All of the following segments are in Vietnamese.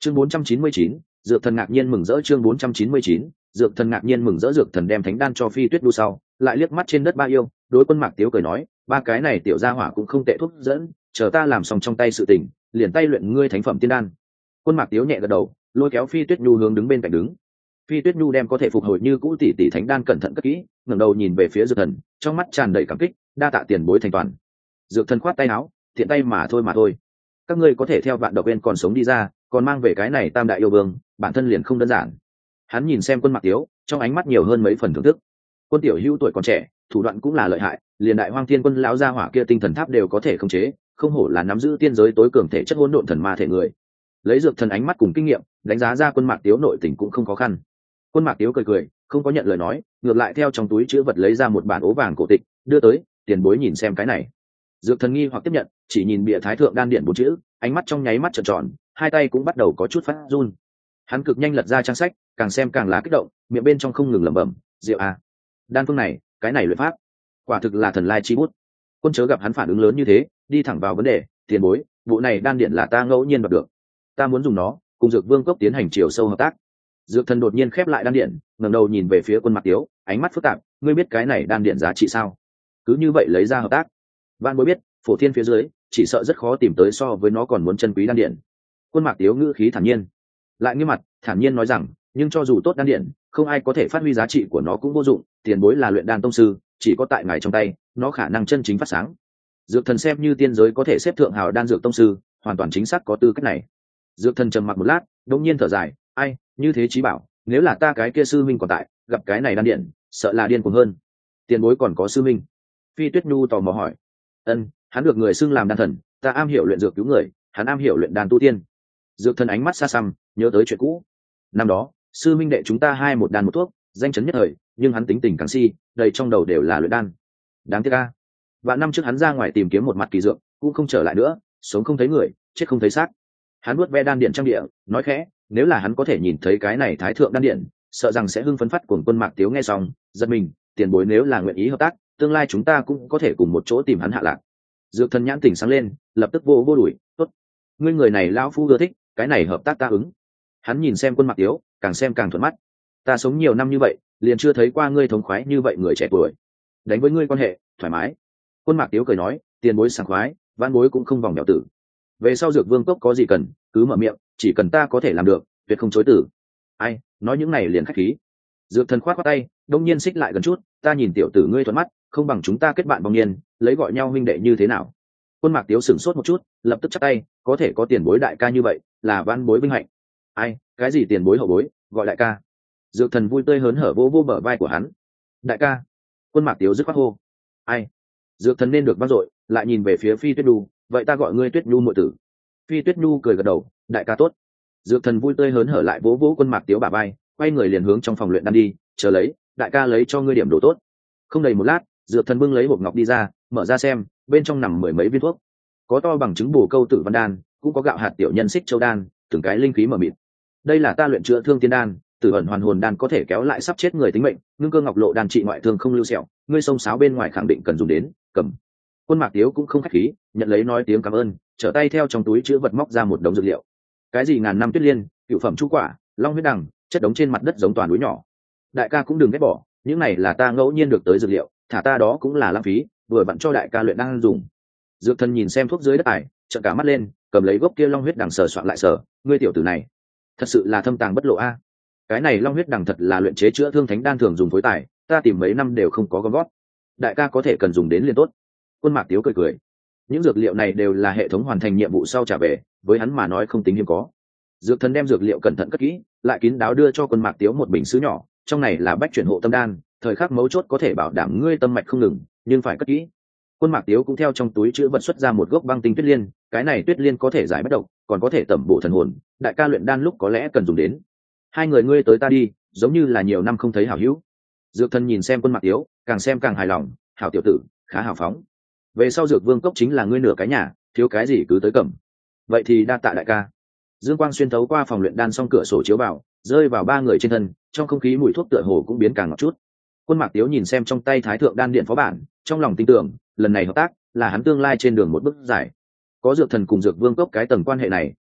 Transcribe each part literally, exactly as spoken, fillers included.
chương bốn trăm chín mươi chín, dược thần ngạc nhiên mừng rỡ. Chương bốn trăm chín mươi chín, dược thần ngạc nhiên mừng rỡ. Dược thần đem thánh đan cho Phi Tuyết Đu sau, lại liếc mắt trên đất ba yêu, đối Quân Mạc Tiếu cười nói, ba cái này tiểu gia hỏa cũng không tệ thuốc dẫn, chờ ta làm xong trong tay sự tình, liền tay luyện ngươi thánh phẩm tiên đan. Quân Mạc Tiếu nhẹ gật đầu, lôi kéo Phi Tuyết Nhu hướng đứng bên cạnh đứng. Phi Tuyết Nhu đem có thể phục hồi như cũ tỷ tỷ thánh đan cẩn thận cất kỹ, ngẩng đầu nhìn về phía dược thần, trong mắt tràn đầy cảm kích, đa tạ tiền bối thành toàn. Dược thần khoát tay áo, thiện tay mà thôi mà thôi. Các ngươi có thể theo vạn độc bên còn sống đi ra, còn mang về cái này tam đại yêu vương, bản thân liền không đơn giản. Hắn nhìn xem Quân Mạc Tiếu, trong ánh mắt nhiều hơn mấy phần thưởng thức. Quân tiểu hữu tuổi còn trẻ, thủ đoạn cũng là lợi hại, liền đại hoang thiên quân lão gia hỏa kia tinh thần tháp đều có thể khống chế, không hổ là nắm giữ tiên giới tối cường thể chất hỗn độn thần ma thể người. Lấy dược thần ánh mắt cùng kinh nghiệm, đánh giá ra Quân Mạc Tiếu nội tình cũng không khó khăn. Quân Mạc Tiếu cười cười, không có nhận lời nói, ngược lại theo trong túi chữ vật lấy ra một bản ố vàng cổ tịch, đưa tới, tiền bối nhìn xem cái này. Dược thần nghi hoặc tiếp nhận, chỉ nhìn bìa thái thượng đan điện bốn chữ, ánh mắt trong nháy mắt trợn tròn, hai tay cũng bắt đầu có chút phát run. Hắn cực nhanh lật ra trang sách, càng xem càng là kích động, miệng bên trong không ngừng lẩm bẩm, "Diệu à, đan phương này, cái này luyện pháp, quả thực là thần lai chi bút." Quân chớ gặp hắn phản ứng lớn như thế, đi thẳng vào vấn đề, "Tiền bối, bộ này đan điện là ta ngẫu nhiên đoạt được, ta muốn dùng nó cùng Dược Vương cốc tiến hành chiều sâu hợp tác." Dược thần đột nhiên khép lại đan điện, ngẩng đầu nhìn về phía Quân Mạc Tiếu, ánh mắt phức tạp, "Ngươi biết cái này đan điện giá trị sao? Cứ như vậy lấy ra hợp tác?" Vạn Bối biết, phổ thiên phía dưới, chỉ sợ rất khó tìm tới so với nó còn muốn chân quý đan điện. Quân Mạc Tiếu ngữ khí thản nhiên, lại nghiêm mặt, thản nhiên nói rằng, "Nhưng cho dù tốt đan điện, không ai có thể phát huy giá trị của nó cũng vô dụng, tiền bối là luyện đan tông sư, chỉ có tại ngài trong tay, nó khả năng chân chính phát sáng." Dược thần xem như tiên giới có thể xếp thượng hào đan dược tông sư, hoàn toàn chính xác có tư cách này. Dược thần trầm mặc một lát, đột nhiên thở dài, "Ai, như thế chí bảo, nếu là ta cái kia sư minh còn tại, gặp cái này đan điện, sợ là điên cuồng hơn." "Tiền bối còn có sư minh?" Phi Tuyết Nhu tò mò hỏi. "Ân, hắn được người xưng làm đan thần, ta am hiểu luyện dược cứu người, hắn am hiểu luyện đan tu tiên." Dược thần ánh mắt xa xăm, nhớ tới chuyện cũ. Năm đó, sư minh đệ chúng ta hai một đan một thuốc, danh chấn nhất thời, nhưng hắn tính tình càng si, đầy trong đầu đều là luyện đan. Đáng tiếc a. Vạn năm trước hắn ra ngoài tìm kiếm một mặt kỳ dược, cũng không trở lại nữa, sống không thấy người, chết không thấy xác. Hắn nuốt ve đan điện trang địa, nói khẽ, nếu là hắn có thể nhìn thấy cái này thái thượng đan điện, sợ rằng sẽ hưng phấn phát cuồng. Quân Mạc Tiếu nghe xong, giật mình, tiền bối nếu là nguyện ý hợp tác, tương lai chúng ta cũng có thể cùng một chỗ tìm hắn hạ lạc. Dược thần nhãn tỉnh sáng lên, lập tức vô vô đuổi, tốt, ngươi người này lão phu ưa thích, cái này hợp tác ta ứng. Hắn nhìn xem Quân Mạc Tiếu, càng xem càng thuận mắt. Ta sống nhiều năm như vậy, liền chưa thấy qua ngươi thống khoái như vậy người trẻ tuổi. Đánh với ngươi quan hệ thoải mái. Quân Mạc Tiếu cười nói, tiền bối sảng khoái, vãn bối cũng không vòng bèo tử. Về sau Dược Vương cốc có gì cần, cứ mở miệng, chỉ cần ta có thể làm được, tuyệt không chối tử. Ai, nói những này liền khách khí. Dược thần khoát qua tay, đông nhiên xích lại gần chút, ta nhìn tiểu tử ngươi thuận mắt, không bằng chúng ta kết bạn vong niên, lấy gọi nhau huynh đệ như thế nào? Quân Mạc Tiếu sửng sốt một chút, lập tức chắp tay, có thể có tiền bối đại ca như vậy, là vãn bối vinh hạnh. Ai, cái gì tiền bối hậu bối, gọi đại ca. Dược thần vui tươi hớn hở vỗ vỗ bờ vai của hắn. Đại ca. Quân Mạc Tiếu dứt khoát hô. Ai? Dược thần nên được vang dội, lại nhìn về phía Phi Tuyết Nhu, vậy ta gọi ngươi Tuyết Nhu muội tử. Phi Tuyết Nhu cười gật đầu, đại ca tốt. Dược thần vui tươi hớn hở lại vỗ vỗ Quân Mạc Tiếu bả vai, quay người liền hướng trong phòng luyện đan đi, chờ lấy, đại ca lấy cho ngươi điểm đồ tốt. Không đầy một lát, Dược thần bưng lấy hộp ngọc đi ra, mở ra xem, bên trong nằm mười mấy viên thuốc, có to bằng trứng bổ câu tử văn đan, cũng có gạo hạt tiểu nhân xích châu đan, từng cái linh khí mờ mịt. Đây là ta luyện chữa thương tiên đan, tử ẩn hoàn hồn đan có thể kéo lại sắp chết người tính mệnh, ngưng cơ ngọc lộ đan trị ngoại thương không lưu sẹo, ngươi sông sáo bên ngoài khẳng định cần dùng đến, cầm. Quân Mạc Tiếu cũng không khách khí, nhận lấy nói tiếng cảm ơn, trở tay theo trong túi chứa vật móc ra một đống dược liệu. Cái gì ngàn năm tuyết liên, cựu phẩm chu quả, long huyết đằng, chất đống trên mặt đất giống toàn núi nhỏ. Đại ca cũng đừng ghét bỏ, những này là ta ngẫu nhiên được tới dược liệu, thả ta đó cũng là lãng phí, vừa vặn cho đại ca luyện đan dùng. Dược thần nhìn xem thuốc dưới đất ải, trợn cả mắt lên, cầm lấy gốc kia long huyết đằng sờ soạn lại sờ, ngươi tiểu tử này, thật sự là thâm tàng bất lộ a. Cái này long huyết đằng thật là luyện chế chữa thương thánh đan thường dùng phối tài, ta tìm mấy năm đều không có gom gót. Đại ca có thể cần dùng đến liền tốt. Quân Mạc Tiếu cười cười, những dược liệu này đều là hệ thống hoàn thành nhiệm vụ sau trả về, với hắn mà nói không tính hiếm có. Dược thần đem dược liệu cẩn thận cất kỹ, lại kín đáo đưa cho Quân Mạc Tiếu một bình sứ nhỏ, trong này là bách chuyển hộ tâm đan, thời khắc mấu chốt có thể bảo đảm ngươi tâm mạch không ngừng, nhưng phải cất kỹ. Quân Mạc Tiếu cũng theo trong túi chữ vật xuất ra một gốc băng tinh tuyết liên, cái này tuyết liên có thể giải bất độc, còn có thể tẩm bổ thần hồn, đại ca luyện đan lúc có lẽ cần dùng đến. Hai người ngươi tới ta đi, giống như là nhiều năm không thấy hảo hữu. Dược thần nhìn xem Quân Mạc Tiếu, càng xem càng hài lòng, hảo tiểu tử, khá hào phóng. Về sau Dược Vương cốc chính là ngươi nửa cái nhà, thiếu cái gì cứ tới cầm. Vậy thì đa tạ đại ca. Dương quang xuyên thấu qua phòng luyện đan xong cửa sổ chiếu vào, rơi vào ba người trên thân, trong không khí mùi thuốc tựa hồ cũng biến càng ngọt chút. Quân Mạc Tiếu nhìn xem trong tay thái thượng đan điện phó bản, trong lòng tin tưởng, lần này hợp tác là hắn tương lai trên đường một bước giải. Có Dược thần cùng Dược Vương cốc cái tầng quan hệ này,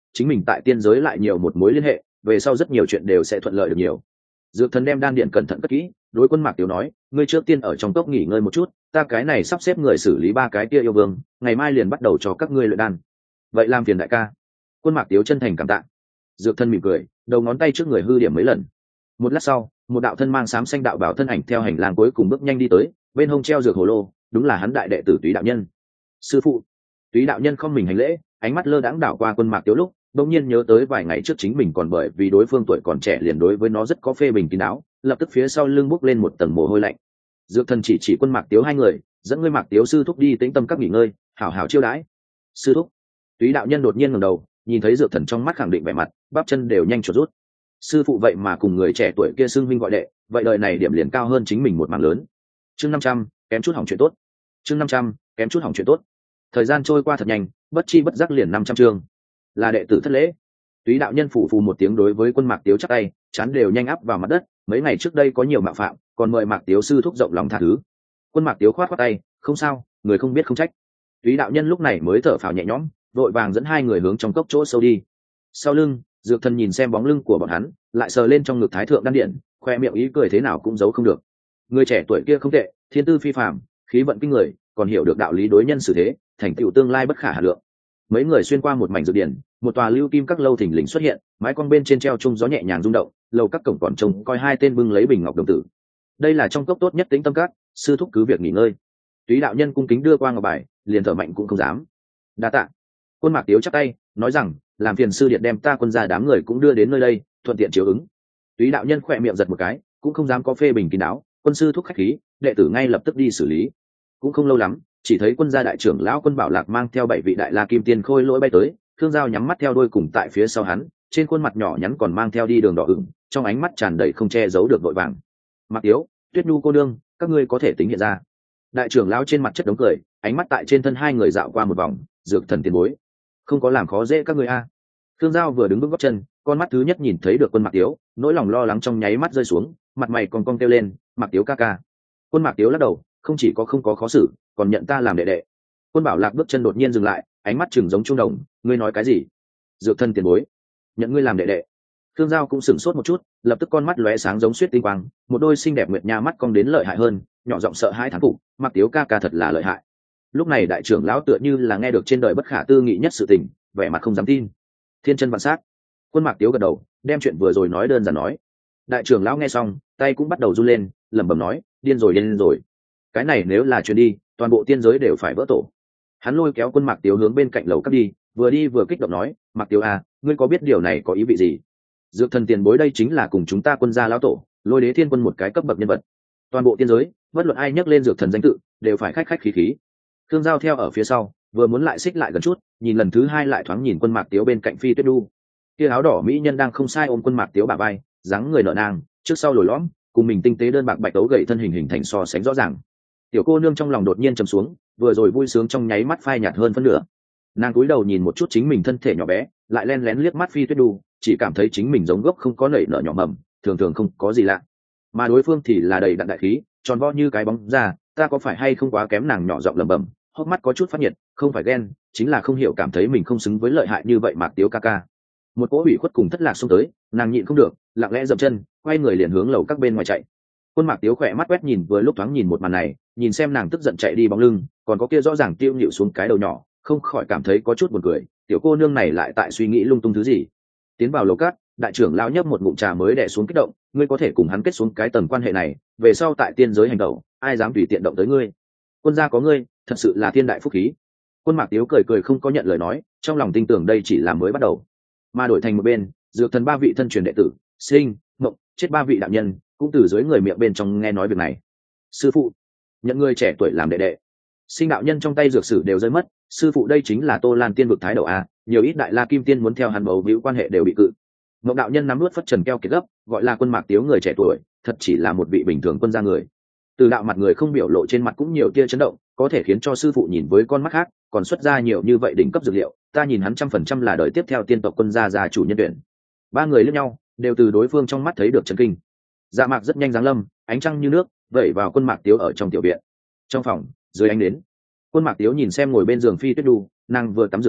chính mình tại tiên giới lại nhiều một mối liên hệ, về sau rất nhiều chuyện đều sẽ thuận lợi được nhiều. Dược thần đem đan điện cẩn thận cất kỹ, đối Quân Mạc Tiếu nói, ngươi trước tiên ở trong cốc nghỉ ngơi một chút, ta cái này sắp xếp người xử lý ba cái kia yêu vương, ngày mai liền bắt đầu cho các ngươi luyện đan. Vậy làm phiền đại ca. Quân Mạc Tiếu chân thành cảm tạ. Dược thần mỉm cười, đầu ngón tay trước người hư điểm mấy lần. Một lát sau, một đạo thân mang xám xanh đạo bảo thân ảnh theo hành lang cuối cùng bước nhanh đi tới, bên hông treo dược hồ lô, đúng là hắn đại đệ tử Túy đạo nhân. Sư phụ. Túy đạo nhân không mình hành lễ, ánh mắt lơ đãng đảo qua Quân Mạc Tiếu lúc bỗng nhiên nhớ tới vài ngày trước chính mình còn bởi vì đối phương tuổi còn trẻ liền đối với nó rất có phê bình kín đáo, lập tức phía sau lưng bốc lên một tầng mồ hôi lạnh. Dược thần chỉ chỉ Quân Mạc Tiếu hai người, dẫn ngươi Mạc Tiếu sư thúc đi tĩnh tâm các nghỉ ngơi, hảo hảo chiêu đãi. Sư thúc. Túy đạo nhân đột nhiên ngẩng đầu, nhìn thấy dược thần trong mắt khẳng định vẻ mặt, bắp chân đều nhanh chuột rút. Sư phụ vậy mà cùng người trẻ tuổi kia xưng huynh gọi đệ, vậy đời này điểm liền cao hơn chính mình một mảng lớn. Chương năm trăm, kém chút hỏng chuyện tốt. Chương năm trăm, kém chút hỏng chuyện tốt. Thời gian trôi qua thật nhanh, bất chi bất giác liền năm trăm chương. Là đệ tử thất lễ. Túy đạo nhân phủ phù một tiếng đối với Quân Mạc Tiếu chắp tay, chán đều nhanh áp vào mặt đất, mấy ngày trước đây có nhiều mạo phạm, còn mời Mạc Tiếu sư thúc rộng lòng tha thứ. Quân Mạc Tiếu khoát khoát tay, không sao, người không biết không trách. Túy đạo nhân lúc này mới thở phào nhẹ nhõm, vội vàng dẫn hai người hướng trong cốc chỗ sâu đi. Sau lưng, Dược thần nhìn xem bóng lưng của bọn hắn, lại sờ lên trong ngực Thái thượng đan điện, khoe miệng ý cười thế nào cũng giấu không được. Người trẻ tuổi kia không tệ, thiên tư phi phàm, khí vận kinh người, còn hiểu được đạo lý đối nhân xử thế, thành tựu tương lai bất khả hà lượng. Mấy người xuyên qua một mảnh dược điển, một tòa lưu kim các lâu thình lình xuất hiện, mái quang bên trên treo trung gió nhẹ nhàng rung động, lầu các cổng còn trông coi hai tên bưng lấy bình ngọc đồng tử. Đây là trong cốc tốt nhất tĩnh tâm các, sư thúc cứ việc nghỉ ngơi. Túy đạo nhân cung kính đưa qua ngọc bài, liền thở mạnh cũng không dám. Đa tạ. Quân Mạc Tiếu chắp tay, nói rằng, làm phiền sư điện đem ta quân gia đám người cũng đưa đến nơi đây, thuận tiện chiếu ứng. Túy đạo nhân khỏe miệng giật một cái, cũng không dám có phê bình kín đáo, quân sư thúc khách khí, đệ tử ngay lập tức đi xử lý. Cũng không lâu lắm, chỉ thấy quân gia đại trưởng lão Quân Bảo Lạc mang theo bảy vị đại la kim tiên khôi lỗi bay tới, Thương Giao nhắm mắt theo đuôi cùng tại phía sau hắn, trên khuôn mặt nhỏ nhắn còn mang theo đi đường đỏ ửng, trong ánh mắt tràn đầy không che giấu được vội vàng. Mạc Tiếu, Tuyết Nhu cô đương, các ngươi có thể tính hiện ra. Đại trưởng lão trên mặt chất đống cười, ánh mắt tại trên thân hai người dạo qua một vòng, Dược thần tiền bối, không có làm khó dễ các ngươi a. Thương Giao vừa đứng bước gót chân, con mắt thứ nhất nhìn thấy được Quân Mạc Tiếu, nỗi lòng lo lắng trong nháy mắt rơi xuống, mặt mày còn cong kêu lên, Mạc Tiếu ca ca. Quân Mạc Tiếu lắc đầu, không chỉ có không có khó xử, còn nhận ta làm đệ đệ. Quân Bảo Lạc bước chân đột nhiên dừng lại, ánh mắt chừng giống trung đồng, ngươi nói cái gì? Dược thân tiền bối, nhận ngươi làm đệ đệ. Thương Giao cũng sửng sốt một chút, lập tức con mắt lóe sáng giống xuyết tinh quang, một đôi xinh đẹp nguyệt nha mắt cong đến lợi hại hơn, nhỏ giọng sợ hãi thán phục, Mạc Tiếu ca ca thật là lợi hại. Lúc này đại trưởng lão tựa như là nghe được trên đời bất khả tư nghị nhất sự tình, vẻ mặt không dám tin. Thiên chân vạn sát. Quân Mạc Tiếu gật đầu, đem chuyện vừa rồi nói đơn giản nói. Đại trưởng lão nghe xong, tay cũng bắt đầu run lên, lẩm bẩm nói, điên rồi điên rồi. Cái này nếu là chuyện đi, toàn bộ tiên giới đều phải vỡ tổ. Hắn lôi kéo Quân Mạc Tiếu hướng bên cạnh lầu cắt đi, vừa đi vừa kích động nói, Mạc Tiếu à, ngươi có biết điều này có ý vị gì? Dược thần tiền bối đây chính là cùng chúng ta quân gia lão tổ, Lôi Đế Thiên Quân một cái cấp bậc nhân vật. Toàn bộ tiên giới, bất luận ai nhắc lên dược thần danh tự, đều phải khách khách khí khí. Thương Giao theo ở phía sau, vừa muốn lại xích lại gần chút, nhìn lần thứ hai lại thoáng nhìn Quân Mạc Tiếu bên cạnh Phi Tuyết Đu. Kia áo đỏ mỹ nhân đang không sai ôm Quân Mạc Tiếu bả vai, dáng người nở nang, trước sau lồi lõm, cùng mình tinh tế đơn bạc bạch tấu gậy thân hình hình thành so sánh rõ ràng. Tiểu cô nương trong lòng đột nhiên trầm xuống, vừa rồi vui sướng trong nháy mắt phai nhạt hơn phân nửa. Nàng cúi đầu nhìn một chút chính mình thân thể nhỏ bé, lại len lén liếc mắt Phi Tuyết Đu, chỉ cảm thấy chính mình giống gốc không có nảy nở nhỏ mầm, thường thường không có gì lạ. Mà đối phương thì là đầy đặn đại khí, tròn vo như cái bóng ra, ta có phải hay không quá kém? Nàng nhỏ giọng lẩm bẩm, hốc mắt có chút phát nhiệt, không phải ghen, chính là không hiểu cảm thấy mình không xứng với lợi hại như vậy Mạc Tiếu ca ca. Một cỗ ủy khuất cùng thất lạc xông tới, nàng nhịn không được, lặng lẽ dậm chân, quay người liền hướng lầu các bên ngoài chạy. Quân Mạc Tiếu khỏe mắt quét nhìn vừa lúc thoáng nhìn một màn này, nhìn xem nàng tức giận chạy đi bóng lưng, còn có kia rõ ràng tiêu nhịu xuống cái đầu nhỏ, không khỏi cảm thấy có chút buồn cười, tiểu cô nương này lại tại suy nghĩ lung tung thứ gì. Tiến vào lầu các, đại trưởng lão nhấp một ngụm trà mới đè xuống kích động, ngươi có thể cùng hắn kết xuống cái tầng quan hệ này, về sau tại tiên giới hành động, ai dám tùy tiện động tới ngươi. Quân gia có ngươi, thật sự là thiên đại phúc khí. Quân Mạc Tiếu cười cười không có nhận lời nói, trong lòng tin tưởng đây chỉ là mới bắt đầu. Mà đổi thành một bên, dược thần ba vị thân truyền đệ tử, Sinh, Mộng, chết ba vị đạo nhân, cũng từ dưới người miệng bên trong nghe nói việc này. Sư phụ, nhận người trẻ tuổi làm đệ đệ. Sinh đạo nhân trong tay dược sử đều rơi mất, sư phụ đây chính là Tô Lan tiên vực thái đầu a, nhiều ít đại la kim tiên muốn theo hắn bầu víu quan hệ đều bị cự. Mộng đạo nhân nắm nuốt phất trần keo kiệt gấp, gọi là Quân Mạc Tiếu người trẻ tuổi, thật chỉ là một vị bình thường quân gia người. Từ đạo mặt người không biểu lộ trên mặt cũng nhiều tia chấn động, có thể khiến cho sư phụ nhìn với con mắt khác, còn xuất ra nhiều như vậy đỉnh cấp dược liệu, ta nhìn hắn trăm phần trăm là đời tiếp theo tiên tộc quân gia gia chủ nhân tuyển. Ba người liếc nhau, đều từ đối phương trong mắt thấy được chấn kinh. Dạ Mạc rất nhanh giáng lâm, ánh trăng như nước vẩy vào Quân Mạc Tiếu ở trong tiểu viện. Trong phòng, dưới ánh nến, Quân Mạc Tiếu nhìn xem ngồi bên giường Phi Tuyết Đu, nàng vừa tắm rửa qua,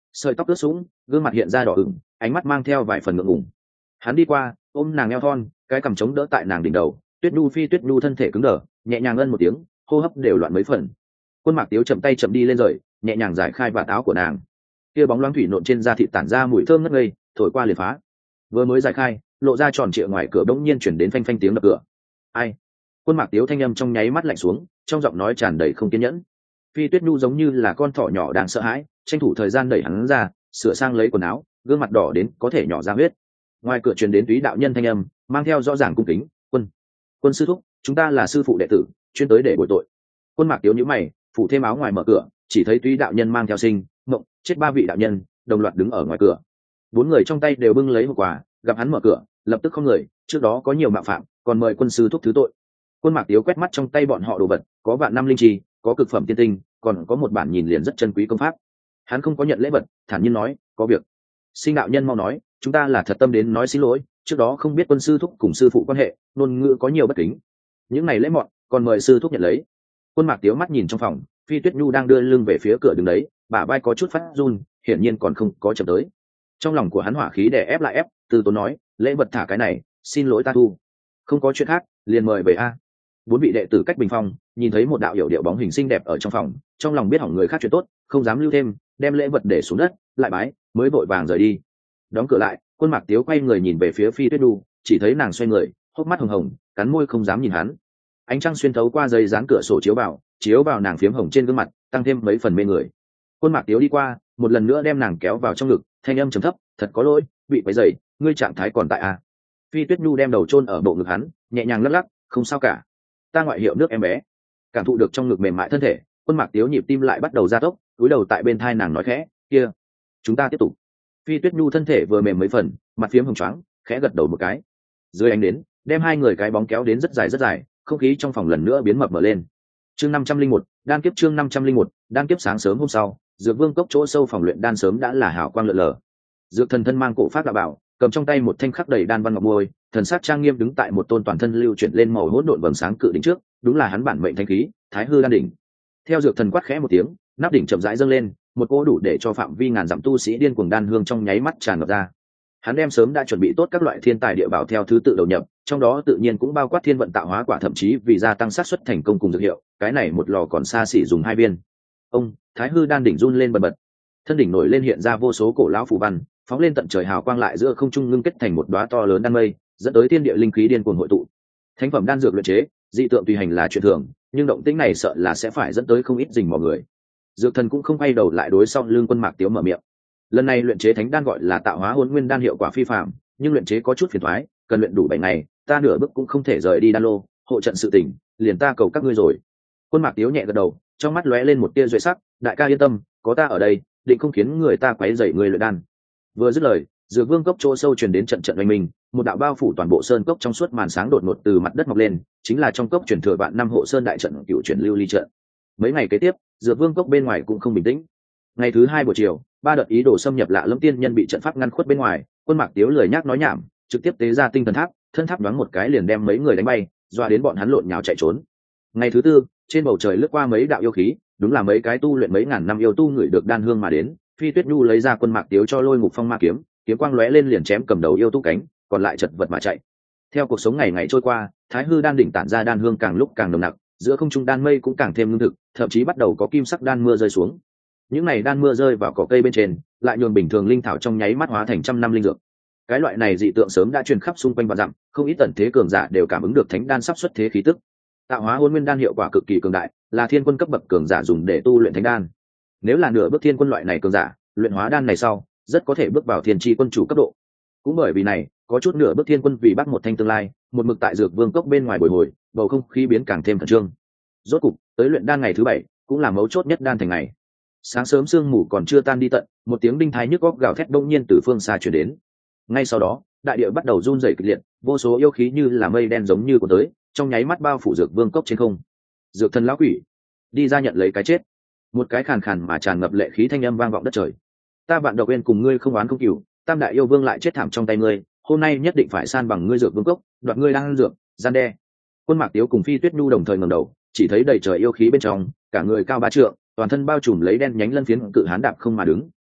sợi tóc ướt sũng, gương mặt hiện ra đỏ ửng, ánh mắt mang theo vài phần ngượng ngùng. Hắn đi qua ôm nàng eo thon, cái cằm chống đỡ tại nàng đỉnh đầu. Tuyết Nhu Phi Tuyết Nhu thân thể cứng đờ, nhẹ nhàng ân một tiếng, hô hấp đều loạn mấy phần. Quân Mạc Tiếu chậm tay chậm đi lên rời, nhẹ nhàng giải khai vạt áo của nàng. Kia bóng loáng thủy nộn trên da thịt tản ra mùi thơm ngất ngây, thổi qua liền phá. Vừa mới giải khai, lộ ra tròn trịa ngoài cửa bỗng nhiên chuyển đến phanh phanh tiếng đập cửa. Ai? Quân Mạc Tiếu thanh âm trong nháy mắt lạnh xuống, trong giọng nói tràn đầy không kiên nhẫn. Phi Tuyết Nhu giống như là con thỏ nhỏ đang sợ hãi, tranh thủ thời gian đẩy hắn ra, sửa sang lấy quần áo, gương mặt đỏ đến có thể nhỏ ra huyết. Ngoài cửa truyền đến túy đạo nhân thanh âm, mang theo rõ ràng cung kính. Quân, quân sư thúc, chúng ta là sư phụ đệ tử, chuyên tới để bồi tội. Quân Mạc Tiếu nhíu mày, phủ thêm áo ngoài mở cửa, chỉ thấy túy đạo nhân mang theo Sinh, Mộng, Chết ba vị đạo nhân đồng loạt đứng ở ngoài cửa. Bốn người trong tay đều bưng lấy hộp quà, gặp hắn mở cửa, lập tức không người, trước đó có nhiều mạo phạm, còn mời quân sư thúc thứ tội. Quân Mạc Tiếu quét mắt trong tay bọn họ đồ vật, có vạn năm linh trì, có cực phẩm tiên tinh, còn có một bản nhìn liền rất chân quý công pháp. Hắn không có nhận lễ vật, thản nhiên nói, có việc. Sinh đạo nhân mau nói, chúng ta là thật tâm đến nói xin lỗi, trước đó không biết quân sư thúc cùng sư phụ quan hệ, ngôn ngữ có nhiều bất kính. Những này lễ mọn, còn mời sư thúc nhận lấy. Quân Mạc Tiếu mắt nhìn trong phòng, Phi Tuyết Nhu đang đưa lưng về phía cửa đứng đấy, bả vai có chút phát run, hiển nhiên còn không có chậm tới. Trong lòng của hắn hỏa khí đè ép lại ép, từ tốn nói, lễ vật thả cái này, xin lỗi ta thu. Không có chuyện khác, liền mời về a. Bốn vị đệ tử cách bình phong, nhìn thấy một đạo hiệu điệu bóng hình xinh đẹp ở trong phòng, trong lòng biết hỏng người khác chuyện tốt, không dám lưu thêm, đem lễ vật để xuống đất, lại bái, mới vội vàng rời đi. Đóng cửa lại, Quân Mạc Tiếu quay người nhìn về phía Phi Tuyết Nhu, chỉ thấy nàng xoay người, hốc mắt hồng hồng, cắn môi không dám nhìn hắn. Ánh trăng xuyên thấu qua dây dán cửa sổ chiếu vào, chiếu vào nàng phiếm hồng trên gương mặt, tăng thêm mấy phần mê người. Quân Mạc Tiếu đi qua, một lần nữa đem nàng kéo vào trong ngực, thanh âm trầm thấp, thật có lỗi, bị quấy rầy, ngươi trạng thái còn tại à? Phi Tuyết Nhu đem đầu chôn ở bộ ngực hắn, nhẹ nhàng lắc lắc, không sao cả. Ta ngoại hiệu nước em bé. Cảm thụ được trong ngực mềm mại thân thể, Quân Mạc Tiếu nhịp tim lại bắt đầu gia tốc, cúi đầu tại bên thai nàng nói khẽ, kia, chúng ta tiếp tục. Phi Tuyết Nhu thân thể vừa mềm mấy phần, mặt phiếm hồng choáng, khẽ gật đầu một cái. Dưới ánh đến, đem hai người cái bóng kéo đến rất dài rất dài, không khí trong phòng lần nữa biến mập mờ lên. Chương năm trăm linh một, đan kiếp chương năm trăm linh một, đan kiếp sáng sớm hôm sau, Dược Vương cốc chỗ sâu phòng luyện đan sớm đã là hào quang lượn lờ. Dược Thần thân mang cổ phát đạo bảo, cầm trong tay một thanh khắc đầy đan văn ngọc bôi, thần sắc trang nghiêm đứng tại một tôn toàn thân lưu chuyển lên màu hỗn độn vầng sáng cự đỉnh trước, đúng là hắn bản mệnh thanh khí, Thái Hư đan đỉnh. Theo Dược Thần quát khẽ một tiếng, nắp đỉnh chậm rãi dâng lên, một cỗ đủ để cho phạm vi ngàn dặm tu sĩ điên cuồng đan hương trong nháy mắt tràn ngập ra. Hắn đem sớm đã chuẩn bị tốt các loại thiên tài địa bảo theo thứ tự đầu nhập, trong đó tự nhiên cũng bao quát thiên vận tạo hóa quả, thậm chí vì gia tăng xác suất thành công cùng dược hiệu, cái này một lò còn xa xỉ dùng hai viên. Ông, Thái Hư đan đỉnh run lên bần bật, thân đỉnh nổi lên hiện ra vô số cổ lão phù văn, phóng lên tận trời hào quang lại giữa không trung ngưng kết thành một đóa to lớn đan mây, dẫn tới thiên địa linh khí điên cuồng hội tụ. Thánh phẩm đan dược luyện chế, dị tượng tùy hành là chuyện thường, nhưng động tĩnh này sợ là sẽ phải dẫn tới không ít rình mò người. Dược Thần cũng không quay đầu lại đối sau lưng Quân Mạc Tiếu mở miệng. Lần này luyện chế thánh đan gọi là tạo hóa hôn nguyên đan, hiệu quả phi phàm, nhưng luyện chế có chút phiền toái, cần luyện đủ bảy ngày, ta nửa bước cũng không thể rời đi đan lô, hộ trận sự tình, liền ta cầu các ngươi rồi. Quân Mạc Tiếu nhẹ gật đầu, trong mắt lóe lên một tia duệ sắc, đại ca yên tâm, có ta ở đây, định không khiến người ta quấy rầy người luyện đan. Vừa dứt lời, Dược Vương cốc chỗ sâu truyền đến trận trận oanh minh, một đạo bao phủ toàn bộ sơn cốc trong suốt màn sáng đột ngột từ mặt đất mọc lên, chính là trong cốc truyền thừa vạn năm hộ sơn đại trận cựu truyền lưu ly trận. Mấy ngày kế tiếp, Dược Vương cốc bên ngoài cũng không bình tĩnh. Ngày thứ hai buổi chiều, ba đợt ý đồ xâm nhập lạ lẫm tiên nhân bị trận pháp ngăn khuất bên ngoài. Quân Mạc Tiếu lười nhác nói nhảm, trực tiếp tế ra tinh thần tháp, thân tháp đoán một cái liền đem mấy người đánh bay, doa đến bọn hắn lộn nhào chạy trốn. Ngày thứ tư, trên bầu trời lướt qua mấy đạo yêu khí, đúng là mấy cái tu luyện mấy ngàn năm yêu tu người được đan hương mà đến. Phi Tuyết Nhu lấy ra Quân Mạc Tiếu cho Lôi Ngục Phong Ma kiếm, kiếm quang lóe lên liền chém cầm đầu yêu tu cánh, còn lại chật vật mà chạy. Theo cuộc sống ngày ngày trôi qua, Thái Hư đan đỉnh tản ra đan hương càng lúc càng nồng nặc, giữa không trung đan mây cũng càng thêm lương thực, thậm chí bắt đầu có kim sắc đan mưa rơi xuống. Những này đan mưa rơi vào cỏ cây bên trên, lại nhường bình thường linh thảo trong nháy mắt hóa thành trăm năm linh dược. Cái loại này dị tượng sớm đã truyền khắp xung quanh vạn dặm, không ít tần thế cường giả đều cảm ứng được thánh đan sắp xuất thế khí tức. Tạo hóa hôn nguyên đan hiệu quả cực kỳ cường đại, là thiên quân cấp bậc cường giả dùng để tu luyện thánh đan. Nếu là nửa bước thiên quân loại này cường giả, luyện hóa đan này sau, rất có thể bước vào thiên tri quân chủ cấp độ. Cũng bởi vì này, có chút nửa bước thiên quân vì bắt một thanh tương lai, một mực tại Dược Vương cốc bên ngoài bồi hồi, bầu không khí biến càng thêm khẩn trương. Rốt cục, tới luyện đan ngày thứ bảy, cũng là mấu chốt nhất đan thành ngày. Sáng sớm sương mù còn chưa tan đi tận, một tiếng đinh thái nhức óc gào thét đông nhiên từ phương xa truyền đến. Ngay sau đó, đại địa bắt đầu run rẩy kịch liệt, vô số yêu khí như là mây đen giống như của tới, trong nháy mắt bao phủ Dược Vương cốc trên không. Dược Thần lão quỷ, đi ra nhận lấy cái chết. Một cái khàn khàn mà tràn ngập lệ khí thanh âm vang vọng đất trời. Ta Vạn Độc Uyên cùng ngươi không oán không cừu, Tam đại yêu vương lại chết thảm trong tay ngươi, hôm nay nhất định phải san bằng ngươi Dược Vương cốc, đoạt ngươi đang dược, gian đe. Quân Mạc Tiếu cùng Phi Tuyết Nhu đồng thời ngẩng đầu, chỉ thấy đầy trời yêu khí bên trong, cả người cao ba trượng, toàn thân bao trùm lấy đen nhánh lân phiến cự hán đạp không mà đứng,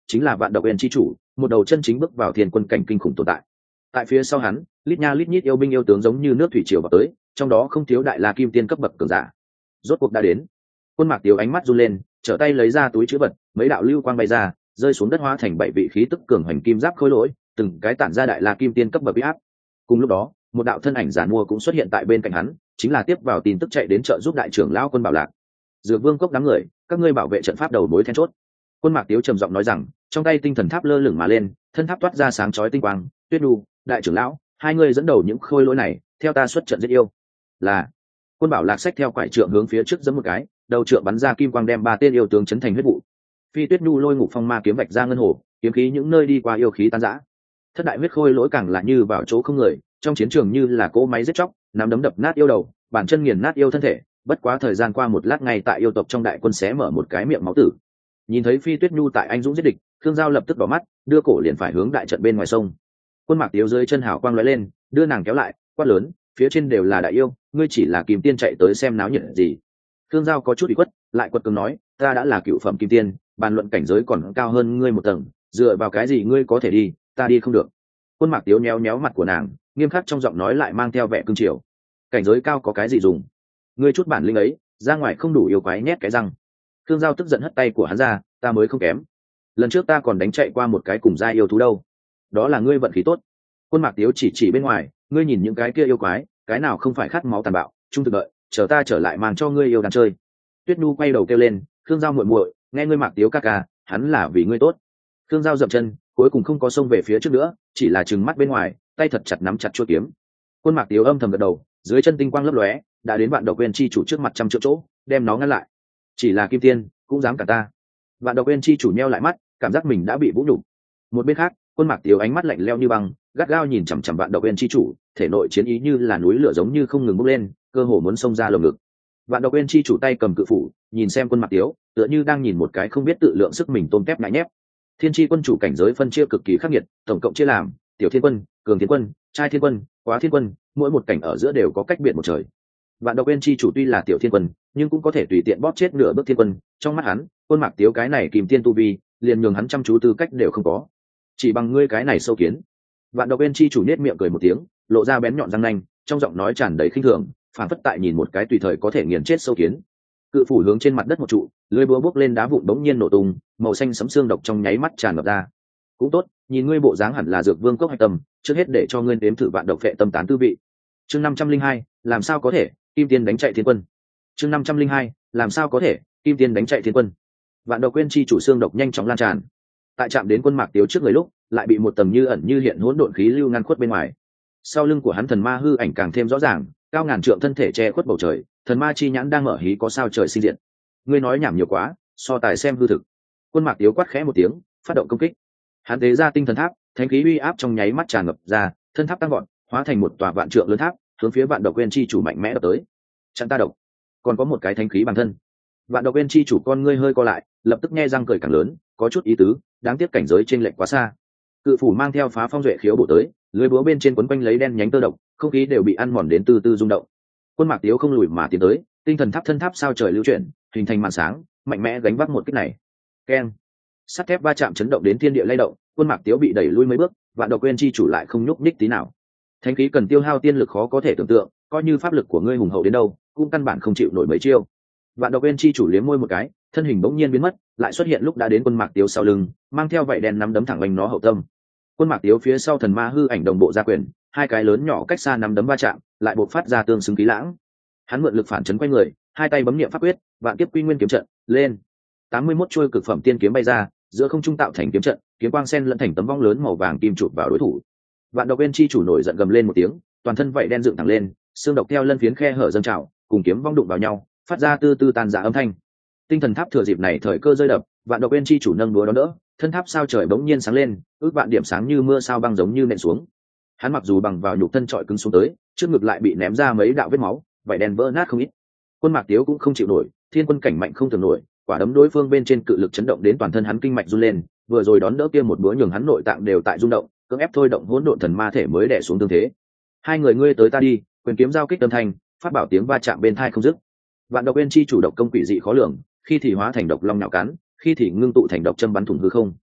chính là vạn độc uyên chi chủ, một đầu chân chính bước vào thiên quân cảnh kinh khủng tồn tại. Tại phía sau hắn, lít nha lít nhít yêu binh yêu tướng giống như nước thủy triều vào tới, trong đó không thiếu đại la kim tiên cấp bậc cường giả. Rốt cuộc đã đến. Quân Mạc Tiếu ánh mắt run lên, trở tay lấy ra túi trữ vật, mấy đạo lưu quang bay ra, rơi xuống đất hóa thành bảy vị khí tức cường hành kim giáp khối lỗi, từng cái tản ra đại la kim tiên cấp bậc uy áp. Cùng lúc đó, một đạo thân ảnh giản mua cũng xuất hiện tại bên cạnh hắn, chính là tiếp vào tin tức chạy đến trợ giúp đại trưởng lão Quân Bảo Lạc. Dược Vương cốc đám người, các ngươi bảo vệ trận pháp đầu mối then chốt. Quân Mạc Tiếu trầm giọng nói rằng, trong tay tinh thần tháp lơ lửng mà lên, thân tháp toát ra sáng chói tinh quang. Tuyết Đu, đại trưởng lão, hai người dẫn đầu những khôi lỗi này, theo ta xuất trận giết yêu. Là. Quân Bảo Lạc xách theo quải trượng hướng phía trước giẫm một cái, đầu trượng bắn ra kim quang đem ba tên yêu tướng chấn thành huyết vụ. Phi Tuyết Nhu lôi ngục phong ma kiếm vạch ra ngân hồ, kiếm khí những nơi đi qua yêu khí tan rã. Thất đại huyết khôi lỗi càng là như vào chỗ không người, trong chiến trường như là cỗ máy giết chóc, nắm đấm đập nát yêu đầu, bàn chân nghiền nát yêu thân thể. Bất quá thời gian qua một lát, ngay tại yêu tộc trong đại quân xé mở một cái miệng máu tử. Nhìn thấy Phi Tuyết Nhu tại anh dũng giết địch, Khương Giao lập tức đỏ mắt, đưa cổ liền phải hướng đại trận bên ngoài sông. Quân Mạc Tiếu dưới chân hào quang lóe lên, đưa nàng kéo lại, quát lớn, phía trên đều là đại yêu, ngươi chỉ là kim tiên chạy tới xem náo nhiệt gì? Khương Giao có chút ủy khuất, lại quật cường nói, ta đã là cựu phẩm kim tiên, bàn luận cảnh giới còn cao hơn ngươi một tầng, dựa vào cái gì ngươi có thể đi, ta đi không được. Quân Mạc Tiếu nhéo nhéo mặt của nàng, nghiêm khắc trong giọng nói lại mang theo vẻ cương triều. Cảnh giới cao có cái gì dùng? Ngươi chút bản lĩnh ấy, ra ngoài không đủ yêu quái nhét cái răng. Khương Giao tức giận hất tay của hắn ra, ta mới không kém. Lần trước ta còn đánh chạy qua một cái cùng gia yêu thú đâu. Đó là ngươi vận khí tốt. Quân Mạc Tiếu chỉ chỉ bên ngoài, ngươi nhìn những cái kia yêu quái, cái nào không phải khát máu tàn bạo, trung thực đợi, chờ ta trở lại mang cho ngươi yêu đàn chơi. Tuyết Nhu quay đầu kêu lên, Khương Giao muội muội, nghe ngươi Mạc Tiếu ca ca, hắn là vì ngươi tốt. Khương Giao dậm chân, cuối cùng không có xông về phía trước nữa, chỉ là trừng mắt bên ngoài, tay thật chặt nắm chặt chuôi kiếm. Quân Mạc Tiếu âm thầm gật đầu, dưới chân tinh quang lấp lóe, đã đến Vạn Độc Uyên chi chủ trước mặt trăm triệu chỗ, đem nó ngăn lại. Chỉ là kim tiên, cũng dám cả ta. Vạn Độc Uyên chi chủ nheo lại mắt, cảm giác mình đã bị vũ nhục. Một bên khác, Quân Mạc Tiếu ánh mắt lạnh lẽo như băng, gắt gao nhìn chằm chằm Vạn Độc Uyên chi chủ, thể nội chiến ý như là núi lửa giống như không ngừng bốc lên, cơ hồ muốn xông ra lồng ngực. Vạn Độc Uyên chi chủ tay cầm cự phủ, nhìn xem Quân Mạc Tiếu, tựa như đang nhìn một cái không biết tự lượng sức mình tôm tép ngại nhép. Thiên chi quân chủ cảnh giới phân chia cực kỳ khắc nghiệt, tổng cộng chia làm tiểu thiên quân, cường thiên quân, trai thiên quân, quá thiên quân, mỗi một cảnh ở giữa đều có cách biệt một trời. Vạn Độc Uyên chi chủ tuy là tiểu thiên quân, nhưng cũng có thể tùy tiện bóp chết nửa bước thiên quân, trong mắt hắn, Quân Mạc Tiếu cái này kìm tiên tu vi, liền nhường hắn chăm chú tư cách đều không có. Chỉ bằng ngươi cái này sâu kiến. Vạn Độc Uyên chi chủ nhếch miệng cười một tiếng, lộ ra bén nhọn răng nanh, trong giọng nói tràn đầy khinh thường, phản phất tại nhìn một cái tùy thời có thể nghiền chết sâu kiến. Cự phủ hướng trên mặt đất một trụ, lưỡi búa bốc lên đá vụn bỗng nhiên nổ tung, màu xanh sẫm xương độc trong nháy mắt tràn ngập ra. Cũng tốt, nhìn ngươi bộ dáng hẳn là dược vương cốc hạch tâm, trước hết để cho ngươi đếm thử vạn độc phệ tâm tán tư vị. Chương năm trăm linh hai, làm sao có thể, kim tiên đánh chạy thiên quân. Chương năm trăm linh hai, làm sao có thể, kim tiên đánh chạy thiên quân. Vạn Độc Uyên chi chủ xương độc nhanh chóng lan tràn. Tại chạm đến Quân Mạc Tiếu trước người lúc, lại bị một tầng như ẩn như hiện hỗn độn khí lưu ngăn khuất bên ngoài. Sau lưng của hắn thần ma hư ảnh càng thêm rõ ràng, cao ngàn trượng thân thể che khuất bầu trời, thần ma chi nhãn đang mở hí có sao trời sinh diện. Ngươi nói nhảm nhiều quá, so tài xem hư thực. Quân Mạc Tiếu quát khẽ một tiếng, phát động công kích. Hắn tế ra tinh thần tháp, thánh khí uy áp trong nháy mắt tràn ngập ra, thân tháp tăng vọt, hóa thành một tòa vạn trượng lớn tháp, hướng phía Vạn Độc Uyên chi chủ mạnh mẽ đập tới. Chặn ta độc, còn có một cái thánh khí bằng thân. Vạn Độc Uyên chi chủ con ngươi hơi co lại, lập tức nghe răng cười càng lớn, có chút ý tứ, đáng tiếc cảnh giới chênh lệch quá xa. Cự phủ mang theo phá phong duệ khiếu bổ tới, lưới búa bên trên quấn quanh lấy đen nhánh tơ độc, không khí đều bị ăn mòn đến từ từ rung động. Quân Mạc Tiếu không lùi mà tiến tới, tinh thần tháp thân tháp sao trời lưu chuyển, hình thành màn sáng, mạnh mẽ gánh vác một kích này. Keng! Sắt thép va chạm chấn động đến thiên địa lay động, Quân Mạc Tiếu bị đẩy lui mấy bước, Vạn Độc Uyên chi chủ lại không nhúc nhích tí nào. Thánh khí cần tiêu hao tiên lực khó có thể tưởng tượng, coi như pháp lực của ngươi hùng hậu đến đâu, cũng căn bản không chịu nổi mấy chiêu. Vạn Độc Uyên chi chủ liếm môi một cái, thân hình bỗng nhiên biến mất, lại xuất hiện lúc đã đến Quân Mạc Tiếu sau lưng, mang theo vảy đen nắm đấm thẳng đánh nó hậu tâm. Quân Mạc Tiếu phía sau thần ma hư ảnh đồng bộ ra quyền, hai cái lớn nhỏ cách xa nắm đấm va chạm, lại bộc phát ra tương xứng khí lãng. Hắn mượn lực phản chấn quanh người, hai tay bấm niệm pháp quyết, vạn kiếp quy nguyên kiếm trận, lên. tám mươi mốt chuôi cực phẩm tiên kiếm bay ra, giữa không trung tạo thành kiếm trận, kiếm quang sen lẫn thành tấm vong lớn màu vàng kim chụp vào đối thủ. Vạn Độc Uyên chi chủ nổi giận gầm lên một tiếng, toàn thân vảy đen dựng thẳng lên, xương độc theo lân phiến khe hở dâng trào, cùng kiếm vong đụng vào nhau, phát ra tư tư tan rã âm thanh. Tinh thần tháp thừa dịp này thời cơ rơi đập, Vạn Độc Uyên chi chủ nâng đũa đón đỡ, thân tháp sao trời bỗng nhiên sáng lên, ước vạn điểm sáng như mưa sao băng giống như nện xuống. Hắn mặc dù bằng vào nhục thân trọi cứng xuống tới, trước ngực lại bị ném ra mấy đạo vết máu, vảy đen vỡ nát không ít. Quân Mạc Tiếu cũng không chịu nổi, thiên quân cảnh mạnh không tưởng nổi, quả đấm đối phương bên trên cự lực chấn động đến toàn thân hắn kinh mạch run lên, vừa rồi đón đỡ kia một búa nhường hắn nội tạng đều tại rung động, cưỡng ép thôi động hỗn độn thần ma thể mới đè xuống tương thế. Hai người ngươi tới ta đi, quyền kiếm giao kích âm thanh, phát bảo tiếng va chạm bên tai không dứt. Vạn Độc Uyên chi chủ độc công quỷ dị khó lường, khi thì hóa thành độc long nhạo cắn, khi thì ngưng tụ thành độc châm bắn thủng hư không.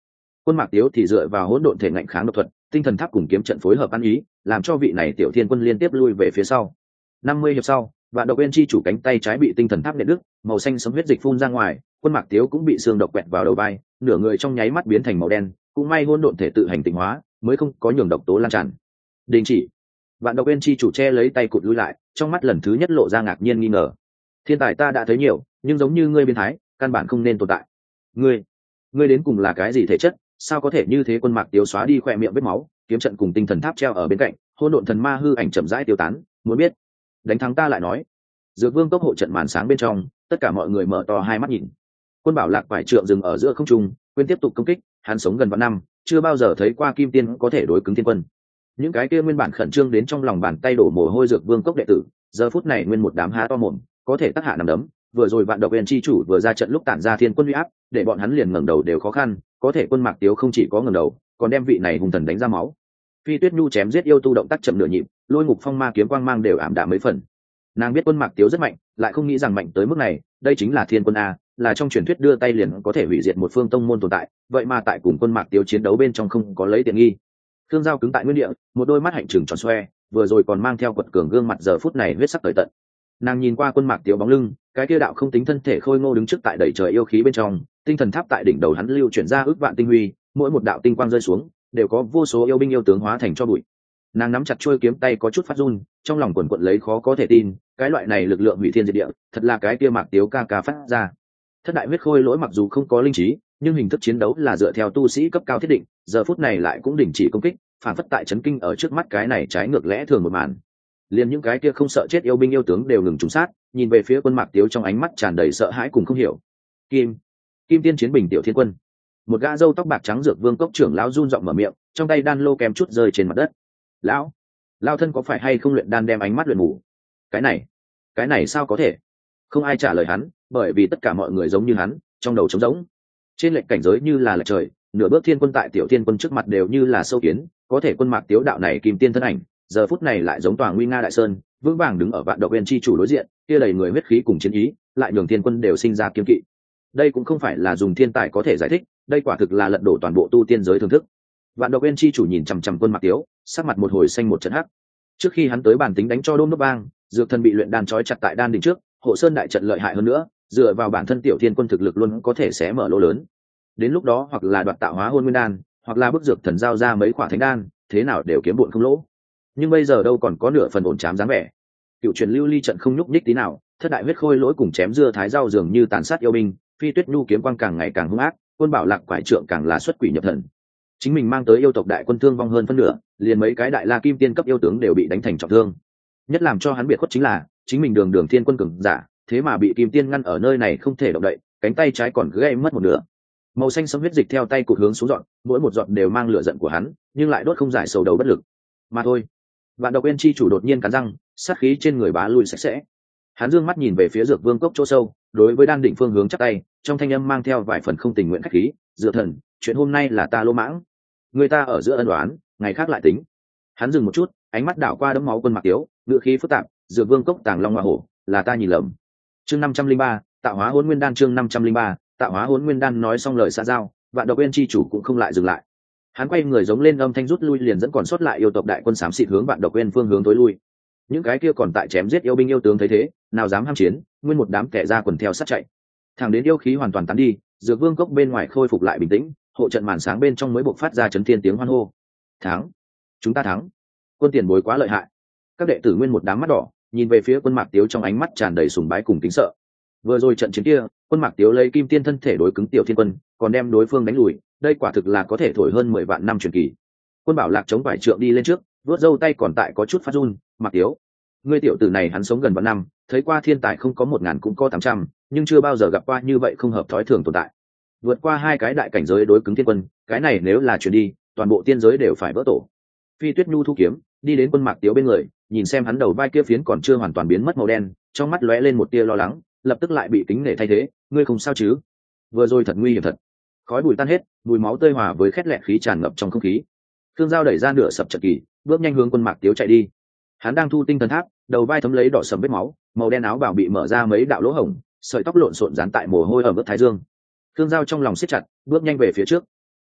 Quân Mạc Tiếu thì dựa vào hỗn độn thể ngạnh kháng độc thuật, tinh thần tháp cùng kiếm trận phối hợp ăn ý, làm cho vị này tiểu thiên quân liên tiếp lui về phía sau. năm mươi hiệp sau, Vạn Độc Uyên chi chủ cánh tay trái bị tinh thần tháp nện đứt, màu xanh sấm huyết dịch phun ra ngoài, Quân Mạc Tiếu cũng bị xương độc quẹt vào đầu vai, nửa người trong nháy mắt biến thành màu đen, cũng may hỗn độn thể tự hành tịnh hóa, mới không có nhường độc tố lan tràn. Đình chỉ. Vạn Độc Uyên chi chủ che lấy tay cụt lui lại, trong mắt lần thứ nhất lộ ra ngạc nhiên nghi ngờ. Thiên tài ta đã thấy nhiều, nhưng giống như ngươi biến thái, căn bản không nên tồn tại. Ngươi, ngươi đến cùng là cái gì thể chất, sao có thể như thế? Quân Mạc Tiếu xóa đi khỏe miệng vết máu, kiếm trận cùng tinh thần tháp treo ở bên cạnh, hỗn độn thần ma hư ảnh chậm rãi tiêu tán, muốn biết, đánh thắng ta lại nói. Dược Vương tốc hộ trận màn sáng bên trong, tất cả mọi người mở to hai mắt nhìn. Quân Bảo Lạc quải trượng dừng ở giữa không trung, quên tiếp tục công kích, hắn sống gần vạn năm, chưa bao giờ thấy qua kim tiên có thể đối cứng thiên quân. Những cái kia nguyên bản khẩn trương đến trong lòng bàn tay đổ mồ hôi Dược Vương cốc đệ tử, giờ phút này nguyên một đám há to mồm, có thể tác hạ nằm đấm. Vừa rồi Vạn Độc Uyên chi chủ vừa ra trận lúc tản ra thiên quân uy áp, để bọn hắn liền ngẩng đầu đều khó khăn, có thể Quân Mạc Tiếu không chỉ có ngẩng đầu, còn đem vị này hung thần đánh ra máu. Phi Tuyết Nhu chém giết yêu tu động tác chậm nửa nhịp, Lôi Ngục Phong Ma kiếm quang mang đều ảm đạm mấy phần. Nàng biết Quân Mạc Tiếu rất mạnh, lại không nghĩ rằng mạnh tới mức này, đây chính là thiên quân a, là trong truyền thuyết đưa tay liền có thể hủy diệt một phương tông môn tồn tại, vậy mà tại cùng Quân Mạc Tiếu chiến đấu bên trong không có lấy tiện nghi. Thương Giao cứng tại nguyên địa, một đôi mắt hạnh trừng tròn xoe, vừa rồi còn mang theo quật cường gương mặt giờ phút này huyết sắc tới tận. Nàng nhìn qua Quân Mạc Tiếu bóng lưng, cái kia đạo không tính thân thể khôi ngô đứng trước tại đầy trời yêu khí bên trong, tinh thần tháp tại đỉnh đầu hắn lưu chuyển ra ước vạn tinh huy, mỗi một đạo tinh quang rơi xuống, đều có vô số yêu binh yêu tướng hóa thành cho bụi. Nàng nắm chặt chuôi kiếm tay có chút phát run, trong lòng quần quật lấy khó có thể tin, cái loại này lực lượng hủy thiên diệt địa, thật là cái kia Mạc Tiếu ca ca phát ra. Thất đại huyết khôi lỗi mặc dù không có linh trí, nhưng hình thức chiến đấu là dựa theo tu sĩ cấp cao thiết định, giờ phút này lại cũng đình chỉ công kích, phản phất tại chấn kinh ở trước mắt cái này trái ngược lẽ thường một màn. Liền những cái kia không sợ chết yêu binh yêu tướng đều ngừng trúng sát, nhìn về phía Quân Mạc Tiếu trong ánh mắt tràn đầy sợ hãi cùng không hiểu. Kim, Kim Tiên chiến bình tiểu thiên quân. Một gã râu tóc bạc trắng Dược Vương cốc trưởng lão run giọng mở miệng, trong tay đan lô kèm chút rơi trên mặt đất. Lão, lão thân có phải hay không luyện đan đem ánh mắt luyện mù? Cái này, cái này sao có thể? Không ai trả lời hắn, bởi vì tất cả mọi người giống như hắn, trong đầu trống rỗng. Trên lệnh cảnh giới như là lệch trời, nửa bước thiên quân tại tiểu thiên quân trước mặt đều như là sâu kiến, có thể Quân Mạc Tiếu đạo này Kim Tiên thân ảnh, giờ phút này lại giống tòa nguy nga đại sơn, vững vàng đứng ở Vạn Độc Uyên chi chủ đối diện, kia đầy người huyết khí cùng chiến ý, lại nhường thiên quân đều sinh ra kiêng kỵ. Đây cũng không phải là dùng thiên tài có thể giải thích, đây quả thực là lật đổ toàn bộ tu tiên giới thưởng thức. Vạn Độc Uyên chi chủ nhìn chằm chằm Quân Mạc Tiếu, sắc mặt một hồi xanh một trận hắc. Trước khi hắn tới bản tính đánh cho đôm nốt bang, dược thần bị luyện đan trói chặt tại đan đỉnh trước, hộ sơn đại trận lợi hại hơn nữa, dựa vào bản thân tiểu thiên quân thực lực luôn có thể xé mở lỗ lớn. Đến lúc đó hoặc là đoạt tạo hóa hôn nguyên đan, hoặc là bức dược thần giao ra mấy quả thánh đan, thế nào đều kiếm bộn không lỗ. Nhưng bây giờ đâu còn có nửa phần ổn chám dáng vẻ. Cựu truyền lưu ly trận không nhúc nhích tí nào, thất đại huyết khôi lỗi cùng chém dưa thái rau dường như tàn sát yêu binh, Phi Tuyết Nhu kiếm quang càng ngày càng hung ác, Quân Bảo Lạc quải trượng càng là xuất quỷ nhập thần. Chính mình mang tới yêu tộc đại quân thương vong hơn phân nửa, liền mấy cái đại la kim tiên cấp yêu tướng đều bị đánh thành trọng thương. Nhất làm cho hắn biệt khuất chính là, chính mình đường đường thiên quân cường giả, thế mà bị kim tiên ngăn ở nơi này không thể động đậy, cánh tay trái còn gãy mất một nửa. Màu xanh sẫm huyết dịch theo tay cụt hướng xuống dọn, mỗi một giọt đều mang lửa giận của hắn, nhưng lại đốt không giải sầu đầu bất lực. Mà thôi. Vạn Độc Uyên chi chủ đột nhiên cắn răng, sát khí trên người bá lui sạch sẽ. Hắn dương mắt nhìn về phía Dược Vương cốc chỗ sâu, đối với đan định phương hướng chắp tay, trong thanh âm mang theo vài phần không tình nguyện khách khí, "Dược thần, chuyện hôm nay là ta lô mãng, người ta ở giữa ân oán, ngày khác lại tính." Hắn dừng một chút, ánh mắt đảo qua đấm máu Quân Mạc Tiếu, ngữ khí phức tạp, "Dược Vương cốc tàng long hoa hổ, là ta nhìn lầm." Chương năm trăm linh ba, Tạo hóa hỗn nguyên đan. Chương năm trăm linh ba, Tạo hóa hỗn nguyên đan. Nói xong lời xã giao, Vạn Độc Uyên chi chủ cũng không lại dừng lại. Hắn quay người giống lên âm thanh rút lui, liền dẫn còn sót lại yêu tộc đại quân xám xịt hướng Vạn Độc Uyên phương hướng tối lui. Những cái kia còn tại chém giết yêu binh yêu tướng thấy thế, nào dám ham chiến, nguyên một đám kẻ ra quần theo sát chạy. Thẳng đến yêu khí hoàn toàn tán đi, Dược Vương cốc bên ngoài khôi phục lại bình tĩnh, hộ trận màn sáng bên trong mới bộc phát ra chấn thiên tiếng hoan hô. "Thắng, chúng ta thắng, quân tiền bối quá lợi hại." Các đệ tử nguyên một đám mắt đỏ, nhìn về phía Quân Mạc Tiếu trong ánh mắt tràn đầy sùng bái cùng kính sợ. Vừa rồi trận chiến kia, Quân Mạc Tiếu lấy kim tiên thân thể đối cứng tiểu thiên quân, còn đem đối phương đánh lùi, đây quả thực là có thể thổi hơn mười vạn năm truyền kỳ. Quân Bảo Lạc chống vải trượng đi lên trước, vuốt râu tay còn tại có chút phát run, "Mạc Tiếu, ngươi tiểu tử này hắn sống gần vạn năm, thấy qua thiên tài không có một ngàn cũng có tám trăm, nhưng chưa bao giờ gặp qua như vậy không hợp thói thường tồn tại. Vượt qua hai cái đại cảnh giới đối cứng thiên quân, cái này nếu là truyền đi, toàn bộ tiên giới đều phải vỡ tổ." Phi Tuyết Nhu thu kiếm, đi đến Quân Mạc Tiếu bên người, nhìn xem hắn đầu vai kia phiến còn chưa hoàn toàn biến mất màu đen, trong mắt lóe lên một tia lo lắng, lập tức lại bị kính nể thay thế, "Ngươi không sao chứ? Vừa rồi thật nguy hiểm thật." Khói bụi tan hết, mùi máu tươi hòa với khét lẹt khí tràn ngập trong không khí. Thương Giao đẩy ra nửa sập trận kỳ, bước nhanh hướng Quân Mạc Tiếu chạy đi. Hắn đang thu tinh thần tháp, đầu vai thấm lấy đỏ sầm vết máu, màu đen áo bào bị mở ra mấy đạo lỗ hổng, sợi tóc lộn xộn dán tại mồ hôi ở mức thái dương. Thương Giao trong lòng siết chặt, bước nhanh về phía trước.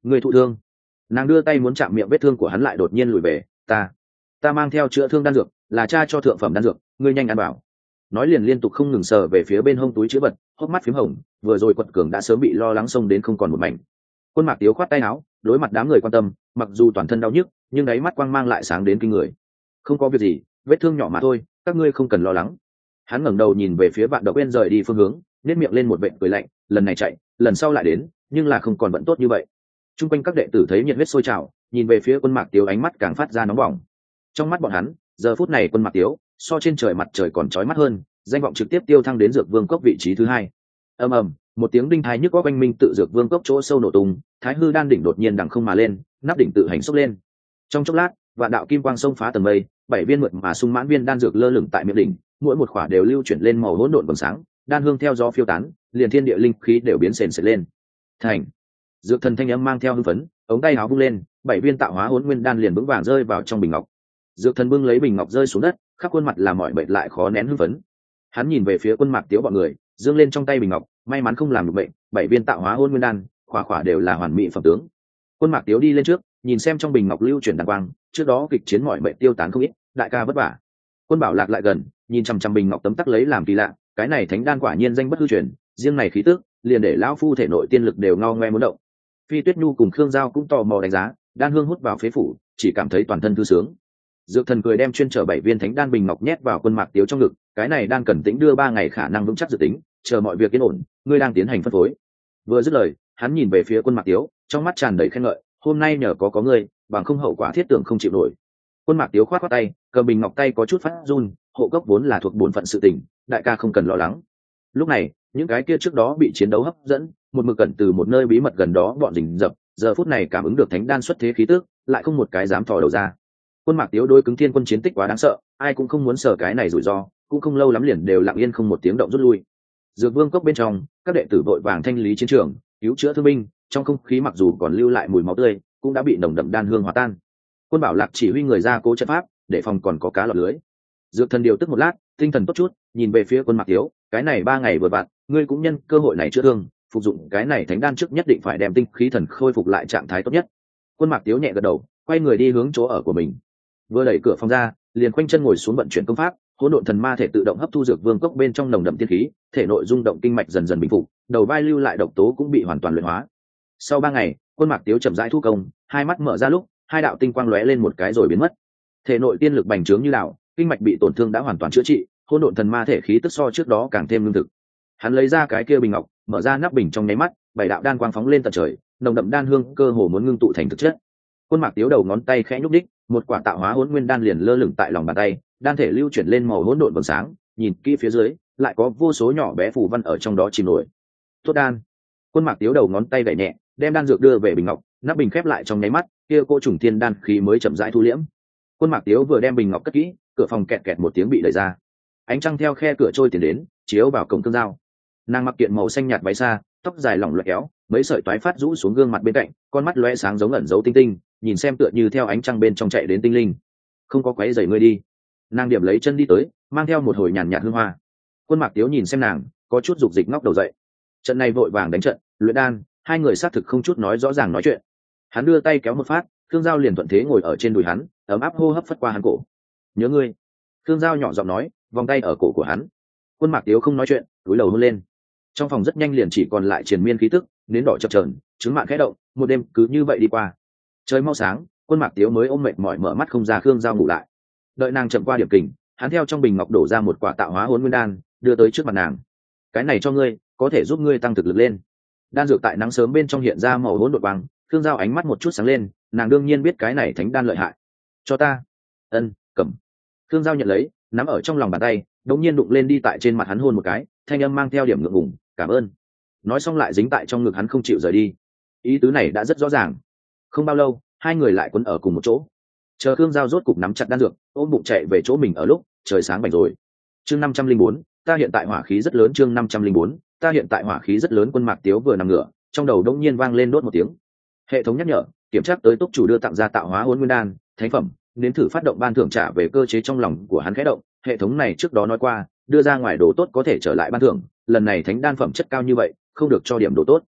người thụ thương. Nàng đưa tay muốn chạm miệng vết thương của hắn lại đột nhiên lùi về. Ta, ta mang theo chữa thương đan dược, là cha cho thượng phẩm đan dược, ngươi nhanh ăn bảo. Nói liền liên tục không ngừng sờ về phía bên hông túi chứa vật, hốc mắt phím hồng, vừa rồi quật cường đã sớm bị lo lắng xông đến không còn một mảnh. Quân Mạc Tiếu khoát tay áo, đối mặt đám người quan tâm, mặc dù toàn thân đau nhức, nhưng đáy mắt quang mang lại sáng đến kinh người. Không có việc gì, vết thương nhỏ mà thôi, các ngươi không cần lo lắng. Hắn ngẩng đầu nhìn về phía Vạn Độc Uyên rời đi phương hướng, nhếch miệng lên một vệt cười lạnh, lần này chạy, lần sau lại đến, nhưng là không còn vẫn tốt như vậy. Trung quanh các đệ tử thấy nhiệt huyết sôi trào, nhìn về phía Quân Mạc Tiếu ánh mắt càng phát ra nóng bỏng. Trong mắt bọn hắn, giờ phút này Quân Mạc Tiếu, so trên trời mặt trời còn chói mắt hơn, danh vọng trực tiếp tiêu thăng đến Dược Vương cốc vị trí thứ hai. Ầm ầm, một tiếng đinh thái nhức óc oanh minh tự Dược Vương cốc chỗ sâu nổ tung, Thái Hư đan đỉnh đột nhiên đằng không mà lên, nắp đỉnh tự hành xốc lên. Trong chốc lát, vạn đạo kim quang xông phá tầng mây, bảy viên mượt mà sung mãn viên đan dược lơ lửng tại miệng đỉnh, mỗi một khỏa đều lưu chuyển lên màu hỗn độn vầng sáng, đan hương theo gió phiêu tán, liền thiên địa linh khí đều biến sền sệt lên. Thành. Dược thần thanh âm mang theo hưng phấn, ống tay áo vung lên, bảy viên tạo hóa hỗn nguyên đan liền vững vàng rơi vào trong bình ngọc. Dược thần bưng lấy bình ngọc rơi xuống đất, khắp khuôn mặt là mỏi mệt lại khó nén hưng phấn. Hắn nhìn về phía Quân Mạc Tiếu bọn người, dương lên trong tay bình ngọc, may mắn không làm được bệnh, bảy viên tạo hóa hỗn nguyên đan, khỏa khỏa đều là hoàn mỹ phẩm tướng. Quân Mạc Tiếu đi lên trước, nhìn xem trong bình ngọc lưu chuyển đàn quang, trước đó kịch chiến mỏi mệt tiêu tán không ít, đại ca vất vả. Quân Bảo Lạc lại gần, nhìn chằm chằm bình ngọc tấm tắc lấy làm kỳ lạ, cái này thánh đan quả nhiên danh bất hư truyền, riêng này khí tức, liền để lão phu thể nội tiên lực đều ngao ngoe muốn động. Phi Tuyết Nhu cùng Khương Giao cũng tò mò đánh giá, đan hương hút vào phế phủ, chỉ cảm thấy toàn thân thư sướng. Dược thần cười đem chuyên trở bảy viên thánh đan bình ngọc nhét vào Quân Mạc Tiếu trong ngực, cái này đan cần tĩnh đưa ba ngày khả năng vững chắc dự tính, chờ mọi việc yên ổn, ngươi đang tiến hành phân phối. Vừa dứt lời, hắn nhìn về phía Quân Mạc Tiếu, trong mắt tràn đầy khen ngợi, hôm nay nhờ có có ngươi, bằng không hậu quả thiết tưởng không chịu nổi. Quân Mạc Tiếu khoát khoát tay, cầm bình ngọc tay có chút phát run, hộ cấp vốn là thuộc bổn phận sự tình, đại ca không cần lo lắng. Lúc này, những cái kia trước đó bị chiến đấu hấp dẫn, một mực cẩn từ một nơi bí mật gần đó bọn rình rập, giờ phút này cảm ứng được thánh đan xuất thế khí tức, lại không một cái dám thò đầu ra. Quân Mạc Tiếu đối cứng thiên quân chiến tích quá đáng sợ, ai cũng không muốn sợ cái này rủi ro, cũng không lâu lắm liền đều lặng yên không một tiếng động rút lui. Dược Vương cốc bên trong, các đệ tử vội vàng thanh lý chiến trường, cứu chữa thương binh, trong không khí mặc dù còn lưu lại mùi máu tươi, cũng đã bị nồng đậm đan hương hòa tan. Quân Bảo Lạc chỉ huy người ra cố trận pháp, để phòng còn có cá lọt lưới. Dược thần điều tức một lát, tinh thần tốt chút, nhìn về phía Quân Mạc Tiếu, cái này ba ngày vừa vặn, ngươi cũng nhân cơ hội này chữa thương, phục dụng cái này thánh đan trước nhất định phải đem tinh khí thần khôi phục lại trạng thái tốt nhất. Quân Mạc Tiếu nhẹ gật đầu, quay người đi hướng chỗ ở của mình. Vừa đẩy cửa phòng ra, liền khoanh chân ngồi xuống vận chuyển công pháp, hỗn độn thần ma thể tự động hấp thu Dược Vương cốc bên trong nồng đậm tiên khí, thể nội rung động kinh mạch dần dần bình phục, đầu vai lưu lại độc tố cũng bị hoàn toàn luyện hóa. Sau ba ngày, Quân Mạc Tiếu chậm rãi thu công, hai mắt mở ra lúc, hai đạo tinh quang lóe lên một cái rồi biến mất. Thể nội tiên lực bành trướng như đạo, kinh mạch bị tổn thương đã hoàn toàn chữa trị, hỗn độn thần ma thể khí tức so trước đó càng thêm lương thực. Hắn lấy ra cái kia bình ngọc, mở ra nắp bình trong nháy mắt, bảy đạo đan quang phóng lên tận trời, nồng đậm đan hương cơ hồ muốn ngưng tụ thành thực chất. Quân Mạc Tiếu đầu ngón tay khẽ nhúc đích, một quả tạo hóa hỗn nguyên đan liền lơ lửng tại lòng bàn tay, đan thể lưu chuyển lên màu hỗn độn vầng sáng, nhìn kỹ phía dưới, lại có vô số nhỏ bé phù văn ở trong đó chìm nổi. Tốt đan. Quân Mạc Tiếu đầu ngón tay gảy nhẹ, đem đan dược đưa về bình ngọc, nắp bình khép lại trong nháy mắt, kia cô trùng thiên đan khí mới chậm rãi thu liễm. Quân Mạc Tiếu vừa đem bình ngọc cất kỹ, cửa phòng kẹt kẹt một tiếng bị đẩy ra. Ánh trăng theo khe cửa trôi tiền đến, chiếu vào cổng Thương Giao. Nàng mặc kiện màu xanh nhạt váy xa, tóc dài lỏng lẻo kéo, mấy sợi toái phát rũ xuống gương mặt bên cạnh, con mắt lóe sáng giống ẩn dấu tinh tinh, nhìn xem tựa như theo ánh trăng bên trong chạy đến tinh linh. Không có quấy rầy ngươi đi. Nàng điểm lấy chân đi tới, mang theo một hồi nhàn nhạt hương hoa. Quân Mạc Tiếu nhìn xem nàng, có chút dục dịch ngóc đầu dậy. Trận này vội vàng đánh trận, luyện đan, hai người xác thực không chút nói rõ ràng nói chuyện. Hắn đưa tay kéo một phát, Thương Giao liền thuận thế ngồi ở trên đùi hắn, ấm áp hô hấp phất qua hắn cổ. Nhớ ngươi. Thương Giao nhỏ giọng nói, vòng tay ở cổ của hắn. Quân Mạc Tiếu không nói chuyện, cúi đầu hôn lên. Trong phòng rất nhanh liền chỉ còn lại triền miên khí tức, nến đỏ chập chờn, trứng mạn khẽ động, một đêm cứ như vậy đi qua. Trời mau sáng, Quân Mạc Tiếu mới ôm mệt mỏi mở mắt không ra Khương Giao ngủ lại. Đợi nàng chậm qua điểm kình, hắn theo trong bình ngọc đổ ra một quả tạo hóa hỗn nguyên đan, đưa tới trước mặt nàng. Cái này cho ngươi, có thể giúp ngươi tăng thực lực lên. Đan dược tại nắng sớm bên trong hiện ra màu hỗn độn vàng, Khương Giao ánh mắt một chút sáng lên, nàng đương nhiên biết cái này thánh đan lợi hại. Cho ta. Ân, cầm. Khương Giao nhận lấy, nắm ở trong lòng bàn tay, đống nhiên đụng lên đi tại trên mặt hắn hôn một cái, thanh âm mang theo điểm ngượng ngùng, cảm ơn. Nói xong lại dính tại trong ngực hắn không chịu rời đi. Ý tứ này đã rất rõ ràng. Không bao lâu, hai người lại quấn ở cùng một chỗ. Chờ Khương Giao rốt cục nắm chặt đan dược, ôm bụng chạy về chỗ mình ở lúc trời sáng bảnh rồi. Chương năm trăm linh bốn, ta hiện tại hỏa khí rất lớn. Chương năm trăm linh bốn, ta hiện tại hỏa khí rất lớn. Quân Mạc Tiếu vừa nằm ngửa, trong đầu đống nhiên vang lên đốt một tiếng. Hệ thống nhắc nhở, kiểm tra tới túc chủ đưa tặng ra tạo hóa hỗn nguyên đan, thánh phẩm, nếm thử phát động ban thưởng trả về cơ chế trong lòng của hắn khẽ động. Hệ thống này trước đó nói qua, đưa ra ngoài đồ tốt có thể trở lại ban thưởng, lần này thánh đan phẩm chất cao như vậy, không được cho điểm đồ tốt.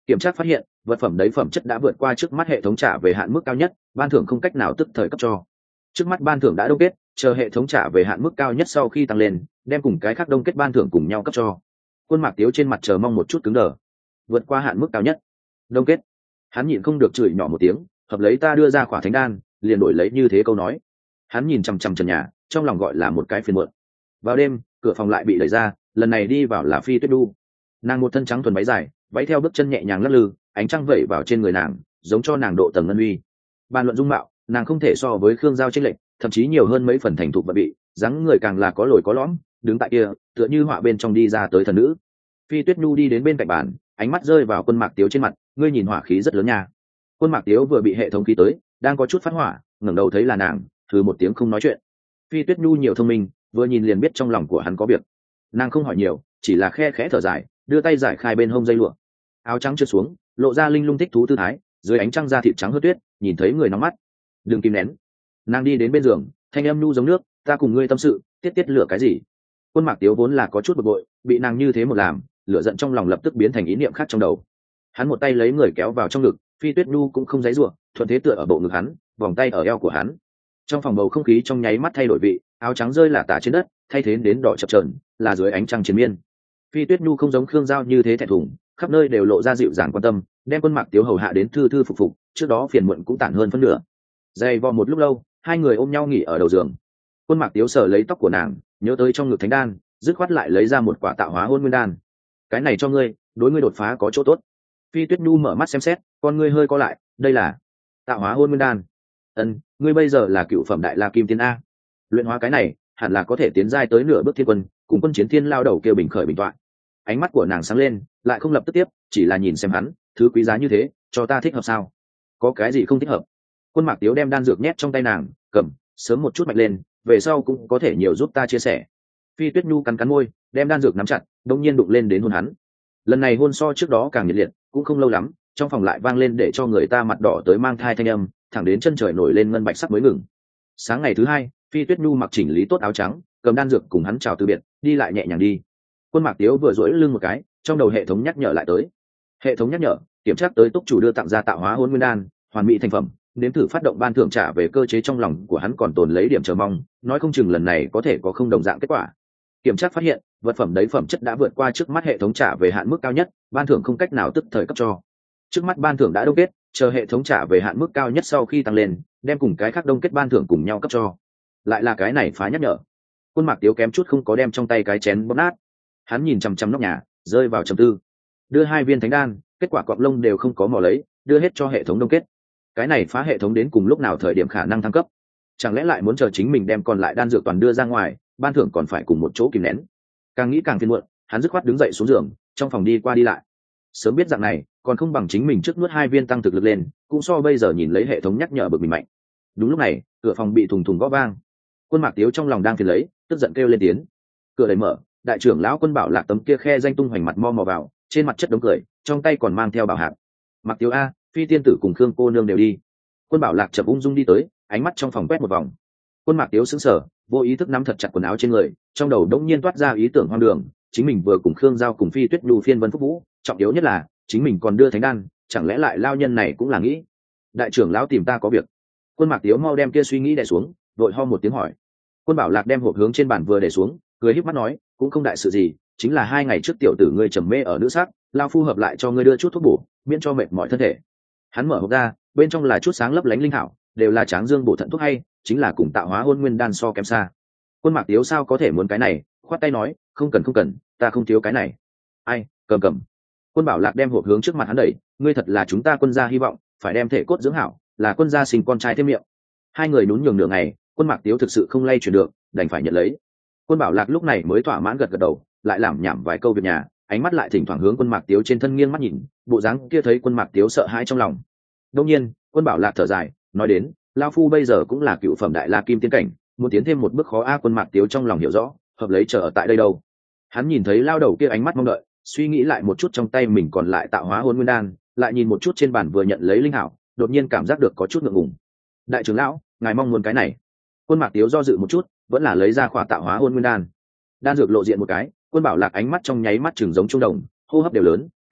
Kiểm tra phát hiện vật phẩm đấy phẩm chất đã vượt qua trước mắt hệ thống trả về hạn mức cao nhất, ban thưởng không cách nào tức thời cấp cho. Trước mắt ban thưởng đã đông kết, chờ hệ thống trả về hạn mức cao nhất sau khi tăng lên, đem cùng cái khác đông kết ban thưởng cùng nhau cấp cho. Quân Mạc Tiếu trên mặt chờ mong một chút cứng đờ. Vượt qua hạn mức cao nhất, đông kết. Hắn nhịn không được chửi nhỏ một tiếng, hợp lấy ta đưa ra khỏa thánh đan, liền đổi lấy như thế câu nói. Hắn nhìn chằm chằm trần nhà, trong lòng gọi là một cái phiền muộn. Vào đêm, cửa phòng lại bị đẩy ra, lần này đi vào là Phi Tuyết Nhu. Nàng một thân trắng thuần váy dài, váy theo bước chân nhẹ nhàng lắc lư, ánh trăng vẩy vào trên người nàng, giống cho nàng độ tầng ngân uy. Bàn luận dung mạo, nàng không thể so với Khương Giao chênh lệch, thậm chí nhiều hơn mấy phần thành thục và bị, dáng người càng là có lồi có lõm, đứng tại kia, tựa như họa bên trong đi ra tới thần nữ. Phi Tuyết Nhu đi đến bên cạnh bàn, ánh mắt rơi vào Quân Mạc Tiếu trên mặt, ngươi nhìn hỏa khí rất lớn nha. Quân Mạc Tiếu vừa bị hệ thống khí tới, đang có chút phát hỏa, ngẩng đầu thấy là nàng, thử một tiếng không nói chuyện. Phi Tuyết Nhu nhiều thông minh, vừa nhìn liền biết trong lòng của hắn có việc. Nàng không hỏi nhiều, chỉ là khe khẽ thở dài, đưa tay giải khai bên hông dây lụa, áo trắng trượt xuống, lộ ra linh lung thích thú tư thái, dưới ánh trăng da thịt trắng hớt tuyết, nhìn thấy người nóng mắt. Đừng kìm nén. Nàng đi đến bên giường, thanh âm nhu giống nước, ta cùng ngươi tâm sự, tiết tiết lửa cái gì? Quân Mạc Tiếu vốn là có chút bực bội, bị nàng như thế một làm, lửa giận trong lòng lập tức biến thành ý niệm khác trong đầu. Hắn một tay lấy người kéo vào trong ngực, Phi Tuyết Nhu cũng không giãy giụa, thuận thế tựa ở bộ ngực hắn, vòng tay ở eo của hắn. Trong phòng bầu không khí trong nháy mắt thay đổi vị, áo trắng rơi lả tả trên đất, thay thế đến đỏ chập chờn, là dưới ánh trăng triền miên. Phi Tuyết Nhu không giống Khương Giao như thế thẹn thùng, khắp nơi đều lộ ra dịu dàng quan tâm, đem Quân Mạc Tiếu hầu hạ đến thư thư phục phục, trước đó phiền muộn cũng tản hơn phân nửa. Dày vò một lúc lâu, hai người ôm nhau nghỉ ở đầu giường. Quân Mạc Tiếu sờ lấy tóc của nàng, nhớ tới trong ngực thánh đan, dứt khoát lại lấy ra một quả tạo hóa hôn nguyên đan. Cái này cho ngươi, đối ngươi đột phá có chỗ tốt. Phi Tuyết Nhu mở mắt xem xét, con ngươi hơi co lại, đây là tạo hóa hôn nguyên đan. Ân, ngươi bây giờ là cựu phẩm đại la kim tiên a. Luyện hóa cái này, hẳn là có thể tiến giai tới nửa bước thiên quân, cùng quân chiến thiên lao đầu kêu bình khởi bình toạn. Ánh mắt của nàng sáng lên, lại không lập tức tiếp, chỉ là nhìn xem hắn, thứ quý giá như thế, cho ta thích hợp sao? Có cái gì không thích hợp? Quân Mạc Tiếu đem đan dược nhét trong tay nàng, cầm, sớm một chút mạnh lên, về sau cũng có thể nhiều giúp ta chia sẻ. Phi Tuyết Nhu cắn cắn môi, đem đan dược nắm chặt, đột nhiên đụng lên đến hôn hắn. Lần này hôn so trước đó càng nhiệt liệt, cũng không lâu lắm, trong phòng lại vang lên để cho người ta mặt đỏ tới mang thai thanh âm, thẳng đến chân trời nổi lên ngân bạch sắc mới ngừng. Sáng ngày thứ hai, Phi Tuyết Nhu mặc chỉnh lý tốt áo trắng, cầm đan dược cùng hắn chào từ biệt, đi lại nhẹ nhàng đi. Quân Mạc Tiếu vừa duỗi lưng một cái, trong đầu hệ thống nhắc nhở lại tới. Hệ thống nhắc nhở, kiểm tra tới túc chủ đưa tặng ra tạo hóa hôn nguyên đan, hoàn mỹ thành phẩm, nếm thử phát động ban thưởng trả về cơ chế trong lòng của hắn còn tồn lấy điểm chờ mong, nói không chừng lần này có thể có không đồng dạng kết quả. Kiểm tra phát hiện, vật phẩm đấy phẩm chất đã vượt qua trước mắt hệ thống trả về hạn mức cao nhất, ban thưởng không cách nào tức thời cấp cho. Trước mắt ban thưởng đã đông kết, chờ hệ thống trả về hạn mức cao nhất sau khi tăng lên, đem cùng cái khác đông kết ban thưởng cùng nhau cấp cho. Lại là cái này phá nhắc nhở. Quân Mạc Tiếu kém chút không có đem trong tay cái chén bóp nát. Hắn nhìn chằm chằm nóc nhà, rơi vào trầm tư. Đưa hai viên thánh đan, kết quả cọp lông đều không có mò lấy, đưa hết cho hệ thống đông kết. Cái này phá hệ thống đến cùng lúc nào thời điểm khả năng thăng cấp? Chẳng lẽ lại muốn chờ chính mình đem còn lại đan dược toàn đưa ra ngoài, ban thưởng còn phải cùng một chỗ kìm nén? Càng nghĩ càng phiền muộn, hắn dứt khoát đứng dậy xuống giường, trong phòng đi qua đi lại. Sớm biết dạng này, còn không bằng chính mình trước nuốt hai viên tăng thực lực lên, cũng so bây giờ nhìn lấy hệ thống nhắc nhở bực mình mạnh. Đúng lúc này, cửa phòng bị thùng thùng gõ vang. Quân Mạc Tiếu trong lòng đang phiền lấy, tức giận kêu lên tiếng. Cửa đẩy mở, đại trưởng lão Quân Bảo Lạc tấm kia khe danh tung hoành mặt mo mò vào, trên mặt chất đống cười, trong tay còn mang theo bảo hạt. Mạc Tiếu a, Phi tiên tử cùng Khương cô nương đều đi. Quân Bảo Lạc chậm ung dung đi tới, ánh mắt trong phòng quét một vòng. Quân Mạc Tiếu sững sờ, vô ý thức nắm thật chặt quần áo trên người, trong đầu đống nhiên toát ra ý tưởng hoang đường, chính mình vừa cùng Khương Giao cùng Phi Tuyết Nhu phiên vân phúc vũ, trọng yếu nhất là chính mình còn đưa thánh đan, chẳng lẽ lại lao nhân này cũng là nghĩ đại trưởng lão tìm ta có việc? Quân Mạc Tiếu mau đem kia suy nghĩ đè xuống, vội ho một tiếng hỏi. Quân Bảo Lạc đem hộp hướng trên bàn vừa để xuống, cười híp mắt nói, cũng không đại sự gì, chính là hai ngày trước tiểu tử ngươi trầm mê ở nữ sắc, lao phu hợp lại cho ngươi đưa chút thuốc bổ, miễn cho mệt mỏi thân thể. Hắn mở hộp ra, bên trong là chút sáng lấp lánh linh thảo, đều là tráng dương bổ thận thuốc hay, chính là cùng tạo hóa hôn nguyên đan so kém xa. Quân Mạc Tiếu sao có thể muốn cái này, khoát tay nói, không cần không cần, ta không thiếu cái này. Ai, cầm cầm. Quân Bảo Lạc đem hộp hướng trước mặt hắn đẩy, ngươi thật là chúng ta Quân gia hy vọng, phải đem thể cốt dưỡng hảo, là Quân gia sinh con trai thêm miệng. Hai người nhún nhường nửa ngày, Quân Mạc Tiếu thực sự không lay chuyển được, đành phải nhận lấy. Quân Bảo Lạc lúc này mới thỏa mãn gật gật đầu, lại lẩm nhẩm vài câu việc nhà, ánh mắt lại thỉnh thoảng hướng Quân Mạc Tiếu trên thân nghiêng mắt nhìn, bộ dáng kia thấy Quân Mạc Tiếu sợ hãi trong lòng. Đương nhiên, Quân Bảo Lạc thở dài, nói đến, lão phu bây giờ cũng là cựu phẩm đại la kim tiên cảnh, muốn tiến thêm một bước khó a. Quân Mạc Tiếu trong lòng hiểu rõ, hợp lấy chờ ở tại đây đâu. Hắn nhìn thấy lao đầu kia ánh mắt mong đợi, suy nghĩ lại một chút trong tay mình còn lại tạo hóa hôn nguyên đan, lại nhìn một chút trên bàn vừa nhận lấy linh hảo, đột nhiên cảm giác được có chút ngượng ngùng. Đại trưởng lão, ngài mong muốn cái này? Quân Mạc Tiếu do dự một chút, vẫn là lấy ra khỏa tạo hóa hôn nguyên đan. Đan dược lộ diện một cái, Quân Bảo Lạc ánh mắt trong nháy mắt chừng giống trung đồng, hô hấp đều lớn, cái này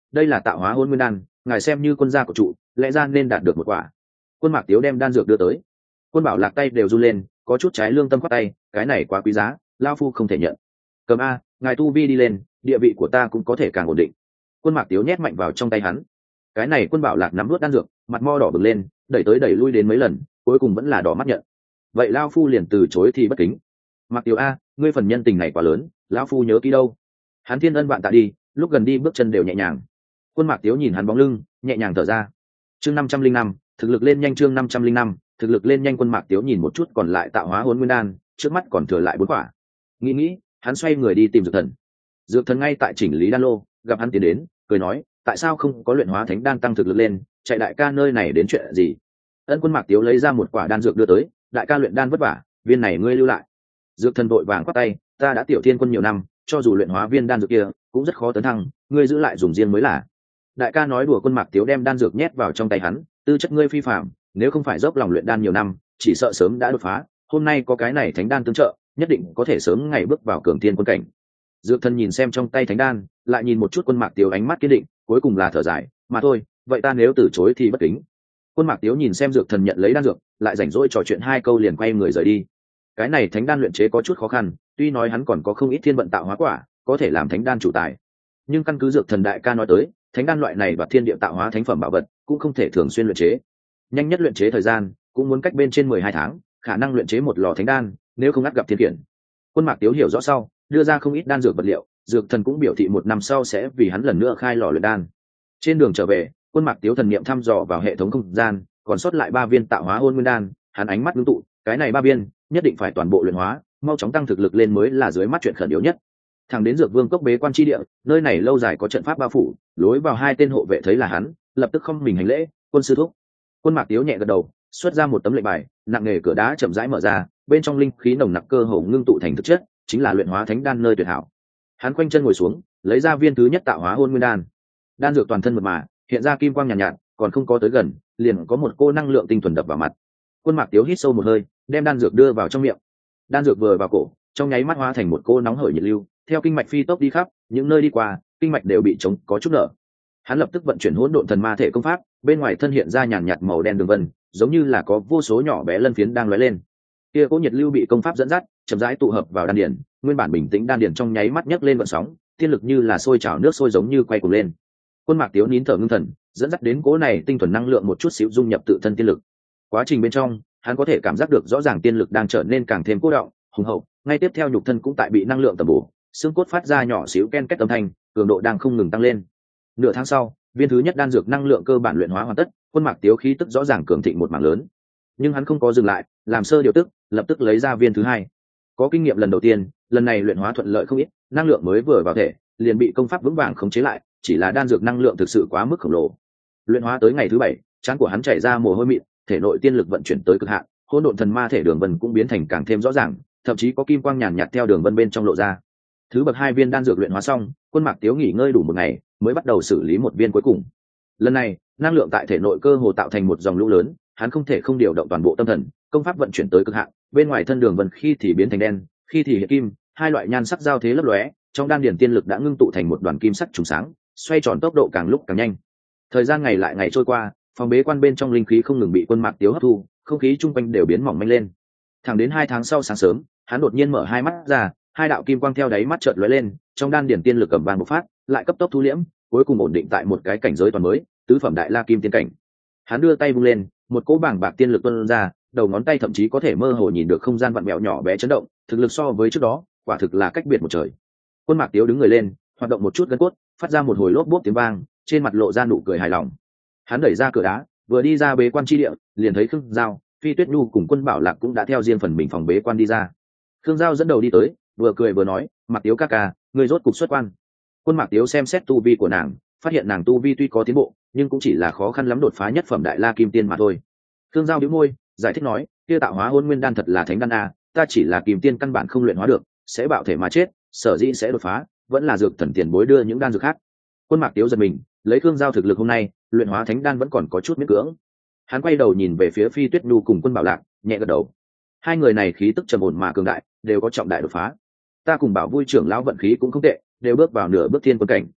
đây là tạo hóa hôn nguyên đan, ngài xem như quân gia của trụ, lẽ ra nên đạt được một quả. Quân Mạc Tiếu đem đan dược đưa tới. Quân Bảo Lạc tay đều run lên, có chút trái lương tâm khoát tay, cái này quá quý giá, lao phu không thể nhận. Cầm a, ngài tu vi đi lên, địa vị của ta cũng có thể càng ổn định. Quân Mạc Tiếu nhét mạnh vào trong tay hắn. Cái này Quân Bảo Lạc nắm nuốt đan dược, mặt mo đỏ bừng lên, đẩy tới đẩy lui đến mấy lần, cuối cùng vẫn là đỏ mắt nhận. Vậy lao phu liền từ chối thì bất kính. Mạc Tiếu a, ngươi phần nhân tình này quá lớn, lão phu nhớ kỹ đâu. Hắn thiên ân vạn tạ đi, lúc gần đi bước chân đều nhẹ nhàng. Quân Mạc Tiếu nhìn hắn bóng lưng, nhẹ nhàng thở ra. Chương năm trăm linh năm, thực lực lên nhanh. Chương năm trăm linh năm, thực lực lên nhanh. Quân Mạc Tiếu nhìn một chút còn lại tạo hóa hồn nguyên đan, trước mắt còn thừa lại bốn quả. Nghĩ nghĩ, hắn xoay người đi tìm Dược Thần. Dược Thần ngay tại chỉnh lý đan lô, gặp hắn tiến đến, cười nói, tại sao không có luyện hóa thánh đan tăng thực lực lên, chạy đại ca nơi này đến chuyện gì? Ân. Quân Mạc Tiếu lấy ra một quả đan dược đưa tới, đại ca luyện đan vất vả, viên này ngươi lưu lại. Dược Thần vội vàng quát tay, ta đã tiểu thiên quân nhiều năm, cho dù luyện hóa viên đan dược kia cũng rất khó tấn thăng, ngươi giữ lại dùng riêng mới là. Đại ca nói đùa. Quân Mạc Tiếu đem đan dược nhét vào trong tay hắn, tư chất ngươi phi phạm, nếu không phải dốc lòng luyện đan nhiều năm, chỉ sợ sớm đã đột phá, hôm nay có cái này thánh đan tương trợ, nhất định có thể sớm ngày bước vào cường thiên quân cảnh. Dược Thần nhìn xem trong tay thánh đan, lại nhìn một chút Quân Mạc Tiếu, ánh mắt kiên định, cuối cùng là thở dài, mà thôi, vậy ta nếu từ chối thì bất kính. Quân Mạc Tiếu nhìn xem Dược Thần nhận lấy đan dược, lại rảnh rỗi trò chuyện hai câu liền quay người rời đi. Cái này thánh đan luyện chế có chút khó khăn, tuy nói hắn còn có không ít thiên vận tạo hóa quả, có thể làm thánh đan chủ tài, nhưng căn cứ Dược Thần đại ca nói tới, thánh đan loại này và thiên địa tạo hóa thánh phẩm bảo vật cũng không thể thường xuyên luyện chế, nhanh nhất luyện chế thời gian cũng muốn cách bên trên mười hai tháng, khả năng luyện chế một lò thánh đan nếu không ngắt gặp thiên khiển. Quân Mạc Tiếu hiểu rõ sau, đưa ra không ít đan dược vật liệu, Dược Thần cũng biểu thị một năm sau sẽ vì hắn lần nữa khai lò luyện đan. Trên đường trở về, Quân Mạc Tiếu thần niệm thăm dò vào hệ thống không gian, còn sót lại ba viên tạo hóa hôn nguyên đan, hắn ánh mắt ngưng tụ, cái này ba viên nhất định phải toàn bộ luyện hóa, mau chóng tăng thực lực lên mới là dưới mắt chuyện khẩn yếu nhất. Thẳng đến Dược Vương cốc bế quan chi địa, nơi này lâu dài có trận pháp bao phủ, lối vào hai tên hộ vệ thấy là hắn, lập tức không mình hành lễ, quân sư thúc. Quân Mạc Tiếu nhẹ gật đầu, xuất ra một tấm lệnh bài, nặng nghề cửa đá chậm rãi mở ra, bên trong linh khí nồng nặc cơ hồ ngưng tụ thành thực chất, chính là luyện hóa thánh đan nơi tuyệt hảo. Hắn quanh chân ngồi xuống, lấy ra viên thứ nhất tạo hóa hôn nguyên đan. Đan dược toàn thân mượt mà, hiện ra kim quang nhàn nhạt, nhạt, còn không có tới gần, liền có một cô năng lượng tinh thuần đập vào mặt. Quân Mạc Tiếu hít sâu một hơi, đem đan dược đưa vào trong miệng. Đan dược vừa vào cổ, trong nháy mắt hóa thành một cô nóng hởi nhiệt lưu, theo kinh mạch phi tốc đi khắp, những nơi đi qua, kinh mạch đều bị chống có chút nở. Hắn lập tức vận chuyển hỗn độn thần ma thể công pháp, bên ngoài thân hiện ra nhàn nhạt màu đen đường vân, giống như là có vô số nhỏ bé lân phiến đang lóe lên. Kia cỗ nhiệt lưu bị công pháp dẫn dắt, chậm rãi tụ hợp vào đan điền, nguyên bản bình tĩnh đan điền trong nháy mắt nhấc lên vận sóng, tiên lực như là sôi trào nước sôi giống như quay cuồng lên. Quân Mạc Tiếu nín thở ngưng thần, dẫn dắt đến cỗ này tinh thuần năng lượng một chút xíu dung nhập tự thân tiên lực. Quá trình bên trong, hắn có thể cảm giác được rõ ràng tiên lực đang trở nên càng thêm cố động, hùng hậu, ngay tiếp theo nhục thân cũng tại bị năng lượng tầm bổ, xương cốt phát ra nhỏ xíu ken két âm thanh, cường độ đang không ngừng tăng lên. Nửa tháng sau, viên thứ nhất đan dược năng lượng cơ bản luyện hóa hoàn tất, Quân Mạc Tiếu khí tức rõ ràng cường thịnh một mảng lớn. Nhưng hắn không có dừng lại, làm sơ điều tức, lập tức lấy ra viên thứ hai. Có kinh nghiệm lần đầu tiên, lần này luyện hóa thuận lợi không ít, năng lượng mới vừa vào thể, liền bị công pháp vững vàng khống chế lại, chỉ là đan dược năng lượng thực sự quá mức khổng lồ. Luyện hóa tới ngày thứ bảy, trán của hắn chảy ra mồ hôi mịn, thể nội tiên lực vận chuyển tới cực hạn, hỗn độn thần ma thể đường vân cũng biến thành càng thêm rõ ràng, thậm chí có kim quang nhàn nhạt theo đường vân bên trong lộ ra. Thứ bậc hai viên đan dược luyện hóa xong, Quân Mạc Tiếu nghỉ ngơi đủ một ngày, mới bắt đầu xử lý một viên cuối cùng. Lần này, năng lượng tại thể nội cơ hồ tạo thành một dòng lũ lớn, hắn không thể không điều động toàn bộ tâm thần, công pháp vận chuyển tới cực hạn, bên ngoài thân đường vân khi thì biến thành đen, khi thì hiện kim, hai loại nhan sắc giao thế lấp lóe, trong đan điển tiên lực đã ngưng tụ thành một đoàn kim sắc trùng sáng, xoay tròn tốc độ càng lúc càng nhanh. Thời gian ngày lại ngày trôi qua, phòng bế quan bên trong linh khí không ngừng bị Quân Mạc Tiếu hấp thu, không khí chung quanh đều biến mỏng manh lên. Thẳng đến hai tháng sau sáng sớm, hắn đột nhiên mở hai mắt ra, hai đạo kim quang theo đáy mắt chợt lóe lên, trong đan điển tiên lực cầm vàng bộc phát, lại cấp tốc thu liễm, cuối cùng ổn định tại một cái cảnh giới toàn mới, tứ phẩm đại la kim tiên cảnh. Hắn đưa tay vung lên, một cỗ bảng bạc tiên lực tuôn ra, đầu ngón tay thậm chí có thể mơ hồ nhìn được không gian vặn vẹo nhỏ bé chấn động, thực lực so với trước đó, quả thực là cách biệt một trời. Quân Mạc Tiếu đứng người lên, hoạt động một chút gân cốt, phát ra một hồi lốp bốp tiếng vang, trên mặt lộ ra nụ cười hài lòng. Hắn đẩy ra cửa đá, vừa đi ra bế quan chi địa, liền thấy Khương Giao, Phi Tuyết Nhu cùng Quân Bảo Lạc cũng đã theo riêng phần mình phòng bế quan đi ra. Khương Giao dẫn đầu đi tới, vừa cười vừa nói, Mạc Tiếu ca ca, người rốt cục xuất quan. Quân Mạc Tiếu xem xét tu vi của nàng, phát hiện nàng tu vi tuy có tiến bộ, nhưng cũng chỉ là khó khăn lắm đột phá nhất phẩm đại la kim tiên mà thôi. Khương Giao bĩu môi, giải thích nói, kia tạo hóa hôn nguyên đan thật là thánh đan a, ta chỉ là kim tiên căn bản không luyện hóa được, sẽ bạo thể mà chết, sở dĩ sẽ đột phá, vẫn là dược thần tiền bối đưa những đan dược khác. Quân Mạc Tiếu giật mình, lấy Khương Giao thực lực hôm nay, luyện hóa thánh đan vẫn còn có chút miễn cưỡng. Hắn quay đầu nhìn về phía Phi Tuyết Nhu cùng Quân Bảo Lạc, nhẹ gật đầu. Hai người này khí tức trầm ổn mà cường đại, đều có trọng đại đột phá. Ta cùng Bảo Vui trưởng lão vận khí cũng không tệ, đều bước vào nửa bước thiên quân cảnh.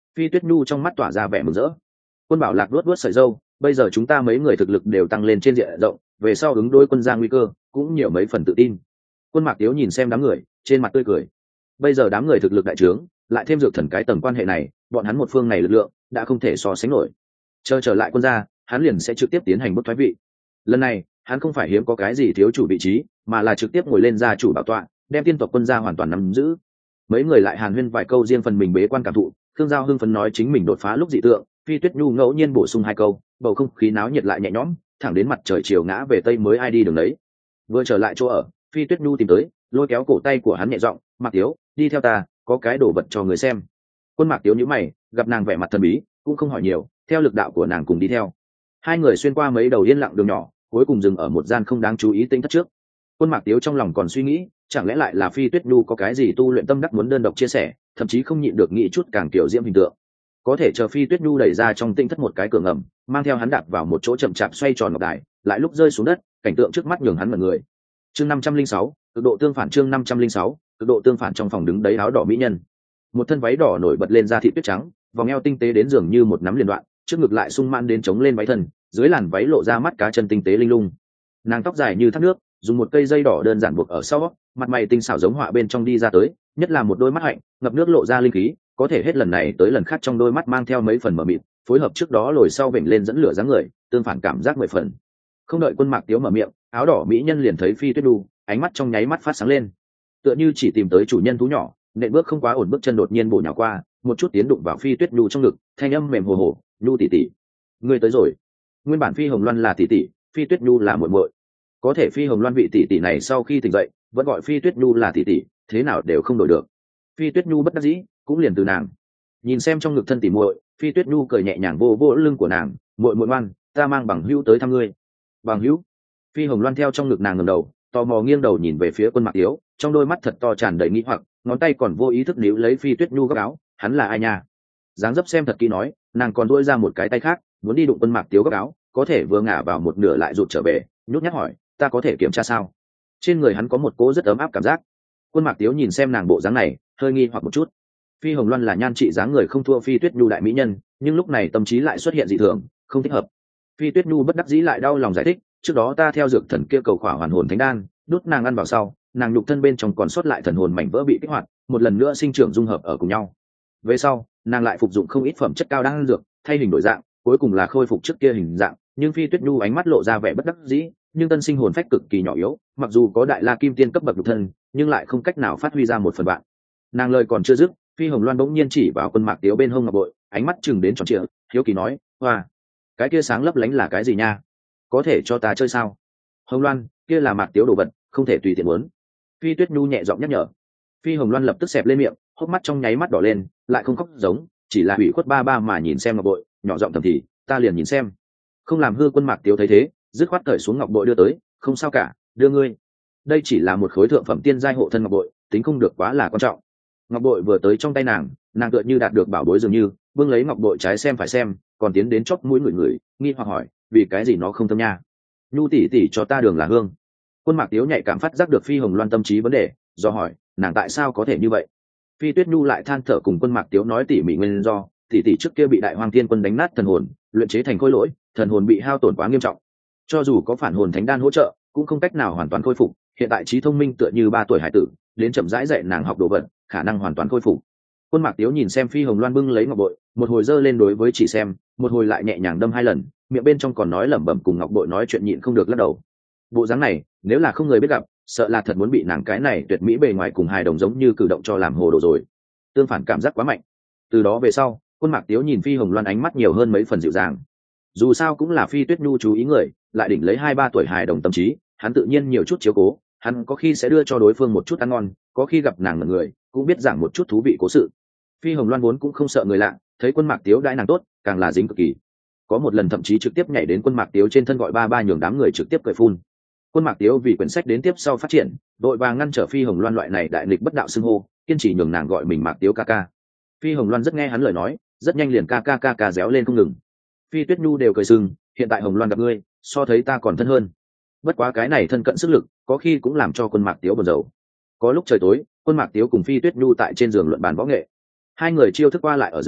Phi Tuyết Nhu trong mắt tỏa ra vẻ mừng rỡ. Quân Bảo Lạc luốt luốt sợi râu, bây giờ chúng ta mấy người thực lực đều tăng lên trên diện rộng, về sau ứng đối quân gia nguy cơ cũng nhiều mấy phần tự tin. Quân Mạc Tiếu nhìn xem đám người, trên mặt tươi cười. Bây giờ đám người thực lực đại trướng, lại thêm dược thần cái tầng quan hệ này, bọn hắn một phương này lực lượng đã không thể so sánh nổi. Chờ trở lại quân gia, hắn liền sẽ trực tiếp tiến hành bức thoái vị. Lần này, hắn không phải hiếm có cái gì thiếu chủ vị trí, mà là trực tiếp ngồi lên gia chủ bảo tọa, đem tiên tộc quân gia hoàn toàn nắm giữ. Mấy người lại hàn huyên vài câu riêng phần mình bế quan cảm thụ, Khương Giao hưng phấn nói chính mình đột phá lúc dị tượng, Phi Tuyết Nhu ngẫu nhiên bổ sung hai câu, bầu không khí náo nhiệt lại nhẹ nhõm, thẳng đến mặt trời chiều ngã về tây mới ai đi đường đấy. Vừa trở lại chỗ ở, Phi Tuyết Nhu tìm tới, lôi kéo cổ tay của hắn nhẹ giọng, "Mạc Tiếu, đi theo ta, có cái đồ vật cho người xem." Quân Mạc Tiếu nhíu mày, gặp nàng vẻ mặt thần bí, cũng không hỏi nhiều, theo lực đạo của nàng cùng đi theo. Hai người xuyên qua mấy đầu yên lặng đường nhỏ, cuối cùng dừng ở một gian không đáng chú ý tĩnh thất trước. Quân Mạc Tiếu trong lòng còn suy nghĩ, chẳng lẽ lại là Phi Tuyết Nhu có cái gì tu luyện tâm đắc muốn đơn độc chia sẻ, thậm chí không nhịn được nghĩ chút càng kiểu diễm hình tượng. Có thể chờ Phi Tuyết Nhu đẩy ra trong tinh thất một cái cửa ngầm, mang theo hắn đạp vào một chỗ chậm chạp xoay tròn ngọc đài, lại lúc rơi xuống đất, cảnh tượng trước mắt nhường hắn mật người. Chương năm trăm linh sáu, cực độ tương phản. Chương năm trăm linh sáu, cực độ tương phản. Trong phòng đứng đấy áo đỏ mỹ nhân, một thân váy đỏ nổi bật lên da thịt tuyết trắng, vòng eo tinh tế đến dường như một nắm liền đoạn, trước ngực lại sung mãn đến chống lên váy thân, dưới làn váy lộ ra mắt cá chân tinh tế linh lung. Nàng tóc dài như thác nước, dùng một cây dây đỏ đơn giản buộc ở sau, mặt mày tinh xảo giống họa bên trong đi ra tới, nhất là một đôi mắt hạnh ngập nước lộ ra linh khí, có thể hết lần này tới lần khác trong đôi mắt mang theo mấy phần mờ mịt, phối hợp trước đó lồi sau vểnh lên dẫn lửa dáng người, tương phản cảm giác mười phần. Không đợi Quân Mạc Tiếu mở miệng, áo đỏ mỹ nhân liền thấy Phi Tuyết Nhu, ánh mắt trong nháy mắt phát sáng lên, tựa như chỉ tìm tới chủ nhân thú nhỏ, nện bước không quá ổn, bước chân đột nhiên bổ nhào qua, một chút tiến đụng vào Phi Tuyết Nhu trong ngực, thanh âm mềm hồ hồ, "Nhu tỷ tỷ, ngươi tới rồi." Nguyên bản Phi Hồng Loan là tỷ tỷ, Phi Tuyết Nhu là muội muội, có thể Phi Hồng Loan vị tỷ tỷ này sau khi tỉnh dậy, vẫn gọi Phi Tuyết Nhu là tỷ tỷ, thế nào đều không đổi được. Phi Tuyết Nhu bất đắc dĩ, cũng liền từ nàng. Nhìn xem trong ngực thân tỷ muội, Phi Tuyết Nhu cười nhẹ nhàng vô vô lưng của nàng, "Muội muội ngoan, ta mang bằng hữu tới thăm ngươi." "Bằng hữu?" Phi Hồng Loan theo trong ngực nàng ngẩng đầu, tò mò nghiêng đầu nhìn về phía Quân Mạc Tiếu, trong đôi mắt thật to tràn đầy nghi hoặc, ngón tay còn vô ý thức níu lấy Phi Tuyết Nhu góc áo, "Hắn là ai nha?" Dáng dấp xem thật kỹ nói, nàng còn duỗi ra một cái tay khác, muốn đi đụng Quân Mạc Tiếu góc áo, có thể vừa ngả vào một nửa lại rụt trở về, nhút nhát hỏi, "Ta có thể kiểm tra sao?" Trên người hắn có một cỗ rất ấm áp cảm giác. Quân Mạc Tiếu nhìn xem nàng bộ dáng này, hơi nghi hoặc một chút. Phi Hồng Loan là nhan trị dáng người không thua Phi Tuyết Nhu đại mỹ nhân, nhưng lúc này tâm trí lại xuất hiện dị thường, không thích hợp. Phi Tuyết Nhu bất đắc dĩ lại đau lòng giải thích, "Trước đó ta theo dược thần kia cầu khỏa hoàn hồn thánh đan, đút nàng ăn vào sau, nàng nhục thân bên trong còn sót lại thần hồn mảnh vỡ bị kích hoạt, một lần nữa sinh trưởng dung hợp ở cùng nhau. Về sau, nàng lại phục dụng không ít phẩm chất cao đan dược, thay hình đổi dạng, cuối cùng là khôi phục trước kia hình dạng." Nhưng Phi Tuyết Nhu ánh mắt lộ ra vẻ bất đắc dĩ, nhưng tân sinh hồn phách cực kỳ nhỏ yếu, mặc dù có đại la kim tiên cấp bậc nhục thân, nhưng lại không cách nào phát huy ra một phần vạn. Nàng lời còn chưa dứt, Phi Hồng Loan bỗng nhiên chỉ vào Quân Mạc Tiếu bên hông ngọc bội, ánh mắt chừng đến tròn trịa, hiếu kỳ nói, "Hoa, cái kia sáng lấp lánh là cái gì nha? Có thể cho ta chơi sao?" "Hồng Loan, kia là Mạc Tiếu đồ vật, không thể tùy tiện muốn." Phi Tuyết Nhu nhẹ giọng nhắc nhở. Phi Hồng Loan lập tức xẹp lên miệng, hốc mắt trong nháy mắt đỏ lên, lại không khóc giống, chỉ là ủy khuất ba ba mà nhìn xem ngọc bội, nhỏ giọng thầm thì, "Ta liền nhìn xem." Không làm hư Quân Mạc Tiếu thấy thế, dứt khoát cởi xuống ngọc bội đưa tới, "Không sao cả, đưa ngươi. Đây chỉ là một khối thượng phẩm tiên giai hộ thân ngọc bội, tính không được quá là quan trọng." Ngọc bội vừa tới trong tay nàng, nàng tựa như đạt được bảo bối dường như, bưng lấy ngọc bội trái xem phải xem, còn tiến đến chóp mũi người người, nghi hoặc hỏi, "Vì cái gì nó không thơm nha?" "Nhu tỷ tỷ cho ta đường là hương." Quân Mạc Tiếu nhạy cảm phát giác được Phi Hồng Loan tâm trí vấn đề, do hỏi, nàng tại sao có thể như vậy. Phi Tuyết Nhu lại than thở cùng Quân Mạc Tiếu nói tỉ mỉ nguyên do, tỷ tỷ trước kia bị Đại Hoang Thiên Quân đánh nát thần hồn, luyện chế thành khối lỗi, thần hồn bị hao tổn quá nghiêm trọng, cho dù có phản hồn thánh đan hỗ trợ, cũng không cách nào hoàn toàn khôi phục. Hiện tại trí thông minh tựa như ba tuổi hải tử, đến chậm rãi dạy nàng học đồ vật, khả năng hoàn toàn khôi phục. Quân Mạc Tiếu nhìn xem Phi Hồng Loan bưng lấy ngọc bội, một hồi giơ lên đối với chỉ xem, một hồi lại nhẹ nhàng đâm hai lần, miệng bên trong còn nói lẩm bẩm cùng ngọc bội nói chuyện nhịn không được lắc đầu. Bộ dáng này, nếu là không người biết gặp, sợ là thật muốn bị nàng cái này tuyệt mỹ bề ngoài cùng hài đồng giống như cử động cho làm hồ đồ rồi. Tương phản cảm giác quá mạnh. Từ đó về sau, Quân Mạc Tiếu nhìn Phi Hồng Loan ánh mắt nhiều hơn mấy phần dịu dàng. Dù sao cũng là Phi Tuyết Nhu chú ý người, lại đỉnh lấy hai ba tuổi hài đồng tâm trí, hắn tự nhiên nhiều chút chiếu cố, hắn có khi sẽ đưa cho đối phương một chút ăn ngon, có khi gặp nàng ngẩn người, cũng biết giảng một chút thú vị cố sự. Phi Hồng Loan vốn cũng không sợ người lạ, thấy Quân Mạc Tiếu đãi nàng tốt, càng là dính cực kỳ. Có một lần thậm chí trực tiếp nhảy đến Quân Mạc Tiếu trên thân gọi ba ba, nhường đám người trực tiếp cười phun. Quân Mạc Tiếu vì quyển sách đến tiếp sau phát triển, đội vàng ngăn trở Phi Hồng Loan loại này đại nghịch bất đạo xưng hô, kiên trì nhường nàng gọi mình Mạc Tiếu ca ca. Phi Hồng Loan rất nghe hắn lời nói, rất nhanh liền ca ca ca ca réo lên không ngừng. Phi Tuyết Nhu đều cười sưng, "Hiện tại Hồng Loan gặp ngươi, so thấy ta còn thân hơn." Bất quá cái này thân cận sức lực, có khi cũng làm cho Quân Mạc Tiếu buồn rầu. Có lúc trời tối, Quân Mạc Tiếu cùng Phi Tuyết Nhu tại trên giường luận bàn võ nghệ. Hai người chiêu thức qua lại ở giữa,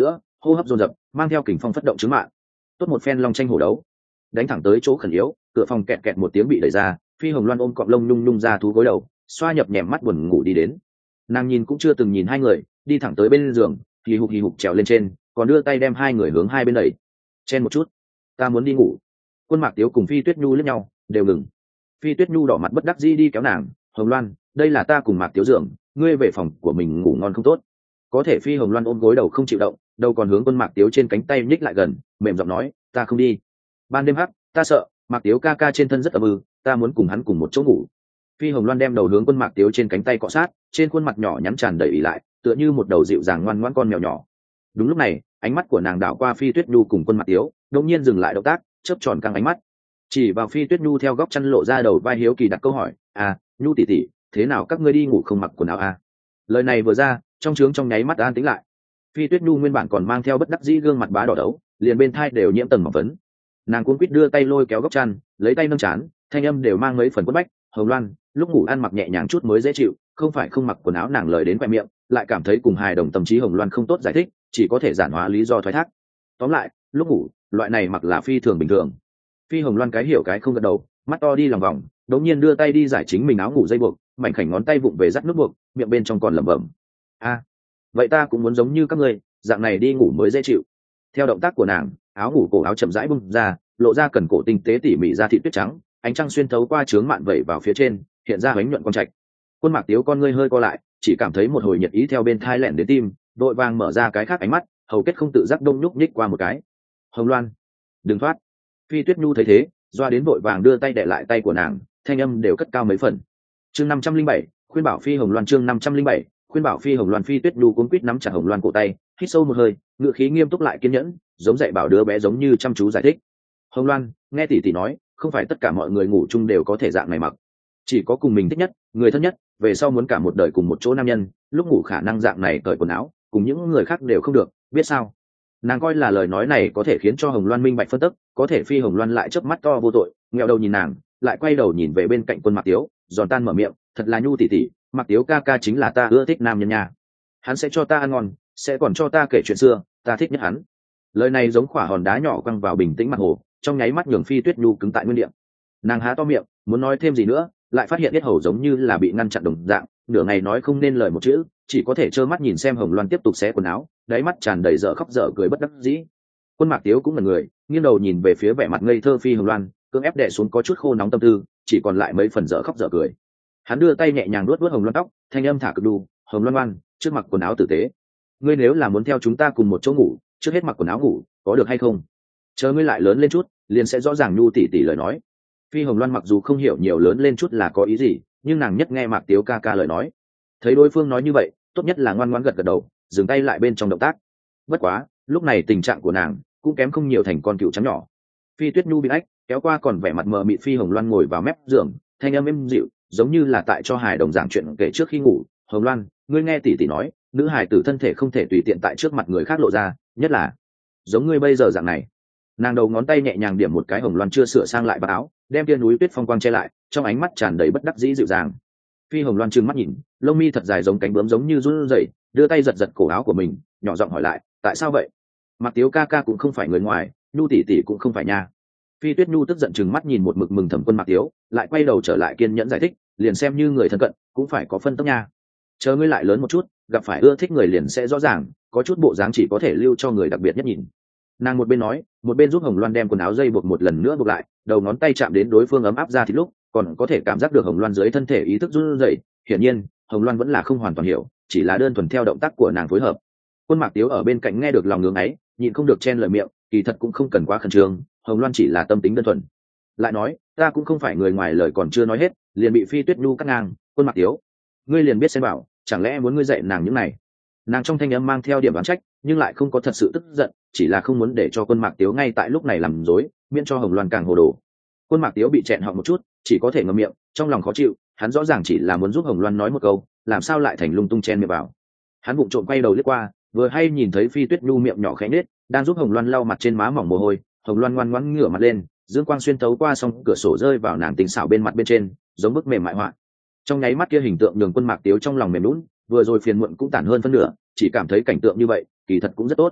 hô hấp dồn dập mang theo kình phong phất động chứng mạng. Tốt một phen long tranh hổ đấu, đánh thẳng tới chỗ khẩn yếu, cửa phòng kẹt kẹt một tiếng bị đẩy ra, Phi Hồng Loan ôm cọng lông nhung nhung ra thú gối đầu, xoa nhập nhèm mắt buồn ngủ đi đến. Nàng nhìn cũng chưa từng nhìn hai người, đi thẳng tới bên giường, hì hục hì hục trèo lên trên, còn đưa tay đem hai người hướng hai bên đẩy. Chen một chút, ta muốn đi ngủ. Quân Mạc Tiếu cùng Phi Tuyết Nhu liếc nhau, đều ngừng. Phi Tuyết Nhu đỏ mặt bất đắc dĩ đi kéo nàng, Hồng Loan, đây là ta cùng Mạc Tiếu giường, ngươi về phòng của mình ngủ ngon không tốt. Có thể Phi Hồng Loan ôm gối đầu không chịu động, đầu còn hướng Quân Mạc Tiếu trên cánh tay nhích lại gần, mềm giọng nói, ta không đi. Ban đêm hắc, ta sợ, Mạc Tiếu ca ca trên thân rất ấm ư, ta muốn cùng hắn cùng một chỗ ngủ. Phi Hồng Loan đem đầu hướng Quân Mạc Tiếu trên cánh tay cọ sát, trên khuôn mặt nhỏ nhắn tràn đầy ỉ lại, tựa như một đầu dịu dàng ngoan ngoãn con mèo nhỏ. Đúng lúc này, ánh mắt của nàng đảo qua Phi Tuyết Nhu cùng Quân Mạc Tiếu, đột nhiên dừng lại động tác, chớp tròn căng ánh mắt, chỉ vào Phi Tuyết Nhu theo góc chăn lộ ra đầu vai hiếu kỳ đặt câu hỏi, à, Nhu tỷ tỷ, thế nào các ngươi đi ngủ không mặc quần áo à? Lời này vừa ra, trong trướng trong nháy mắt an tĩnh lại. Phi Tuyết Nhu nguyên bản còn mang theo bất đắc dĩ gương mặt bá đỏ đấu, liền bên thai đều nhiễm tầng mỏng vấn. Nàng cuống quýt đưa tay lôi kéo góc chăn, lấy tay nâng chán, thanh âm đều mang mấy phần quất bách, Hồng Loan, lúc ngủ ăn mặc nhẹ nhàng chút mới dễ chịu, không phải không mặc quần áo. Nàng lời đến quẹ miệng, lại cảm thấy cùng hài đồng tâm trí Hồng Loan không tốt giải thích, chỉ có thể giản hóa lý do thoái thác. Tóm lại, lúc ngủ, loại này mặc là phi thường bình thường. Phi Hồng Loan cái hiểu cái không gật đầu, mắt to đi lòng vòng, đột nhiên đưa tay đi giải chính mình áo ngủ dây buộc, mảnh khảnh ngón tay vụng về dắt nút buộc, miệng bên trong còn lẩm bẩm, a, vậy ta cũng muốn giống như các ngươi, dạng này đi ngủ mới dễ chịu. Theo động tác của nàng, áo ngủ cổ áo chậm rãi bung ra, lộ ra cần cổ tinh tế tỉ mỉ da thịt tuyết trắng, ánh trăng xuyên thấu qua trướng mạn vẩy vào phía trên, hiện ra bánh nhuận quang trạch. Quân Mạc Tiếu con ngươi hơi co lại, chỉ cảm thấy một hồi nhiệt ý theo bên thai lẻn đến tim, đội vàng mở ra cái khác ánh mắt, hầu kết không tự giác đông nhúc nhích qua một cái. Hồng Loan, đừng thoát. Phi Tuyết Nhu thấy thế, doa đến vội vàng đưa tay đè lại tay của nàng, thanh âm đều cất cao mấy phần. Chương năm trăm linh bảy, khuyên bảo Phi Hồng Loan. Chương năm trăm linh bảy, khuyên bảo Phi Hồng Loan. Phi Tuyết Nhu cuống quýt nắm chặt Hồng Loan cổ tay, hít sâu một hơi, ngựa khí nghiêm túc lại kiên nhẫn, giống dạy bảo đứa bé giống như chăm chú giải thích. Hồng Loan, nghe tỷ tỷ nói, không phải tất cả mọi người ngủ chung đều có thể dạng này mặc, chỉ có cùng mình thích nhất, người thân nhất, về sau muốn cả một đời cùng một chỗ nam nhân, lúc ngủ khả năng dạng này cởi quần áo, cùng những người khác đều không được, biết sao? Nàng coi là lời nói này có thể khiến cho Hồng Loan minh bạch phân tức, có thể Phi Hồng Loan lại chớp mắt to vô tội, nghẹo đầu nhìn nàng, lại quay đầu nhìn về bên cạnh Quân Mạc Tiếu, giòn tan mở miệng, thật là Nhu tỷ tỷ, Mạc Tiếu ca ca chính là ta ưa thích nam nhân nha, hắn sẽ cho ta ăn ngon, sẽ còn cho ta kể chuyện xưa, ta thích nhất hắn. Lời này giống quả hòn đá nhỏ quăng vào bình tĩnh mặt hồ, trong nháy mắt nhường Phi Tuyết Nhu cứng tại nguyên địa. Nàng há to miệng, muốn nói thêm gì nữa, lại phát hiện biết hầu giống như là bị ngăn chặn đồng dạng, nửa ngày nói không nên lời một chữ, chỉ có thể trơ mắt nhìn xem Hồng Loan tiếp tục xé quần áo, đáy mắt tràn đầy dở khóc dở cười bất đắc dĩ. Quân Mạc Tiếu cũng là người, nghiêng đầu nhìn về phía vẻ mặt ngây thơ Phi Hồng Loan, cưỡng ép đè xuống có chút khô nóng tâm tư, chỉ còn lại mấy phần dở khóc dở cười. Hắn đưa tay nhẹ nhàng nuốt nuốt Hồng Loan tóc, thanh âm thả cực đu, Hồng Loan ngoan, trước mặc quần áo tử tế. Ngươi nếu là muốn theo chúng ta cùng một chỗ ngủ, trước hết mặc quần áo ngủ, có được hay không? Chờ ngươi lại lớn lên chút, liền sẽ rõ ràng Nhu tỷ tỷ lời nói. Phi Hồng Loan mặc dù không hiểu nhiều lớn lên chút là có ý gì, nhưng nàng nhất nghe Mạc Tiếu ca ca lời nói, thấy đối phương nói như vậy, tốt nhất là ngoan ngoãn gật gật đầu, dừng tay lại bên trong động tác. Bất quá, lúc này tình trạng của nàng cũng kém không nhiều thành con cừu trắng nhỏ. Phi Tuyết Nhu bị ách kéo qua, còn vẻ mặt mờ mịt Phi Hồng Loan ngồi vào mép giường, thanh âm êm dịu, giống như là tại cho hài đồng giảng chuyện kể trước khi ngủ. Hồng Loan, ngươi nghe tỷ tỷ nói, nữ hài tử thân thể không thể tùy tiện tại trước mặt người khác lộ ra, nhất là giống ngươi bây giờ dạng này. Nàng đầu ngón tay nhẹ nhàng điểm một cái Hồng Loan chưa sửa sang lại vào áo, đem tia núi tuyết phong quang che lại, trong ánh mắt tràn đầy bất đắc dĩ dịu dàng. Phi Hồng Loan trừng mắt nhìn, lông mi thật dài giống cánh bướm giống như run rẩy, đưa tay giật giật cổ áo của mình, nhỏ giọng hỏi lại, tại sao vậy? Mạc Tiếu ca ca cũng không phải người ngoài, Nhu tỷ tỷ cũng không phải nha. Phi Tuyết Nhu tức giận trừng mắt nhìn một mực mừng thầm Quân Mạc Tiếu, lại quay đầu trở lại kiên nhẫn giải thích, liền xem như người thân cận, cũng phải có phân tốc nha. Chờ ngươi lại lớn một chút, gặp phải ưa thích người liền sẽ rõ ràng, có chút bộ dáng chỉ có thể lưu cho người đặc biệt nhất nhìn. Nàng một bên nói, một bên giúp Hồng Loan đem quần áo dây buộc một lần nữa buộc lại, đầu ngón tay chạm đến đối phương ấm áp ra thì lúc còn có thể cảm giác được Hồng Loan dưới thân thể ý thức run rẩy. Hiển nhiên Hồng Loan vẫn là không hoàn toàn hiểu, chỉ là đơn thuần theo động tác của nàng phối hợp. Quân Mạc Tiếu ở bên cạnh nghe được lòng ngưỡng ấy, nhịn không được chen lời miệng, kỳ thật cũng không cần quá khẩn trương, Hồng Loan chỉ là tâm tính đơn thuần. Lại nói, ta cũng không phải người ngoài, lời còn chưa nói hết, liền bị Phi Tuyết Nhu cắt ngang. Quân Mạc Tiếu, ngươi liền biết xem bảo, chẳng lẽ muốn ngươi dạy nàng những này? Nàng trong thanh âm mang theo điểm oán trách, nhưng lại không có thật sự tức giận, chỉ là không muốn để cho Quân Mạc Tiếu ngay tại lúc này làm rối, miễn cho Hồng Loan càng hồ đồ. Quân Mạc Tiếu bị chẹn họng một chút, chỉ có thể ngậm miệng, trong lòng khó chịu, hắn rõ ràng chỉ là muốn giúp Hồng Loan nói một câu, làm sao lại thành lung tung chen miệng vào. Hắn vụng trộm quay đầu liếc qua, vừa hay nhìn thấy Phi Tuyết Nhu miệng nhỏ khẽ nết, đang giúp Hồng Loan lau mặt trên má mỏng mồ hôi. Hồng Loan ngoan ngoãn ngửa mặt lên, dương quang xuyên thấu qua song cửa sổ rơi vào nàng tinh xảo bên mặt bên trên, giống bức mềm mại họa. Trong nháy mắt kia hình tượng nhường Quân Mạc Tiếu trong lòng mềm nhũn, vừa rồi phiền muộn cũng tản hơn phân nửa, chỉ cảm thấy cảnh tượng như vậy kỳ thật cũng rất tốt.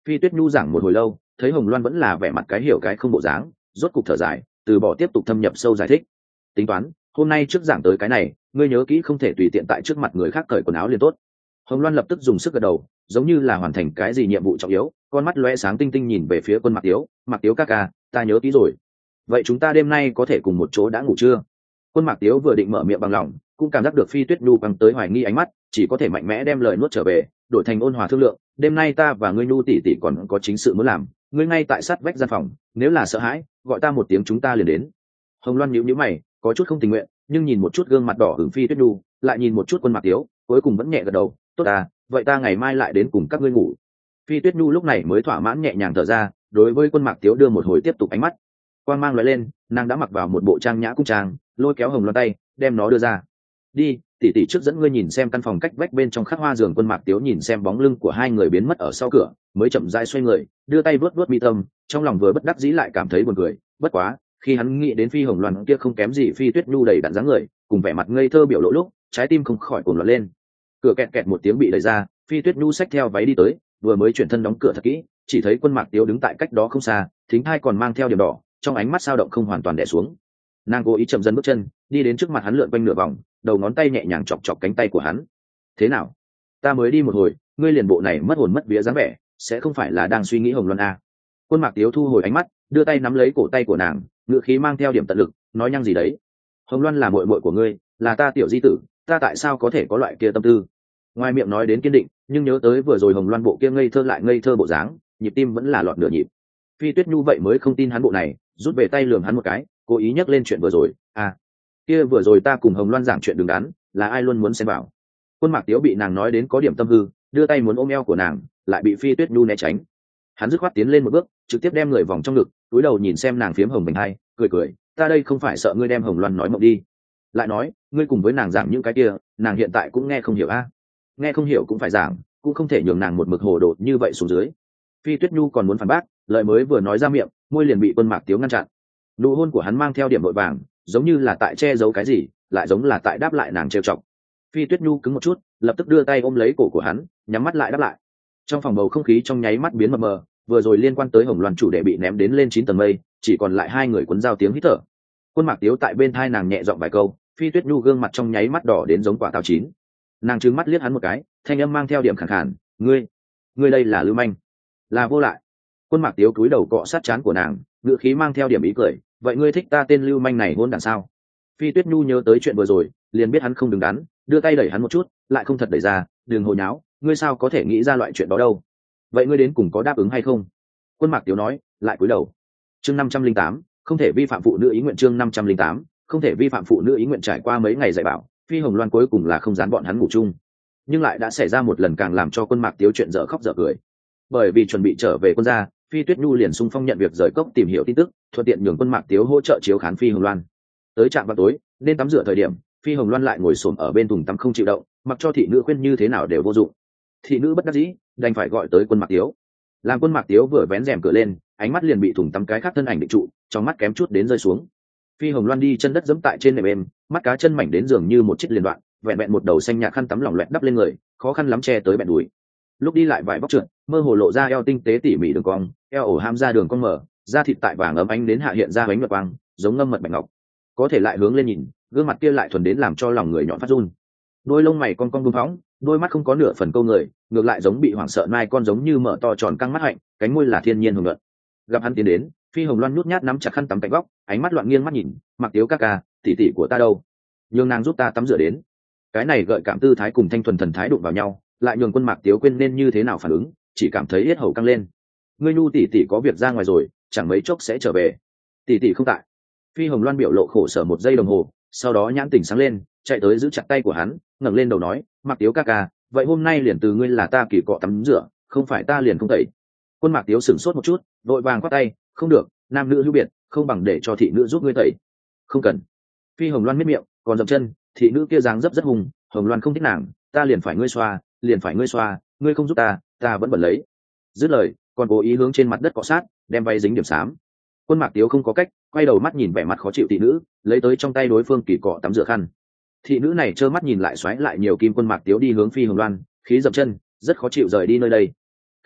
Phi Tuyết Nhu giảng một hồi lâu, thấy Hồng Loan vẫn là vẻ mặt cái hiểu cái không bộ dáng, rốt cục thở dài, từ bỏ tiếp tục thâm nhập sâu giải thích. Tính toán, hôm nay trước giảng tới cái này, ngươi nhớ kỹ không thể tùy tiện tại trước mặt người khác cởi quần áo liền tốt. Hồng Loan lập tức dùng sức gật đầu, giống như là hoàn thành cái gì nhiệm vụ trọng yếu, con mắt lóe sáng tinh tinh nhìn về phía Quân Mạc Tiếu, "Mạc Tiếu ca ca, ta nhớ kỹ rồi. Vậy chúng ta đêm nay có thể cùng một chỗ đã ngủ chưa?" Quân Mạc Tiếu vừa định mở miệng bằng lòng, cũng cảm giác được Phi Tuyết Nhu băng tới hoài nghi ánh mắt, chỉ có thể mạnh mẽ đem lời nuốt trở về, đổi thành ôn hòa thương lượng, "Đêm nay ta và ngươi Nhu tỷ tỷ còn có chính sự muốn làm, ngươi ngay tại sát vách gian phòng, nếu là sợ hãi, gọi ta một tiếng chúng ta liền đến." Hồng Loan nhíu nhíu mày, có chút không tình nguyện, nhưng nhìn một chút gương mặt đỏ hửng Phi Tuyết Nhu, lại nhìn một chút Quân Mạc Tiếu, cuối cùng vẫn nhẹ gật đầu, "Tốt à, vậy ta ngày mai lại đến cùng các ngươi ngủ." Phi Tuyết Nhu lúc này mới thỏa mãn nhẹ nhàng thở ra, đối với Quân Mạc Tiếu đưa một hồi tiếp tục ánh mắt. Quang mang lóe lên, nàng đã mặc vào một bộ trang nhã cung trang, lôi kéo Hồng Loan tay, đem nó đưa ra. "Đi, tỷ tỷ trước dẫn ngươi nhìn xem căn phòng cách vách bên trong khắc hoa giường." Quân Mạc Tiếu nhìn xem bóng lưng của hai người biến mất ở sau cửa, mới chậm rãi xoay người, đưa tay vuốt vuốt mi tâm, trong lòng vừa bất đắc dĩ lại cảm thấy buồn cười, bất quá, khi hắn nghĩ đến Phi Hồng Loan kia không kém gì Phi Tuyết Nhu đầy đặn dáng người, cùng vẻ mặt ngây thơ biểu lộ lúc, trái tim không khỏi cuồng loạn lên. Cửa kẹt kẹt một tiếng bị đẩy ra, Phi Tuyết Nhu xách theo váy đi tới, vừa mới chuyển thân đóng cửa thật kỹ, chỉ thấy Quân Mạc Tiếu đứng tại cách đó không xa, thính hai còn mang theo điểm đỏ, trong ánh mắt sao động không hoàn toàn đè xuống. Nàng cố ý chậm dần bước chân, đi đến trước mặt hắn lượn quanh nửa vòng, đầu ngón tay nhẹ nhàng chọc chọc cánh tay của hắn. "Thế nào? Ta mới đi một hồi, ngươi liền bộ này mất hồn mất vía dáng vẻ, sẽ không phải là đang suy nghĩ Hồng Loan à?" Quân Mạc Tiếu thu hồi ánh mắt, đưa tay nắm lấy cổ tay của nàng, ngữ khí mang theo điểm tận lực, nói nhăng gì đấy. "Hồng Loan là muội muội của ngươi, là ta tiểu di tử, ta tại sao có thể có loại kia tâm tư?" Ngoài miệng nói đến kiên định, nhưng nhớ tới vừa rồi Hồng Loan bộ kia ngây thơ lại ngây thơ bộ dáng, nhịp tim vẫn là lọt nửa nhịp. Phi Tuyết Nhu vậy mới không tin hắn bộ này, rút về tay lườm hắn một cái, cố ý nhắc lên chuyện vừa rồi. "À, kia vừa rồi ta cùng Hồng Loan giảng chuyện đứng đắn, là ai luôn muốn xen vào." Quân Mạc Tiếu bị nàng nói đến có điểm tâm hư, đưa tay muốn ôm eo của nàng, lại bị Phi Tuyết Nhu né tránh. Hắn dứt khoát tiến lên một bước, trực tiếp đem người vòng trong ngực, cúi đầu nhìn xem nàng phiếm hồng bình hai, cười cười, "Ta đây không phải sợ ngươi đem Hồng Loan nói mộng đi. Lại nói, ngươi cùng với nàng giảng những cái kia, nàng hiện tại cũng nghe không hiểu a." "Nghe không hiểu cũng phải giảng, cũng không thể nhường nàng một mực hồ đồ như vậy xuống dưới." Phi Tuyết Nhu còn muốn phản bác, lời mới vừa nói ra miệng, môi liền bị Quân Mạc Tiếu ngăn chặn. Nụ hôn của hắn mang theo điểm vội vàng, giống như là tại che giấu cái gì, lại giống là tại đáp lại nàng trêu chọc. Phi Tuyết Nhu cứng một chút, lập tức đưa tay ôm lấy cổ của hắn, nhắm mắt lại đáp lại. Trong phòng bầu không khí trong nháy mắt biến mờ mờ, vừa rồi liên quan tới Hồng Loan chủ đề bị ném đến lên chín tầng mây, chỉ còn lại hai người cuốn giao tiếng hít thở. Quân Mạc Tiếu tại bên thai nàng nhẹ giọng vài câu, Phi Tuyết Nhu gương mặt trong nháy mắt đỏ đến giống quả táo chín. Nàng trừng mắt liếc hắn một cái, thanh âm mang theo điểm khàn khàn, "Ngươi, ngươi đây là lưu manh, là vô lại." Quân Mạc Tiếu cúi đầu cọ sát trán của nàng, ngữ khí mang theo điểm ý cười, "Vậy ngươi thích ta tên lưu manh này hôn đản sao?" Phi Tuyết Nhu nhớ tới chuyện vừa rồi, liền biết hắn không đứng đắn, đưa tay đẩy hắn một chút, lại không thật đẩy ra, "Đừng hồ nháo, ngươi sao có thể nghĩ ra loại chuyện đó đâu? Vậy ngươi đến cùng có đáp ứng hay không?" Quân Mạc Tiếu nói, lại cúi đầu. Chương năm trăm linh tám, không thể vi phạm phụ nữ ý nguyện. Chương năm trăm linh tám, không thể vi phạm phụ nữ ý nguyện. Trải qua mấy ngày dạy bảo, Phi Hồng Loan cuối cùng là không dán bọn hắn ngủ chung, nhưng lại đã xảy ra một lần càng làm cho Quân Mạc Tiếu chuyện dở khóc dở cười. Bởi vì chuẩn bị trở về quân gia, Phi Tuyết Nhu liền xung phong nhận việc rời cốc tìm hiểu tin tức, thuận tiện nhường Quân Mạc Tiếu hỗ trợ chiếu khán Phi Hồng Loan. Tới trạm vào tối, nên tắm rửa thời điểm, Phi Hồng Loan lại ngồi xổm ở bên thùng tắm không chịu động, mặc cho thị nữ khuyên như thế nào đều vô dụng. Thị nữ bất đắc dĩ, đành phải gọi tới Quân Mạc Tiếu. Làm Quân Mạc Tiếu vừa vén rèm cửa lên, ánh mắt liền bị thùng tắm cái khác thân ảnh định trụ, trong mắt kém chút đến rơi xuống. Phi Hồng Loan đi chân đất giẫm tại trên nệm êm, mắt cá chân mảnh đến dường như một chiếc liền đoạn, vẹn vẹn một đầu xanh nhạt khăn tắm lỏng loẹt đắp lên người, khó khăn lắm che tới bẹn đùi. Lúc đi lại vải vóc trượt, mơ hồ lộ ra eo tinh tế tỉ mỉ đường cong, eo ổ ham ra đường cong mở, da thịt tại vàng ấm ánh đến hạ hiện ra bánh mật quang, giống ngâm mật bạch ngọc. Có thể lại hướng lên nhìn, gương mặt kia lại thuần đến làm cho lòng người nhọn phát run. Đôi lông mày cong cong bướm phóng, đôi mắt không có nửa phần câu người, ngược lại giống bị hoảng sợ nai con, giống như mở to tròn căng mắt hạnh, cánh môi là thiên nhiên hồng nhuận. Gặp hắn tiến đến, Phi Hồng Loan nhút nhát nắm chặt khăn tắm cạnh góc, ánh mắt loạn nghiêng mắt nhìn, Mạc Tiếu ca ca, tỷ tỷ của ta đâu? Nhường nàng giúp ta tắm rửa đến. Cái này gợi cảm tư thái cùng thanh thuần thần thái đụng vào nhau, lại nhường Quân Mạc Tiếu quên nên như thế nào phản ứng, chỉ cảm thấy yết hầu căng lên. Ngươi Nhu tỷ tỷ có việc ra ngoài rồi, chẳng mấy chốc sẽ trở về. Tỷ tỷ không tại. Phi Hồng Loan biểu lộ khổ sở một giây đồng hồ, sau đó nhãn tỉnh sáng lên, chạy tới giữ chặt tay của hắn, ngẩng lên đầu nói, Mạc Tiếu ca ca, vậy hôm nay liền từ ngươi là ta kỳ cọ tắm rửa, không phải ta liền không tẩy. Quân Mạc Tiếu sửng sốt một chút, vội vàng quát tay, không được, nam nữ hữu biệt, không bằng để cho thị nữ giúp ngươi tẩy. Không cần. Phi Hồng Loan miết miệng, còn dậm chân, thị nữ kia dáng dấp rất hùng, Hồng Loan không thích nàng, ta liền phải ngươi xoa, liền phải ngươi xoa, ngươi không giúp ta, ta vẫn bẩn lấy. Dứt lời, còn cố ý hướng trên mặt đất cọ sát, đem váy dính điểm xám. Quân Mạc Tiếu không có cách, quay đầu mắt nhìn vẻ mặt khó chịu thị nữ, lấy tới trong tay đối phương kỳ cọ tắm rửa khăn. Thị nữ này trơ mắt nhìn lại xoáy lại nhiều kim. Quân Mạc Tiếu đi hướng Phi Hồng Loan, khí dậm chân, rất khó chịu rời đi nơi đây. Kết thúc,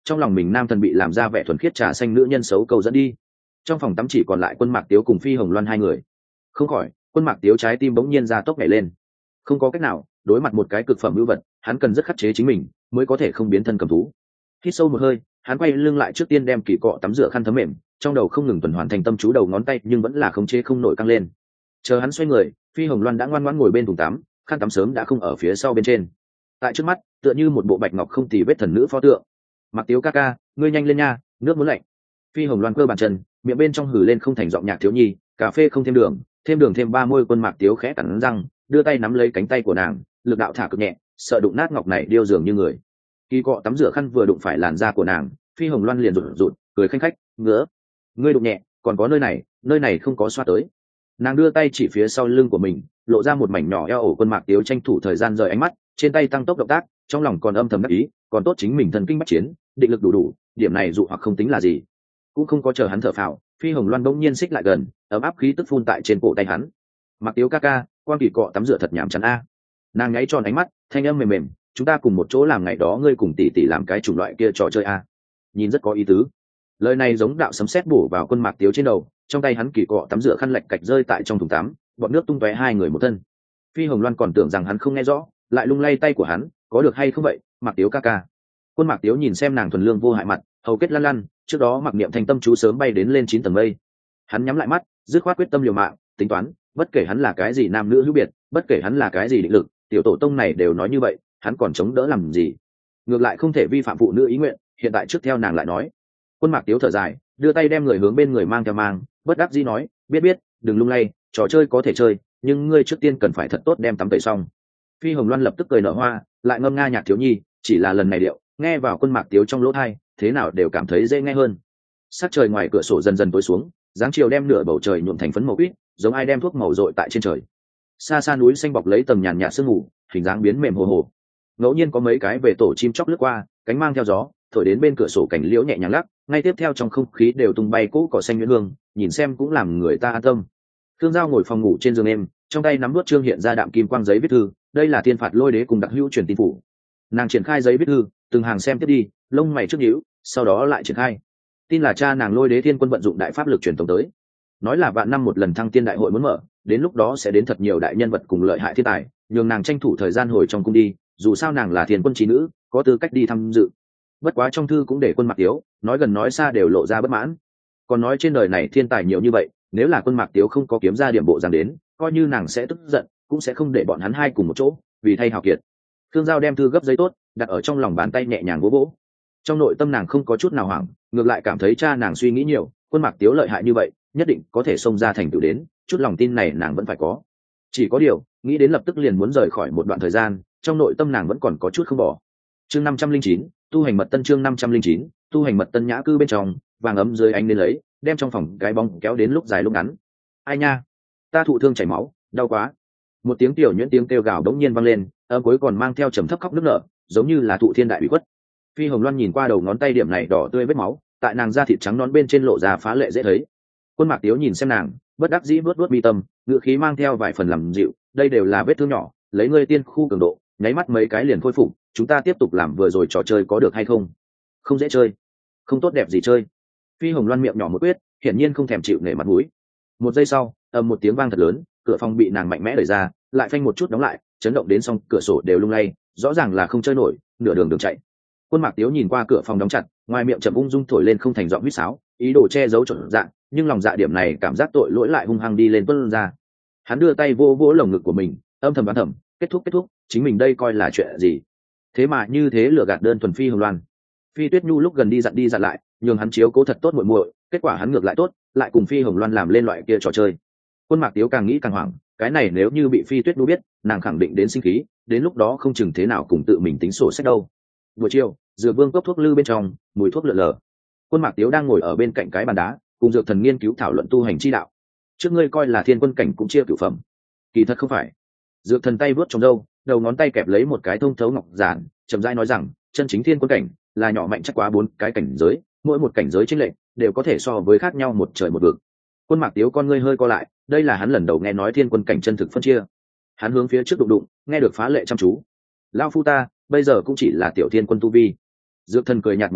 trong lòng mình nam thần bị làm ra vẻ thuần khiết trà xanh nữ nhân xấu cầu dẫn đi. Trong phòng tắm chỉ còn lại Quân Mạc Tiếu cùng Phi Hồng Loan hai người. Không khỏi, Quân Mạc Tiếu trái tim bỗng nhiên ra tốc nhảy lên. Không có cách nào, đối mặt một cái cực phẩm ưu vật, hắn cần rất khắc chế chính mình mới có thể không biến thân cầm thú. Hít sâu một hơi, hắn quay lưng lại trước tiên đem kỳ cọ tắm rửa khăn thấm mềm, trong đầu không ngừng tuần hoàn thành tâm chú đầu ngón tay nhưng vẫn là khống chế không nổi căng lên. Chờ hắn xoay người, Phi Hồng Loan đã ngoan ngoãn ngồi bên thùng tắm, khăn tắm sớm đã không ở phía sau bên trên. Tại trước mắt, tựa như một bộ bạch ngọc không tì vết thần nữ pho tượng. Mạc Tiếu ca ca, ngươi nhanh lên nha, nước muốn lạnh. Phi Hồng Loan cơ bàn chân, miệng bên trong hừ lên không thành giọng nhạc thiếu nhi, cà phê không thêm đường, thêm đường thêm ba môi. Quân Mạc Tiếu khẽ cắn răng, đưa tay nắm lấy cánh tay của nàng, lực đạo thả cực nhẹ, sợ đụng nát ngọc này điêu dường như người. Kỳ cọ tắm rửa khăn vừa đụng phải làn da của nàng, Phi Hồng Loan liền rụt rụt, cười khanh khách, ngứa. Ngươi đụng nhẹ, còn có nơi này, nơi này không có xoa tới. Nàng đưa tay chỉ phía sau lưng của mình, lộ ra một mảnh nhỏ eo ổ. Quân Mạc Tiếu tranh thủ thời gian rời ánh mắt, trên tay tăng tốc động tác, trong lòng còn âm thầm đắc ý, còn tốt chính mình thần kinh bách chiến, định lực đủ đủ, điểm này dụ hoặc không tính là gì. Cũng không có chờ hắn thở phào, Phi Hồng Loan bỗng nhiên xích lại gần, ấm áp khí tức phun tại trên cổ tay hắn. Mạc Tiếu ca ca, quan kỳ cọ tắm rửa thật nhảm chán a. Nàng nháy tròn ánh mắt, thanh âm mềm mềm, chúng ta cùng một chỗ làm ngày đó ngươi cùng tỷ tỷ làm cái chủng loại kia trò chơi a. Nhìn rất có ý tứ. Lời này giống đạo sấm sét bổ vào Quân Mạc Tiếu trên đầu, trong tay hắn kỳ cọ tắm rửa khăn lạch cạch rơi tại trong thùng tắm, bọt nước tung tóe hai người một thân. Phi Hồng Loan còn tưởng rằng hắn không nghe rõ, lại lung lay tay của hắn, có được hay không vậy, Mạc Tiếu ca ca. Quân Mạc Tiếu nhìn xem nàng thuần lương vô hại mặt, hầu kết lăn lăn, trước đó mặc niệm thành tâm chú sớm bay đến lên chín tầng mây. Hắn nhắm lại mắt, dứt khoát quyết tâm liều mạng, tính toán, bất kể hắn là cái gì nam nữ hữu biệt, bất kể hắn là cái gì định lực, tiểu tổ tông này đều nói như vậy, hắn còn chống đỡ làm gì? Ngược lại không thể vi phạm phụ nữ ý nguyện, hiện tại trước theo nàng lại nói. Quân Mạc Tiếu thở dài, đưa tay đem người hướng bên người mang theo mang, bất đắc dĩ nói, biết biết, đừng lung lay, trò chơi có thể chơi, nhưng ngươi trước tiên cần phải thật tốt đem tắm tẩy xong. Phi Hồng Loan lập tức cười nở hoa, lại ngâm nga nhạc thiếu nhi, chỉ là lần này điệu nghe vào Quân Mạc Tiếu trong lỗ tai, thế nào đều cảm thấy dễ nghe hơn. Sắc trời ngoài cửa sổ dần dần tối xuống, dáng chiều đem nửa bầu trời nhuộm thành phấn màu quýt, giống ai đem thuốc màu rội tại trên trời. Xa xa núi xanh bọc lấy tầng nhàn nhạt sương mù, hình dáng biến mềm hồ hồ. Ngẫu nhiên có mấy cái về tổ chim chóc lướt qua, cánh mang theo gió, thổi đến bên cửa sổ cảnh liễu nhẹ nhàng lắc, ngay tiếp theo trong không khí đều tung bay cỗ cỏ xanh nhuyễn hương, nhìn xem cũng làm người ta an tâm. Thương Giao ngồi phòng ngủ trên giường em, trong tay nắm nuốt trương hiện ra đạm kim quang giấy viết thư, đây là Thiên Phạt Lôi Đế cùng đặc hữu truyền tin phủ. Nàng triển khai giấy viết thư, từng hàng xem tiếp đi, lông mày trước nhíu, sau đó lại triển khai. Tin là cha nàng Lôi Đế Thiên Quân vận dụng đại pháp lực truyền tống tới, nói là vạn năm một lần thăng tiên đại hội muốn mở, đến lúc đó sẽ đến thật nhiều đại nhân vật cùng lợi hại thiên tài, nhường nàng tranh thủ thời gian hồi trong cung đi, dù sao nàng là Thiên Quân trí nữ, có tư cách đi tham dự. Bất quá trong thư cũng để Quân Mạc Tiếu, nói gần nói xa đều lộ ra bất mãn. Còn nói trên đời này thiên tài nhiều như vậy, nếu là Quân Mạc Tiếu không có kiếm ra điểm bộ rằng đến, coi như nàng sẽ tức giận, cũng sẽ không để bọn hắn hai cùng một chỗ, vì thay hào kiệt. Thương Giao đem thư gấp giấy tốt, đặt ở trong lòng bàn tay nhẹ nhàng vỗ vỗ. Trong nội tâm nàng không có chút nào hoảng, ngược lại cảm thấy cha nàng suy nghĩ nhiều, Quân Mạc Tiếu lợi hại như vậy, nhất định có thể xông ra thành tựu đến, chút lòng tin này nàng vẫn phải có. Chỉ có điều, nghĩ đến lập tức liền muốn rời khỏi một đoạn thời gian, trong nội tâm nàng vẫn còn có chút không bỏ. Chương năm trăm linh chín, tu hành mật tân. Chương năm trăm linh chín, tu hành mật tân. Nhã cư bên trong, vàng ấm dưới ánh đến lấy, đem trong phòng cái bóng kéo đến lúc dài lúc ngắn. Ai nha, ta thụ thương chảy máu, đau quá. Một tiếng tiểu nhuyễn tiếng kêu gào đống nhiên vang lên, âm cuối còn mang theo trầm thấp khóc nức nở, giống như là thụ thiên đại bị quất. Phi Hồng Loan nhìn qua đầu ngón tay điểm này đỏ tươi vết máu, tại nàng da thịt trắng nõn bên trên lộ ra phá lệ dễ thấy. Quân Mạc Tiếu nhìn xem nàng, bất đắc dĩ vuốt vuốt mi tâm, ngữ khí mang theo vài phần làm dịu, đây đều là vết thương nhỏ, lấy ngươi tiên khu cường độ, nháy mắt mấy cái liền khôi phục, chúng ta tiếp tục làm vừa rồi trò chơi có được hay không? Không dễ chơi, không tốt đẹp gì chơi. Phi Hồng Loan miệng nhỏ một quyết, hiển nhiên không thèm chịu nể mặt mũi. Một giây sau, ầm một tiếng vang thật lớn, cửa phòng bị nàng mạnh mẽ đẩy ra, lại phanh một chút đóng lại, chấn động đến xong cửa sổ đều lung lay, rõ ràng là không chơi nổi, nửa đường đường chạy. Quân Mạc Tiếu nhìn qua cửa phòng đóng chặt, ngoài miệng chậm ung dung thổi lên không thành giọng huýt sáo, ý đồ che giấu trộn dạng, nhưng lòng dạ điểm này cảm giác tội lỗi lại hung hăng đi lên tuôn ra. Hắn đưa tay vô vỗ lồng ngực của mình, âm thầm đoán thầm, kết thúc kết thúc, chính mình đây coi là chuyện gì? Thế mà như thế lừa gạt đơn thuần Phi Hồng Loan. Phi Tuyết Nhu lúc gần đi dặn đi dặn lại, nhường hắn chiếu cố thật tốt muội muội, kết quả hắn ngược lại tốt, lại cùng Phi Hồng Loan làm lên loại kia trò chơi. Quân Mạc Tiếu càng nghĩ càng hoảng, cái này nếu như bị Phi Tuyết Nhu biết, nàng khẳng định đến sinh khí, đến lúc đó không chừng thế nào cùng tự mình tính sổ sách đâu. Buổi chiều, Dược Vương cốc thuốc lư bên trong, mùi thuốc lượn lờ. Quân Mạc Tiếu đang ngồi ở bên cạnh cái bàn đá, cùng Dược Thần nghiên cứu thảo luận tu hành chi đạo. Trước ngươi coi là thiên quân cảnh cũng chia cửu phẩm, kỳ thật không phải. Dược Thần tay vuốt trong râu, đầu ngón tay kẹp lấy một cái thông thấu ngọc giản, chậm rãi nói rằng, chân chính thiên quân cảnh là nhỏ mạnh chắc quá bốn cái cảnh giới, mỗi một cảnh giới chênh lệch đều có thể so với khác nhau một trời một vực. Quân Mạc Tiếu con ngươi hơi co lại, đây là hắn lần đầu nghe nói thiên quân cảnh chân thực phân chia. Hắn hướng phía trước đụng đụng, nghe được phá lệ chăm chú. Lão phu ta, bây giờ cũng chỉ là tiểu thiên quân tu vi. Dược Thần cười nhạt một tiếng,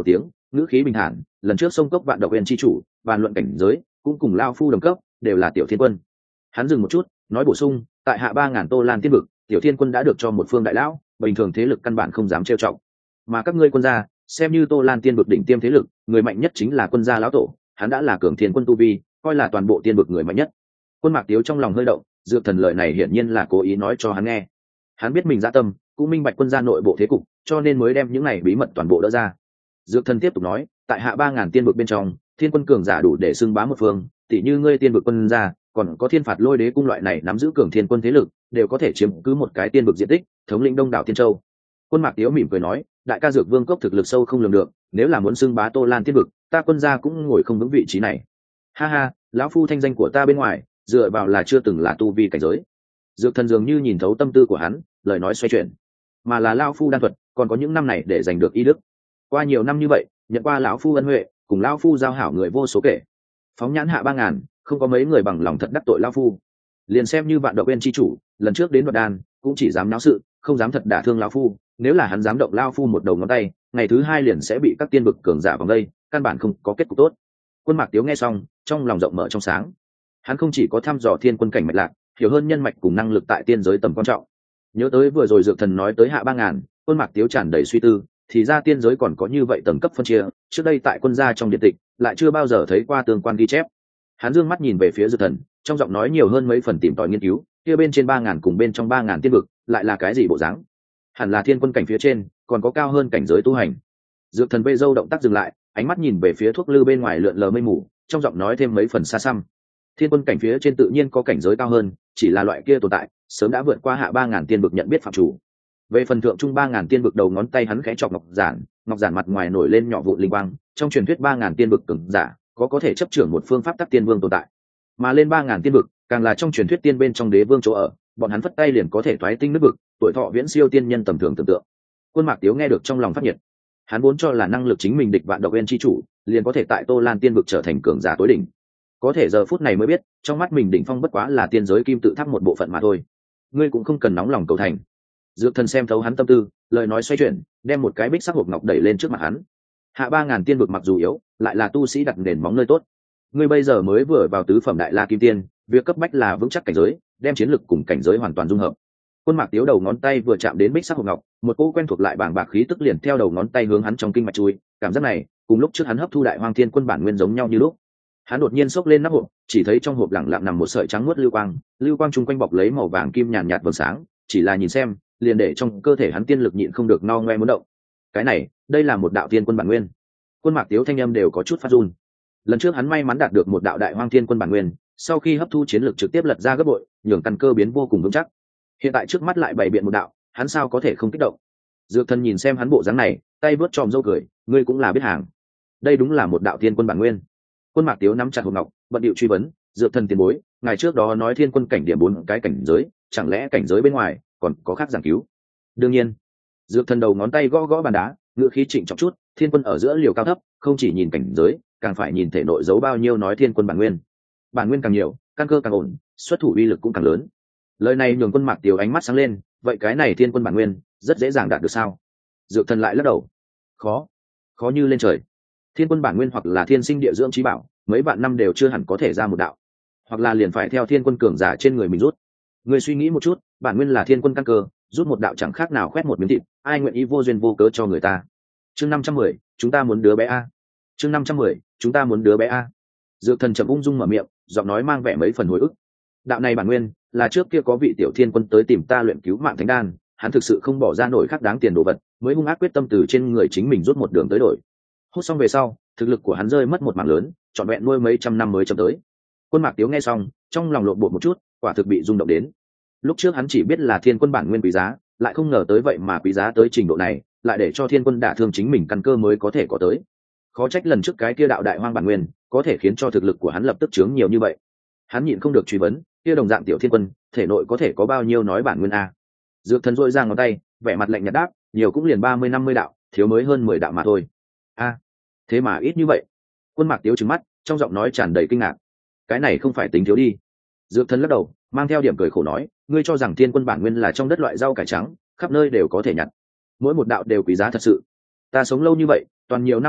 ngữ khí bình thản, lần trước sông cốc vạn độc huyền chi chủ bàn luận cảnh giới cũng cùng lao phu đồng cấp, đều là tiểu thiên quân. Hắn dừng một chút, nói bổ sung, tại hạ ba ngàn tô lan tiên vực, tiểu thiên quân đã được cho một phương đại lão, bình thường thế lực căn bản không dám trêu trọng, mà các ngươi quân gia xem như tô lan tiên vực đỉnh tiêm thế lực, người mạnh nhất chính là quân gia lão tổ, hắn đã là cường thiên quân tu vi, coi là toàn bộ tiên vực người mạnh nhất. Quân Mạc Tiếu trong lòng hơi động, Dược Thần lời này hiển nhiên là cố ý nói cho hắn nghe. Hắn biết mình dã tâm, cũng minh bạch quân gia nội bộ thế cục, cho nên mới đem những này bí mật toàn bộ đỡ ra. Dược Thần tiếp tục nói, tại hạ ba ngàn tiên vực bên trong, thiên quân cường giả đủ để xưng bá một phương, tỷ như ngươi tiên vực quân gia, còn có thiên phạt lôi đế cung loại này nắm giữ cường thiên quân thế lực, đều có thể chiếm cứ một cái tiên vực diện tích, thống lĩnh đông đảo tiên châu. Quân Mạc Tiếu mỉm cười nói, đại ca Dược Vương cốc thực lực sâu không lường được, nếu là muốn xưng bá Tô Lan tiên vực, ta quân gia cũng ngồi không vững vị trí này. Ha ha, lão phu thanh danh của ta bên ngoài, dựa vào là chưa từng là tu vi cảnh giới. Dược Thần dường như nhìn thấu tâm tư của hắn, lời nói xoay chuyển, mà là lão phu đan thuật, còn có những năm này để giành được y đức. Qua nhiều năm như vậy, nhận qua lão phu ân huệ, cùng lão phu giao hảo người vô số kể. Phóng nhãn hạ ba ngàn, không có mấy người bằng lòng thật đắc tội lão phu. Liền xem như vạn độc bên chi chủ, lần trước đến đoạt đan, cũng chỉ dám náo sự, không dám thật đả thương lão phu. Nếu là hắn dám động lão phu một đầu ngón tay, ngày thứ hai liền sẽ bị các tiên vực cường giả vòng đây, căn bản không có kết cục tốt. Quân Mạc Tiếu nghe xong, trong lòng rộng mở trong sáng. Hắn không chỉ có thăm dò thiên quân cảnh mạch lạc, hiểu hơn nhân mạch cùng năng lực tại tiên giới tầm quan trọng. Nhớ tới vừa rồi Dược Thần nói tới hạ ba ngàn, Quân Mạc Tiếu tràn đầy suy tư, thì ra tiên giới còn có như vậy tầng cấp phân chia, trước đây tại quân gia trong điện tịch lại chưa bao giờ thấy qua tương quan ghi chép. Hắn dương mắt nhìn về phía Dược Thần, trong giọng nói nhiều hơn mấy phần tìm tòi nghiên cứu, kia bên trên ba ngàn cùng bên trong ba ngàn tiên vực, lại là cái gì bộ dáng? Hẳn là thiên quân cảnh phía trên, còn có cao hơn cảnh giới tu hành. Dược Thần vây dâu động tác dừng lại, ánh mắt nhìn về phía thuốc lư bên ngoài lượn lờ mây mù, trong giọng nói thêm mấy phần xa xăm. Thiên quân cảnh phía trên tự nhiên có cảnh giới cao hơn, chỉ là loại kia tồn tại sớm đã vượt qua hạ ba ngàn tiên vực nhận biết phạm chủ. Về phần thượng trung ba ngàn tiên vực, đầu ngón tay hắn khẽ chọc ngọc giản, ngọc giản mặt ngoài nổi lên nhỏ vụn linh quang, trong truyền thuyết ba ngàn tiên vực cường giả có có thể chấp trưởng một phương pháp tắc tiên vương tồn tại, mà lên ba ngàn tiên vực càng là trong truyền thuyết tiên bên trong đế vương chỗ ở, bọn hắn phất tay liền có thể thoái tinh nước vực, tuổi thọ viễn siêu tiên nhân tầm thường tưởng tượng. Quân Mạc Tiếu nghe được trong lòng phát nhiệt. Hắn vốn cho là năng lực chính mình địch vạn độc nguyên chi chủ, liền có thể tại Tô Lan tiên vực trở thành cường giả tối đỉnh. Có thể giờ phút này mới biết, trong mắt mình đỉnh phong bất quá là tiên giới kim tự tháp một bộ phận mà thôi. Ngươi cũng không cần nóng lòng cầu thành. Dược Thần xem thấu hắn tâm tư, lời nói xoay chuyển, đem một cái bích sắc hộp ngọc đẩy lên trước mặt hắn. Hạ ba ngàn tiên vực mặc dù yếu, lại là tu sĩ đặt nền móng nơi tốt. Ngươi bây giờ mới vừa vào tứ phẩm đại la kim tiên, việc cấp bách là vững chắc cảnh giới, đem chiến lực cùng cảnh giới hoàn toàn dung hợp. Quân Mạc Tiếu đầu ngón tay vừa chạm đến bích sắc hộp ngọc, một cỗ quen thuộc lại bàng bạc khí tức liền theo đầu ngón tay hướng hắn trong kinh mạch chui, cảm giác này cùng lúc trước hắn hấp thu đại hoang thiên quân bản nguyên giống nhau như lúc. Hắn đột nhiên xốc lên nắp hộp, chỉ thấy trong hộp lẳng lặng nằm một sợi trắng muốt lưu quang, lưu quang chung quanh bọc lấy màu vàng kim nhàn nhạt vầng sáng, chỉ là nhìn xem, liền để trong cơ thể hắn tiên lực nhịn không được no ngoe muốn động. Cái này, đây là một đạo thiên quân bản nguyên. Quân Mạc Tiếu thanh âm đều có chút phát run. Lần trước hắn may mắn đạt được một đạo đại hoang thiên quân bản nguyên, sau khi hấp thu chiến lực trực tiếp lật ra gấp bội, nhường căn cơ biến vô cùng vững chắc. Hiện tại trước mắt lại bày biện một đạo, hắn sao có thể không kích động? Dược Thần nhìn xem hắn bộ dáng này, tay vớt tròm râu cười, ngươi cũng là biết hàng. Đây đúng là một đạo thiên quân bản nguyên. Quân Mạc Tiếu nắm chặt hộp ngọc, bận điệu truy vấn, Dược Thần tiền bối, ngày trước đó nói thiên quân cảnh điểm bốn cái cảnh giới, chẳng lẽ cảnh giới bên ngoài còn có khác giảng cứu? Đương nhiên. Dược Thần đầu ngón tay gõ gõ bàn đá, ngữ khí trịnh trọng chút, thiên quân ở giữa liều cao thấp, không chỉ nhìn cảnh giới, càng phải nhìn thể nội giấu bao nhiêu nói thiên quân bản nguyên. Bản nguyên càng nhiều, căn cơ càng ổn, xuất thủ uy lực cũng càng lớn. Lời này nhường Quân Mạc Tiếu ánh mắt sáng lên, vậy cái này thiên quân bản nguyên rất dễ dàng đạt được sao? Dược Thần lại lắc đầu, khó, khó như lên trời. Thiên quân bản nguyên hoặc là thiên sinh địa dưỡng trí bảo, mấy vạn năm đều chưa hẳn có thể ra một đạo, hoặc là liền phải theo thiên quân cường giả trên người mình rút. Người suy nghĩ một chút, bản nguyên là thiên quân căn cơ, rút một đạo chẳng khác nào khoét một miếng thịt, ai nguyện ý vô duyên vô cớ cho người ta? Chương năm trăm mười, chúng ta muốn đứa bé a. Chương năm trăm mười, chúng ta muốn đứa bé a. Dược Thần trầm ung dung mở miệng, giọng nói mang vẻ mấy phần hồi ức. Đạo này bản nguyên là trước kia có vị tiểu thiên quân tới tìm ta luyện cứu mạng thánh đan, hắn thực sự không bỏ ra nổi khác đáng tiền đồ vật, mới hung ác quyết tâm từ trên người chính mình rút một đường tới đổi. Hút xong về sau, thực lực của hắn rơi mất một mảng lớn, trọn vẹn nuôi mấy trăm năm mới chậm tới. Quân Mạc Tiếu nghe xong, trong lòng lộn bột một chút, quả thực bị rung động đến. Lúc trước hắn chỉ biết là thiên quân bản nguyên quý giá, lại không ngờ tới vậy mà quý giá tới trình độ này, lại để cho thiên quân đả thương chính mình căn cơ mới có thể có tới. Khó trách lần trước cái kia đạo đại hoang bản nguyên có thể khiến cho thực lực của hắn lập tức chướng nhiều như vậy. Hắn nhịn không được truy vấn, kia đồng dạng tiểu thiên quân thể nội có thể có bao nhiêu nói bản nguyên a? Dược Thần dội ra ngón tay, vẻ mặt lạnh nhạt đáp, nhiều cũng liền ba mươi năm mươi đạo, thiếu mới hơn mười đạo mà thôi. A, thế mà ít như vậy? Quân Mạc Tiếu trừng mắt, trong giọng nói tràn đầy kinh ngạc. Cái này không phải tính thiếu đi. Dược Thần lắc đầu, mang theo điểm cười khổ nói, ngươi cho rằng thiên quân bản nguyên là trong đất loại rau cải trắng, khắp nơi đều có thể nhặt, mỗi một đạo đều quý giá thật sự. Ta sống lâu như vậy, toàn nhiều năm như vậy,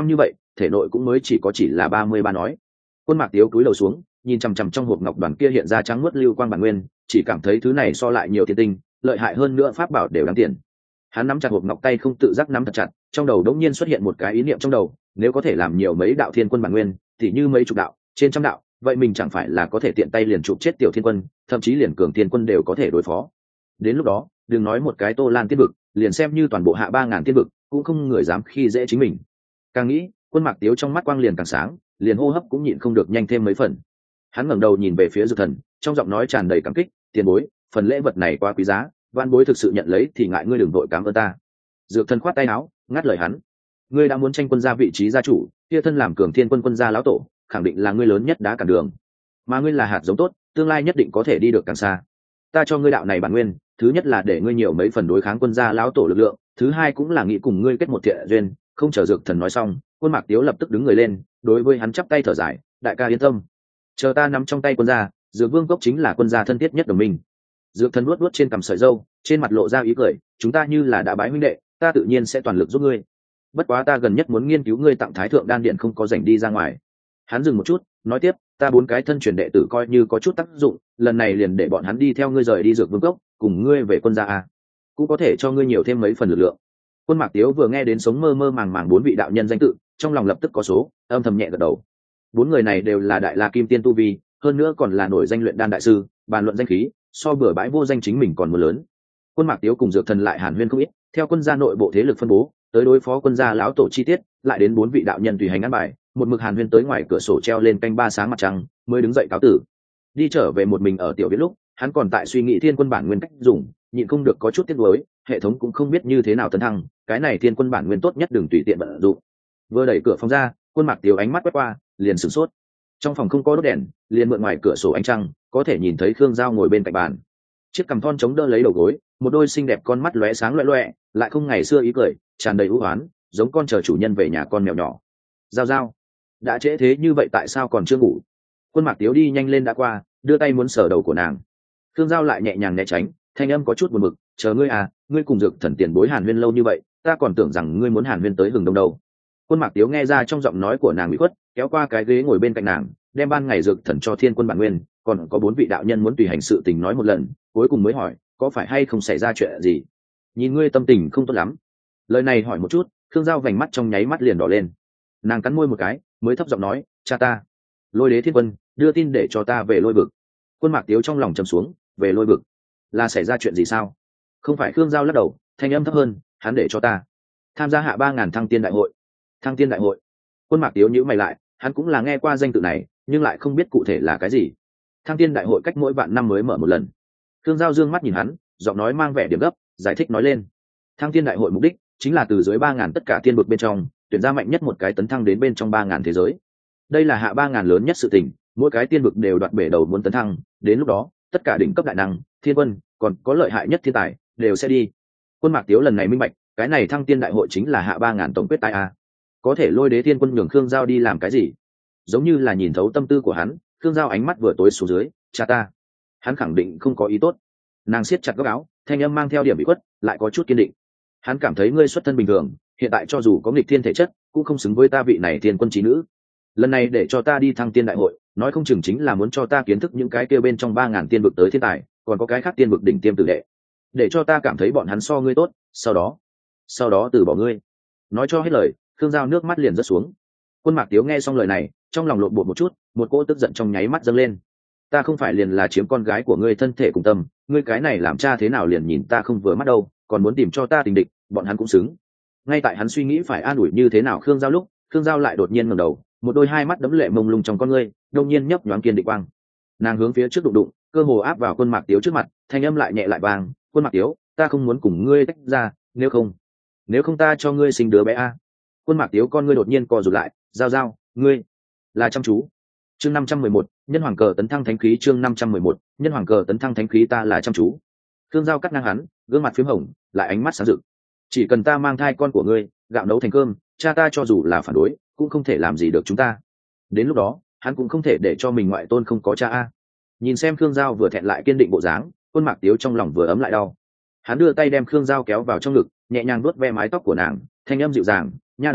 thể nội cũng mới chỉ có chỉ là ba mươi ba nói. Quân Mạc Tiếu cúi đầu xuống, nhìn chằm chằm trong hộp ngọc đoàn kia hiện ra trắng muốt lưu quang bản nguyên, chỉ cảm thấy thứ này so lại nhiều thiên tinh, lợi hại hơn nữa pháp bảo đều đáng tiền. Hắn nắm chặt hộp ngọc tay không tự giác nắm thật chặt, trong đầu đống nhiên xuất hiện một cái ý niệm trong đầu, nếu có thể làm nhiều mấy đạo thiên quân bản nguyên, thì như mấy chục đạo, trên trăm đạo, vậy mình chẳng phải là có thể tiện tay liền chụp chết tiểu thiên quân, thậm chí liền cường thiên quân đều có thể đối phó. Đến lúc đó, đừng nói một cái Tô Lan tiên vực, liền xem như toàn bộ hạ ba ngàn tiên vực, cũng không người dám khi dễ chính mình. Càng nghĩ, Quân Mạc Tiếu trong mắt quang liền càng sáng, liền hô hấp cũng nhịn không được nhanh thêm mấy phần. Hắn ngẩng đầu nhìn về phía Dược Thần, trong giọng nói tràn đầy cảm kích, "Tiền bối, phần lễ vật này quá quý giá, van bối thực sự nhận lấy thì ngại ngươi đừng vội cảm ơn ta." Dược Thần khoát tay áo, ngắt lời hắn, "Ngươi đã muốn tranh quân gia vị trí gia chủ, kia thân làm cường thiên quân quân gia lão tổ, khẳng định là ngươi lớn nhất đá cản đường. Mà ngươi là hạt giống tốt, tương lai nhất định có thể đi được càng xa. Ta cho ngươi đạo này bản nguyên, thứ nhất là để ngươi nhiều mấy phần đối kháng quân gia lão tổ lực lượng, thứ hai cũng là nghĩ cùng ngươi kết một thiện duyên." Không chờ Dược Thần nói xong, Quân Mạc Tiếu lập tức đứng người lên, đối với hắn chắp tay thở dài, "Đại ca yên tâm, chờ ta nắm trong tay quân gia, Dược Vương cốc chính là quân gia thân thiết nhất đồng minh." Dược Thần luốt luốt trên cằm sợi râu, trên mặt lộ ra ý cười, "Chúng ta như là đã bái huynh đệ, ta tự nhiên sẽ toàn lực giúp ngươi. Bất quá ta gần nhất muốn nghiên cứu ngươi tặng Thái Thượng đan điện không có rảnh đi ra ngoài." Hắn dừng một chút, nói tiếp, "Ta bốn cái thân truyền đệ tử coi như có chút tác dụng, lần này liền để bọn hắn đi theo ngươi rời đi Dược Vương cốc, cùng ngươi về quân gia a, cũng có thể cho ngươi nhiều thêm mấy phần lực lượng." Quân Mạc Tiếu vừa nghe đến sống mơ mơ màng màng bốn vị đạo nhân danh tự, trong lòng lập tức có số, âm thầm nhẹ gật đầu. Bốn người này đều là đại la kim tiên tu vi, hơn nữa còn là nổi danh luyện đan đại sư, bàn luận danh khí, so bừa bãi vô danh chính mình còn muốn lớn. Quân Mạc Tiếu cùng Dược Thần lại hàn huyên không ít, theo quân gia nội bộ thế lực phân bố, tới đối phó quân gia lão tổ chi tiết, lại đến bốn vị đạo nhân tùy hành ăn bài, một mực hàn huyên tới ngoài cửa sổ treo lên canh ba sáng mặt trăng, mới đứng dậy cáo tử. Đi trở về một mình ở tiểu viện lúc, hắn còn tại suy nghĩ thiên quân bản nguyên cách dùng, nhịn không được có chút tiếc nuối, hệ thống cũng không biết như thế nào tấn thăng, cái này thiên quân bản nguyên tốt nhất đừng tùy tiện vận dụng. Vừa đẩy cửa phòng ra, Quân Mạc Tiếu ánh mắt quét qua, liền sửng sốt. Trong phòng không có đốt đèn, liền mượn ngoài cửa sổ ánh trăng, có thể nhìn thấy Khương Giao ngồi bên cạnh bàn. Chiếc cằm thon chống đỡ lấy đầu gối, một đôi xinh đẹp con mắt lóe sáng loẹt loẹt, lại không ngày xưa ý cười, tràn đầy u hoán, giống con chờ chủ nhân về nhà con mèo nhỏ. "Giao Giao, đã trễ thế như vậy tại sao còn chưa ngủ?" Quân Mạc Tiếu đi nhanh lên đã qua, đưa tay muốn sờ đầu của nàng. Khương Giao lại nhẹ nhàng né tránh, thanh âm có chút buồn bực, "Chờ ngươi à, ngươi cùng Dược Thần tiền bối hàn huyên lâu như vậy, ta còn tưởng rằng ngươi muốn hàn huyên tới hừng đông đâu." Quân Mạc Tiếu nghe ra trong giọng nói của nàng bị khuất, kéo qua cái ghế ngồi bên cạnh nàng, đem ban ngày Dược Thần cho thiên quân bản nguyên, còn có bốn vị đạo nhân muốn tùy hành sự tình nói một lần, cuối cùng mới hỏi, "Có phải hay không xảy ra chuyện gì? Nhìn ngươi tâm tình không tốt lắm." Lời này hỏi một chút, Khương Giao vành mắt trong nháy mắt liền đỏ lên. Nàng cắn môi một cái, mới thấp giọng nói, "Cha ta, Lôi Đế Thiên Quân đưa tin để cho ta về Lôi vực." Quân Mạc Tiếu trong lòng trầm xuống, về Lôi vực là xảy ra chuyện gì sao? Không phải. Khương Giao lắc đầu, thanh âm thấp hơn, "Hắn để cho ta tham gia hạ ba ngàn thăng tiên đại hội." Thăng tiên đại hội? Quân Mạc Tiếu nhíu mày lại, hắn cũng là nghe qua danh tự này, nhưng lại không biết cụ thể là cái gì. Thăng tiên đại hội cách mỗi vạn năm mới mở một lần. Khương Giao dương mắt nhìn hắn, giọng nói mang vẻ điểm gấp, giải thích nói lên. Thăng tiên đại hội mục đích chính là từ dưới ba ngàn tất cả tiên vực bên trong tuyển ra mạnh nhất một cái tấn thăng đến bên trong ba ngàn thế giới. Đây là hạ ba ngàn lớn nhất sự tình, mỗi cái tiên vực đều đoạt bể đầu muốn tấn thăng, đến lúc đó tất cả đỉnh cấp đại năng, thiên quân, còn có lợi hại nhất thiên tài đều sẽ đi. Quân Mạc Tiếu lần này minh bạch, cái này thăng tiên đại hội chính là hạ ba ngàn tổng quyết tài a. Có thể Lôi Đế Thiên Quân nhường Khương Giao đi làm cái gì? Giống như là nhìn thấu tâm tư của hắn, Khương Giao ánh mắt vừa tối xuống dưới, "Cha ta." Hắn khẳng định không có ý tốt. Nàng siết chặt góc áo, thanh âm mang theo điểm bị khuất, lại có chút kiên định. "Hắn cảm thấy ngươi xuất thân bình thường, hiện tại cho dù có nghịch thiên thể chất, cũng không xứng với ta vị này thiên quân trí nữ. Lần này để cho ta đi thăng tiên đại hội, nói không chừng chính là muốn cho ta kiến thức những cái kia bên trong ba ngàn tiên vực tới thiên tài, còn có cái khác tiên vực đỉnh tiêm tử đệ, để cho ta cảm thấy bọn hắn so ngươi tốt, sau đó sau đó từ bỏ ngươi." Nói cho hết lời, Khương Giao nước mắt liền rớt xuống. Quân Mạc Tiếu nghe xong lời này, trong lòng lộn bột một chút, một cỗ tức giận trong nháy mắt dâng lên. "Ta không phải liền là chiếm con gái của ngươi thân thể cùng tâm, ngươi cái này làm cha thế nào liền nhìn ta không vừa mắt đâu, còn muốn tìm cho ta tình địch, bọn hắn cũng xứng." Ngay tại hắn suy nghĩ phải an ủi như thế nào Khương Giao lúc, Khương Giao lại đột nhiên ngẩng đầu, một đôi hai mắt đẫm lệ mông lung trong con ngươi, đột nhiên nhấp nhoáng kiên định quang. Nàng hướng phía trước đụng đụng, cơ hồ áp vào Quân Mạc Tiếu trước mặt, thanh âm lại nhẹ lại vang, "Quân Mạc Tiếu, ta không muốn cùng ngươi tách ra, nếu không, nếu không ta cho ngươi sinh đứa bé a." Quân Mạc Tiếu con ngươi đột nhiên co rụt lại, "Giao Giao, ngươi là chăm chú." Chương năm trăm mười một, nhân hoàng cờ tấn thăng thánh khí. Chương năm trăm mười một, nhân hoàng cờ tấn thăng thánh khí. "Ta là chăm chú." Khương Giao cắt ngang hắn, gương mặt phím hồng, lại ánh mắt sáng rực. "Chỉ cần ta mang thai con của ngươi, gạo nấu thành cơm, cha ta cho dù là phản đối, cũng không thể làm gì được chúng ta. Đến lúc đó, hắn cũng không thể để cho mình ngoại tôn không có cha a." Nhìn xem Khương Giao vừa thẹn lại kiên định bộ dáng, Quân Mạc Tiếu trong lòng vừa ấm lại đau. Hắn đưa tay đem Khương Giao kéo vào trong ngực, nhẹ nhàng vuốt ve mái tóc của nàng, thanh âm dịu dàng, "Nha đầu đốc,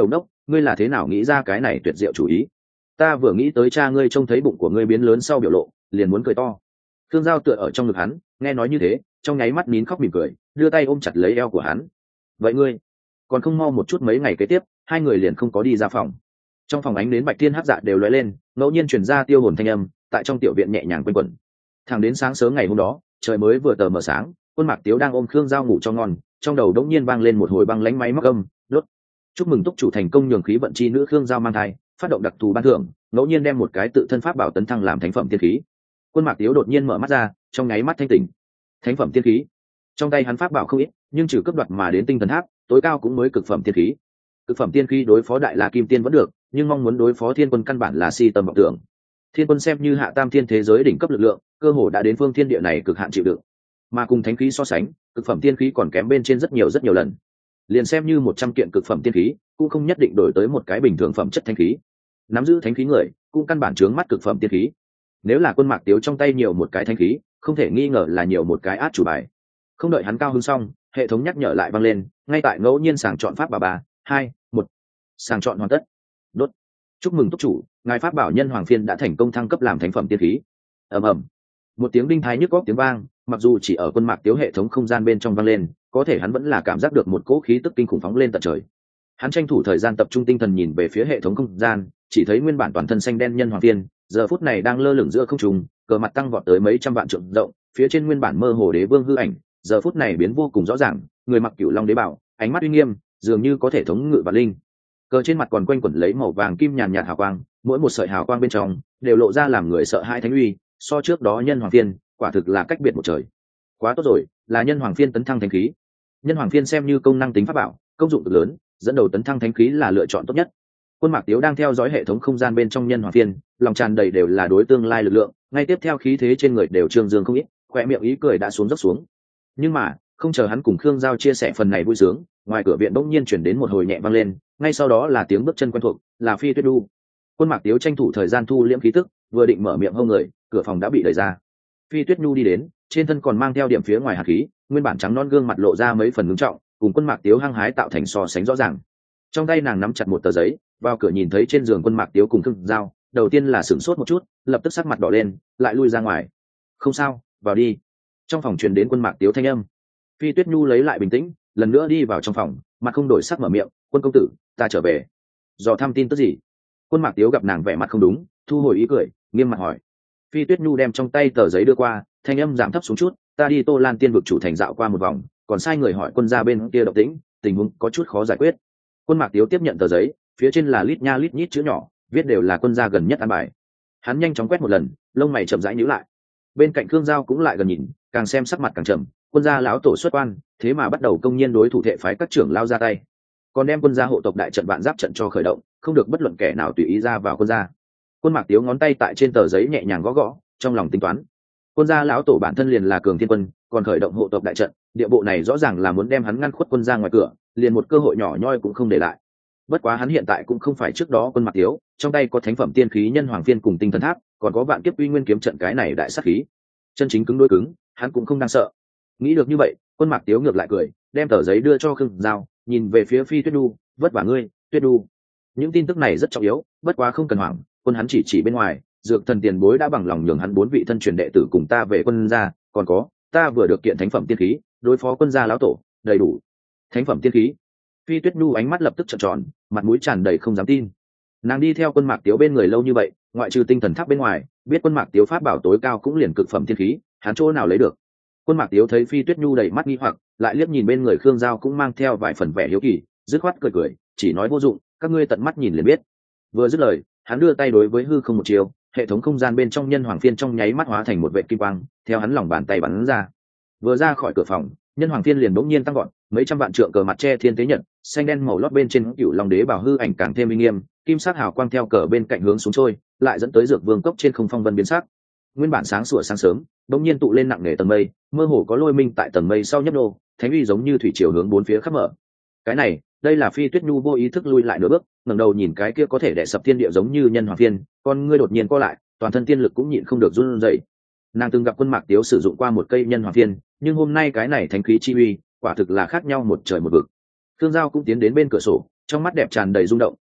ngươi là thế nào nghĩ ra cái này tuyệt diệu chủ ý? Ta vừa nghĩ tới cha ngươi trông thấy bụng của ngươi biến lớn sau biểu lộ, liền muốn cười to. Khương Giao tựa ở trong ngực hắn, nghe nói như thế, trong nháy mắt nín khóc mỉm cười, đưa tay ôm chặt lấy eo của hắn. Vậy ngươi, còn không mau một chút? Mấy ngày kế tiếp, hai người liền không có đi ra phòng. Trong phòng ánh đến bạch thiên hắc dạ đều lóe lên, ngẫu nhiên truyền ra tiêu hồn thanh âm, tại trong tiểu viện nhẹ nhàng quanh quẩn. Thẳng đến sáng sớm ngày hôm đó, trời mới vừa tờ mờ sáng, Quân Mạc Tiếu đang ôm Khương Giao ngủ cho ngon, trong đầu đống nhiên vang lên một hồi băng lánh máy móc âm, đốt. Chúc mừng túc chủ thành công nhường khí vận chi nữ Khương Giao mang thai, phát động đặc thù ban thưởng, ngẫu nhiên đem một cái tự thân pháp bảo tấn thăng làm thánh phẩm tiên khí. Quân Mạc Tiếu đột nhiên mở mắt ra, trong nháy mắt thanh tỉnh. Thánh phẩm tiên khí. Trong tay hắn pháp bảo không ít, nhưng trừ cấp đoạt mà đến tinh thần tháp, tối cao cũng mới cực phẩm tiên khí. Cực phẩm tiên khí đối phó đại la kim tiên vẫn được, nhưng mong muốn đối phó thiên quân căn bản là si tầm vọng tưởng. Thiên quân xem như hạ tam thiên thế giới đỉnh cấp lực lượng, cơ hồ đã đến phương thiên địa này cực hạn chịu đựng, mà cùng thánh khí so sánh, cực phẩm tiên khí còn kém bên trên rất nhiều rất nhiều lần. Liền xem như một trăm kiện cực phẩm tiên khí, cũng không nhất định đổi tới một cái bình thường phẩm chất thánh khí. Nắm giữ thánh khí người, cũng căn bản chướng mắt cực phẩm tiên khí. Nếu là Quân Mạc Tiếu trong tay nhiều một cái thánh khí, không thể nghi ngờ là nhiều một cái át chủ bài. Không đợi hắn cao hứng xong, hệ thống nhắc nhở lại vang lên, ngay tại ngẫu nhiên sàng chọn pháp bảo ba, hai, một. Sàng chọn hoàn tất. Đốt. Chúc mừng túc chủ, ngài pháp bảo nhân hoàng phiên đã thành công thăng cấp làm thánh phẩm tiên khí. Ầm ầm. Một tiếng đinh thái nhức góc tiếng vang, mặc dù chỉ ở Quân Mạc Tiếu hệ thống không gian bên trong vang lên, có thể hắn vẫn là cảm giác được một cỗ khí tức kinh khủng phóng lên tận trời. Hắn tranh thủ thời gian tập trung tinh thần nhìn về phía hệ thống không gian, chỉ thấy nguyên bản toàn thân xanh đen nhân hoàng phiên, giờ phút này đang lơ lửng giữa không trung, cờ mặt tăng vọt tới mấy trăm vạn trượng rộng, phía trên nguyên bản mơ hồ đế vương hư ảnh, giờ phút này biến vô cùng rõ ràng, người mặc cửu long đế bảo, ánh mắt uy nghiêm, dường như có thể thống ngự vạn linh. Cờ trên mặt còn quanh quẩn lấy màu vàng kim nhàn nhạt hào quang, mỗi một sợi hào quang bên trong đều lộ ra làm người sợ hãi thánh uy, so trước đó nhân hoàng phiên, quả thực là cách biệt một trời. Quá tốt rồi, là nhân hoàng phiên tấn thăng thánh khí. Nhân hoàng phiên xem như công năng tính pháp bảo, công dụng cực lớn, dẫn đầu tấn thăng thánh khí là lựa chọn tốt nhất. Quân Mạc Tiếu đang theo dõi hệ thống không gian bên trong nhân hoàng phiên, lòng tràn đầy đều là đối tương lai lực lượng, ngay tiếp theo khí thế trên người đều trương dương không ít, khỏe miệng ý cười đã xuống dốc xuống. Nhưng mà, không chờ hắn cùng Khương Giao chia sẻ phần này vui sướng, ngoài cửa viện bỗng nhiên chuyển đến một hồi nhẹ vang lên, ngay sau đó là tiếng bước chân quen thuộc, là Phi Tuyết Nhu. Quân Mạc Tiếu tranh thủ thời gian thu liễm khí tức, vừa định mở miệng hô người, cửa phòng đã bị đẩy ra. Phi Tuyết Nhu đi đến, trên thân còn mang theo điểm phía ngoài hạt khí, nguyên bản trắng non gương mặt lộ ra mấy phần ngưng trọng, cùng Quân Mạc Tiếu hăng hái tạo thành so sánh rõ ràng. Trong tay nàng nắm chặt một tờ giấy, vào cửa nhìn thấy trên giường Quân Mạc Tiếu cùng Khương Giao, đầu tiên là sửng sốt một chút, lập tức sắc mặt đỏ lên, lại lui ra ngoài. Không sao, vào đi. Trong phòng truyền đến Quân Mạc Tiếu thanh âm. Phi Tuyết Nhu lấy lại bình tĩnh, lần nữa đi vào trong phòng, mặt không đổi sắc mở miệng, Quân công tử, ta trở về. Dò thăm tin tức gì? Quân Mạc Tiếu gặp nàng vẻ mặt không đúng, thu hồi ý cười, nghiêm mặt hỏi. Phi Tuyết Nhu đem trong tay tờ giấy đưa qua, thanh âm giảm thấp xuống chút, ta đi Tô Lan Tiên vực chủ thành dạo qua một vòng, còn sai người hỏi quân gia bên kia động tĩnh, tình huống có chút khó giải quyết. Quân Mạc Tiếu tiếp nhận tờ giấy, phía trên là lít nha lít nhít chữ nhỏ, viết đều là quân gia gần nhất an bài. Hắn nhanh chóng quét một lần, lông mày chậm rãi nhíu lại. Bên cạnh Khương Giao cũng lại gần nhìn, càng xem sắc mặt càng trầm, quân gia lão tổ xuất quan, thế mà bắt đầu công nhiên đối thủ thể phái các trưởng lao ra tay, còn đem quân gia hộ tộc đại trận vạn giáp trận cho khởi động, không được bất luận kẻ nào tùy ý ra vào quân gia. Quân Mạc Tiếu ngón tay tại trên tờ giấy nhẹ nhàng gõ gõ, trong lòng tính toán, quân gia lão tổ bản thân liền là cường thiên quân, còn khởi động hộ tộc đại trận, địa bộ này rõ ràng là muốn đem hắn ngăn khuất quân gia ngoài cửa, liền một cơ hội nhỏ nhoi cũng không để lại. Bất quá hắn hiện tại cũng không phải trước đó Quân Mạc Tiếu, trong tay có thánh phẩm tiên khí nhân hoàng phiên cùng tinh thần tháp, còn có vạn kiếp uy nguyên kiếm trận cái này đại sát khí, chân chính cứng đối cứng, hắn cũng không đang sợ. Nghĩ được như vậy, Quân Mạc Tiếu ngược lại cười, đem tờ giấy đưa cho Khương Giao, nhìn về phía Phi Tuyết Nhu, vất vả ngươi, Tuyết Nhu. Những tin tức này rất trọng yếu, bất quá không cần hoảng, quân hắn chỉ chỉ bên ngoài, dược thần tiền bối đã bằng lòng nhường hắn bốn vị thân truyền đệ tử cùng ta về quân gia, còn có, ta vừa được kiện thánh phẩm tiên khí, đối phó quân gia lão tổ, đầy đủ. Thánh phẩm tiên khí? Phi Tuyết Nhu ánh mắt lập tức trợn tròn, mặt mũi tràn đầy không dám tin. Nàng đi theo Quân Mạc Tiếu bên người lâu như vậy, ngoại trừ tinh thần tháp bên ngoài, biết Quân Mạc Tiếu pháp bảo tối cao cũng liền cực phẩm tiên khí, hắn chỗ nào lấy được? Quân Mạc Tiếu thấy Phi Tuyết Nhu đầy mắt nghi hoặc, lại liếc nhìn bên người Khương Giao cũng mang theo vài phần vẻ hiếu kỳ, dứt khoát cười cười, chỉ nói vô dụng, các ngươi tận mắt nhìn liền biết. Vừa dứt lời, hắn đưa tay đối với hư không một chiều, hệ thống không gian bên trong nhân hoàng phiên trong nháy mắt hóa thành một vệt kim quang, theo hắn lòng bàn tay bắn ra. Vừa ra khỏi cửa phòng, nhân hoàng phiên liền bỗng nhiên tăng gọn, mấy trăm vạn trượng cờ mặt che thiên tế nhật, xanh đen màu lót bên trên cựu long đế bảo hư ảnh càng thêm uy nghiêm, kim sắc hào quang theo cờ bên cạnh hướng xuống trôi, lại dẫn tới dược vương cốc trên không phong vân biến sắc. Nguyên bản sáng sủa sáng sớm, bỗng nhiên tụ lên nặng nề tầng mây, mơ hồ có lôi minh tại tầng mây sau nhấp nô, thánh uy giống như thủy triều hướng bốn phía khắp mở. Cái này, đây là Phi Tuyết Nhu vô ý thức lui lại nửa bước, ngẩng đầu nhìn cái kia có thể đè sập thiên địa giống như nhân hoàng phiên, con ngươi đột nhiên co lại, toàn thân tiên lực cũng nhịn không được run rẩy. Nàng từng gặp Quân Mạc Tiếu sử dụng qua một cây nhân hoàng phiên, nhưng hôm nay cái này thánh khí chi uy, quả thực là khác nhau một trời một vực. Thương Giao cũng tiến đến bên cửa sổ, trong mắt đẹp tràn đầy rung động,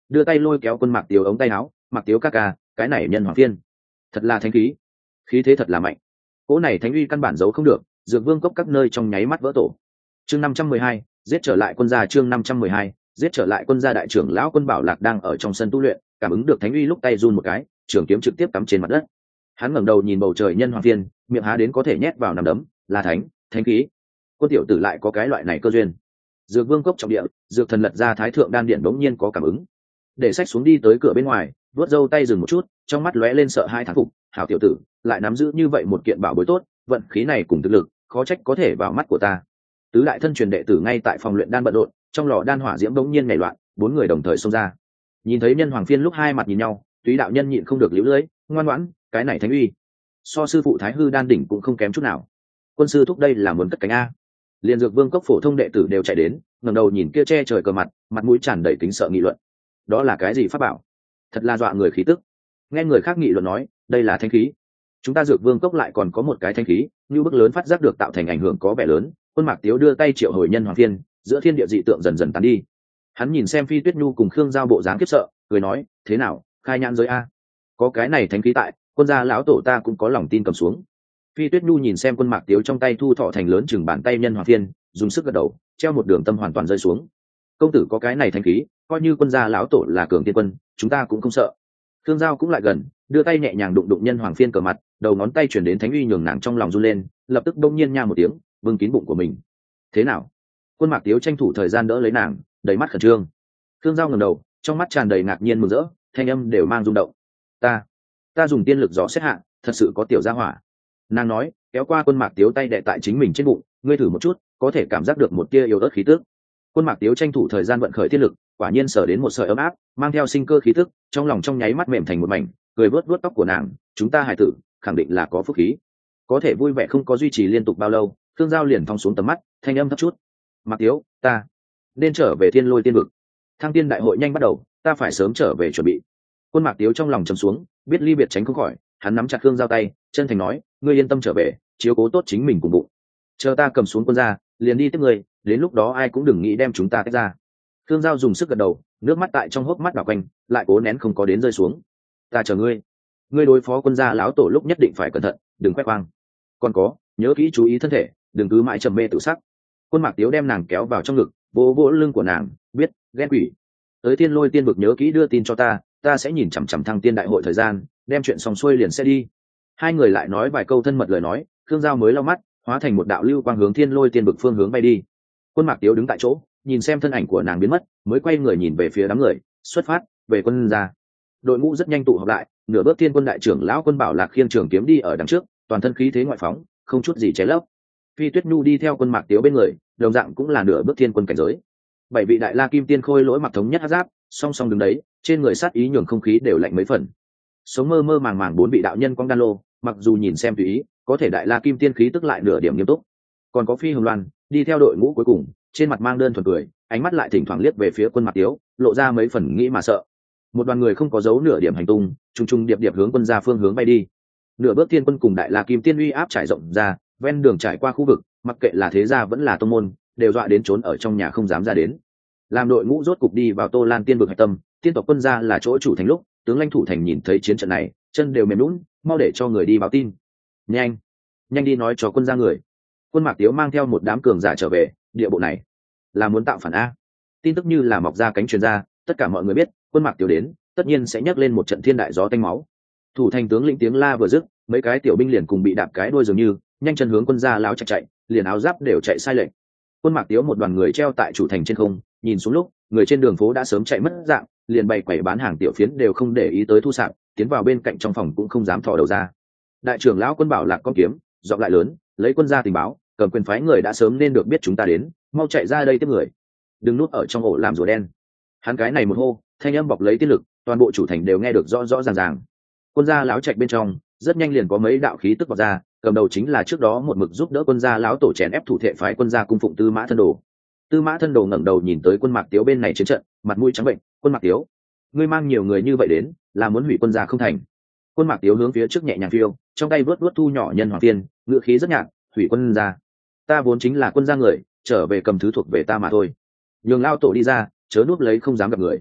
đưa tay lôi kéo quân Mạc Tiếu ống tay áo. Mạc Tiếu ca ca, cái này nhân hoàng phiên thật là thánh khí, khí thế thật là mạnh. Cỗ này thánh uy căn bản giấu không được, dược vương cốc các nơi trong nháy mắt vỡ tổ. Chương năm trăm mười hai, giết trở lại quân gia. Chương năm trăm mười hai, giết trở lại quân gia. Đại trưởng lão Quân Bảo Lạc đang ở trong sân tu luyện, cảm ứng được thánh uy lúc tay run một cái, trường kiếm trực tiếp cắm trên mặt đất. Hắn ngẩng đầu nhìn bầu trời nhân hoàng phiên, miệng há đến có thể nhét vào nằm đấm, là thánh, thánh khí. Quân tiểu tử lại có cái loại này cơ duyên. Dược vương cốc trọng địa, dược thần lật ra thái thượng đan điện đống nhiên có cảm ứng, để sách xuống đi tới cửa bên ngoài, vuốt râu tay dừng một chút, trong mắt lóe lên sợ hai thán phục. Hảo tiểu tử, lại nắm giữ như vậy một kiện bảo bối tốt, vận khí này cùng thực lực, khó trách có thể vào mắt của ta. Tứ đại thân truyền đệ tử ngay tại phòng luyện đan bận rộn, trong lò đan hỏa diễm đống nhiên nảy loạn, bốn người đồng thời xông ra. Nhìn thấy nhân hoàng phiên lúc hai mặt nhìn nhau, Túy đạo nhân nhịn không được liễu lưỡi, ngoan ngoãn, cái này thánh uy, so sư phụ Thái Hư đan đỉnh cũng không kém chút nào. Quân sư thúc đây là muốn cất cánh a. Liên dược vương cốc phổ thông đệ tử đều chạy đến, ngẩng đầu nhìn kia che trời cờ mặt, mặt mũi tràn đầy kính sợ nghị luận. Đó là cái gì pháp bảo? Thật là dọa người khí tức. Nghe người khác nghị luận nói, đây là thánh khí. Chúng ta dược vương cốc lại còn có một cái thánh khí, như bức lớn phát giác được tạo thành ảnh hưởng có vẻ lớn. Quân Mạc Tiếu đưa tay triệu hồi nhân hoàng phiên, giữa thiên địa dị tượng dần dần tán đi. Hắn nhìn xem Phi Tuyết Nhu cùng Khương Giao bộ dáng khiếp sợ, cười nói, thế nào, khai nhãn giới a? Có cái này thánh khí tại, quân gia lão tổ ta cũng có lòng tin cầm xuống. Phi Tuyết Nhu nhìn xem Quân Mạc Tiếu trong tay thu thọ thành lớn chừng bàn tay nhân hoàng phiên, dùng sức gật đầu, treo một đường tâm hoàn toàn rơi xuống. Công tử có cái này thánh khí, coi như quân gia lão tổ là cường tiên quân, chúng ta cũng không sợ. Khương Giao cũng lại gần, đưa tay nhẹ nhàng đụng đụng nhân hoàng phiên cờ mặt, đầu ngón tay chuyển đến thánh uy nhường nàng trong lòng run lên, lập tức đông nhiên nha một tiếng, vương kín bụng của mình. Thế nào? Quân Mạc Tiếu tranh thủ thời gian đỡ lấy nàng, đầy mắt khẩn trương. Khương Giao ngẩng đầu, trong mắt tràn đầy ngạc nhiên mừng rỡ, thanh âm đều mang rung động. Ta, ta dùng tiên lực dò xét hạ, thật sự có tiểu gia hỏa. Nàng nói, kéo qua Quân Mạc Tiếu tay đè tại chính mình trên bụng, ngươi thử một chút, có thể cảm giác được một tia yếu ớt khí tức. Quân Mạc Tiếu tranh thủ thời gian vận khởi tiên lực, quả nhiên sở đến một sợi ấm áp, mang theo sinh cơ khí tức, trong lòng trong nháy mắt mềm thành một mảnh, cười vớt vớt tóc của nàng, chúng ta hải tử, khẳng định là có phúc khí. Có thể vui vẻ không có duy trì liên tục bao lâu, Thương Giao liền thong xuống tầm mắt, thanh âm thấp chút. Mạc Tiếu, ta nên trở về Thiên Lôi Tiên vực. Thăng Tiên đại hội nhanh bắt đầu, ta phải sớm trở về chuẩn bị. Quân Mạc Tiếu trong lòng trầm xuống, biết ly biệt tránh không khỏi, hắn nắm chặt Thương Giao tay, chân thành nói, ngươi yên tâm trở về, chiếu cố tốt chính mình cùng bụng. Chờ ta cầm xuống quân gia, liền đi tiếp ngươi, đến lúc đó ai cũng đừng nghĩ đem chúng ta tách ra. Thương Giao dùng sức gật đầu, nước mắt tại trong hốc mắt đảo quanh, lại cố nén không có đến rơi xuống. Ta chờ ngươi, ngươi đối phó quân gia lão tổ lúc nhất định phải cẩn thận, đừng khoe khoang. Còn có, nhớ kỹ chú ý thân thể, đừng cứ mãi trầm mê tự sắc. Quân Mạc Tiếu đem nàng kéo vào trong ngực, vỗ vỗ lưng của nàng, biết, ghen quỷ. Tới Thiên Lôi Tiên vực nhớ kỹ đưa tin cho ta, ta sẽ nhìn chằm chằm Thăng Tiên đại hội thời gian, đem chuyện xong xuôi liền sẽ đi. Hai người lại nói vài câu thân mật lời nói, Thương Giao mới lau mắt, hóa thành một đạo lưu quang hướng Thiên Lôi Tiên vực phương hướng bay đi. Quân Mạc Tiếu đứng tại chỗ, nhìn xem thân ảnh của nàng biến mất, mới quay người nhìn về phía đám người, xuất phát về quân gia. Đội ngũ rất nhanh tụ họp lại, nửa bước Thiên Quân đại trưởng lão Quân Bảo Lạc khiêng trường kiếm đi ở đằng trước, toàn thân khí thế ngoại phóng, không chút gì che lấp. Phi Tuyết Nhu đi theo Quân Mạc Tiếu bên người, đồng dạng cũng là nửa bước Thiên Quân cảnh giới. Bảy vị đại la kim tiên khôi lỗi mặc thống nhất hắc giáp, song song đứng đấy, trên người sát ý nhường không khí đều lạnh mấy phần. Sống mơ mơ màng màng bốn vị đạo nhân quang đan lô, mặc dù nhìn xem tùy ý, có thể đại la kim tiên khí tức lại nửa điểm nghiêm túc. Còn có Phi Hồng Loan đi theo đội ngũ cuối cùng, trên mặt mang đơn thuần cười, ánh mắt lại thỉnh thoảng liếc về phía Quân Mạc Tiếu, lộ ra mấy phần nghĩ mà sợ. Một đoàn người không có dấu nửa điểm hành tung, trùng trùng điệp điệp hướng quân gia phương hướng bay đi. Nửa bước Thiên Quân cùng đại la kim tiên uy áp trải rộng ra, ven đường trải qua khu vực, mặc kệ là thế gia vẫn là tông môn, đều dọa đến trốn ở trong nhà không dám ra đến. Làm đội ngũ rốt cục đi vào Tô Lan Tiên vực hạch tâm, tiên tộc quân gia là chỗ chủ thành lúc, tướng lãnh thủ thành nhìn thấy chiến trận này, chân đều mềm lún, mau để cho người đi báo tin. Nhanh, nhanh đi nói cho quân gia người. Quân Mạc Tiếu mang theo một đám cường giả trở về, địa bộ này là muốn tạo phản a. Tin tức như là mọc ra cánh truyền ra, tất cả mọi người biết, Quân Mạc Tiếu đến, tất nhiên sẽ nhấc lên một trận thiên đại gió tanh máu. Thủ thành tướng lĩnh tiếng la vừa dứt, mấy cái tiểu binh liền cùng bị đạp cái đuôi dường như, nhanh chân hướng quân gia láo chạy chạy, liền áo giáp đều chạy sai lệch. Quân Mạc Tiếu một đoàn người treo tại chủ thành trên không, nhìn xuống lúc, người trên đường phố đã sớm chạy mất dạng, liền bày quầy bán hàng tiểu phiến đều không để ý tới thu sạp, tiến vào bên cạnh trong phòng cũng không dám thò đầu ra. Đại trưởng lão Quân Bảo Lạc con kiếm, giọng lại lớn, lấy quân gia tình báo, cầm quyền phái người đã sớm nên được biết chúng ta đến, mau chạy ra đây tiếp người, đừng núp ở trong ổ làm rùa đen. Hắn cái này một hô, thanh âm bọc lấy tiết lực, toàn bộ chủ thành đều nghe được rõ rõ ràng ràng. Quân gia láo trạch bên trong, rất nhanh liền có mấy đạo khí tức vào ra, cầm đầu chính là trước đó một mực giúp đỡ quân gia láo tổ chèn ép thủ thệ phái quân gia cung phụng Tư Mã Thân Đồ. Tư Mã Thân Đồ ngẩng đầu nhìn tới Quân Mạc Tiếu bên này chiến trận, mặt mũi trắng bệnh, "Quân Mạc Tiếu, ngươi mang nhiều người như vậy đến, là muốn hủy quân gia không thành?" Quân Mạc Tiếu hướng phía trước nhẹ nhàng phiêu, trong tay vớt vớt thu nhỏ nhân hoàng tiên, ngựa khí rất nhạt, "Hủy quân gia? Ta vốn chính là quân gia người, trở về cầm thứ thuộc về ta mà thôi. Nhường lao tổ đi ra, chớ núp lấy không dám gặp người."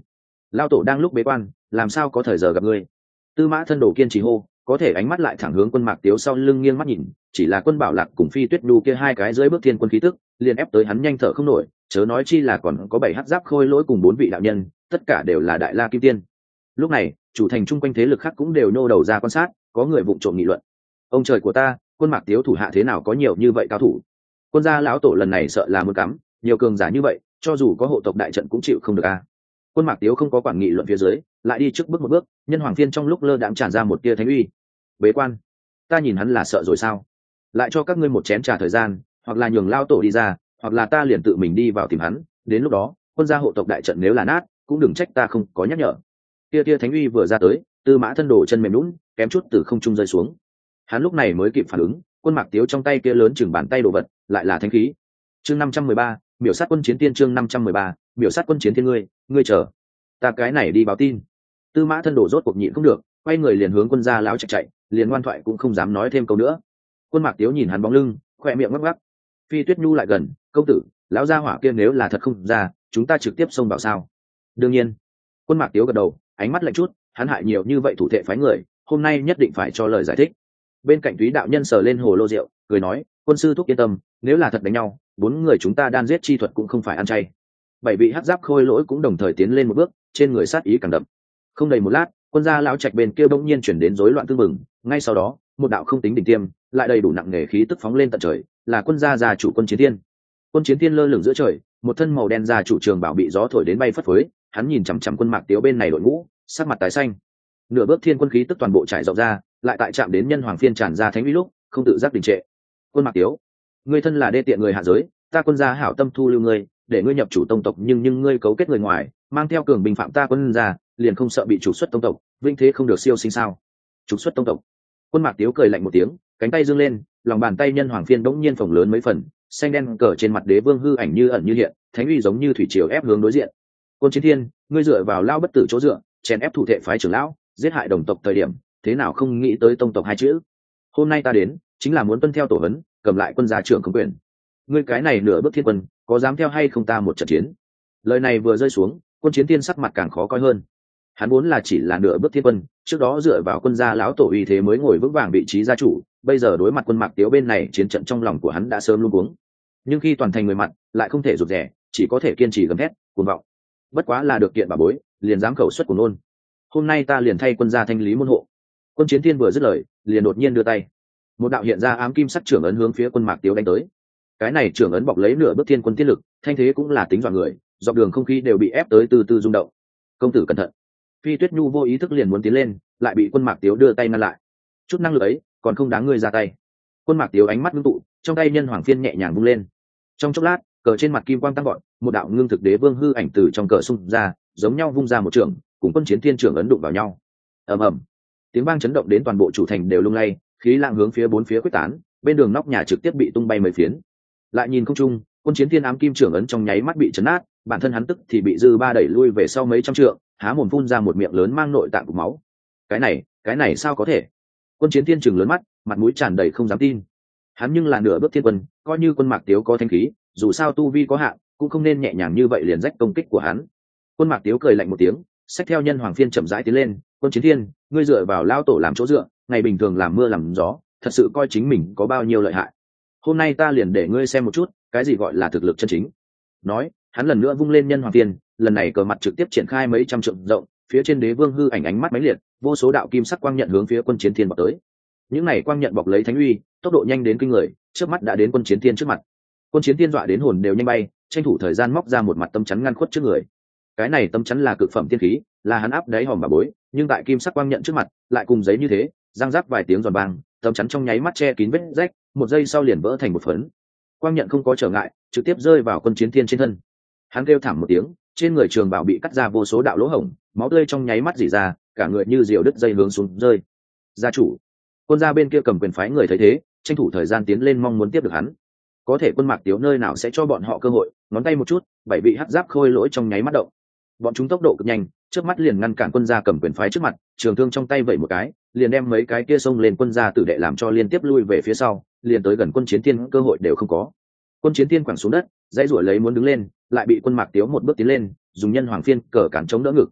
Lao tổ đang lúc bế quan, làm sao có thời giờ gặp ngươi? Tư Mã Thân Đồ kiên trì hô, có thể ánh mắt lại thẳng hướng Quân Mạc Tiếu sau lưng nghiêng mắt nhìn, chỉ là Quân Bảo Lạc cùng Phi Tuyết Nhu kia hai cái dưới bước thiên quân khí tức, liền ép tới hắn nhanh thở không nổi, chớ nói chi là còn có bảy hắc giáp khôi lỗi cùng bốn vị đạo nhân, tất cả đều là đại la kim tiên. Lúc này, chủ thành chung quanh thế lực khác cũng đều nô đầu ra quan sát, có người vụng trộm nghị luận. Ông trời của ta, Quân Mạc Tiếu thủ hạ thế nào có nhiều như vậy cao thủ? Quân gia lão tổ lần này sợ là muốn cắm, nhiều cường giả như vậy, cho dù có hộ tộc đại trận cũng chịu không được a. Quân Mạc Tiếu không có quản nghị luận phía dưới, lại đi trước bước một bước, nhân hoàng phiên trong lúc lơ đãng tràn ra một tia thánh uy. Bế quan, ta nhìn hắn là sợ rồi sao? Lại cho các ngươi một chén trà thời gian, hoặc là nhường lao tổ đi ra, hoặc là ta liền tự mình đi vào tìm hắn, đến lúc đó, quân gia hộ tộc đại trận nếu là nát, cũng đừng trách ta không có nhắc nhở. Tia tia thánh uy vừa ra tới, Tư Mã Thân Đồ chân mềm nhũn, kém chút từ không trung rơi xuống. Hắn lúc này mới kịp phản ứng, Quân Mạc Tiếu trong tay kia lớn chừng bàn tay đồ vật, lại là thánh khí. Chương năm trăm mười ba, biểu sát quân chiến tiên chương năm trăm mười ba, biểu sát quân chiến thiên ngươi, ngươi chờ. Ta cái này đi báo tin. Tư Mã Thân Đồ rốt cuộc nhịn không được, quay người liền hướng quân gia lão chạy chạy, liền ngoan thoại cũng không dám nói thêm câu nữa. Quân Mạc Tiếu nhìn hắn bóng lưng, khỏe miệng ngắc ngắc. Phi Tuyết Nhu lại gần, công tử, lão gia hỏa kia nếu là thật không ra, chúng ta trực tiếp xông vào sao? Đương nhiên. Quân Mạc Tiếu gật đầu, ánh mắt lạnh chút, hắn hại nhiều như vậy thủ thệ phái người, hôm nay nhất định phải cho lời giải thích. Bên cạnh Túy đạo nhân sờ lên hồ lô rượu, cười nói, quân sư thúc yên tâm, nếu là thật đánh nhau, bốn người chúng ta đan giết chi thuật cũng không phải ăn chay. Bảy vị hắc giáp khôi lỗi cũng đồng thời tiến lên một bước, trên người sát ý càng đậm. Không đầy một lát, quân gia lão trạch bên kia bỗng nhiên chuyển đến rối loạn tương mừng, ngay sau đó, một đạo không tính đỉnh tiêm, lại đầy đủ nặng nề khí tức phóng lên tận trời, là quân gia gia chủ Quân Chiến Thiên. Quân Chiến Thiên lơ lửng giữa trời, một thân màu đen gia chủ trường bảo bị gió thổi đến bay phất phới, hắn nhìn chằm chằm Quân Mạc Tiếu bên này đội ngũ, sắc mặt tái xanh. Nửa bước thiên quân khí tức toàn bộ trải rộng ra, lại tại chạm đến nhân hoàng phiên tràn ra thánh uy lúc, không tự giác đình trệ. Quân Mạc Tiếu, ngươi thân là đê tiện người hạ giới, ta quân gia hảo tâm thu lưu ngươi, để ngươi nhập chủ tông tộc, nhưng nhưng ngươi cấu kết người ngoài, mang theo cường binh phạm ta quân gia, liền không sợ bị trục xuất tông tộc, vinh thế không được siêu sinh sao? Trục xuất tông tộc. Quân Mạc Tiếu cười lạnh một tiếng, cánh tay dương lên, lòng bàn tay nhân hoàng phiên bỗng nhiên phồng lớn mấy phần, xanh đen cờ trên mặt đế vương hư ảnh như ẩn như hiện, thánh uy giống như thủy triều ép hướng đối diện. Quân Chiến Thiên, ngươi dựa vào lao bất tử chỗ dựa, chèn ép thủ thệ phái trưởng lão, giết hại đồng tộc thời điểm, thế nào không nghĩ tới tông tộc hai chữ? Hôm nay ta đến, chính là muốn tuân theo tổ huấn, cầm lại quân gia trưởng không quyền. Ngươi cái này nửa bước thiên quân, có dám theo hay không ta một trận chiến? Lời này vừa rơi xuống, Quân Chiến Thiên sắc mặt càng khó coi hơn. Hắn vốn là chỉ là nửa bước thiên quân, trước đó dựa vào quân gia lão tổ uy thế mới ngồi vững vàng vị trí gia chủ, bây giờ đối mặt quân Mạc Tiếu bên này, chiến trận trong lòng của hắn đã sớm luống cuống. Nhưng khi toàn thành người mặt, lại không thể rụt rè, chỉ có thể kiên trì gầm thét, cuồng vọng. Bất quá là được kiện bà bối, liền dám khẩu xuất của nôn. Hôm nay ta liền thay quân gia thanh lý môn hộ. Quân Chiến Thiên vừa dứt lời, liền đột nhiên đưa tay, một đạo hiện ra ám kim sắc trưởng ấn hướng phía quân Mạc Tiếu đánh tới. Cái này trưởng ấn bọc lấy nửa bước thiên quân tiết lực, thanh thế cũng là tính dọa người, dọc đường không khí đều bị ép tới từ từ rung động. Công tử cẩn thận. Phi Tuyết Nhu vô ý thức liền muốn tiến lên, lại bị quân Mạc Tiếu đưa tay ngăn lại. Chút năng lực ấy, còn không đáng ngươi ra tay. Quân Mạc Tiếu ánh mắt ngưng tụ, trong tay nhân hoàng phiên nhẹ nhàng vung lên. Trong chốc lát, cờ trên mặt kim quang tăng gọn, một đạo ngưng thực đế vương hư ảnh từ trong cờ xung ra, giống nhau vung ra một trường, cùng Quân Chiến Thiên trưởng ấn đụng vào nhau. Ầm ầm, tiếng vang chấn động đến toàn bộ chủ thành đều lung lay, khí lạng hướng phía bốn phía quyết tán, bên đường nóc nhà trực tiếp bị tung bay mấy phiến. Lại nhìn không trung, Quân Chiến Thiên ám kim trưởng ấn trong nháy mắt bị chấn nát, bản thân hắn tức thì bị dư ba đẩy lui về sau mấy trăm trượng, há mồm phun ra một miệng lớn mang nội tạng cục máu. Cái này, cái này sao có thể? Quân Chiến Thiên trừng lớn mắt, mặt mũi tràn đầy không dám tin. Hắn nhưng là nửa bước thiên quân, coi như quân Mạc Tiếu có thanh khí, dù sao tu vi có hạn, cũng không nên nhẹ nhàng như vậy liền rách công kích của hắn. Quân Mạc Tiếu cười lạnh một tiếng, xách theo nhân hoàng phiên chậm rãi tiến lên. Quân Chiến Thiên, ngươi dựa vào lao tổ làm chỗ dựa, ngày bình thường làm mưa làm gió, thật sự coi chính mình có bao nhiêu lợi hại. Hôm nay ta liền để ngươi xem một chút, cái gì gọi là thực lực chân chính. Nói, hắn lần nữa vung lên nhân hoàng phiên, lần này cờ mặt trực tiếp triển khai mấy trăm trượng rộng, phía trên đế vương hư ảnh ánh mắt máy liệt, vô số đạo kim sắc quang nhận hướng phía Quân Chiến Thiên bọc tới. Những này quang nhận bọc lấy thánh uy, tốc độ nhanh đến kinh người, trước mắt đã đến Quân Chiến Thiên trước mặt. Quân Chiến Thiên dọa đến hồn đều nhanh bay, tranh thủ thời gian móc ra một mặt tấm chắn ngăn khuất trước người. Cái này tấm chắn là cực phẩm tiên khí, là hắn áp đáy hòm bà bối, nhưng tại kim sắc quang nhận trước mặt, lại cùng giấy như thế, răng rắc vài tiếng giòn vang, tấm chắn trong nháy mắt che kín vết rách, một giây sau liền vỡ thành một phấn. Quang nhận không có trở ngại, trực tiếp rơi vào Quân Chiến Thiên trên thân. Hắn kêu thảm một tiếng, trên người trường bảo bị cắt ra vô số đạo lỗ hổng, máu tươi trong nháy mắt rỉ ra, cả người như diều đứt dây hướng xuống rơi. Gia chủ, quân gia bên kia cầm quyền phái người thấy thế, tranh thủ thời gian tiến lên mong muốn tiếp được hắn. Có thể quân Mạc Tiếu nơi nào sẽ cho bọn họ cơ hội, ngón tay một chút, bảy vị hắc giáp khôi lỗi trong nháy mắt động. Bọn chúng tốc độ cực nhanh, trước mắt liền ngăn cản quân gia cầm quyền phái trước mặt, trường thương trong tay vẩy một cái, liền đem mấy cái kia xông lên quân gia tử đệ làm cho liên tiếp lui về phía sau, liền tới gần Quân Chiến Thiên cơ hội đều không có. Quân Chiến Thiên quẳng xuống đất, dãy rủa lấy muốn đứng lên, lại bị quân Mạc Tiếu một bước tiến lên, dùng nhân hoàng phiên cờ cản chống đỡ ngực.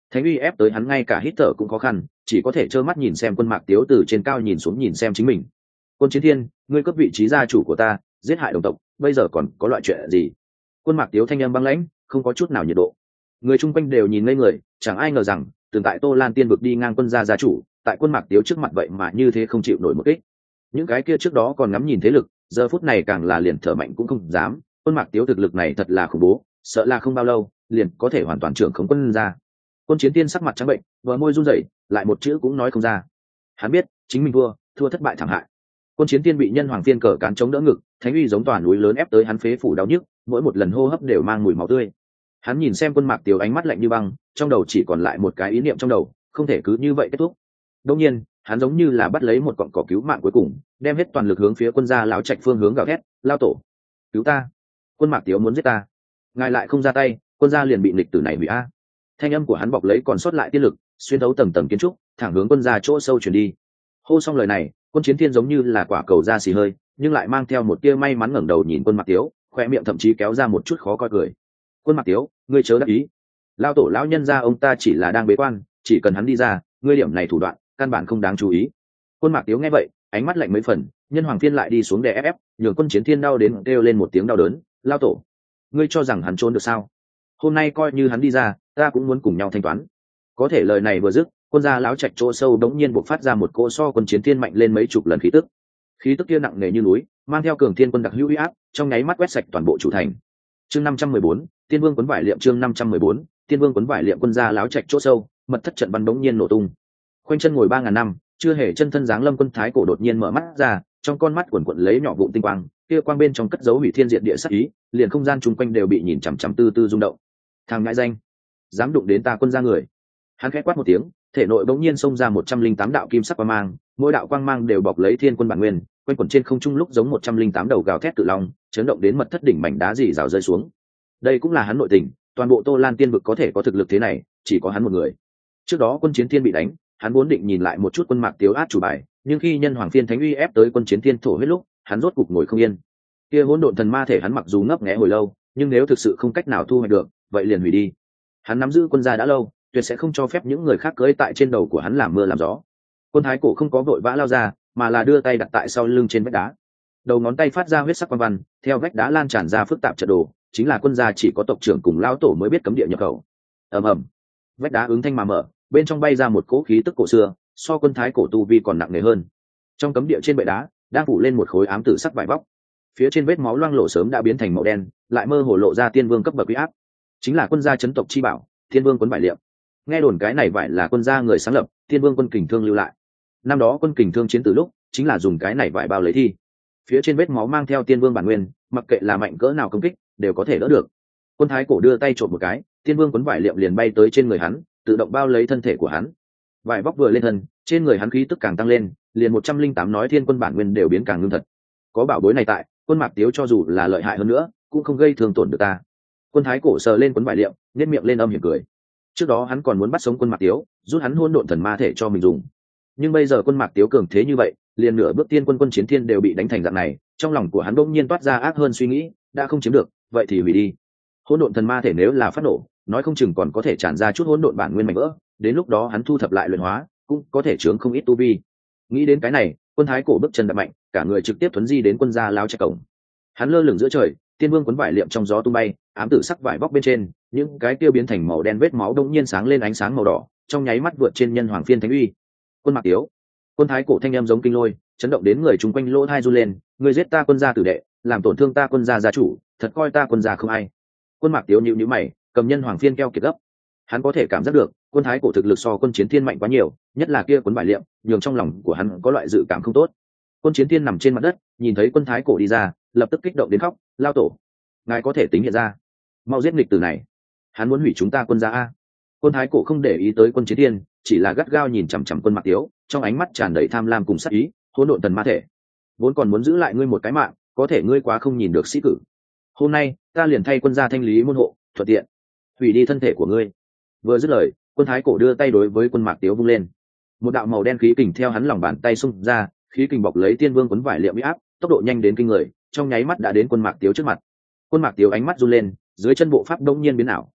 thánh uy ép tới hắn ngay cả hít thở cũng khó khăn, chỉ có thể trơ mắt nhìn xem quân Mạc Tiếu từ trên cao nhìn xuống nhìn xem chính mình. Quân Chiến Thiên, ngươi cấp vị trí gia chủ của ta, giết hại đồng tộc, bây giờ còn có loại chuyện gì? Quân Mạc Tiếu thanh âm băng lãnh, không có chút nào nhiệt độ. Người chung quanh đều nhìn ngây người, chẳng ai ngờ rằng từng tại Tô Lan Tiên vực đi ngang quân gia gia chủ, tại quân Mạc Tiếu trước mặt vậy mà như thế không chịu nổi một kích. Những cái kia trước đó còn ngắm nhìn thế lực, giờ phút này càng là liền thở mạnh cũng không dám. Quân Mạc Tiếu thực lực này thật là khủng bố, sợ là không bao lâu liền có thể hoàn toàn trưởng khống quân gia. Quân Chiến Tiên sắc mặt trắng bệnh, bờ môi run rẩy, lại một chữ cũng nói không ra. Hắn biết chính mình thua, thua thất bại thảm hại. Quân Chiến Tiên bị nhân hoàng phiên cờ cán chống đỡ ngực, thánh uy giống tòa núi lớn ép tới hắn phế phủ đau nhức, mỗi một lần hô hấp đều mang mùi máu tươi. Hắn nhìn xem quân Mạc Tiếu ánh mắt lạnh như băng, trong đầu chỉ còn lại một cái ý niệm trong đầu, không thể cứ như vậy kết thúc. Đương nhiên, hắn giống như là bắt lấy một cọng cỏ cứu mạng cuối cùng, đem hết toàn lực hướng phía quân gia lão trạch phương hướng gào thét, lao tổ, cứu ta! Quân Mạc Tiếu muốn giết ta, ngài lại không ra tay, quân gia liền bị nghịch tử này hủy a. Thanh âm của hắn bọc lấy còn sót lại tiên lực, xuyên thấu tầng tầng kiến trúc, thẳng hướng quân gia chỗ sâu chuyển đi. Hô xong lời này, Quân Chiến Thiên giống như là quả cầu ra xì hơi, nhưng lại mang theo một tia may mắn ngẩng đầu nhìn quân Mạc Tiếu, khoe miệng thậm chí kéo ra một chút khó coi cười. Quân Mạc Tiếu, ngươi chớ đắc ý, lao tổ lão nhân gia ông ta chỉ là đang bế quan, chỉ cần hắn đi ra, ngươi điểm này thủ đoạn căn bản không đáng chú ý. Quân Mạc Tiếu nghe vậy, ánh mắt lạnh mấy phần, nhân hoàng phiên lại đi xuống đè ép ép, nhường Quân Chiến Thiên đau đến kêu lên một tiếng đau đớn. Lao tổ, ngươi cho rằng hắn trốn được sao? Hôm nay coi như hắn đi ra, ta cũng muốn cùng nhau thanh toán. Có thể lời này vừa dứt, quân gia lão trạch chỗ sâu đống nhiên bộc phát ra một cỗ so Quân Chiến Thiên mạnh lên mấy chục lần khí tức. Khí tức kia nặng nề như núi, mang theo cường thiên quân đặc hữu uy áp, trong nháy mắt quét sạch toàn bộ chủ thành. Chương năm trăm mười bốn, Tiên Vương quấn vải liệm chương năm trăm mười bốn, Tiên Vương quấn vải liệm quân gia lão trạch chỗ sâu, mật thất trận bắn đống nhiên nổ tung. Khoanh chân ngồi ba ngàn năm, chưa hề chân thân dáng lâm quân thái cổ đột nhiên mở mắt ra, trong con mắt quần quật lấy nhỏ vụn tinh quang, kia quang bên trong cất dấu hủy thiên diệt địa sát ý, liền không gian chung quanh đều bị nhìn chằm chằm tư tư rung động. Thằng ngãi danh, dám đụng đến ta quân gia người! Hắn khẽ quát một tiếng, thể nội bỗng nhiên xông ra một trăm linh tám đạo kim sắc quang mang, mỗi đạo quang mang đều bọc lấy thiên quân bản nguyên, quanh quẩn trên không trung lúc giống một trăm linh tám đầu gào thét tự long, chấn động đến mật thất đỉnh mảnh đá rỉ rào rơi xuống. Đây cũng là hắn nội tình, toàn bộ Tô Lan Tiên vực có thể có thực lực thế này, chỉ có hắn một người. Trước đó Quân Chiến Thiên bị đánh, hắn vốn định nhìn lại một chút quân Mạc Tiếu át chủ bài, nhưng khi nhân hoàng phiên thánh uy ép tới Quân Chiến Thiên thổ huyết lúc, hắn rốt cục ngồi không yên. Kia hỗn độn thần ma thể hắn mặc dù ngấp nghé hồi lâu, nhưng nếu thực sự không cách nào thu hoạch được, vậy liền hủy đi. Hắn nắm giữ quân gia đã lâu, tuyệt sẽ không cho phép những người khác cưỡi tại trên đầu của hắn làm mưa làm gió. Quân thái cổ không có vội vã lao ra, mà là đưa tay đặt tại sau lưng trên vách đá. Đầu ngón tay phát ra huyết sắc quang văn, theo vách đá lan tràn ra phức tạp trận đồ, chính là quân gia chỉ có tộc trưởng cùng lão tổ mới biết cấm địa nhập khẩu. Ầm ầm, vách đá ứng thanh mà mở, bên trong bay ra một cỗ khí tức cổ xưa, so quân thái cổ tu vi còn nặng nề hơn. Trong cấm địa trên bệ đá đang phủ lên một khối ám tử sắc vải vóc, phía trên vết máu loang lổ sớm đã biến thành màu đen, lại mơ hồ lộ ra tiên vương cấp bậc uy áp, chính là quân gia chấn tộc chi bảo, Thiên Vương quấn vải liệm. Nghe đồn cái này vải là quân gia người sáng lập, Thiên Vương quân kình thương lưu lại. Năm đó quân kình thương chiến từ lúc, chính là dùng cái này vải bao lấy thi. Phía trên vết máu mang theo Tiên Vương bản nguyên, mặc kệ là mạnh cỡ nào công kích, đều có thể đỡ được. Quân thái cổ đưa tay trộm một cái, Thiên Vương quấn vải liệm liền bay tới trên người hắn, tự động bao lấy thân thể của hắn. Vải vóc vừa lên thân, trên người hắn khí tức càng tăng lên, liền một trăm linh tám nói thiên quân bản nguyên đều biến càng ngưng thật. Có bảo bối này tại, quân Mạc Tiếu cho dù là lợi hại hơn nữa, cũng không gây thương tổn được ta. Quân thái cổ sờ lên quấn vải liệm, nhếch miệng lên âm hiểm cười. Trước đó hắn còn muốn bắt sống quân Mạc Tiếu, rút hắn hôn độn thần ma thể cho mình dùng. Nhưng bây giờ quân Mạc Tiếu cường thế như vậy, liền nửa bước tiên quân quân chiến thiên đều bị đánh thành dạng này, trong lòng của hắn bỗng nhiên toát ra ác hơn suy nghĩ, đã không chiếm được, vậy thì hủy đi. Hôn độn thần ma thể nếu là phát nổ, nói không chừng còn có thể tràn ra chút hỗn độn bản nguyên mảnh vỡ, đến lúc đó hắn thu thập lại luyện hóa, cũng có thể chướng không ít tu vi. Nghĩ đến cái này, quân thái cổ bước chân đập mạnh, cả người trực tiếp thuấn di đến quân gia lao chạy cổng. Hắn lơ lửng giữa trời, tiên vương quấn vải liệm trong gió tung bay, ám tử sắc vải vóc bên trên, những cái tiêu biến thành màu đen vết máu đông nhiên sáng lên ánh sáng màu đỏ, trong nháy mắt vượt trên nhân hoàng phiên thánh uy. Quân Mạc Tiếu, quân thái cổ thanh âm giống kinh lôi, chấn động đến người chung quanh lỗ thai run lên, người giết ta quân gia tử đệ, làm tổn thương ta quân gia gia chủ, thật coi ta quân gia không ai. Quân Mạc Tiếu nhíu nhíu mày, cầm nhân hoàng phiên keo kiệt gấp. Hắn có thể cảm giác được, quân thái cổ thực lực so quân chiến thiên mạnh quá nhiều, nhất là kia quân vải liệm, nhường trong lòng của hắn có loại dự cảm không tốt. Quân chiến thiên nằm trên mặt đất, nhìn thấy quân thái cổ đi ra, lập tức kích động đến khóc, lao tổ, ngài có thể tính hiện ra, mau giết nghịch tử này, hắn muốn hủy chúng ta quân gia a. Quân thái cổ không để ý tới quân chiến thiên, chỉ là gắt gao nhìn chằm chằm quân Mạc Tiếu, trong ánh mắt tràn đầy tham lam cùng sát ý, hỗn độn thần ma thể, vốn còn muốn giữ lại ngươi một cái mạng, có thể ngươi quá không nhìn được sĩ cử. Hôm nay ta liền thay quân gia thanh lý môn hộ, thuận tiện hủy đi thân thể của ngươi. Vừa dứt lời, quân thái cổ đưa tay đối với quân Mạc Tiếu vung lên, một đạo màu đen khí kình theo hắn lòng bàn tay xung ra, khí kình bọc lấy tiên vương quấn vải liệm uy áp, tốc độ nhanh đến kinh người, trong nháy mắt đã đến quân Mạc Tiếu trước mặt. Quân Mạc Tiếu ánh mắt run lên, dưới chân bộ pháp đông nhiên biến ảo,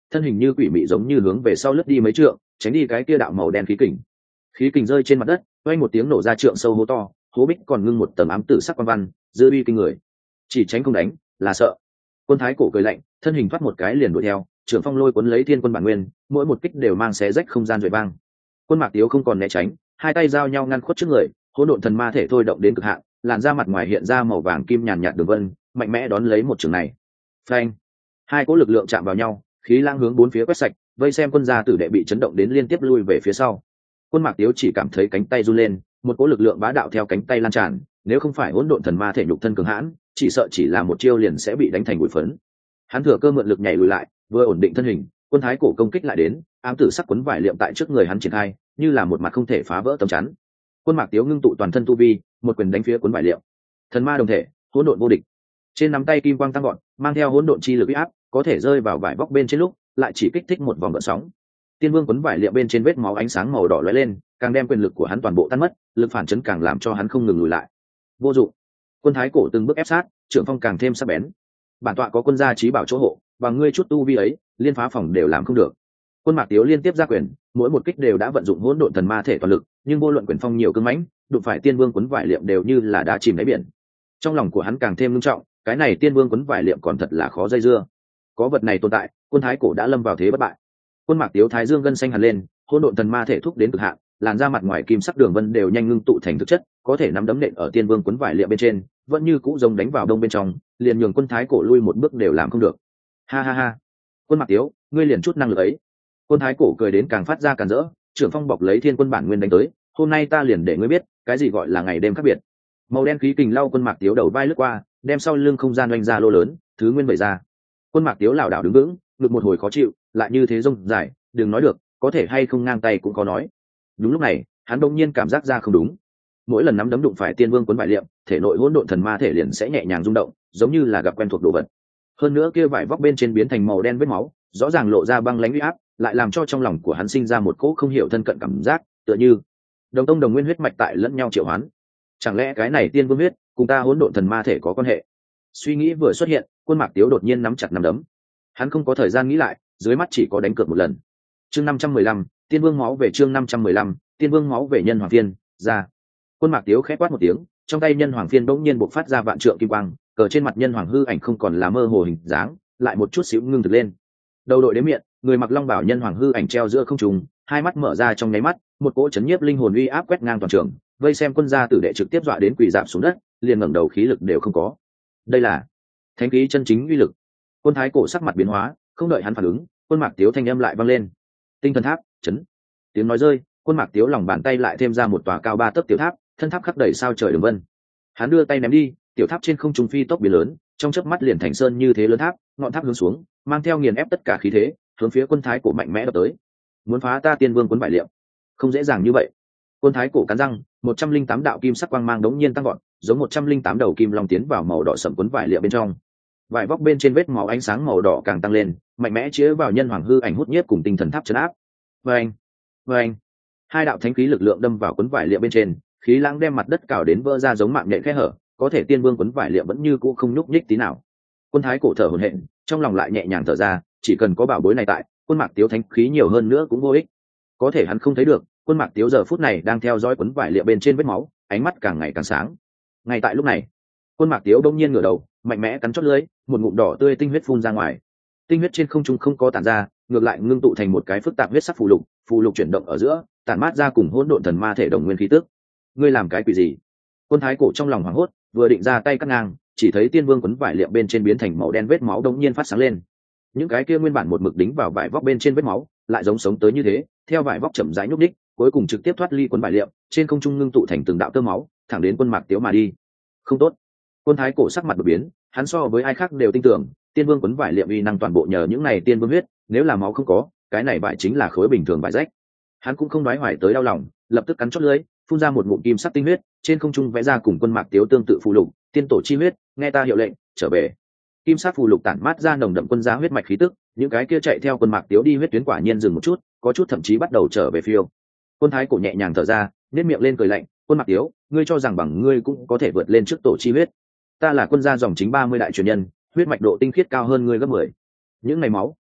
thân hình như quỷ mị giống như hướng về sau lướt đi mấy trượng, tránh đi cái kia đạo màu đen khí kình. Khí kình rơi trên mặt đất, vang một tiếng nổ ra trượng sâu hố to, hố bích còn ngưng một tầng ám tử sắc quan văn, dư uy kinh người. Chỉ tránh không đánh, là sợ. Quân Thái Cổ cười lạnh, thân hình thoát một cái liền đuổi theo, trưởng phong lôi cuốn lấy thiên quân bản nguyên, mỗi một kích đều mang xé rách không gian rồi vang. Quân Mạc Tiếu không còn né tránh, hai tay giao nhau ngăn khuất trước người, hỗn độn thần ma thể thôi động đến cực hạn, làn da mặt ngoài hiện ra màu vàng kim nhàn nhạt đường vân, mạnh mẽ đón lấy một trường này. Phanh! Hai cỗ lực lượng chạm vào nhau, khí lang hướng bốn phía quét sạch, vây xem quân gia tử đệ bị chấn động đến liên tiếp lui về phía sau. Quân Mạc Tiếu chỉ cảm thấy cánh tay run lên, một cỗ lực lượng bá đạo theo cánh tay lan tràn, nếu không phải hỗn độn thần ma thể nhục thân cường hãn, chỉ sợ chỉ là một chiêu liền sẽ bị đánh thành bụi phấn. Hắn thừa cơ mượn lực nhảy lùi lại, vừa ổn định thân hình, Quân Thái Cổ công kích lại đến, ám tử sắc quấn vải liệm tại trước người hắn triển khai, như là một mặt không thể phá vỡ tấm chắn. Quân Mạc Tiếu ngưng tụ toàn thân tu vi, một quyền đánh phía cuốn vải liệm. Thần ma đồng thể, hỗn độn vô địch. Trên nắm tay kim quang tăng gọn, mang theo hỗn độn chi lực uy áp, có thể rơi vào vải vóc bên trên lúc, lại chỉ kích thích một vòng gợn sóng. Tiên Vương quấn vải liệm bên trên vết máu ánh sáng màu đỏ lóe lên, càng đem quyền lực của hắn toàn bộ tan mất, lực phản chấn càng làm cho hắn không ngừng lùi lại. Vô dụng. Quân Thái Cổ từng bước ép sát, trưởng phong càng thêm sắc bén. Bản tọa có quân gia trí bảo chỗ hộ, và ngươi chút tu vi ấy, liên phá phòng đều làm không được. Quân Mạc Tiếu liên tiếp ra quyền, mỗi một kích đều đã vận dụng hỗn độn thần ma thể toàn lực, nhưng vô luận quyền phong nhiều cứng mãnh, đụng phải Tiên Vương quấn vải liệm đều như là đá chìm đáy biển. Trong lòng của hắn càng thêm nghiêm trọng, cái này Tiên Vương quấn vải liệm còn thật là khó dây dưa. Có vật này tồn tại, Quân Thái Cổ đã lâm vào thế bất bại. Quân Mạc Tiếu thái dương gân xanh hẳn lên, hỗn độn thần ma thể thúc đến cực hạn, làn da mặt ngoài kim sắc đường vân đều nhanh ngưng tụ thành thực chất, có thể nắm đấm nện ở Tiên Vương quấn vải liệm bên trên, vẫn như cũ giống đánh vào đông bên trong, liền nhường Quân Thái Cổ lui một bước đều làm không được. Ha ha ha. Quân Mạc Tiếu, ngươi liền chút năng lực ấy. Quân Thái Cổ cười đến càng phát ra càng rỡ, trưởng phong bọc lấy thiên quân bản nguyên đánh tới, hôm nay ta liền để ngươi biết, cái gì gọi là ngày đêm khác biệt. Màu đen khí kình lau Quân Mạc Tiếu đầu vai lướt qua, đem sau lưng không gian oanh ra lô lớn, thứ nguyên bày ra. Quân Mạc Tiếu lảo đảo đứng vững, ngực một hồi khó chịu, lại như thế rông dài, đừng nói được, có thể hay không ngang tay cũng có nói. Đúng lúc này, hắn đột nhiên cảm giác ra không đúng. Mỗi lần nắm đấm đụng phải Tiên Vương quấn vải liệm, thể nội hỗn độn thần ma thể liền sẽ nhẹ nhàng rung động, giống như là gặp quen thuộc đồ vật. Hơn nữa kia vải vóc bên trên biến thành màu đen vết máu, rõ ràng lộ ra băng lãnh uy áp, lại làm cho trong lòng của hắn sinh ra một cỗ không hiểu thân cận cảm giác, tựa như đồng tông đồng nguyên huyết mạch tại lẫn nhau triệu hoán. Chẳng lẽ cái này Tiên Vương huyết cùng ta hỗn độn thần ma thể có quan hệ? Suy nghĩ vừa xuất hiện, Quân Mạc Tiếu đột nhiên nắm chặt nắm đấm. Hắn không có thời gian nghĩ lại, dưới mắt chỉ có đánh cược một lần. Chương năm trăm mười lăm, Tiên Vương máu về chương năm trăm mười lăm, Tiên Vương máu về nhân hoàng phiên, ra. Quân Mạc Tiếu khẽ quát một tiếng, trong tay nhân hoàng phiên bỗng nhiên bộc phát ra vạn trượng kim quang, cờ trên mặt nhân hoàng hư ảnh không còn là mơ hồ hình dáng, lại một chút xíu ngưng thực lên. Đầu đội đếm miệng, người mặc long bào nhân hoàng hư ảnh treo giữa không trung, hai mắt mở ra trong nháy mắt, một cỗ chấn nhiếp linh hồn uy áp quét ngang toàn trường, vây xem quân gia tử đệ trực tiếp dọa đến quỳ rạp xuống đất, liền ngẩng đầu khí lực đều không có. Đây là thánh khí chân chính uy lực. Quân Thái Cổ sắc mặt biến hóa, không đợi hắn phản ứng, Quân Mạc Tiếu thanh âm lại vang lên. Tinh thần tháp, chấn. Tiếng nói rơi, Quân Mạc Tiếu lòng bàn tay lại thêm ra một tòa cao ba tấc tiểu tháp, thân tháp khắc đầy sao trời đường vân. Hắn đưa tay ném đi, tiểu tháp trên không trung phi tốc biến lớn, trong chớp mắt liền thành sơn như thế lớn tháp, ngọn tháp hướng xuống, mang theo nghiền ép tất cả khí thế, hướng phía Quân Thái Cổ mạnh mẽ đập tới. Muốn phá ta Tiên Vương quấn vải liệm, không dễ dàng như vậy. Quân Thái Cổ cắn răng, một trăm linh tám đạo kim sắc quang mang đống nhiên tăng vọt, giống một trăm linh tám đầu kim long tiến vào màu đỏ sẫm quấn vải liệm bên trong. Vải vóc bên trên vết máu ánh sáng màu đỏ càng tăng lên, mạnh mẽ chĩa vào nhân hoàng hư ảnh hút nhiếp cùng tinh thần tháp chấn áp. Vâng, vâng. Hai đạo thánh khí lực lượng đâm vào quấn vải liệm bên trên, khí lãng đem mặt đất cào đến vỡ ra giống mạng nhện khe hở, có thể Tiên Vương quấn vải liệm vẫn như cũ không nhúc nhích tí nào. Quân Thái Cổ thở hổn hển, trong lòng lại nhẹ nhàng thở ra, chỉ cần có bảo bối này tại, Quân Mạc Tiếu thánh khí nhiều hơn nữa cũng vô ích. Có thể hắn không thấy được, Quân Mạc Tiếu giờ phút này đang theo dõi quấn vải liệm bên trên vết máu, ánh mắt càng ngày càng sáng. Ngay tại lúc này, Quân Mạc Tiếu đông nhiên ngửa đầu, mạnh mẽ cắn chót lưỡi, một ngụm đỏ tươi tinh huyết phun ra ngoài. Tinh huyết trên không trung không có tản ra, ngược lại ngưng tụ thành một cái phức tạp huyết sắc phù lục, phù lục chuyển động ở giữa, tản mát ra cùng hỗn độn thần ma thể đồng nguyên khí tức. Ngươi làm cái quỷ gì? Quân Thái Cổ trong lòng hoảng hốt, vừa định ra tay cắt ngang, chỉ thấy Tiên Vương quấn vải liệm bên trên biến thành màu đen vết máu đống nhiên phát sáng lên. Những cái kia nguyên bản một mực đính vào vải vóc bên trên vết máu, lại giống sống tới như thế, theo vải vóc chậm rãi nhúc đích, cuối cùng trực tiếp thoát ly quấn vải liệm, trên không trung ngưng tụ thành từng đạo tơ máu, thẳng đến Quân Mạc Tiếu mà đi. Không tốt. Quân Thái Cổ sắc mặt đột biến, hắn so với ai khác đều tin tưởng, Tiên Vương quấn vải liệm uy năng toàn bộ nhờ những này tiên vương huyết, nếu là máu không có, cái này vải chính là khối bình thường vải rách. Hắn cũng không đoái hoài tới đau lòng, lập tức cắn chót lưỡi, phun ra một ngụm kim sắc tinh huyết, trên không trung vẽ ra cùng Quân Mạc Tiếu tương tự phù lục, tiên tổ chi huyết, nghe ta hiệu lệnh, trở về. Kim sắc phù lục tản mát ra nồng đậm quân giá huyết mạch khí tức, những cái kia chạy theo Quân Mạc Tiếu đi huyết tuyến quả nhiên dừng một chút, có chút thậm chí bắt đầu trở về phiêu. Quân Thái Cổ nhẹ nhàng thở ra, nhếch miệng lên cười lạnh, Quân Mạc Tiếu, ngươi cho rằng bằng ngươi cũng có thể vượt lên trước tổ chi huyết? Ta là quân gia dòng chính ba mươi đại truyền nhân, huyết mạch độ tinh khiết cao hơn ngươi gấp mười. Những ngày máu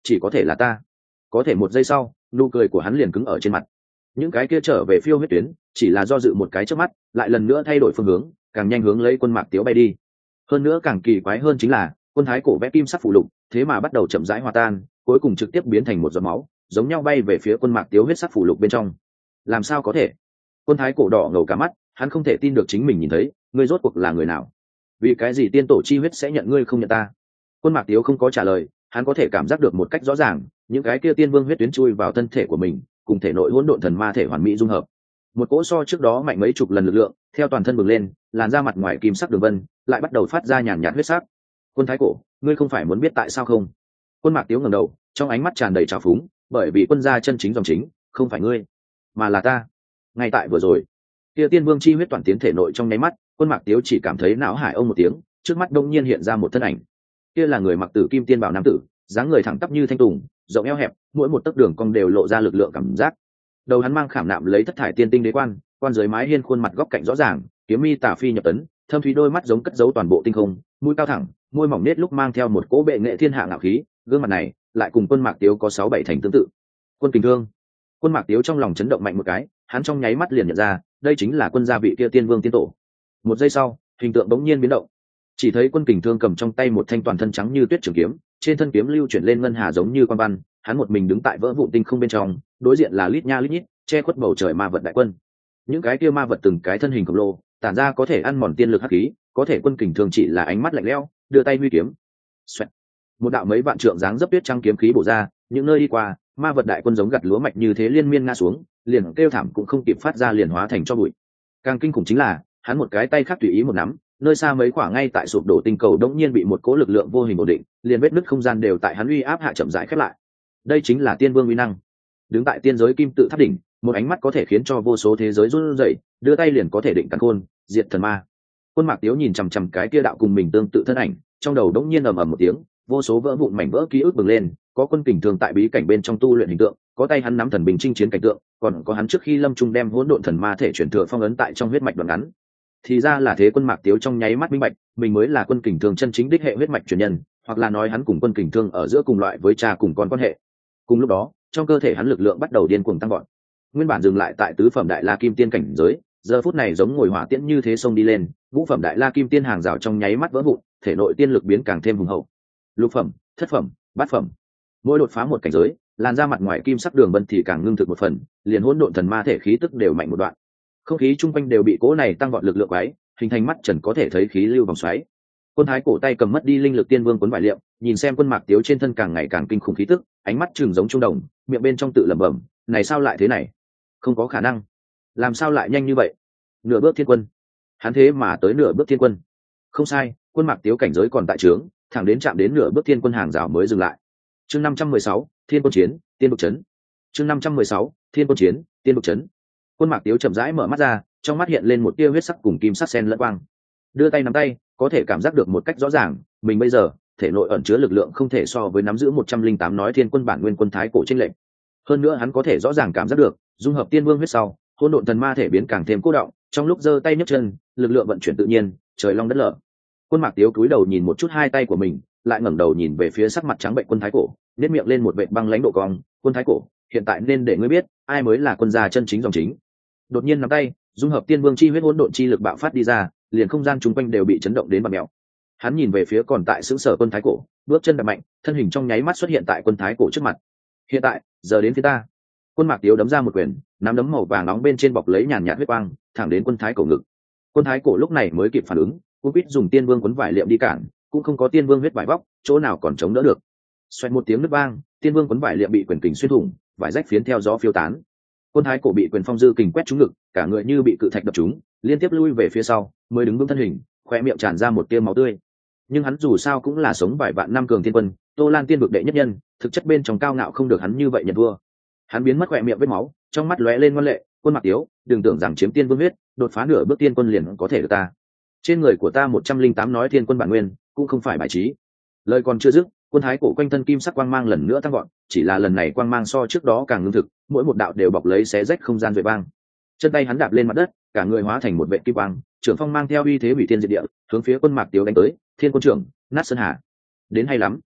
chỉ có thể là ta. Có thể một giây sau, nụ cười của hắn liền cứng ở trên mặt. Những cái kia trở về phiêu huyết tuyến chỉ là do dự một cái trước mắt, lại lần nữa thay đổi phương hướng, càng nhanh hướng lấy quân Mạc Tiếu bay đi. Hơn nữa càng kỳ quái hơn chính là quân thái cổ vẽ kim sắc phù lục thế mà bắt đầu chậm rãi hòa tan, cuối cùng trực tiếp biến thành một giọt máu, giống nhau bay về phía quân Mạc Tiếu huyết sắc phù lục bên trong. Làm sao có thể? Quân thái cổ đỏ ngầu cả mắt, hắn không thể tin được chính mình nhìn thấy. Ngươi rốt cuộc là người nào? Vì cái gì tiên tổ chi huyết sẽ nhận ngươi không nhận ta? Quân Mạc Tiếu không có trả lời, hắn có thể cảm giác được một cách rõ ràng, những cái kia tiên vương huyết tuyến chui vào thân thể của mình, cùng thể nội hỗn độn thần ma thể hoàn mỹ dung hợp. Một cỗ so trước đó mạnh mấy chục lần lực lượng, theo toàn thân bừng lên, làn da mặt ngoài kim sắc đường vân, lại bắt đầu phát ra nhàn nhạt huyết sắc. Quân thái cổ, ngươi không phải muốn biết tại sao không? Quân Mạc Tiếu ngẩng đầu, trong ánh mắt tràn đầy trào phúng, bởi vì quân gia chân chính dòng chính, không phải ngươi, mà là ta. Ngay tại vừa rồi, kia tiên vương chi huyết toàn tiến thể nội trong nháy mắt, quân Mạc Tiếu chỉ cảm thấy não hải ông một tiếng, trước mắt đông nhiên hiện ra một thân ảnh. Kia là người mặc tử kim tiên bảo nam tử, dáng người thẳng tắp như thanh tùng, rộng eo hẹp, mỗi một tấc đường cong đều lộ ra lực lượng cảm giác. Đầu hắn mang khảm nạm lấy thất thải tiên tinh đế quan, quan dưới mái hiên khuôn mặt góc cạnh rõ ràng, kiếm mi tả phi nhập tấn, thâm thúy đôi mắt giống cất giấu toàn bộ tinh không, mũi cao thẳng, môi mỏng nết lúc mang theo một cỗ bệ nghệ thiên hạ ngạo khí, gương mặt này lại cùng quân Mạc Tiếu có sáu bảy thành tương tự. Quân Kình Thương. Quân Mạc Tiếu trong lòng chấn động mạnh một cái, hắn trong nháy mắt liền nhận ra, đây chính là quân gia vị kia tiên vương tiên tổ. Một giây sau, hình tượng bỗng nhiên biến động. Chỉ thấy Quân Kình Thương cầm trong tay một thanh toàn thân trắng như tuyết trường kiếm, trên thân kiếm lưu chuyển lên ngân hà giống như quan văn, hắn một mình đứng tại vỡ vụn tinh không bên trong, đối diện là lít nha lít nhít, che khuất bầu trời ma vật đại quân. Những cái kia ma vật từng cái thân hình khổng lồ, tản ra có thể ăn mòn tiên lực hắc khí, có thể Quân Kình Thương chỉ là ánh mắt lạnh lẽo, đưa tay huy kiếm. Xoẹt. Một đạo mấy vạn trượng dáng dấp tuyết trắng kiếm khí bổ ra, những nơi đi qua, ma vật đại quân giống gặt lúa mạch như thế liên miên ngã xuống, liền kêu thảm cũng không kịp phát ra liền hóa thành cho bụi. Càng kinh khủng chính là, hắn một cái tay khác tùy ý một nắm, nơi xa mấy quả ngay tại sụp đổ tinh cầu đống nhiên bị một cỗ lực lượng vô hình ổn định, liền vết nứt không gian đều tại hắn uy áp hạ chậm rãi khép lại. Đây chính là tiên vương uy năng. Đứng tại tiên giới kim tự tháp đỉnh, một ánh mắt có thể khiến cho vô số thế giới run rẩy, đưa tay liền có thể định căn khôn, diệt thần ma. Quân Mạc Tiếu nhìn chằm chằm cái kia đạo cùng mình tương tự thân ảnh, trong đầu đống nhiên ầm ầm một tiếng, vô số vỡ vụn mảnh vỡ ký ức bừng lên, có Quân Kình Thương tại bí cảnh bên trong tu luyện hình tượng, có tay hắn nắm thần bình chinh chiến cảnh tượng, còn có hắn trước khi lâm trung đem hỗn độn thần ma thể chuyển thừa phong ấn tại trong huyết mạch đoạn ngắn. Thì ra là thế. Quân Mạc Tiếu trong nháy mắt minh bạch, mình mới là Quân Kình Thương chân chính đích hệ huyết mạch truyền nhân, hoặc là nói hắn cùng Quân Kình Thương ở giữa cùng loại với cha cùng con quan hệ. Cùng lúc đó, trong cơ thể hắn lực lượng bắt đầu điên cuồng tăng vọt. Nguyên bản dừng lại tại tứ phẩm đại la kim tiên cảnh giới, giờ phút này giống ngồi hỏa tiễn như thế xông đi lên, ngũ phẩm đại la kim tiên hàng rào trong nháy mắt vỡ vụn, thể nội tiên lực biến càng thêm hùng hậu. Lục phẩm, thất phẩm, bát phẩm, mỗi đột phá một cảnh giới, làn da mặt ngoài kim sắc đường vân thì càng ngưng thực một phần, liền hỗn độn thần ma thể khí tức đều mạnh một đoạn. Không khí chung quanh đều bị cỗ này tăng vọt lực lượng quái, hình thành mắt trần có thể thấy khí lưu vòng xoáy. Quân thái cổ tay cầm mất đi linh lực tiên vương cuốn vải liệm, nhìn xem Quân Mạc Tiếu trên thân càng ngày càng kinh khủng khí tức, ánh mắt trừng giống trung đồng, miệng bên trong tự lẩm bẩm, này sao lại thế này? Không có khả năng. Làm sao lại nhanh như vậy? Nửa bước thiên quân. Hắn thế mà tới nửa bước thiên quân. Không sai, Quân Mạc Tiếu cảnh giới còn tại trướng, thẳng đến chạm đến nửa bước thiên quân hàng rào mới dừng lại. Chương năm trăm mười sáu, Thiên Quân Chiến, Tiên Bực Chấn. Chương năm trăm mười sáu, Thiên Quân Chiến, Tiên Bực Chấn. Quân Mạc Tiếu chậm rãi mở mắt ra, trong mắt hiện lên một tia huyết sắc cùng kim sắc xen lẫn quang. Đưa tay nắm tay, có thể cảm giác được một cách rõ ràng, mình bây giờ thể nội ẩn chứa lực lượng không thể so với nắm giữ một trăm linh tám nói thiên quân bản nguyên quân thái cổ chênh lệch. Hơn nữa hắn có thể rõ ràng cảm giác được, dung hợp tiên vương huyết sau, hỗn độn thần ma thể biến càng thêm cố động, trong lúc giơ tay nhấc chân, lực lượng vận chuyển tự nhiên, trời long đất lở. Quân Mạc Tiếu cúi đầu nhìn một chút hai tay của mình, lại ngẩng đầu nhìn về phía sắc mặt trắng bệnh quân thái cổ, nhếch miệng lên một vệt băng lãnh độ cong, "Quân thái cổ, hiện tại nên để ngươi biết, ai mới là quân gia chân chính dòng chính." Đột nhiên nắm tay, dung hợp tiên vương chi huyết hỗn độn chi lực bạo phát đi ra, liền không gian chung quanh đều bị chấn động đến bặm mèo. Hắn nhìn về phía còn tại xứng sở quân thái cổ, bước chân đạp mạnh, thân hình trong nháy mắt xuất hiện tại quân thái cổ trước mặt. "Hiện tại, giờ đến phía ta." Quân Mạc Tiếu đấm ra một quyền, nắm đấm màu vàng nóng bên trên bọc lấy nhàn nhạt huyết quang, thẳng đến quân thái cổ ngực. Quân thái cổ lúc này mới kịp phản ứng, cũng biết dùng tiên vương cuốn vải liệm đi cản, cũng không có tiên vương huyết vải vóc, chỗ nào còn chống đỡ được. Xoẹt một tiếng nứt vang, tiên vương cuốn vải liệm bị quyền kình xuyên thủng, vải rách phiến theo gió phiêu tán. Quân thái cổ bị quyền phong dư kình quét trúng ngực, cả người như bị cự thạch đập trúng, liên tiếp lui về phía sau, mới đứng vững thân hình, khóe miệng tràn ra một tia máu tươi. Nhưng hắn dù sao cũng là sống vài vạn năm cường thiên quân, Tô Lan tiên vực đệ nhất nhân, thực chất bên trong cao ngạo không được hắn như vậy nhận vua. Hắn biến mất khóe miệng vết máu, trong mắt lóe lên ngoan lệ, "Quân Mạc Tiếu, đừng tưởng rằng chiếm tiên vương huyết, đột phá nửa bước tiên quân liền có thể được ta. Trên người của ta một trăm linh tám nói thiên quân bản nguyên, cũng không phải bài trí." Lời còn chưa dứt, quân thái cổ quanh thân kim sắc quang mang lần nữa tăng vọt, chỉ là lần này quang mang so trước đó càng ngưng thực, mỗi một đạo đều bọc lấy xé rách không gian rồi băng. Chân tay hắn đạp lên mặt đất, cả người hóa thành một vệ kim quang, trưởng phong mang theo uy thế hủy thiên diệt địa, hướng phía Quân Mạc Tiếu đánh tới. "Thiên quân trưởng, nát sơn hà." "Đến hay lắm."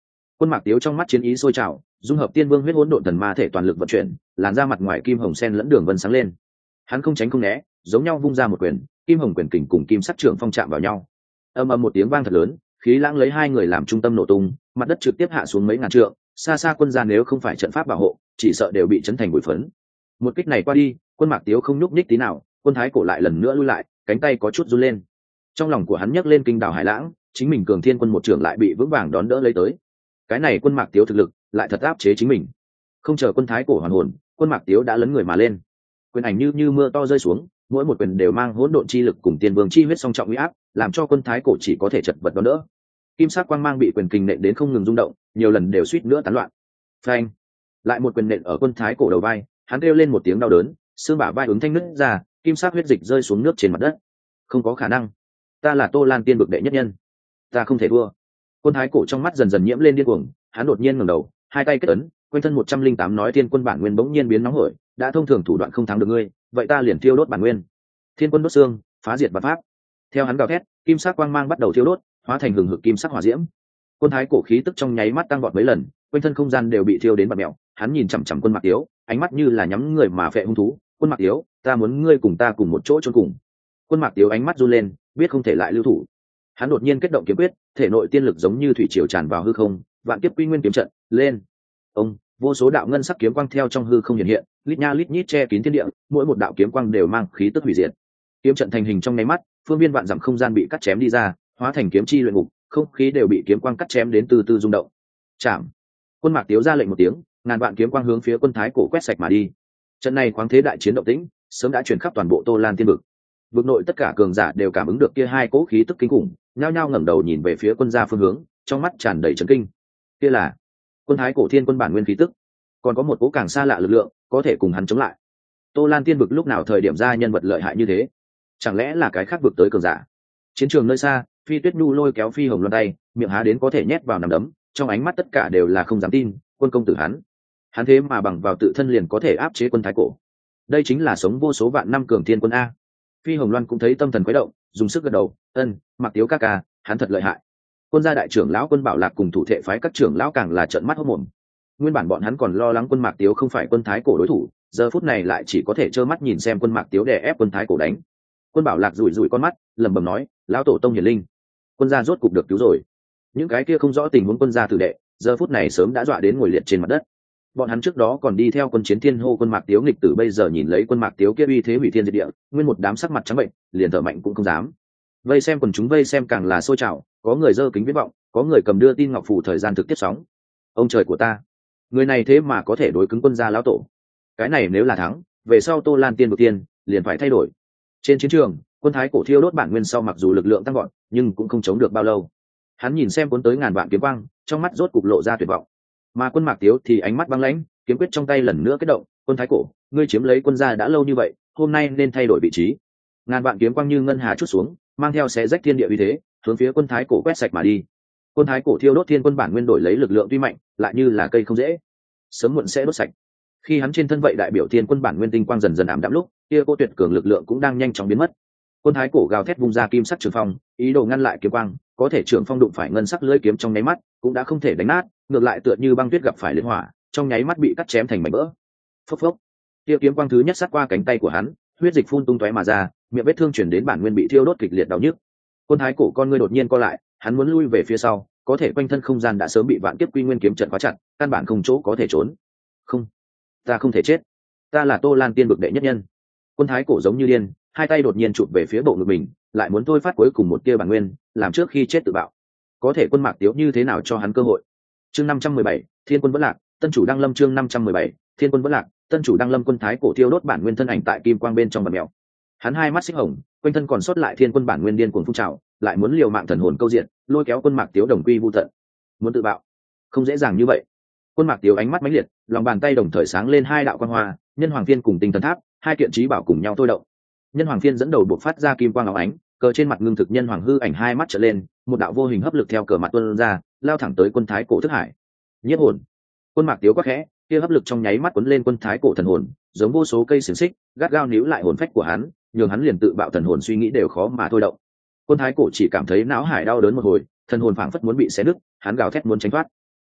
Quân Mạc Tiếu trong mắt chiến ý sôi trào, dung hợp tiên vương huyết hỗn độn thần ma thể toàn lực vận chuyển, làn ra mặt ngoài kim hồng sen lẫn đường vân sáng lên. Hắn không tránh không né, giống nhau vung ra một quyền, kim hồng quyền kình cùng kim sắc trưởng phong chạm vào nhau. Ầm ầm một tiếng vang thật lớn, khí lãng lấy hai người làm trung tâm nổ tung, mặt đất trực tiếp hạ xuống mấy ngàn trượng, xa xa quân gia nếu không phải trận pháp bảo hộ, chỉ sợ đều bị chấn thành bụi phấn. Một kích này qua đi, Quân Mạc Tiếu không nhúc nhích tí nào, Quân Thái Cổ lại lần nữa lui lại, cánh tay có chút run lên. Trong lòng của hắn nhấc lên kinh đảo hải lãng, chính mình Cường Thiên Quân một trưởng lại bị vững vàng đón đỡ lấy tới. Cái này Quân Mạc Tiếu thực lực lại thật áp chế chính mình. Không chờ Quân Thái Cổ hoàn hồn, Quân Mạc Tiếu đã lấn người mà lên. Quyền ảnh như như mưa to rơi xuống, mỗi một quyền đều mang hỗn độn chi lực cùng tiên vương chi huyết song trọng uy áp, làm cho Quân Thái Cổ chỉ có thể chật vật đón đỡ. Kim sắc quang mang bị quyền kình nện đến không ngừng rung động, nhiều lần đều suýt nữa tán loạn. Phanh! Lại một quyền nện ở Quân Thái Cổ đầu vai, hắn kêu lên một tiếng đau đớn, xương bả vai ứng thanh nứt ra, kim sắc huyết dịch rơi xuống nước trên mặt đất. Không có khả năng, ta là Tô Lan tiên vực đệ nhất nhân, ta không thể thua. Quân Thái Cổ trong mắt dần dần nhiễm lên điên cuồng, hắn đột nhiên ngẩng đầu, hai tay kết ấn, quanh thân một trăm linh tám nói thiên quân bản nguyên bỗng nhiên biến nóng hổi, đã thông thường thủ đoạn không thắng được ngươi, vậy ta liền thiêu đốt bản nguyên. Thiên quân đốt xương, phá diệt bản pháp. Theo hắn gào thét, kim sắc quang mang bắt đầu thiêu đốt, hóa thành hừng hực kim sắc hỏa diễm. Quân Thái Cổ khí tức trong nháy mắt tăng vọt mấy lần, quanh thân không gian đều bị thiêu đến bạt mèo, hắn nhìn chằm chằm Quân Mạc Tiếu, ánh mắt như là nhắm người mà phệ hung thú. Quân Mạc Tiếu, ta muốn ngươi cùng ta cùng một chỗ chôn cùng. Quân Mạc Tiếu ánh mắt run lên, biết không thể lại lưu thủ. Hắn đột nhiên kết động kiếm quyết, thể nội tiên lực giống như thủy triều tràn vào hư không, vạn kiếp quy nguyên kiếm trận lên. Ông, vô số đạo ngân sắc kiếm quang theo trong hư không hiện hiện, lít nha lít nhít che kín thiên địa, mỗi một đạo kiếm quang đều mang khí tức hủy diệt. Kiếm trận thành hình trong nháy mắt, phương viên vạn dặm không gian bị cắt chém đi ra, hóa thành kiếm chi luyện ngục, không khí đều bị kiếm quang cắt chém đến từ từ rung động. Chạm. Quân Mạc Tiếu ra lệnh một tiếng, ngàn vạn kiếm quang hướng phía Quân Thái Cổ quét sạch mà đi. Trận này khoáng thế đại chiến động tĩnh, sớm đã truyền khắp toàn bộ Tô Lan tiên vực. Vực nội tất cả cường giả đều cảm ứng được kia hai cỗ khí tức kinh khủng, nhao nhao ngẩng đầu nhìn về phía quân gia phương hướng, trong mắt tràn đầy chấn kinh. Kia là Quân Thái Cổ thiên quân bản nguyên khí tức, còn có một cỗ càng xa lạ lực lượng có thể cùng hắn chống lại. Tô Lan tiên vực lúc nào thời điểm ra nhân vật lợi hại như thế? Chẳng lẽ là cái khác vực tới cường giả? Chiến trường nơi xa, Phi Tuyết Nhu lôi kéo Phi Hồng Loan tay, miệng há đến có thể nhét vào nắm đấm, trong ánh mắt tất cả đều là không dám tin. Quân công tử hắn, hắn thế mà bằng vào tự thân liền có thể áp chế Quân Thái Cổ. Đây chính là sống vô số vạn năm cường thiên quân a. Phi Hồng Loan cũng thấy tâm thần khuấy động, dùng sức gật đầu, ân, Mạc Tiếu ca ca, hắn thật lợi hại. Quân gia đại trưởng lão Quân Bảo Lạc cùng thủ thệ phái các trưởng lão càng là trợn mắt hốt mồm. Nguyên bản bọn hắn còn lo lắng Quân Mạc Tiếu không phải Quân Thái Cổ đối thủ, giờ phút này lại chỉ có thể trơ mắt nhìn xem Quân Mạc Tiếu đè ép Quân Thái Cổ đánh. Quân Bảo Lạc rủi rủi con mắt, lẩm bẩm nói, lão tổ tông hiển linh, quân gia rốt cục được cứu rồi. Những cái kia không rõ tình huống quân gia tử đệ, giờ phút này sớm đã dọa đến ngồi liệt trên mặt đất. Bọn hắn trước đó còn đi theo quân chiến thiên hô Quân Mạc Tiếu nghịch tử, bây giờ nhìn lấy Quân Mạc Tiếu kia uy thế hủy thiên diệt địa, nguyên một đám sắc mặt trắng bệnh, liền thở mạnh cũng không dám. Vây xem quần chúng vây xem càng là sôi trào, có người giơ kính viễn vọng, có người cầm đưa tin ngọc phù thời gian thực tiếp sóng. Ông trời của ta, người này thế mà có thể đối cứng quân gia lão tổ. Cái này nếu là thắng, về sau Tô Lan tiên vực tiên liền phải thay đổi. Trên chiến trường, Quân Thái Cổ thiêu đốt bản nguyên sau mặc dù lực lượng tăng gọn, nhưng cũng không chống được bao lâu. Hắn nhìn xem cuốn tới ngàn vạn kiếm quang, trong mắt rốt cục lộ ra tuyệt vọng. Mà Quân Mạc Tiếu thì ánh mắt băng lãnh, kiếm quyết trong tay lần nữa kết động. Quân Thái Cổ, ngươi chiếm lấy quân gia đã lâu như vậy, hôm nay nên thay đổi vị trí. Ngàn vạn kiếm quang như ngân hà chút xuống, mang theo xé rách thiên địa uy thế, hướng phía Quân Thái Cổ quét sạch mà đi. Quân Thái Cổ thiêu đốt thiên quân bản nguyên đổi lấy lực lượng tuy mạnh, lại như là cây không dễ, sớm muộn sẽ đốt sạch. Khi hắn trên thân vậy đại biểu thiên quân bản nguyên tinh quang dần dần ảm đạm lúc, kia cô tuyệt cường lực lượng cũng đang nhanh chóng biến mất. Quân Thái Cổ gào thét vung ra kim sắc trường phong, ý đồ ngăn lại kiếm quang, có thể trường phong đụng phải ngân sắc lưỡi kiếm trong nháy mắt, cũng đã không thể đánh nát, ngược lại tựa như băng tuyết gặp phải liên hỏa, trong nháy mắt bị cắt chém thành mảnh vỡ. Phốc phốc, kia kiếm quang thứ nhất sát qua cánh tay của hắn, huyết dịch phun tung tóe mà ra, miệng vết thương truyền đến bản nguyên bị thiêu đốt kịch liệt đau nhức. Quân Thái Cổ con ngươi đột nhiên co lại, hắn muốn lui về phía sau, có thể quanh thân không gian đã sớm bị vạn kiếp quy nguyên kiếm trận khóa chặt, căn bản không chỗ có thể trốn. Không, ta không thể chết, ta là Tô Lan tiên vực đệ nhất nhân. Quân Thái Cổ giống như điên, hai tay đột nhiên chụp về phía bộ ngực mình, lại muốn thôi phát cuối cùng một tia bản nguyên, làm trước khi chết tự bạo. Có thể Quân Mạc Tiếu như thế nào cho hắn cơ hội? Chương năm trăm mười bảy, Thiên Quân vẫn lạc, tân chủ đăng lâm. Chương năm trăm mười bảy, Thiên Quân vẫn lạc, tân chủ đăng lâm. Quân Thái Cổ thiêu đốt bản nguyên thân ảnh tại kim quang bên trong bầm mèo. Hắn hai mắt xích hồng, quanh thân còn sót lại thiên quân bản nguyên điên cuồng phun trào, lại muốn liều mạng thần hồn câu diện, lôi kéo Quân Mạc Tiếu đồng quy vu tận. Muốn tự bạo, không dễ dàng như vậy. Quân Mạc Tiếu ánh mắt mãnh liệt, lòng bàn tay đồng thời sáng lên hai đạo quang hoa, Nhân Hoàng Phiên cùng Tinh Thần Tháp, hai kiện chí bảo cùng nhau thôi động. Nhân Hoàng Phiên dẫn đầu bộc phát ra kim quang óng ánh, cờ trên mặt ngưng thực nhân hoàng hư ảnh hai mắt trở lên, một đạo vô hình hấp lực theo cờ mặt tuôn ra, lao thẳng tới Quân Thái Cổ thức hải. Nhiếp hồn. Quân Mạc Tiếu quát khẽ, kia hấp lực trong nháy mắt cuốn lên Quân Thái Cổ thần hồn, giống vô số cây xiềng xích, gắt gao níu lại hồn phách của hắn, nhường hắn liền tự bạo thần hồn suy nghĩ đều khó mà thôi động. Quân Thái Cổ chỉ cảm thấy não hải đau đớn một hồi, thần hồn phảng phất muốn bị xé nứt, hắn gào thét muốn tránh thoát.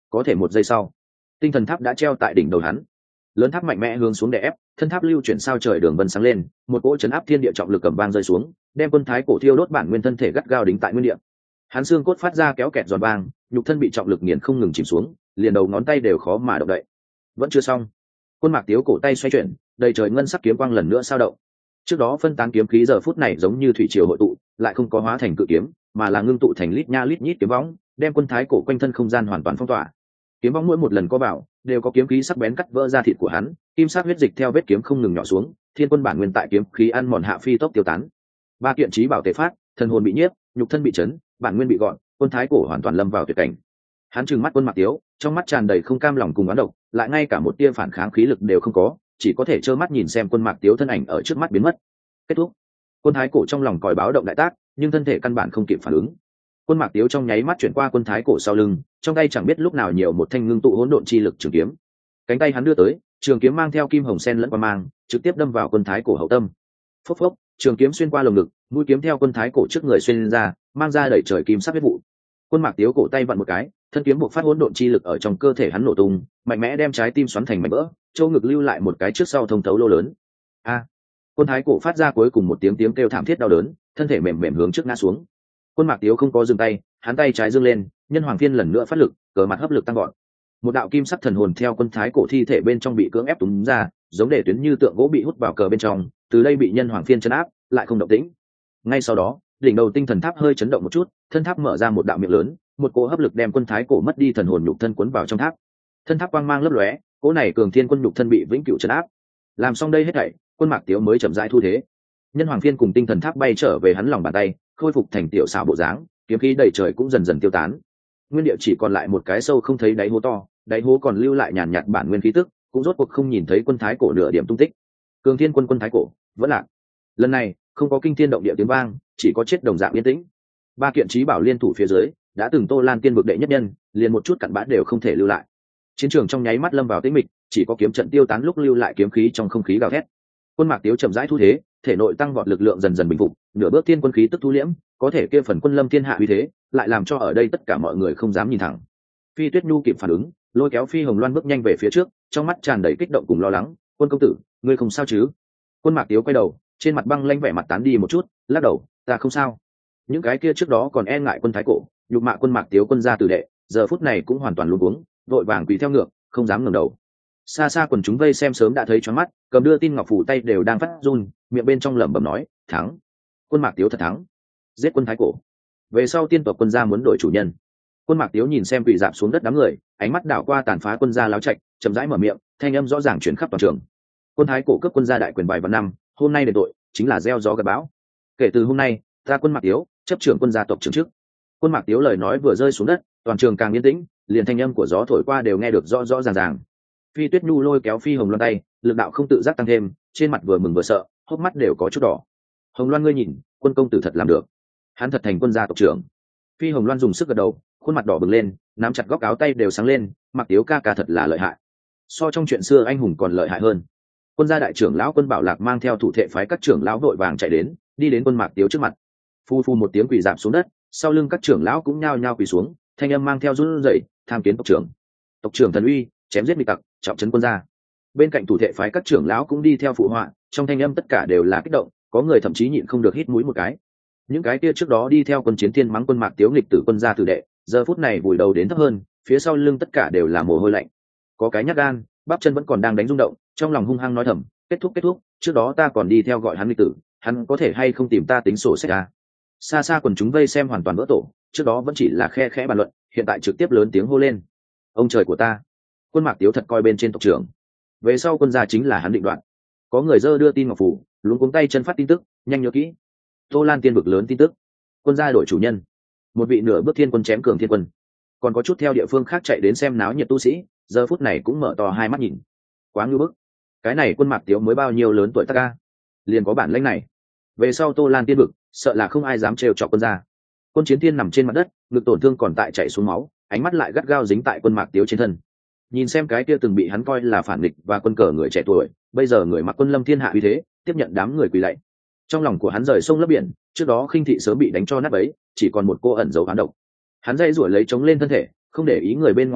có thể một giây sau tinh thần tháp đã treo tại đỉnh đầu hắn, lớn tháp mạnh mẽ hướng xuống đè ép, thân tháp lưu chuyển sao trời đường vân sáng lên, một cỗ chấn áp thiên địa trọng lực cầm vang rơi xuống, đem quân thái cổ thiêu đốt bản nguyên thân thể gắt gao đính tại nguyên địa. Hắn xương cốt phát ra kéo kẹt giòn vang, nhục thân bị trọng lực nghiền không ngừng chìm xuống, liền đầu ngón tay đều khó mà động đậy. Vẫn chưa xong, quân mạc tiếu cổ tay xoay chuyển, đầy trời ngân sắc kiếm quang lần nữa sao động. Trước đó phân tán kiếm khí giờ phút này giống như thủy triều hội tụ, lại không có hóa thành cự kiếm, mà là ngưng tụ thành lít nha lít nhít kiếm võng, đem quân thái cổ quanh thân không gian hoàn toàn phong tỏa. Kiếm võng mỗi một lần có vào, đều có kiếm khí sắc bén cắt vỡ ra thịt của hắn, kim sắc huyết dịch theo vết kiếm không ngừng nhỏ xuống, thiên quân bản nguyên tại kiếm khí ăn mòn hạ phi tốc tiêu tán. Ba kiện trí bảo tề phát, thần hồn bị nhiếp, nhục thân bị chấn, bản nguyên bị gọn, quân thái cổ hoàn toàn lâm vào tuyệt cảnh. Hắn trừng mắt quân mạc tiếu, trong mắt tràn đầy không cam lòng cùng oán độc, lại ngay cả một tia phản kháng khí lực đều không có, chỉ có thể trơ mắt nhìn xem quân mạc tiếu thân ảnh ở trước mắt biến mất. Kết thúc. Quân thái cổ trong lòng còi báo động đại tác, nhưng thân thể căn bản không kịp phản ứng. Quân mạc tiếu trong nháy mắt chuyển qua quân thái cổ sau lưng, trong tay chẳng biết lúc nào nhiều một thanh ngưng tụ hỗn độn chi lực trường kiếm. Cánh tay hắn đưa tới, trường kiếm mang theo kim hồng sen lẫn qua mang, trực tiếp đâm vào quân thái cổ hậu tâm. Phốc phốc, trường kiếm xuyên qua lồng ngực, mũi kiếm theo quân thái cổ trước người xuyên ra, mang ra đẩy trời kim sắc huyết vụ. Quân mạc tiếu cổ tay vặn một cái, thân kiếm buộc phát hỗn độn chi lực ở trong cơ thể hắn nổ tung, mạnh mẽ đem trái tim xoắn thành mảnh vỡ, châu ngực lưu lại một cái trước sau thông thấu lô lớn. A! Quân thái cổ phát ra cuối cùng một tiếng tiếng kêu thảm thiết đau đớn, thân thể mềm mềm hướng trước ngã xuống. Quân mạc tiếu không có dừng tay, hắn tay trái giương lên, nhân hoàng phiên lần nữa phát lực, cờ mặt hấp lực tăng gọn. Một đạo kim sắc thần hồn theo quân thái cổ thi thể bên trong bị cưỡng ép túm ra, giống để tuyến như tượng gỗ bị hút vào cờ bên trong, từ đây bị nhân hoàng phiên chấn áp, lại không động tĩnh. Ngay sau đó, đỉnh đầu tinh thần tháp hơi chấn động một chút, thân tháp mở ra một đạo miệng lớn, một cỗ hấp lực đem quân thái cổ mất đi thần hồn nhục thân cuốn vào trong tháp. Thân tháp quang mang lấp lóe, cỗ này cường thiên quân nhục thân bị vĩnh cửu chấn áp. Làm xong đây hết thảy, quân mạc tiếu mới chậm rãi thu thế. Nhân hoàng phiên cùng tinh thần tháp bay trở về hắn lòng bàn tay, khôi phục thành tiểu xảo bộ dáng, kiếm khí đầy trời cũng dần dần tiêu tán. Nguyên địa chỉ còn lại một cái sâu không thấy đáy hố to, đáy hố còn lưu lại nhàn nhạt bản nguyên khí tức, cũng rốt cuộc không nhìn thấy quân thái cổ nửa điểm tung tích. Cường thiên quân quân thái cổ vẫn lạc. Lần này không có kinh thiên động địa tiếng vang, chỉ có chết đồng dạng yên tĩnh. Ba kiện trí bảo liên thủ phía dưới, đã từng Tô Lan tiên vực đệ nhất nhân, liền một chút cặn bã đều không thể lưu lại. Chiến trường trong nháy mắt lâm vào tĩnh mịch, chỉ có kiếm trận tiêu tán lúc lưu lại kiếm khí trong không khí gào thét. Quân mạc tiếu chậm rãi thu thế, thể nội tăng vọt lực lượng dần dần bình phục, nửa bước thiên quân khí tức thu liễm, có thể kia phần quân lâm thiên hạ uy thế, lại làm cho ở đây tất cả mọi người không dám nhìn thẳng. Phi Tuyết Nhu kịp phản ứng, lôi kéo Phi Hồng Loan bước nhanh về phía trước, trong mắt tràn đầy kích động cùng lo lắng. Quân công tử, ngươi không sao chứ? Quân mạc tiếu quay đầu, trên mặt băng lanh vẻ mặt tán đi một chút, lắc đầu, ta không sao. Những cái kia trước đó còn e ngại quân thái cổ, nhục mạ quân mạc tiếu quân gia tử đệ, giờ phút này cũng hoàn toàn luống cuống, vội vàng quỳ theo ngược, không dám ngẩng đầu. Xa xa quần chúng vây xem sớm đã thấy choáng mắt, cầm đưa tin ngọc phủ tay đều đang phát run, miệng bên trong lẩm bẩm nói, thắng. Quân mạc tiếu thật thắng, giết quân thái cổ. Về sau tiên tộc quân gia muốn đổi chủ nhân. Quân mạc tiếu nhìn xem quỳ dạp xuống đất đám người, ánh mắt đảo qua tàn phá quân gia láo trạch, chậm rãi mở miệng, thanh âm rõ ràng truyền khắp toàn trường. Quân thái cổ cướp quân gia đại quyền bài vào năm, hôm nay đền tội chính là gieo gió gặt bão. Kể từ hôm nay, ta quân mạc tiếu chấp trưởng quân gia tộc trưởng trước. Quân mạc tiếu lời nói vừa rơi xuống đất, toàn trường càng yên tĩnh, liền thanh âm của gió thổi qua đều nghe được rõ rõ ràng ràng. Phi Tuyết Nhu lôi kéo Phi Hồng Loan tay, lực đạo không tự giác tăng thêm, trên mặt vừa mừng vừa sợ, hốc mắt đều có chút đỏ. Hồng Loan ngươi nhìn, quân công tử thật làm được, hắn thật thành quân gia tộc trưởng. Phi Hồng Loan dùng sức gật đầu, khuôn mặt đỏ bừng lên, nắm chặt góc áo tay đều sáng lên, Mạc Tiếu ca ca thật là lợi hại, so trong chuyện xưa anh hùng còn lợi hại hơn. Quân gia đại trưởng lão Quân Bảo Lạc mang theo thủ thệ phái các trưởng lão vội vàng chạy đến, đi đến quân Mạc Tiếu trước mặt, phu phu một tiếng quỳ rạp xuống đất, sau lưng các trưởng lão cũng nhao nhao quỳ xuống, thanh âm mang theo run rẩy, tham kiến tộc trưởng. Tộc trưởng thần uy, chém giết nghịch tặc, trọng trấn quân gia. Bên cạnh thủ thệ phái các trưởng lão cũng đi theo phụ họa, trong thanh âm tất cả đều là kích động, có người thậm chí nhịn không được hít mũi một cái. Những cái kia trước đó đi theo quân chiến thiên mắng quân Mạc Tiếu nghịch tử quân gia tử đệ, giờ phút này vùi đầu đến thấp hơn, phía sau lưng tất cả đều là mồ hôi lạnh. Có cái nhát gan, bắp chân vẫn còn đang đánh rung động, trong lòng hung hăng nói thầm, kết thúc kết thúc, trước đó ta còn đi theo gọi hắn nghịch tử, hắn có thể hay không tìm ta tính sổ sách ra. Xa xa quần chúng vây xem hoàn toàn vỡ tổ, trước đó vẫn chỉ là khe khẽ bàn luận, hiện tại trực tiếp lớn tiếng hô lên, ông trời của ta. Quân Mạc Tiếu thật coi bên trên tộc trưởng, về sau quân gia chính là hắn định đoạt. Có người dơ đưa tin ngọc phủ, luống cuống tay chân phát tin tức, nhanh nhớ kỹ. Tô Lan tiên vực lớn tin tức, quân gia đổi chủ nhân, một vị nửa bước thiên quân chém cường thiên quân. Còn có chút theo địa phương khác chạy đến xem náo nhiệt tu sĩ, giờ phút này cũng mở to hai mắt nhìn, quá ngưu bức. Cái này quân Mạc Tiếu mới bao nhiêu lớn tuổi ta ca, liền có bản lĩnh này. Về sau Tô Lan tiên vực, sợ là không ai dám trêu chọc quân gia. Quân chiến thiên nằm trên mặt đất, ngực tổn thương còn tại chảy xuống máu, ánh mắt lại gắt gao dính tại quân Mạc Tiếu trên thân. Nhìn xem cái kia từng bị hắn coi là phản địch và quân cờ người trẻ tuổi, bây giờ người mặc quân lâm thiên hạ uy thế, tiếp nhận đám người quỳ lạy. Trong lòng của hắn rời sông lấp biển, trước đó khinh thị sớm bị đánh cho nát bấy, chỉ còn một cô ẩn dấu hán độc. Hắn dây rủi lấy chống lên thân thể, không để ý người bên ngoài ánh mắt,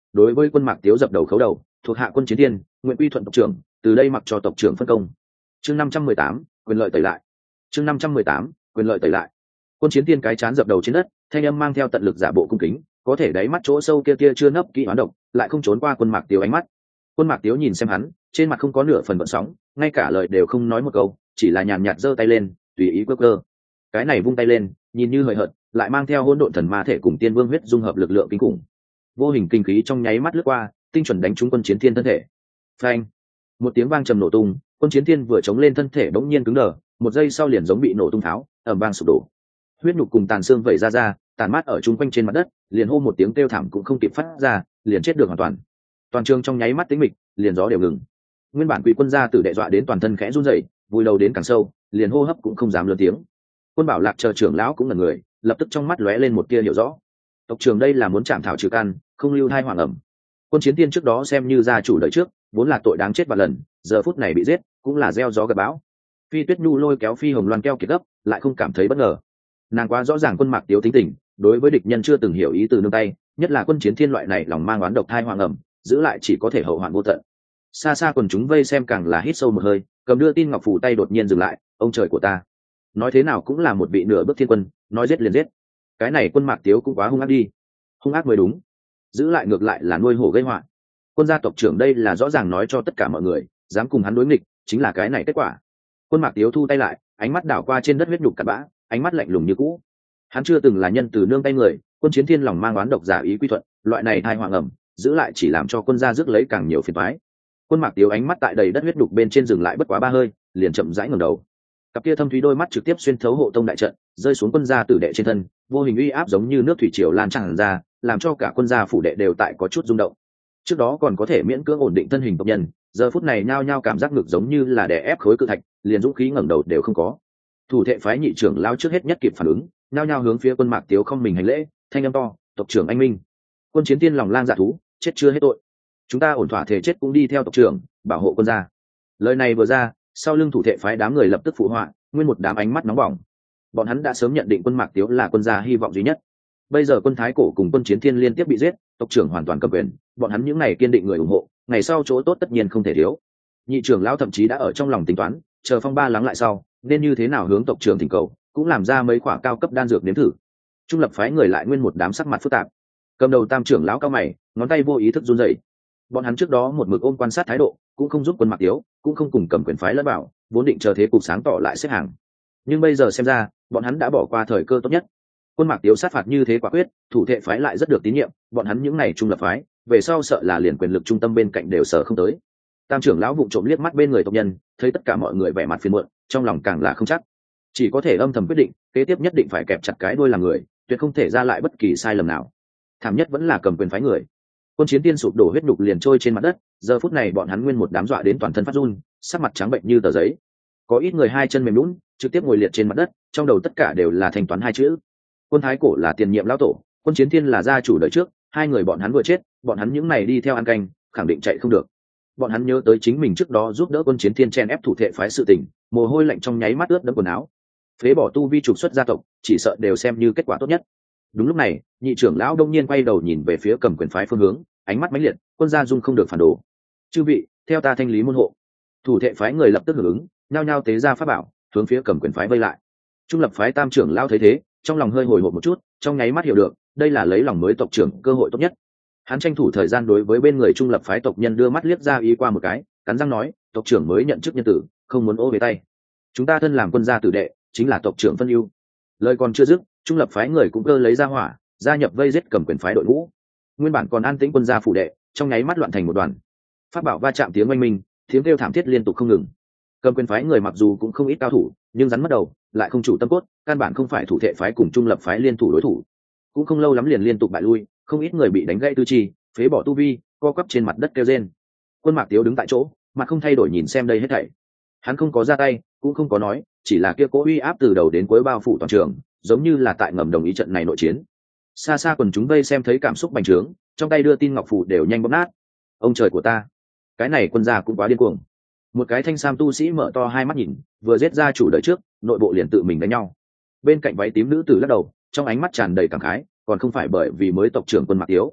đối với quân mạc tiếu dập đầu khấu đầu, thuộc hạ quân chiến thiên nguyện quy thuận tộc trưởng, từ đây mặc cho tộc trưởng phân công. Chương năm trăm mười tám, quyền lợi tẩy lại. Chương năm trăm mười tám, quyền lợi tẩy lại. Quân chiến thiên cái chán dập đầu trên đất, thanh âm mang theo tận lực giả bộ cung kính, có thể đáy mắt chỗ sâu kia kia chưa nấp kỹ hoán độc, lại không trốn qua quân mạc tiếu ánh mắt. Quân mạc tiếu nhìn xem hắn, trên mặt không có nửa phần gợn sóng, ngay cả lời đều không nói một câu, chỉ là nhàn nhạt giơ tay lên, tùy ý quơ quơ. Cái này vung tay lên, nhìn như hời hợt, lại mang theo hỗn độn thần ma thể cùng tiên vương huyết dung hợp lực lượng kinh khủng. Vô hình kinh khí trong nháy mắt lướt qua, tinh chuẩn đánh trúng quân chiến thiên thân thể. Phanh! Một tiếng vang trầm nổ tung, quân chiến thiên vừa chống lên thân thể bỗng nhiên cứng đờ, một giây sau liền giống bị nổ tung tháo, ầm vang sụp đổ. Huyết nhục cùng tàn xương vẩy ra ra, tàn mát ở chung quanh trên mặt đất, liền hô một tiếng kêu thảm cũng không kịp phát ra, liền chết được hoàn toàn. Toàn trường trong nháy mắt tĩnh mịch, liền gió đều ngừng. Nguyên bản quỷ quân gia tử đệ dọa đến toàn thân khẽ run rẩy, vùi đầu đến càng sâu, liền hô hấp cũng không dám lớn tiếng. Quân Bảo Lạc chờ trưởng lão cũng là người, lập tức trong mắt lóe lên một tia hiểu rõ. Tộc trưởng đây là muốn chạm thảo trừ căn, không lưu thai hoàng ẩm. Quân chiến tiên trước đó xem như gia chủ đời trước, vốn là tội đáng chết vạn lần, giờ phút này bị giết, cũng là gieo gió gặt bão. Phi Tuyết Nhu lôi kéo Phi Hồng Loan keo kiệt gấp, lại không cảm thấy bất ngờ. Nàng quá rõ ràng quân mạc tiếu tính tình, đối với địch nhân chưa từng hiểu ý từ nương tay, nhất là quân chiến thiên loại này lòng mang oán độc thai hoàng ẩm, giữ lại chỉ có thể hậu hoạn vô tận. Xa xa quần chúng vây xem càng là hít sâu một hơi, cầm đưa tin ngọc phủ tay đột nhiên dừng lại, ông trời của ta, nói thế nào cũng là một vị nửa bước thiên quân, nói giết liền giết. Cái này quân mạc tiếu cũng quá hung ác đi. Hung ác mới đúng, giữ lại ngược lại là nuôi hổ gây họa. Quân gia tộc trưởng đây là rõ ràng nói cho tất cả mọi người, dám cùng hắn đối nghịch chính là cái này kết quả. Quân mạc tiếu thu tay lại, ánh mắt đảo qua trên đất huyết nhục cặn bã, ánh mắt lạnh lùng như cũ. Hắn chưa từng là nhân từ nương tay người, quân chiến thiên lòng mang oán độc giả ý quy thuận, loại này thai hoàng ẩm, giữ lại chỉ làm cho quân gia rước lấy càng nhiều phiền toái. Quân mạc tiếu ánh mắt tại đầy đất huyết đục bên trên dừng lại bất quá ba hơi, liền chậm rãi ngẩng đầu. Cặp kia thâm thúy đôi mắt trực tiếp xuyên thấu hộ tông đại trận, rơi xuống quân gia tử đệ trên thân, vô hình uy áp giống như nước thủy triều lan tràn ra, làm cho cả quân gia phủ đệ đều tại có chút rung động. Trước đó còn có thể miễn cưỡng ổn định thân hình tộc nhân, giờ phút này nhao nhao cảm giác ngực giống như là đè ép khối cự thạch, liền dũng khí ngẩng đầu đều không có. Thủ thệ phái nhị trưởng lao trước hết nhất kịp phản ứng, nhao nhao hướng phía quân mạc tiếu không mình hành lễ, thanh âm to, tộc trưởng anh minh. Quân chiến tiên lòng lang dạ thú, chết chưa hết tội. Chúng ta ổn thỏa thể chết cũng đi theo tộc trưởng, bảo hộ quân gia. Lời này vừa ra, sau lưng thủ thệ phái đám người lập tức phụ họa, nguyên một đám ánh mắt nóng bỏng. Bọn hắn đã sớm nhận định quân mạc tiếu là quân gia hy vọng duy nhất. Bây giờ quân thái cổ cùng quân chiến thiên liên tiếp bị giết, tộc trưởng hoàn toàn cầm quyền, bọn hắn những ngày kiên định người ủng hộ, ngày sau chỗ tốt tất nhiên không thể thiếu. Nhị trưởng lão thậm chí đã ở trong lòng tính toán, chờ phong ba lắng lại sau, nên như thế nào hướng tộc trưởng thỉnh cầu, cũng làm ra mấy khoả cao cấp đan dược nếm thử. Trung lập phái người lại nguyên một đám sắc mặt phức tạp. Cầm đầu tam trưởng lão cao mày, ngón tay vô ý thức run rẩy. Bọn hắn trước đó một mực ôm quan sát thái độ, cũng không giúp quân mạc tiếu, cũng không cùng cầm quyền phái lẫn bảo, vốn định chờ thế cục sáng tỏ lại xếp hàng. Nhưng bây giờ xem ra, bọn hắn đã bỏ qua thời cơ tốt nhất. Quân mạc tiếu sát phạt như thế quả quyết, thủ thệ phái lại rất được tín nhiệm, bọn hắn những này trung lập phái, về sau sợ là liền quyền lực trung tâm bên cạnh đều sợ không tới. Tam trưởng lão vụng trộm liếc mắt bên người tộc nhân, thấy tất cả mọi người vẻ mặt phiền muộn, trong lòng càng là không chắc, chỉ có thể âm thầm quyết định, kế tiếp nhất định phải kẹp chặt cái đuôi làm người, tuyệt không thể ra lại bất kỳ sai lầm nào. Thảm nhất vẫn là cầm quyền phái người. Quân chiến tiên sụp đổ huyết nhục liền trôi trên mặt đất, giờ phút này bọn hắn nguyên một đám dọa đến toàn thân phát run, sắc mặt trắng bệnh như tờ giấy. Có ít người hai chân mềm nhũn, trực tiếp ngồi liệt trên mặt đất, trong đầu tất cả đều là thanh toán hai chữ. Quân thái cổ là tiền nhiệm lão tổ, quân chiến thiên là gia chủ đời trước, hai người bọn hắn vừa chết, bọn hắn những này đi theo ăn canh, khẳng định chạy không được. Bọn hắn nhớ tới chính mình trước đó giúp đỡ quân chiến thiên chen ép thủ thệ phái sự tình, mồ hôi lạnh trong nháy mắt ướt đẫm quần áo. Phế bỏ tu vi trục xuất gia tộc, chỉ sợ đều xem như kết quả tốt nhất. Đúng lúc này, nhị trưởng lão đông nhiên quay đầu nhìn về phía cầm quyền phái phương hướng, ánh mắt mãnh liệt, quân gia dung không được phản đồ. Chư vị, theo ta thanh lý môn hộ. Thủ thệ phái người lập tức hưởng ứng, nhao nhao tế ra pháp bảo, hướng phía cầm quyền phái vây lại. Trung lập phái tam trưởng lão thấy thế, trong lòng hơi hồi hộp một chút, trong nháy mắt hiểu được, đây là lấy lòng mới tộc trưởng cơ hội tốt nhất. Hắn tranh thủ thời gian đối với bên người trung lập phái tộc nhân đưa mắt liếc ra ý qua một cái, cắn răng nói, tộc trưởng mới nhận chức nhân tử, không muốn ô về tay. Chúng ta thân làm quân gia tử đệ, chính là tộc trưởng phân ưu. Lời còn chưa dứt, trung lập phái người cũng cơ lấy ra hỏa, gia nhập vây giết cầm quyền phái đội ngũ. Nguyên bản còn an tĩnh quân gia phủ đệ, trong nháy mắt loạn thành một đoàn. Pháp bảo va chạm tiếng oanh minh, tiếng kêu thảm thiết liên tục không ngừng. Cầm quyền phái người mặc dù cũng không ít cao thủ, nhưng rắn mất đầu, lại không chủ tâm cốt, căn bản không phải thủ thệ phái cùng trung lập phái liên thủ đối thủ. Cũng không lâu lắm liền liên tục bại lui, không ít người bị đánh gãy tư chi, phế bỏ tu vi, co quắp trên mặt đất kêu rên. Quân mạc tiếu đứng tại chỗ, mặt không thay đổi nhìn xem đây hết thảy. Hắn không có ra tay, cũng không có nói, chỉ là kia cố uy áp từ đầu đến cuối bao phủ toàn trường, giống như là tại ngầm đồng ý trận này nội chiến. Xa xa quần chúng vây xem thấy cảm xúc bành trướng, trong tay đưa tin ngọc phủ đều nhanh bóp nát. Ông trời của ta, cái này quân gia cũng quá điên cuồng. Một cái thanh sam tu sĩ mở to hai mắt nhìn, vừa giết ra chủ đời trước, nội bộ liền tự mình đánh nhau. Bên cạnh váy tím nữ tử lắc đầu, trong ánh mắt tràn đầy cảm khái, còn không phải bởi vì mới tộc trưởng quân mạc tiếu.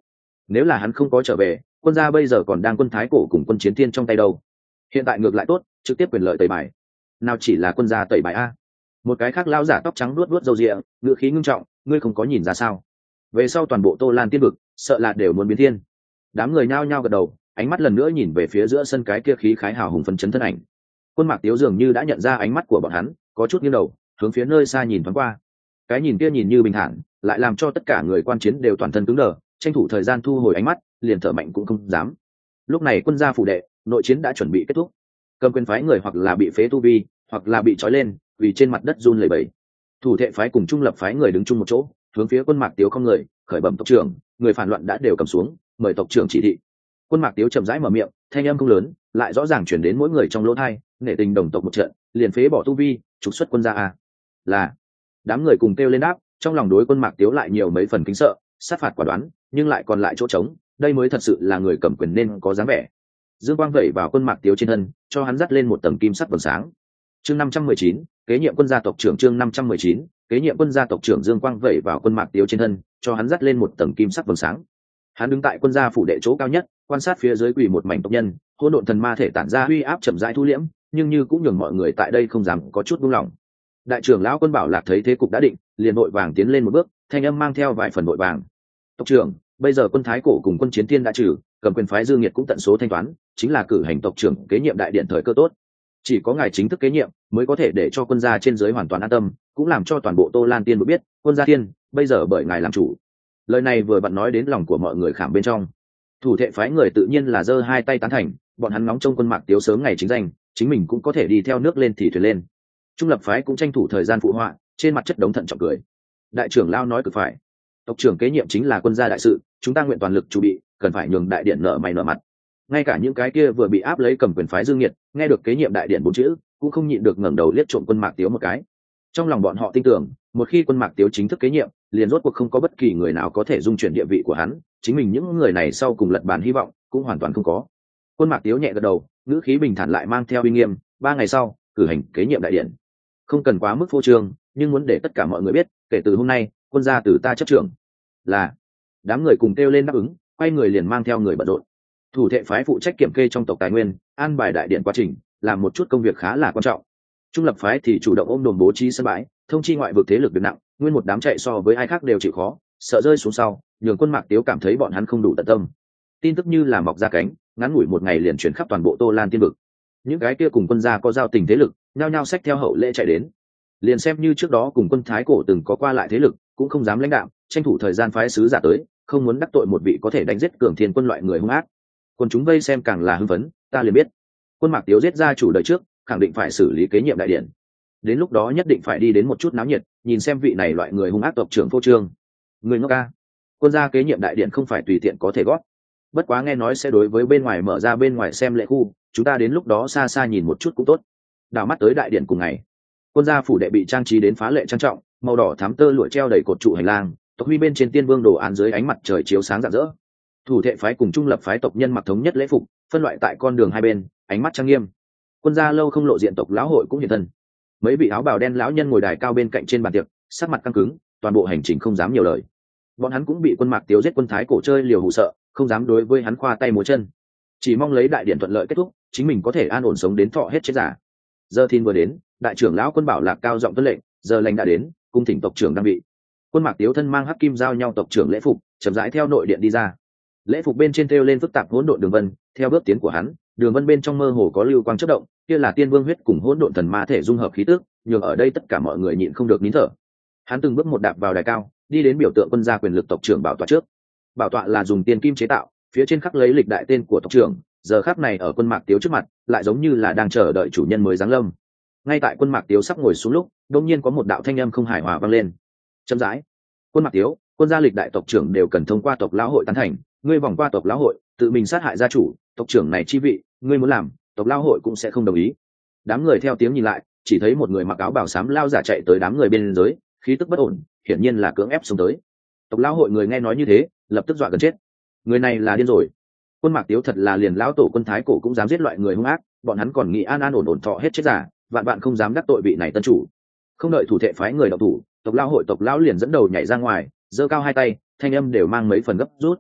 nếu là hắn không có trở về, quân gia bây giờ còn đang quân thái cổ cùng quân chiến thiên trong tay đâu. Hiện tại ngược lại tốt, trực tiếp quyền lợi tẩy bài. Nào chỉ là quân gia tẩy bài a. Một cái khác lão giả tóc trắng luốt luốt râu ria, ngữ khí ngưng trọng, ngươi không có nhìn ra sao? Về sau toàn bộ Tô Lan tiên vực, sợ là đều muốn biến thiên. Đám người nhao nhao gật đầu, ánh mắt lần nữa nhìn về phía giữa sân cái kia khí khái hào hùng phấn chấn thân ảnh. Quân Mạc Tiếu dường như đã nhận ra ánh mắt của bọn hắn, có chút nghiêng đầu, hướng phía nơi xa nhìn thoáng qua. Cái nhìn kia nhìn như bình thản, lại làm cho tất cả người quan chiến đều toàn thân cứng đờ, tranh thủ thời gian thu hồi ánh mắt, liền thở mạnh cũng không dám. Lúc này quân gia phủ đệ, nội chiến đã chuẩn bị kết thúc. Cầm quyền phái người hoặc là bị phế tu vi, hoặc là bị trói lên, vì trên mặt đất run lẩy bẩy. Thủ thệ phái cùng trung lập phái người đứng chung một chỗ, hướng phía Quân Mạc Tiếu không người, khởi bẩm tộc trưởng, người phản loạn đã đều cầm xuống, mời tộc trưởng chỉ thị. Quân Mạc Tiếu chậm rãi mở miệng, thanh âm không lớn, lại rõ ràng chuyển đến mỗi người trong lỗ tai, nể tình đồng tộc một trận, liền phế bỏ tu vi, trục xuất quân gia a. Là. Đám người cùng kêu lên đáp, trong lòng đối Quân Mạc Tiếu lại nhiều mấy phần kính sợ, sát phạt quả đoán, nhưng lại còn lại chỗ trống, đây mới thật sự là người cầm quyền nên có dáng vẻ. Dương quang vẩy vào Quân Mạc Tiếu trên thân, cho hắn dắt lên một tầng kim sắc vầng sáng. Chương năm trăm mười chín, kế nhiệm quân gia tộc trưởng chương năm trăm mười chín, kế nhiệm quân gia tộc trưởng Dương quang vẩy vào Quân Mạc Tiếu trên thân, cho hắn dắt lên một tầng kim sắc vầng sáng. Hắn đứng tại quân gia phủ đệ chỗ cao nhất, quan sát phía dưới quỳ một mảnh tộc nhân, hỗn độn thần ma thể tản ra uy áp chậm rãi thu liễm, nhưng như cũng nhường mọi người tại đây không dám có chút buông lỏng. Đại trưởng lão Quân Bảo Lạc thấy thế cục đã định, liền vội vàng tiến lên một bước, thanh âm mang theo vài phần vội vàng. Tộc trưởng, bây giờ quân thái cổ cùng quân chiến thiên đã trừ, cầm quyền phái Dương Nghiệt cũng tận số thanh toán, chính là cử hành tộc trưởng kế nhiệm đại điện thời cơ tốt. Chỉ có ngài chính thức kế nhiệm mới có thể để cho quân gia trên dưới hoàn toàn an tâm, cũng làm cho toàn bộ Tô Lan tiên biết quân gia thiên bây giờ bởi ngài làm chủ. Lời này vừa vặn nói đến lòng của mọi người khảm bên trong. Thủ thệ phái người tự nhiên là giơ hai tay tán thành, bọn hắn ngóng trông Quân Mạc Tiếu sớm ngày chính danh, chính mình cũng có thể đi theo nước lên thì thuyền lên. Trung lập phái cũng tranh thủ thời gian phụ họa, trên mặt chất đống thận trọng cười. Đại trưởng lao nói cực phải, tộc trưởng kế nhiệm chính là quân gia đại sự, chúng ta nguyện toàn lực chuẩn bị, cần phải nhường đại điện nở mày nở mặt. Ngay cả những cái kia vừa bị áp lấy cầm quyền phái Dương Nghiệt, nghe được kế nhiệm đại điện bốn chữ, cũng không nhịn được ngẩng đầu liếc trộm Quân Mạc Tiếu một cái. Trong lòng bọn họ tin tưởng, một khi Quân Mạc Tiếu chính thức kế nhiệm, liền rốt cuộc không có bất kỳ người nào có thể dung chuyển địa vị của hắn, chính mình những người này sau cùng lật bàn hy vọng cũng hoàn toàn không có. Quân Mạc Tiếu nhẹ gật đầu, ngữ khí bình thản lại mang theo uy nghiêm, ba ngày sau, cử hành kế nhiệm đại điện. Không cần quá mức phô trương, nhưng muốn để tất cả mọi người biết, kể từ hôm nay, quân gia từ ta chấp trưởng. Là. Đám người cùng kêu lên đáp ứng, quay người liền mang theo người bận rộn. Thủ thệ phái phụ trách kiểm kê trong tộc tài nguyên, an bài đại điện quá trình, làm một chút công việc khá là quan trọng. Trung lập phái thì chủ động ôm đồn bố trí sân bãi, thông chi ngoại vực thế lực việc nặng, nguyên một đám chạy so với ai khác đều chịu khó, sợ rơi xuống sau, nhường Quân Mạc Tiếu cảm thấy bọn hắn không đủ tận tâm. Tin tức như là mọc ra cánh, ngắn ngủi một ngày liền chuyển khắp toàn bộ Tô Lan tiên vực. Những cái kia cùng quân gia có giao tình thế lực, nhao nhao xách theo hậu lễ chạy đến. Liền xem như trước đó cùng quân thái cổ từng có qua lại thế lực, cũng không dám lãnh đạo, tranh thủ thời gian phái sứ giả tới, không muốn đắc tội một vị có thể đánh giết cường thiên quân loại người hung ác. Quân chúng vây xem càng là hưng phấn, ta liền biết, Quân Mạc Tiếu giết ra chủ đời trước, khẳng định phải xử lý kế nhiệm đại điện. Đến lúc đó nhất định phải đi đến một chút náo nhiệt, nhìn xem vị này loại người hung ác tộc trưởng phô trương. Người ngốc ca, quân gia kế nhiệm đại điện không phải tùy tiện có thể gót. Bất quá nghe nói sẽ đối với bên ngoài mở ra bên ngoài xem lễ khu, chúng ta đến lúc đó xa xa nhìn một chút cũng tốt. Đảo mắt tới đại điện cùng ngày, quân gia phủ đệ bị trang trí đến phá lệ trang trọng, màu đỏ thắm tơ lụa treo đầy cột trụ hành lang, tộc huy bên trên tiên vương đồ án dưới ánh mặt trời chiếu sáng rạng rỡ. Thủ thệ phái cùng trung lập phái tộc nhân mặc thống nhất lễ phục, phân loại tại con đường hai bên, ánh mắt trang nghiêm. Quân gia lâu không lộ diện tộc lão hội cũng hiện thân. Mấy vị áo bào đen lão nhân ngồi đài cao bên cạnh trên bàn tiệc, sắc mặt căng cứng, toàn bộ hành trình không dám nhiều lời. Bọn hắn cũng bị Quân Mạc Tiếu giết quân thái cổ chơi liều hù sợ, không dám đối với hắn khoa tay múa chân, chỉ mong lấy đại điện thuận lợi kết thúc, chính mình có thể an ổn sống đến thọ hết chết giả. Giờ thiên vừa đến, đại trưởng lão Quân Bảo Lạc cao giọng tuân lệnh, giờ lành đã đến, cung thỉnh tộc trưởng đang bị. Quân Mạc Tiếu thân mang hắc kim giao nhau tộc trưởng lễ phục, chậm rãi theo nội điện đi ra. Lễ phục bên trên thêu lên phức tạp hỗn độn đường vân, theo bước tiến của hắn, đường vân bên trong mơ hồ có lưu quang chớp động, kia là tiên vương huyết cùng hỗn độn thần ma thể dung hợp khí tức, nhường ở đây tất cả mọi người nhịn không được nín thở. Hắn từng bước một đạp vào đài cao, đi đến biểu tượng quân gia quyền lực tộc trưởng bảo tọa trước. Bảo tọa là dùng tiền kim chế tạo, phía trên khắc lấy lịch đại tên của tộc trưởng, giờ khắc này ở Quân Mạc Tiếu trước mặt, lại giống như là đang chờ đợi chủ nhân mới giáng lâm. Ngay tại Quân Mạc Tiếu sắp ngồi xuống lúc, đột nhiên có một đạo thanh âm không hài hòa vang lên. Chậm rãi, Quân Mạc Tiếu, quân gia lịch đại tộc trưởng đều cần thông qua tộc lão hội tán thành, ngươi vòng qua tộc lão hội, tự mình sát hại gia chủ, tộc trưởng này chi vị, ngươi muốn làm, tộc lão hội cũng sẽ không đồng ý. Đám người theo tiếng nhìn lại, chỉ thấy một người mặc áo bào xám lao giả chạy tới đám người bên dưới, khí tức bất ổn, hiển nhiên là cưỡng ép xông tới. Tộc lão hội người nghe nói như thế, lập tức dọa gần chết. Người này là điên rồi. Quân Mạc Tiếu thật là liền lão tổ quân thái cổ cũng dám giết loại người hung ác, bọn hắn còn nghĩ an an ổn ổn thọ hết chết giả, vạn bạn không dám đắc tội vị này tân chủ. Không đợi thủ thệ phái người động thủ, tộc lão hội tộc lão liền dẫn đầu nhảy ra ngoài, giơ cao hai tay, thanh âm đều mang mấy phần gấp rút.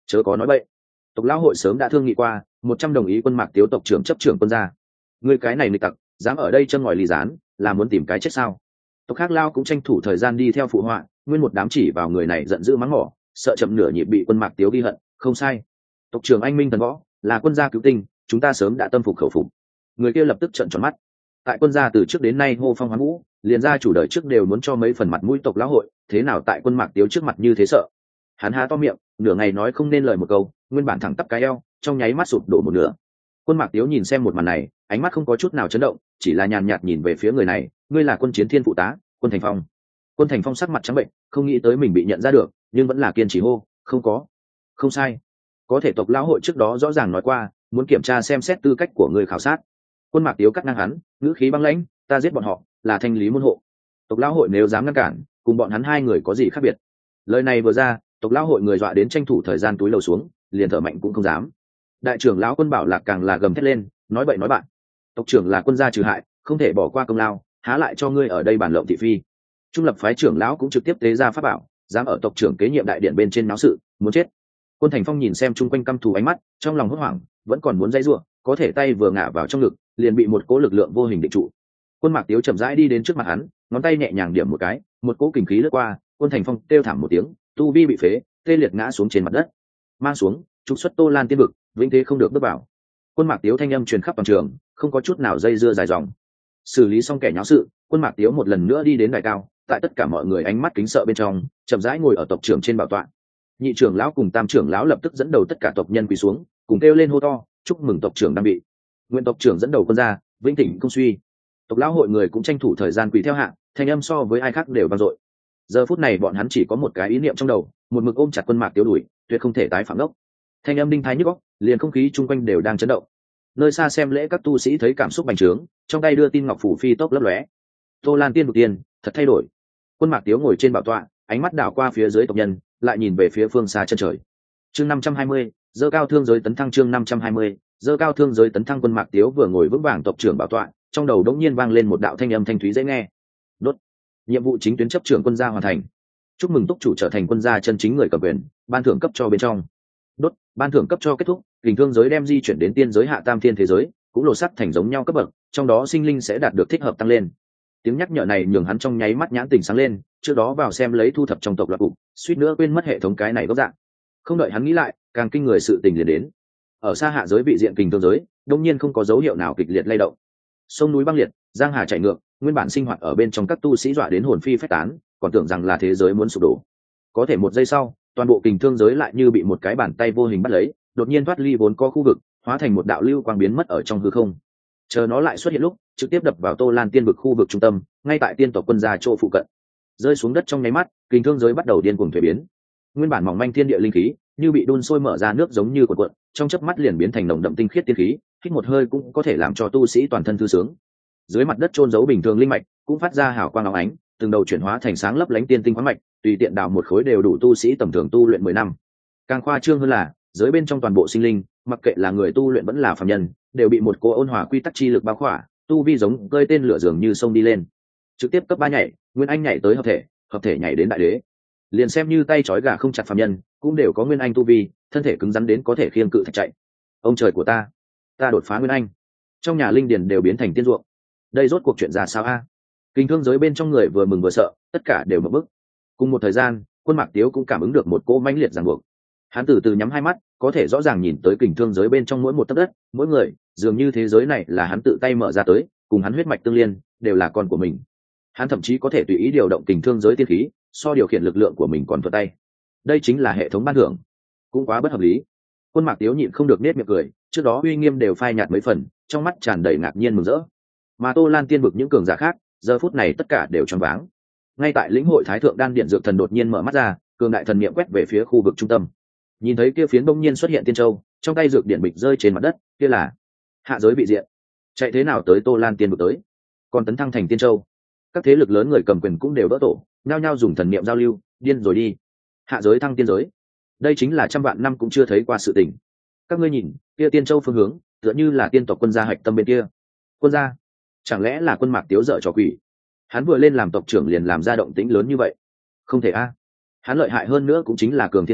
chớ có nói bậy. Tộc lão hội sớm đã thương nghị qua, một trăm đồng ý quân Mạc Tiếu tộc trưởng chấp trưởng quân gia. Ngươi cái này nghịch tặc, dám ở đây châm ngòi ly gián, là muốn tìm cái chết sao? Tộc khác lao cũng tranh thủ thời gian đi theo phụ họa, nguyên một đám chỉ vào người này giận dữ mắng mỏ, sợ chậm nửa nhịp bị quân Mạc Tiếu ghi hận. Không sai, tộc trưởng anh minh thần võ là quân gia cứu tinh, chúng ta sớm đã tâm phục khẩu phục. Người kia lập tức trợn tròn mắt. Tại quân gia từ trước đến nay hô phong hoán vũ, liền gia chủ đời trước đều muốn cho mấy phần mặt mũi tộc lão hội, thế nào tại quân Mạc Tiếu trước mặt như thế sợ? Hắn há to miệng, nửa ngày nói không nên lời một câu, nguyên bản thẳng tắp cái eo, trong nháy mắt sụp đổ một nửa. Quân Mạc Tiếu nhìn xem một màn này, ánh mắt không có chút nào chấn động, chỉ là nhàn nhạt nhìn về phía người này, ngươi là Quân Chiến Thiên phụ tá, Quân Thành Phong. Quân Thành Phong sắc mặt trắng bệnh, không nghĩ tới mình bị nhận ra được, nhưng vẫn là kiên trì hô, không có, không sai. Có thể tộc lão hội trước đó rõ ràng nói qua, muốn kiểm tra xem xét tư cách của người khảo sát. Quân Mạc Tiếu cắt ngang hắn, ngữ khí băng lãnh, ta giết bọn họ, là thanh lý môn hộ. Tộc lão hội nếu dám ngăn cản, cùng bọn hắn hai người có gì khác biệt? Lời này vừa ra, tộc lão hội người dọa đến tranh thủ thời gian túi lầu xuống, liền thở mạnh cũng không dám. Đại trưởng lão Quân Bảo Lạc càng là gầm thét lên, nói bậy nói bạn. Tộc trưởng là quân gia trừ hại, không thể bỏ qua công lao, há lại cho ngươi ở đây bàn lộng thị phi. Trung lập phái trưởng lão cũng trực tiếp tế ra pháp bảo, dám ở tộc trưởng kế nhiệm đại điện bên trên náo sự, muốn chết. Quân Thành Phong nhìn xem chung quanh căm thù ánh mắt, trong lòng hốt hoảng, vẫn còn muốn dây rủa, có thể tay vừa ngã vào trong ngực, liền bị một cỗ lực lượng vô hình định trụ. Quân Mạc Tiếu chậm rãi đi đến trước mặt hắn, ngón tay nhẹ nhàng điểm một cái, một cỗ kình khí lướt qua, Quân Thành Phong kêu thảm một tiếng, tu vi bị phế, tê liệt ngã xuống trên mặt đất. Mang xuống, trục xuất Tô Lan tiên vực, vĩnh thế không được bước vào. Quân Mạc Tiếu thanh âm truyền khắp toàn trường, không có chút nào dây dưa dài dòng. Xử lý xong kẻ nháo sự, Quân Mạc Tiếu một lần nữa đi đến đài cao, tại tất cả mọi người ánh mắt kính sợ bên trong, chậm rãi ngồi ở tộc trưởng trên bảo tọa. Nhị trưởng lão cùng tam trưởng lão lập tức dẫn đầu tất cả tộc nhân quỳ xuống, cùng kêu lên hô to, chúc mừng tộc trưởng đang bị. Nguyện tộc trưởng dẫn đầu quân gia, vĩnh thịnh công suy. Tộc lão hội người cũng tranh thủ thời gian quỳ theo hạng, thanh âm so với ai khác đều vang dội. Giờ phút này bọn hắn chỉ có một cái ý niệm trong đầu, một mực ôm chặt Quân Mạc Tiếu đuổi, tuyệt không thể tái phạm đốc. Thanh âm đinh thái nhức óc, liền không khí chung quanh đều đang chấn động. Nơi xa xem lễ các tu sĩ thấy cảm xúc bành trướng, trong tay đưa tin ngọc phủ phi tốc lấp lóe. Tô Lan tiên vực tiên, thật thay đổi. Quân Mạc Tiếu ngồi trên bảo tọa, ánh mắt đảo qua phía dưới tộc nhân, lại nhìn về phía phương xa chân trời. Chương năm trăm hai mươi, dơ cao thương giới tấn thăng chương năm trăm hai mươi, dơ cao thương giới tấn thăng. Quân Mạc Tiếu vừa ngồi vững vàng tộc trưởng bảo tọa, trong đầu đống nhiên vang lên một đạo thanh âm thanh thúy dễ nghe. Đốt. Nhiệm vụ chính tuyến chấp trưởng quân gia hoàn thành. Chúc mừng túc chủ trở thành quân gia chân chính người cầm quyền, ban thưởng cấp cho bên trong. Đốt. Ban thưởng cấp cho kết thúc, kình thương giới đem di chuyển đến tiên giới hạ tam thiên thế giới, cũng lột sắt thành giống nhau cấp bậc, trong đó sinh linh sẽ đạt được thích hợp tăng lên. Tiếng nhắc nhở này nhường hắn trong nháy mắt nhãn tình sáng lên, trước đó vào xem lấy thu thập trong tộc loạt cục, suýt nữa quên mất hệ thống cái này gốc dạng. Không đợi hắn nghĩ lại, càng kinh người sự tình liền đến. Ở xa hạ giới vị diện kình thương giới, đông nhiên không có dấu hiệu nào kịch liệt lay động. Sông núi băng liệt, giang hà chảy ngược, nguyên bản sinh hoạt ở bên trong các tu sĩ dọa đến hồn phi phách tán, còn tưởng rằng là thế giới muốn sụp đổ. Có thể một giây sau, toàn bộ kình thương giới lại như bị một cái bàn tay vô hình bắt lấy, đột nhiên thoát ly vốn có khu vực, hóa thành một đạo lưu quang biến mất ở trong hư không. Chờ nó lại xuất hiện lúc, trực tiếp đập vào Tô Lan tiên vực khu vực trung tâm, ngay tại tiên tộc quân gia chỗ phụ cận. Rơi xuống đất trong nháy mắt, kình thương giới bắt đầu điên cuồng thuế biến. Nguyên bản mỏng manh thiên địa linh khí, như bị đun sôi mở ra nước giống như cuộn cuộn, trong chớp mắt liền biến thành nồng đậm tinh khiết tiên khí, hít một hơi cũng có thể làm cho tu sĩ toàn thân thư sướng. Dưới mặt đất chôn giấu bình thường linh mạch, cũng phát ra hào quang óng ánh, từng đầu chuyển hóa thành sáng lấp lánh tiên tinh khoáng mạch, tùy tiện đào một khối đều đủ tu sĩ tầm thường tu luyện mười năm. Càng khoa trương hơn là, giới bên trong toàn bộ sinh linh, mặc kệ là người tu luyện vẫn là phàm nhân, đều bị một cỗ ôn hòa quy tắc chi lực bao khỏa, tu vi giống cơi tên lửa dường như sông đi lên. Trực tiếp cấp ba nhảy, Nguyên Anh nhảy tới hợp thể, hợp thể nhảy đến đại đế. Liền xem như tay trói gà không chặt phàm nhân, cũng đều có Nguyên Anh tu vi, thân thể cứng rắn đến có thể khiêng cự thạch chạy. Ông trời của ta, ta đột phá Nguyên Anh. Trong nhà linh điền đều biến thành tiên ruộng. Đây rốt cuộc chuyện ra sao a? Kinh thương giới bên trong người vừa mừng vừa sợ, tất cả đều mở bức. Cùng một thời gian, Quân Mạc Tiếu cũng cảm ứng được một cỗ mãnh liệt ràng buộc. Hắn từ từ nhắm hai mắt, có thể rõ ràng nhìn tới kình thương giới bên trong mỗi một tấc đất, mỗi người, dường như thế giới này là hắn tự tay mở ra tới, cùng hắn huyết mạch tương liên, đều là con của mình. Hắn thậm chí có thể tùy ý điều động kình thương giới tiên khí, so điều khiển lực lượng của mình còn thuận tay. Đây chính là hệ thống ban thưởng, cũng quá bất hợp lý. Quân Mạc Tiếu nhịn không được nết miệng cười, trước đó uy nghiêm đều phai nhạt mấy phần, trong mắt tràn đầy ngạc nhiên mừng rỡ. Mà Tô Lan tiên vực những cường giả khác, giờ phút này tất cả đều choáng váng. Ngay tại lĩnh hội thái thượng đan điện dược thần đột nhiên mở mắt ra, cường đại thần niệm quét về phía khu vực trung tâm. Nhìn thấy kia phiến bỗng nhiên xuất hiện tiên châu, trong tay dược điện bịch rơi trên mặt đất, kia là hạ giới vị diện. Chạy thế nào tới Tô Lan tiên vực tới? Còn tấn thăng thành tiên châu. Các thế lực lớn người cầm quyền cũng đều đỡ tổ, nhao nhao dùng thần niệm giao lưu, điên rồi đi. Hạ giới thăng tiên giới. Đây chính là trăm vạn năm cũng chưa thấy qua sự tình. Các ngươi nhìn, kia tiên châu phương hướng, tựa như là tiên tộc quân gia hạch tâm bên kia. Quân gia? Chẳng lẽ là Quân Mạc Tiếu dở trò quỷ? Hắn vừa lên làm tộc trưởng liền làm ra động tĩnh lớn như vậy. Không thể a. Hắn lợi hại hơn nữa cũng chính là cường thiên quân,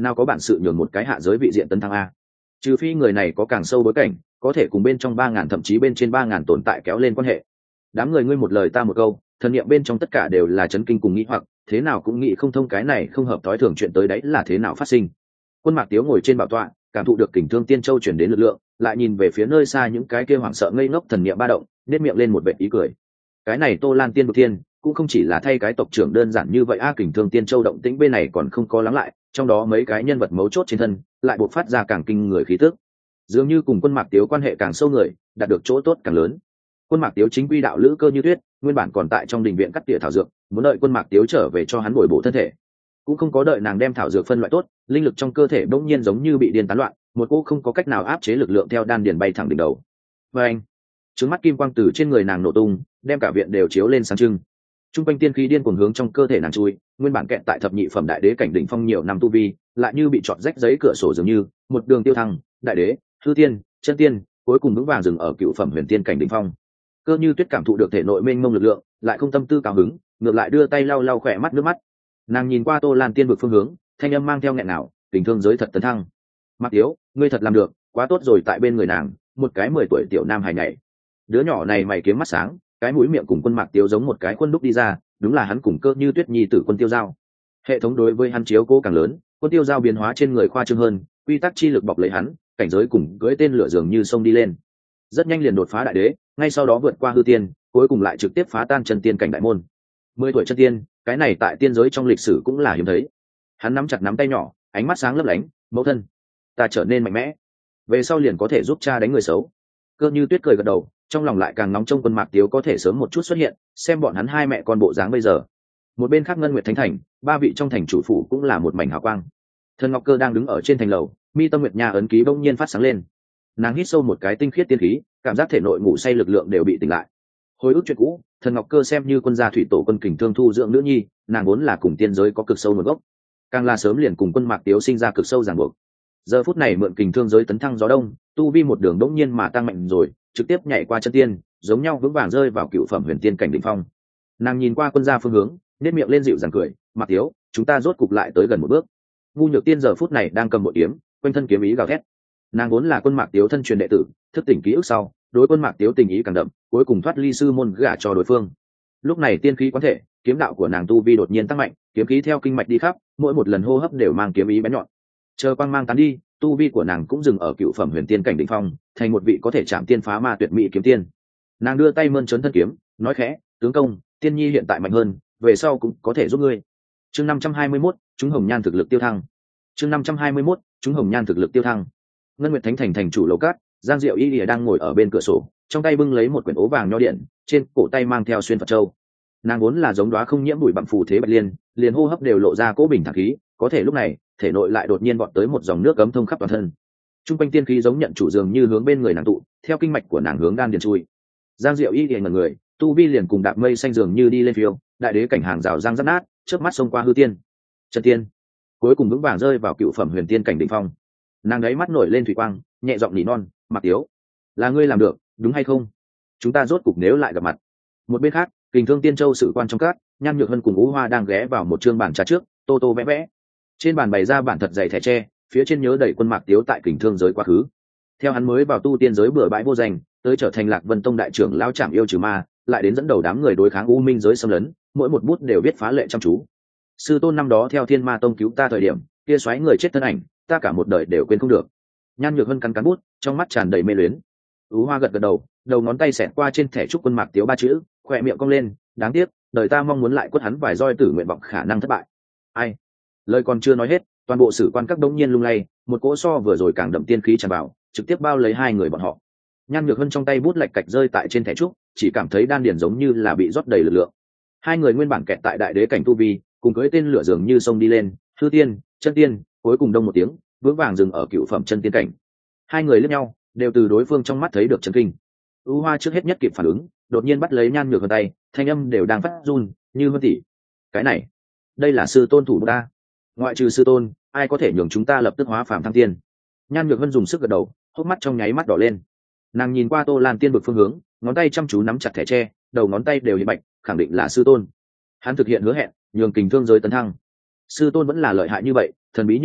nào có bản sự nhường một cái hạ giới vị diện tấn thăng a. Trừ phi người này có càng sâu bối cảnh, có thể cùng bên trong ba ngàn thậm chí bên trên ba ngàn tồn tại kéo lên quan hệ. Đám người ngươi một lời ta một câu, thần niệm bên trong tất cả đều là chấn kinh cùng nghĩ hoặc, thế nào cũng nghĩ không thông cái này không hợp thói thường chuyện tới đấy là thế nào phát sinh. Quân Mạc Tiếu ngồi trên bảo tọa, cảm thụ được kình thương tiên châu chuyển đến lực lượng, lại nhìn về phía nơi xa những cái kia hoảng sợ ngây ngốc thần niệm ba động, nét miệng lên một vệt ý cười. Cái này Tô Lan Tiên Vực Thiên cũng không chỉ là thay cái tộc trưởng đơn giản như vậy a, kình thương tiên châu động tĩnh bên này còn không có lắng lại, trong đó mấy cái nhân vật mấu chốt trên thân lại bộc phát ra càng kinh người khí tức. Dường như cùng Quân Mạc Tiếu quan hệ càng sâu người, đạt được chỗ tốt càng lớn. Quân Mạc Tiếu chính quy đạo lữ Cơ Như Tuyết, nguyên bản còn tại trong đình viện cắt tỉa thảo dược, muốn đợi Quân Mạc Tiếu trở về cho hắn bồi bổ thân thể. Cũng không có đợi nàng đem thảo dược phân loại tốt, linh lực trong cơ thể bỗng nhiên giống như bị điên tán loạn, một cô không có cách nào áp chế lực lượng theo đan điền bay thẳng đỉnh đầu. Và anh, trứng mắt kim quang từ trên người nàng nổ tung, đem cả viện đều chiếu lên sáng trưng. Trung quanh tiên khí điên cuồng hướng trong cơ thể nàng chui, nguyên bản kẹt tại thập nhị phẩm đại đế cảnh đỉnh phong nhiều năm tu vi, lại như bị chọt rách giấy cửa sổ dường như, một đường tiêu thăng, đại đế, hư tiên, chân tiên, cuối cùng vững vàng dừng ở cựu phẩm huyền tiên cảnh đỉnh phong. Cơ Như Tuyết cảm thụ được thể nội mênh mông lực lượng, lại không tâm tư cao hứng, ngược lại đưa tay lau lau khỏe mắt nước mắt. Nàng nhìn qua Tô Lan Tiên Vực phương hướng, thanh âm mang theo nghẹn nào, tình thương giới thật tấn thăng. Mạc Tiếu, ngươi thật làm được, quá tốt rồi. Tại bên người nàng, một cái mười tuổi tiểu nam hài nhảy. Đứa nhỏ này mày kiếm mắt sáng, cái mũi miệng cùng Quân Mạc Tiếu giống một cái khuôn đúc đi ra, đúng là hắn cùng Cơ Như Tuyết nhi tử Quân Tiêu Giao. Hệ thống đối với hắn chiếu cố càng lớn, Quân Tiêu Giao biến hóa trên người khoa trương hơn, quy tắc chi lực bọc lấy hắn, cảnh giới cùng cưỡi tên lửa dường như sông đi lên. Rất nhanh liền đột phá đại đế, ngay sau đó vượt qua hư tiên, cuối cùng lại trực tiếp phá tan chân tiên cảnh đại môn. Mười tuổi chân tiên, cái này tại tiên giới trong lịch sử cũng là hiếm thấy. Hắn nắm chặt nắm tay nhỏ, ánh mắt sáng lấp lánh, mẫu thân, ta trở nên mạnh mẽ, về sau liền có thể giúp cha đánh người xấu. Cơ Như Tuyết cười gật đầu, trong lòng lại càng nóng trông Quân Mạc Tiếu có thể sớm một chút xuất hiện, xem bọn hắn hai mẹ con bộ dáng bây giờ. Một bên khác Ngân Nguyệt Thánh Thành, ba vị trong thành chủ phủ cũng là một mảnh hào quang. Thần Ngọc Cơ đang đứng ở trên thành lầu, mi tâm nguyệt nha ấn ký bỗng nhiên phát sáng lên. Nàng hít sâu một cái tinh khiết tiên khí, cảm giác thể nội ngủ say lực lượng đều bị tỉnh lại. Hồi ức chuyện cũ, Thần Ngọc Cơ xem như quân gia thủy tổ Quân Kình Thương thu dưỡng nữ nhi, nàng vốn là cùng tiên giới có cực sâu nguồn gốc, càng là sớm liền cùng Quân Mạc Tiếu sinh ra cực sâu ràng buộc. Giờ phút này mượn Kình Thương giới tấn thăng gió đông, tu vi một đường đống nhiên mà tăng mạnh rồi, trực tiếp nhảy qua chân tiên, giống nhau vững vàng rơi vào cựu phẩm huyền tiên cảnh đỉnh phong. Nàng nhìn qua quân gia phương hướng, nét miệng lên dịu dàng cười, Mạc Tiếu, chúng ta rốt cục lại tới gần một bước. Ngu Nhược Tiên giờ phút này đang cầm một kiếm, quanh thân kiếm ý gào thét. Nàng vốn là Quân Mạc Tiếu thân truyền đệ tử, thức tỉnh ký ức sau, đối Quân Mạc Tiếu tình ý càng đậm, cuối cùng thoát ly sư môn gả cho đối phương. Lúc này tiên khí quán thể, kiếm đạo của nàng tu vi đột nhiên tăng mạnh, kiếm khí theo kinh mạch đi khắp, mỗi một lần hô hấp đều mang kiếm ý bén nhọn. Chờ quang mang tán đi, tu vi của nàng cũng dừng ở cựu phẩm huyền tiên cảnh đỉnh phong, thành một vị có thể chạm tiên phá ma tuyệt mỹ kiếm tiên. Nàng đưa tay mơn trớn thân kiếm, nói khẽ, tướng công, tiên nhi hiện tại mạnh hơn, về sau cũng có thể giúp ngươi. Chương năm trăm hai mươi mốt, chúng hồng nhan thực lực tiêu thăng. Chương năm trăm hai mươi mốt, chúng hồng nhan thực lực tiêu thăng. Ngân Nguyệt Thánh Thành thành chủ lầu cát, Giang Diệu Y Lìa đang ngồi ở bên cửa sổ, trong tay bưng lấy một quyển ố vàng nho điện, trên cổ tay mang theo xuyên Phật châu. Nàng vốn là giống đóa không nhiễm bụi bặm phù thế bạch liên, liền hô hấp đều lộ ra cỗ bình thản khí, có thể lúc này, thể nội lại đột nhiên vọt tới một dòng nước cấm thông khắp toàn thân. Trung quanh tiên khí giống nhận chủ dường như hướng bên người nàng tụ, theo kinh mạch của nàng hướng đan điền chui. Giang Diệu Y Lìa ngẩn người, tu vi liền cùng đạp mây xanh dường như đi lên phiêu, đại đế cảnh hàng rào răng rắc nát, chớp mắt xông qua hư tiên, chân tiên, cuối cùng vững vàng rơi vào cựu phẩm huyền tiên cảnh đỉnh phong. Nàng ấy mắt nổi lên thủy quang, nhẹ giọng nỉ non, Mạc Tiếu, là ngươi làm được, đúng hay không? Chúng ta rốt cục nếu lại gặp mặt. Một bên khác, Kình Thương Tiên Châu sự quan trong các, Nhan Nhược Hân cùng Ú Hoa đang ghé vào một chương bàn trà trước, tô tô vẽ vẽ. Trên bàn bày ra bản thật dày thẻ tre, phía trên nhớ đầy Quân Mạc Tiếu tại Kình Thương giới quá khứ. Theo hắn mới vào tu tiên giới bừa bãi vô danh, tới trở thành Lạc Vân Tông đại trưởng lao trảm yêu trừ ma, lại đến dẫn đầu đám người đối kháng U Minh giới xâm lấn, mỗi một bút đều viết phá lệ chăm chú. Sư tôn năm đó theo Thiên Ma Tông cứu ta thời điểm, kia xoáy người chết thân ảnh, ta cả một đời đều quên không được. Nhan Nhược Hân cắn cắn bút, trong mắt tràn đầy mê luyến. Ú Hoa gật gật đầu, đầu ngón tay xẹt qua trên thẻ trúc Quân Mạc Tiếu ba chữ, khỏe miệng cong lên, đáng tiếc, đời ta mong muốn lại quất hắn vài roi tử nguyện vọng khả năng thất bại. Ai? Lời còn chưa nói hết, toàn bộ sử quan các đống nhiên lung lay, một cỗ so vừa rồi càng đậm tiên khí tràn vào, trực tiếp bao lấy hai người bọn họ. Nhan Nhược Hân trong tay bút lạch cạch rơi tại trên thẻ trúc, chỉ cảm thấy đan điền giống như là bị rót đầy lực lượng. Hai người nguyên bản kẹt tại đại đế cảnh tu vi, cùng cưỡi tên lửa dường như sông đi lên, hư tiên, chân tiên, cuối cùng đông một tiếng, vững vàng dừng ở cựu phẩm chân tiên cảnh. Hai người liếc nhau, đều từ đối phương trong mắt thấy được chấn kinh. U Hoa trước hết nhất kịp phản ứng, đột nhiên bắt lấy Nhan Nhược Hân tay, thanh âm đều đang phát run, như Hân tỷ, cái này, đây là sư tôn thủ ta, ngoại trừ sư tôn, ai có thể nhường chúng ta lập tức hóa phàm thăng tiên? Nhan Nhược Hân dùng sức gật đầu, hốc mắt trong nháy mắt đỏ lên. Nàng nhìn qua Tô Lan Tiên Vực phương hướng, ngón tay chăm chú nắm chặt thẻ tre, đầu ngón tay đều hiện bạch, khẳng định là sư tôn. Hắn thực hiện hứa hẹn, nhường Kình Thương giới tấn thăng. Sư tôn vẫn là lợi hại như vậy, thần bí như vậy,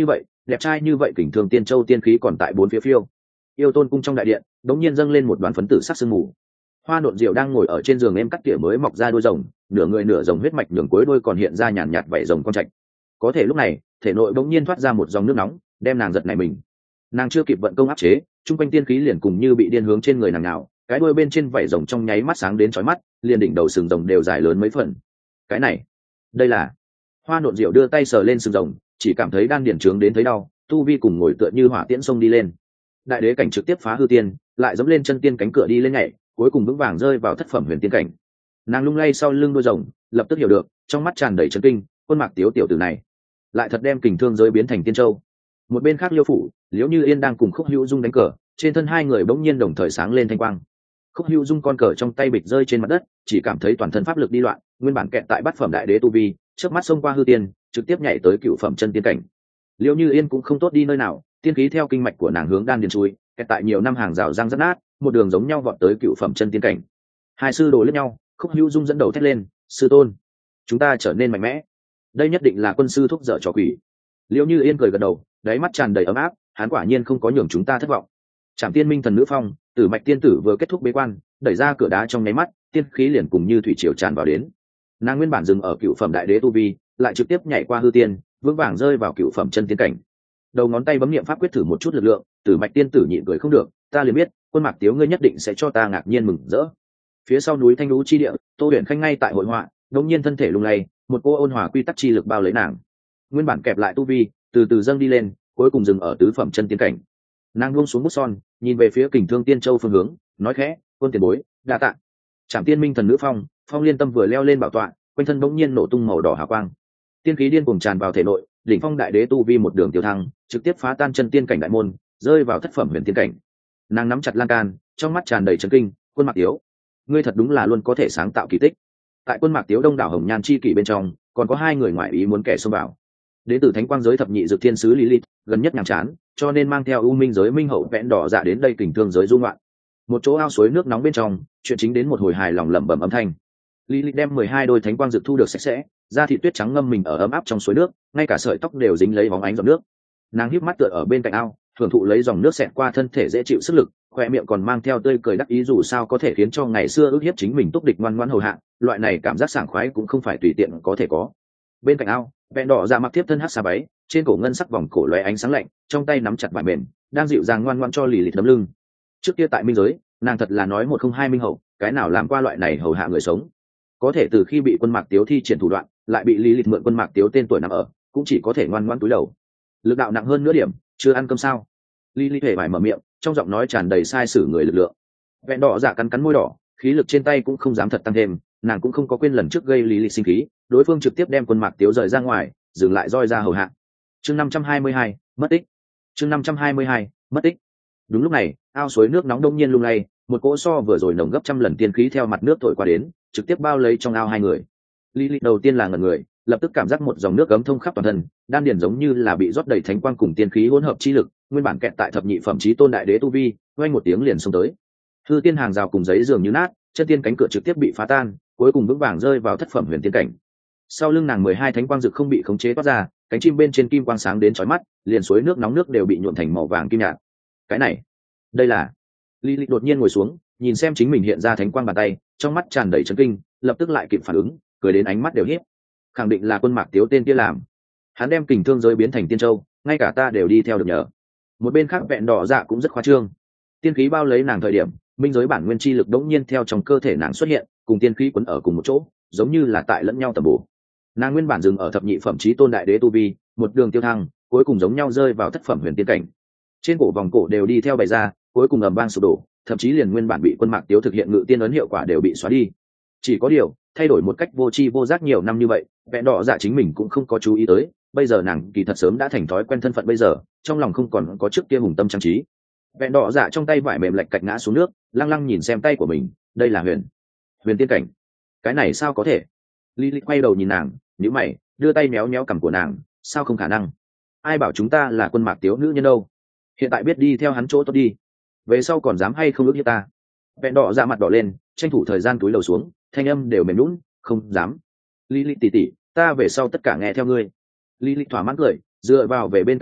đẹp trai như vậy kình thương tiên châu tiên khí còn tại bốn phía phiêu. Yêu tôn cung trong đại điện đống nhiên dâng lên một đoàn phấn tử sắc sương mù. Hoa nộn diệu đang ngồi ở trên giường em cắt tỉa mới mọc ra đôi rồng, nửa người nửa rồng huyết mạch nửa cuối đôi còn hiện ra nhàn nhạt vảy rồng con trạch. Có thể lúc này thể nội bỗng nhiên thoát ra một dòng nước nóng, đem nàng giật nảy mình. Nàng chưa kịp vận công áp chế, trung quanh tiên khí liền cùng như bị điên hướng trên người nàng nào, cái đuôi bên trên vảy rồng trong nháy mắt sáng đến chói mắt, liền đỉnh đầu sừng rồng đều dài lớn mấy phần. Cái này, đây là. Hoa nộn diệu đưa tay sờ lên sừng rồng, chỉ cảm thấy đang điển trướng đến thấy đau, tu vi cùng ngồi tựa như hỏa tiễn sông đi lên. Đại đế cảnh trực tiếp phá hư tiên, lại dẫm lên chân tiên cánh cửa đi lên nhảy, cuối cùng vững vàng rơi vào thất phẩm huyền tiên cảnh. Nàng lung lay sau lưng đôi rồng, lập tức hiểu được, trong mắt tràn đầy chấn kinh, quân mạc tiếu tiểu tử này lại thật đem kình thương giới biến thành tiên châu. Một bên khác Liêu phủ, Liễu Như Yên đang cùng Khúc Hữu Dung đánh cờ, trên thân hai người bỗng nhiên đồng thời sáng lên thanh quang. Khúc Hữu Dung con cờ trong tay bịch rơi trên mặt đất, chỉ cảm thấy toàn thân pháp lực đi loạn, nguyên bản kẹt tại bát phẩm đại đế tu vi, trước mắt xông qua hư tiên, trực tiếp nhảy tới cựu phẩm chân tiên cảnh. Liễu Như Yên cũng không tốt đi nơi nào, tiên khí theo kinh mạch của nàng hướng đan điền chui, kẹt tại nhiều năm hàng rào răng rất nát, một đường giống nhau vọt tới cựu phẩm chân tiên cảnh. Hai sư đồ liếc nhau, Khúc Hữu Dung dẫn đầu thét lên, sư tôn, chúng ta trở nên mạnh mẽ. Đây nhất định là quân sư thúc dở trò quỷ. Liễu Như Yên cười gật đầu, đáy mắt tràn đầy ấm áp, hắn quả nhiên không có nhường chúng ta thất vọng. Trảm Tiên Minh thần nữ phong, Tử Mạch tiên tử vừa kết thúc bế quan, đẩy ra cửa đá trong nháy mắt, tiên khí liền cùng như thủy triều tràn vào đến. Nàng nguyên bản dừng ở cựu phẩm đại đế tu vi, lại trực tiếp nhảy qua hư tiên, vững vàng rơi vào cựu phẩm chân tiên cảnh. Đầu ngón tay bấm niệm pháp quyết thử một chút lực lượng, Tử Mạch tiên tử nhịn cười không được, ta liền biết, quân mạc tiếu ngươi nhất định sẽ cho ta ngạc nhiên mừng rỡ. Phía sau núi Thanh Lũ chi địa, Tô Huyền Khanh ngay tại hội họa, đột nhiên thân thể lung lay, một cô ôn hòa quy tắc chi lực bao lấy nàng. Nguyên bản kẹp lại tu vi, từ từ dâng đi lên, cuối cùng dừng ở tứ phẩm chân tiên cảnh. Nàng buông xuống bút son, nhìn về phía kình thương tiên châu phương hướng, nói khẽ, quân tiền bối, đa tạ. Trảm Tiên Minh thần nữ phong, Phong Liên Tâm vừa leo lên bảo tọa, quanh thân bỗng nhiên nổ tung màu đỏ hào quang, tiên khí điên cuồng tràn vào thể nội, đỉnh phong đại đế tu vi một đường tiêu thăng, trực tiếp phá tan chân tiên cảnh đại môn, rơi vào thất phẩm huyền tiên cảnh. Nàng nắm chặt lan can, trong mắt tràn đầy chấn kinh, quân mạc tiếu, ngươi thật đúng là luôn có thể sáng tạo kỳ tích. Tại quân mạc tiếu đông đảo hồng nhan chi kỷ bên trong, còn có hai người ngoại ý muốn kẻ xông vào. Đến từ thánh quang giới thập nhị dược thiên sứ Lilith, gần nhất nhàm chán, cho nên mang theo u minh giới minh hậu vẽn đỏ dạ đến đây kình thương giới du ngoạn. Một chỗ ao suối nước nóng bên trong, chuyện chính đến một hồi hài lòng lẩm bẩm âm thanh. Lilith đem mười hai đôi thánh quang dược thu được sạch sẽ, da thịt tuyết trắng ngâm mình ở ấm áp trong suối nước, ngay cả sợi tóc đều dính lấy bóng ánh giọt nước. Nàng híp mắt tựa ở bên cạnh ao, thưởng thụ lấy dòng nước xẹt qua thân thể dễ chịu sức lực, khoe miệng còn mang theo tươi cười đắc ý, dù sao có thể khiến cho ngày xưa ước hiếp chính mình túc địch ngoan ngoãn hầu hạ, loại này cảm giác sảng khoái cũng không phải tùy tiện có thể có. Bên cạnh ao, vẹn đỏ dạ mặc tiếp thân hắc xà váy, trên cổ ngân sắc vòng cổ lóe ánh sáng lạnh, trong tay nắm chặt vải mềm, đang dịu dàng ngoan ngoãn cho lì lịt đấm lưng. Trước kia tại minh giới, nàng thật là nói một không hai minh hậu, cái nào làm qua loại này hầu hạ người sống. Có thể từ khi bị quân mạc tiếu thi triển thủ đoạn, lại bị lý lịt mượn quân mạc tiếu tên tuổi nằm ở, cũng chỉ có thể ngoan ngoãn cúi đầu. Lực đạo nặng hơn nửa điểm, chưa ăn cơm sao? Lý lịt hề vải mở miệng, trong giọng nói tràn đầy sai sử người lực lượng. Vẹn đỏ dạ cắn cắn môi đỏ, khí lực trên tay cũng không dám thật tăng thêm, nàng cũng không có quên lần trước gây lý lịt sinh khí, đối phương trực tiếp đem quân mạc tiếu rời ra ngoài, dừng lại roi ra hầu hạ. Chương năm trăm hai mươi hai, mất tích. Chương năm trăm hai mươi hai, mất tích. Đúng lúc này, ao suối nước nóng đông nhiên lung lay, một cỗ so vừa rồi nồng gấp trăm lần tiên khí theo mặt nước thổi qua đến, trực tiếp bao lấy trong ao hai người. Lý lịch đầu tiên là ngẩn người, lập tức cảm giác một dòng nước gấm thông khắp toàn thân, đan điền giống như là bị rót đầy thánh quang cùng tiên khí hỗn hợp chi lực, nguyên bản kẹt tại thập nhị phẩm chí tôn đại đế tu vi, vang một tiếng liền xông tới. Hư tiên hàng rào cùng giấy dường như nát, chân tiên cánh cửa trực tiếp bị phá tan, cuối cùng vững vàng rơi vào thất phẩm huyền tiên cảnh. Sau lưng nàng mười hai thánh quang dực không bị khống chế toát ra, cánh chim bên trên kim quang sáng đến chói mắt, liền suối nước nóng nước đều bị nhuộm thành màu vàng kim nhạt. Cái này, đây là. Lý lịch đột nhiên ngồi xuống, nhìn xem chính mình hiện ra thánh quang bàn tay, trong mắt tràn đầy chấn kinh, lập tức lại kịp phản ứng, cười đến ánh mắt đều hiếp, khẳng định là quân mạc tiếu tên kia làm. Hắn đem kình thương giới biến thành tiên châu, ngay cả ta đều đi theo được nhờ. Một bên khác vẹn đỏ dạ cũng rất khoa trương, tiên khí bao lấy nàng thời điểm, minh giới bản nguyên chi lực đống nhiên theo trong cơ thể nàng xuất hiện, cùng tiên khí quấn ở cùng một chỗ, giống như là tại lẫn nhau tầm bổ. Nàng nguyên bản dừng ở thập nhị phẩm chí tôn đại đế tu vi, một đường tiêu thăng, cuối cùng giống nhau rơi vào thất phẩm huyền tiên cảnh. Trên cổ vòng cổ đều đi theo bày ra, cuối cùng ầm vang sụp đổ, thậm chí liền nguyên bản bị quân mạc tiếu thực hiện ngự tiên ấn hiệu quả đều bị xóa đi. Chỉ có điều, thay đổi một cách vô tri vô giác nhiều năm như vậy, vẹn đỏ dạ chính mình cũng không có chú ý tới, bây giờ nàng kỳ thật sớm đã thành thói quen thân phận bây giờ, trong lòng không còn có trước kia hùng tâm trang trí. Vẹn đỏ dạ trong tay vải mềm lệch cạch ngã xuống nước, lăng lăng nhìn xem tay của mình, đây là huyền huyền tiên cảnh. Cái này sao có thể? Lý Lịch quay đầu nhìn nàng, nhíu mày, đưa tay méo méo cằm của nàng, sao không khả năng? Ai bảo chúng ta là quân mạc tiếu nữ nhân đâu? Hiện tại biết đi theo hắn chỗ tốt đi, về sau còn dám hay không ước hiếp ta? Vẹn đỏ dạ mặt đỏ lên, tranh thủ thời gian túi lầu xuống, thanh âm đều mềm lún, không dám. Lý Lịch tỉ tỉ, ta về sau tất cả nghe theo ngươi. Lý Lịch thỏa mãn cười, dựa vào về bên cạnh ao,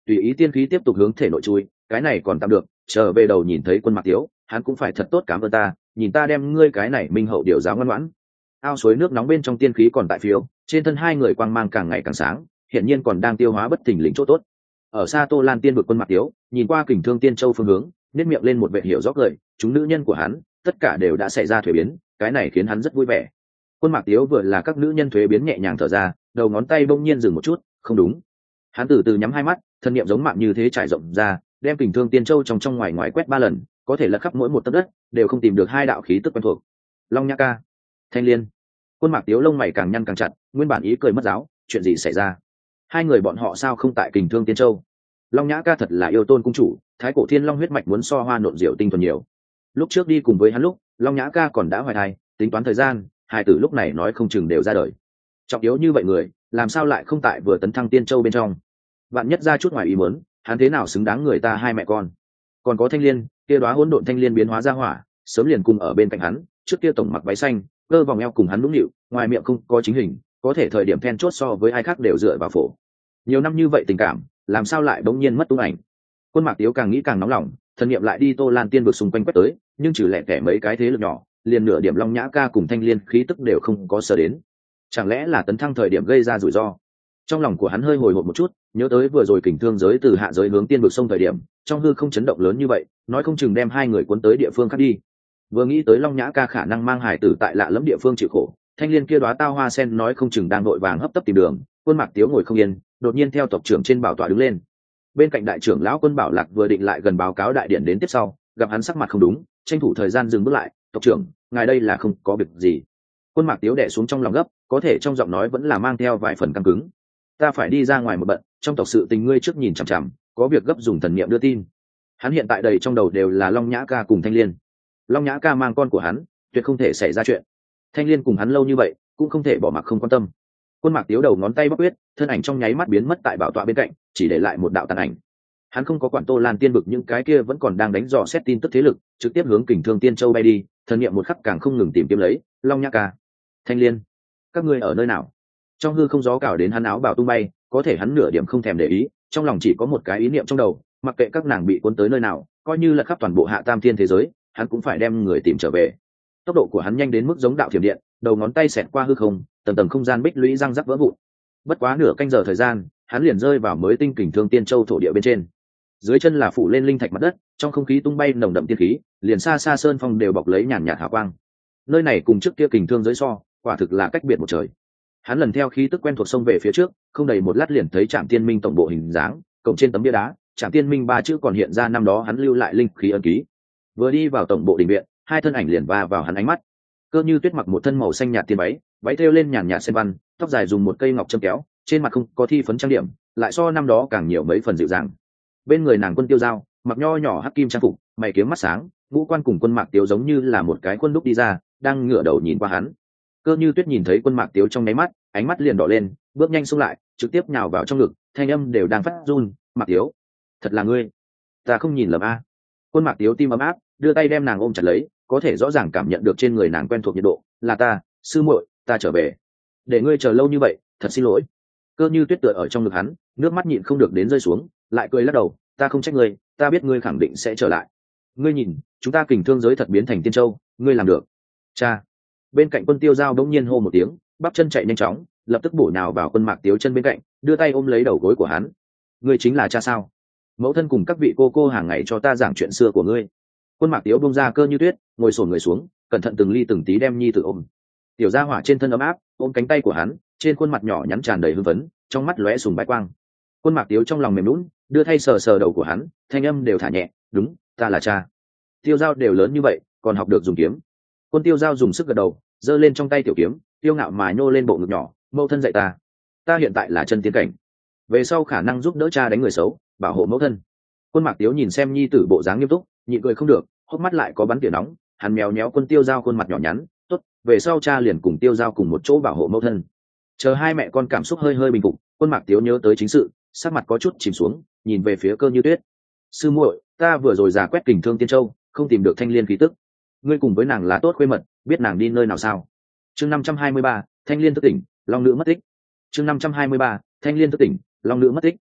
tùy ý tiên khí tiếp tục hướng thể nội chui, cái này còn tạm được, trở về đầu nhìn thấy Quân Mạc Tiếu, hắn cũng phải thật tốt cảm ơn ta, nhìn ta đem ngươi cái này minh hậu điều giáo ngoan ngoãn. Ao suối nước nóng bên trong tiên khí còn tại phiêu, trên thân hai người quang mang càng ngày càng sáng, hiện nhiên còn đang tiêu hóa bất thình lình chỗ tốt. Ở xa Tô Lan tiên vực Quân Mạc Tiếu, nhìn qua Kình Thương Tiên Châu phương hướng, nét miệng lên một vẻ hiểu rõ cười, chúng nữ nhân của hắn, tất cả đều đã xảy ra thuế biến, cái này khiến hắn rất vui vẻ. Quân Mạc Tiếu vừa là các nữ nhân thuế biến nhẹ nhàng thở ra, đầu ngón tay bỗng nhiên dừng một chút, không đúng. Hắn từ từ nhắm hai mắt, thân niệm giống mạng như thế trải rộng ra, đem Kình Thương Tiên Châu trong trong ngoài ngoài quét ba lần, có thể lật khắp mỗi một tấc đất, đều không tìm được hai đạo khí tức quen thuộc. Long Nhã Ca, Thanh Liên. Quân Mạc Tiếu lông mày càng nhăn càng chặt, nguyên bản ý cười mất giáo, chuyện gì xảy ra? Hai người bọn họ sao không tại Kình Thương Tiên Châu? Long Nhã Ca thật là yêu tôn cung chủ, thái cổ thiên long huyết mạch muốn so hoa nộn diệu tinh thuần nhiều. Lúc trước đi cùng với hắn lúc, Long Nhã Ca còn đã hoài thai, tính toán thời gian, hai tử lúc này nói không chừng đều ra đời. Trọng yếu như vậy người, làm sao lại không tại vừa tấn thăng Tiên Châu bên trong? Vạn nhất ra chút ngoài ý muốn, hắn thế nào xứng đáng người ta hai mẹ con? Còn có Thanh Liên, kia đóa hỗn độn thanh liên biến hóa ra hỏa, sớm liền cùng ở bên cạnh hắn, trước kia tổng mặc váy xanh, cơ vòng eo cùng hắn nũng nịu, ngoài miệng không có chính hình, có thể thời điểm then chốt so với ai khác đều dựa vào phổ. Nhiều năm như vậy tình cảm, làm sao lại bỗng nhiên mất tung ảnh? Quân Mạc Tiếu càng nghĩ càng nóng lòng, thần niệm lại đi Tô Lan tiên vực xung quanh quét tới, nhưng trừ lẻ tẻ mấy cái thế lực nhỏ, liền nửa điểm Long Nhã Ca cùng Thanh Liên khí tức đều không có sơ đến. Chẳng lẽ là tấn thăng thời điểm gây ra rủi ro? Trong lòng của hắn hơi hồi hộp một chút, nhớ tới vừa rồi Kình Thương giới từ hạ giới hướng tiên vực sông thời điểm, trong hư không chấn động lớn như vậy, nói không chừng đem hai người cuốn tới địa phương khác đi. Vừa nghĩ tới Long Nhã Ca khả năng mang hải tử tại lạ lẫm địa phương chịu khổ, Thanh Liên kia đóa tao hoa sen nói không chừng đang đội vàng hấp tấp tìm đường. Quân Mạc Tiếu ngồi không yên, đột nhiên theo tộc trưởng trên bảo tọa đứng lên. Bên cạnh đại trưởng lão Quân Bảo Lạc vừa định lại gần báo cáo đại điện đến tiếp sau, gặp hắn sắc mặt không đúng, tranh thủ thời gian dừng bước lại. Tộc trưởng, ngài đây là không có việc gì? Quân Mạc Tiếu đè xuống trong lòng gấp, có thể trong giọng nói vẫn là mang theo vài phần căng cứng. Ta phải đi ra ngoài một bận, trong tộc sự tình ngươi trước nhìn chằm chằm, có việc gấp dùng thần niệm đưa tin. Hắn hiện tại đầy trong đầu đều là Long Nhã Ca cùng Thanh Liên. Long Nhã Ca mang con của hắn, tuyệt không thể xảy ra chuyện. Thanh Liên cùng hắn lâu như vậy, cũng không thể bỏ mặc không quan tâm. Quân Mạc Tiếu đầu ngón tay bóc quyết, thân ảnh trong nháy mắt biến mất tại bảo tọa bên cạnh, chỉ để lại một đạo tàn ảnh. Hắn không có quản Tô Lan tiên vực những cái kia vẫn còn đang đánh dò xét tin tức thế lực, trực tiếp hướng Kình Thương Tiên Châu bay đi, thần niệm một khắc càng không ngừng tìm kiếm lấy. Long Nhã Ca, Thanh Liên, các ngươi ở nơi nào? Trong hư không gió cào đến hắn áo bào tung bay, có thể hắn nửa điểm không thèm để ý, trong lòng chỉ có một cái ý niệm trong đầu, mặc kệ các nàng bị cuốn tới nơi nào, coi như là khắp toàn bộ hạ tam thiên thế giới, hắn cũng phải đem người tìm trở về. Tốc độ của hắn nhanh đến mức giống đạo thiểm điện, đầu ngón tay xẹt qua hư không, tầng tầng không gian bích lũy răng rắc vỡ vụn. Bất quá nửa canh giờ thời gian, hắn liền rơi vào mới tinh Kình Thương Tiên Châu thổ địa bên trên. Dưới chân là phủ lên linh thạch mặt đất, trong không khí tung bay nồng đậm tiên khí, liền xa xa sơn phong đều bọc lấy nhàn nhạt hào quang. Nơi này cùng trước kia Kình Thương giới so, quả thực là cách biệt một trời. Hắn lần theo khí tức quen thuộc sông về phía trước, không đầy một lát liền thấy Trạm Tiên Minh tổng bộ hình dáng, cộng trên tấm bia đá, Trạm Tiên Minh ba chữ còn hiện ra năm đó hắn lưu lại linh khí ấn ký. Vừa đi vào tổng bộ đình viện, hai thân ảnh liền va vào hắn ánh mắt. Cơ Như Tuyết mặc một thân màu xanh nhạt tiên váy, váy thêu lên nhàn nhạt sen văn, tóc dài dùng một cây ngọc châm kéo, trên mặt không có thi phấn trang điểm, lại so năm đó càng nhiều mấy phần dịu dàng. Bên người nàng Quân Tiêu Giao, mặc nho nhỏ hắc kim trang phục, mày kiếm mắt sáng, ngũ quan cùng Quân Mạc Tiếu giống như là một cái quân đúc đi ra, đang ngửa đầu nhìn qua hắn. Cơ Như Tuyết nhìn thấy Quân Mạc Tiếu trong nháy mắt, ánh mắt liền đỏ lên, bước nhanh xông lại, trực tiếp nhào vào trong ngực, thanh âm đều đang phát run. Mạc Tiếu, thật là ngươi? Ta không nhìn lầm a? Quân Mạc Tiếu tim ấm áp, đưa tay đem nàng ôm chặt lấy, có thể rõ ràng cảm nhận được trên người nàng quen thuộc nhiệt độ. Là ta, sư muội, ta trở về. Để ngươi chờ lâu như vậy, thật xin lỗi. Cơ Như Tuyết tựa ở trong ngực hắn, nước mắt nhịn không được đến rơi xuống, lại cười lắc đầu. Ta không trách ngươi, ta biết ngươi khẳng định sẽ trở lại. Ngươi nhìn, chúng ta Kình Thương giới thật biến thành Tiên Châu, ngươi làm được. Cha. Bên cạnh Quân Tiêu Giao đống nhiên hô một tiếng, bắp chân chạy nhanh chóng, lập tức bổ nhào vào Quân Mạc Tiếu chân bên cạnh, đưa tay ôm lấy đầu gối của hắn. Ngươi chính là cha sao? Mẫu thân cùng các vị cô cô hàng ngày cho ta giảng chuyện xưa của ngươi. Quân Mạc Tiếu bông ra Cơ Như Tuyết, ngồi xổm người xuống, cẩn thận từng ly từng tí đem nhi tử ôm. Tiểu gia hỏa trên thân ấm áp, ôm cánh tay của hắn, trên khuôn mặt nhỏ nhắn tràn đầy hưng phấn, trong mắt lóe sùng bái quang. Quân Mạc Tiếu trong lòng mềm nhũn, đưa thay sờ sờ đầu của hắn, thanh âm đều thả nhẹ, đúng, ta là cha. Tiêu Giao đều lớn như vậy, còn học được dùng kiếm. Quân Tiêu Giao dùng sức gật đầu, giơ lên trong tay tiểu kiếm, tiêu ngạo mà nhô lên bộ ngực nhỏ, mẫu thân dạy ta, ta hiện tại là chân tiên cảnh, về sau khả năng giúp đỡ cha đánh người xấu, bảo hộ mẫu thân. Quân Mạc Tiếu nhìn xem nhi tử bộ dáng nghiêm túc, nhịn cười không được, hốc mắt lại có bắn tỉa nóng, hắn méo méo Quân Tiêu Giao khuôn mặt nhỏ nhắn, tốt, về sau cha liền cùng Tiêu Giao cùng một chỗ bảo hộ mẫu thân. Chờ hai mẹ con cảm xúc hơi hơi bình phục, Quân Mạc Tiếu nhớ tới chính sự, sắc mặt có chút chìm xuống, nhìn về phía Cơ Như Tuyết. Sư muội, ta vừa rồi giả quét Kình Thương Tiên Châu, không tìm được Thanh Liên khí tức, ngươi cùng với nàng là tốt khuê mật, biết nàng đi nơi nào sao? Chương năm trăm hai mươi ba, Thanh Liên thức tỉnh, long nữ mất tích. Chương năm trăm hai mươi ba, Thanh Liên thức tỉnh, long nữ mất tích.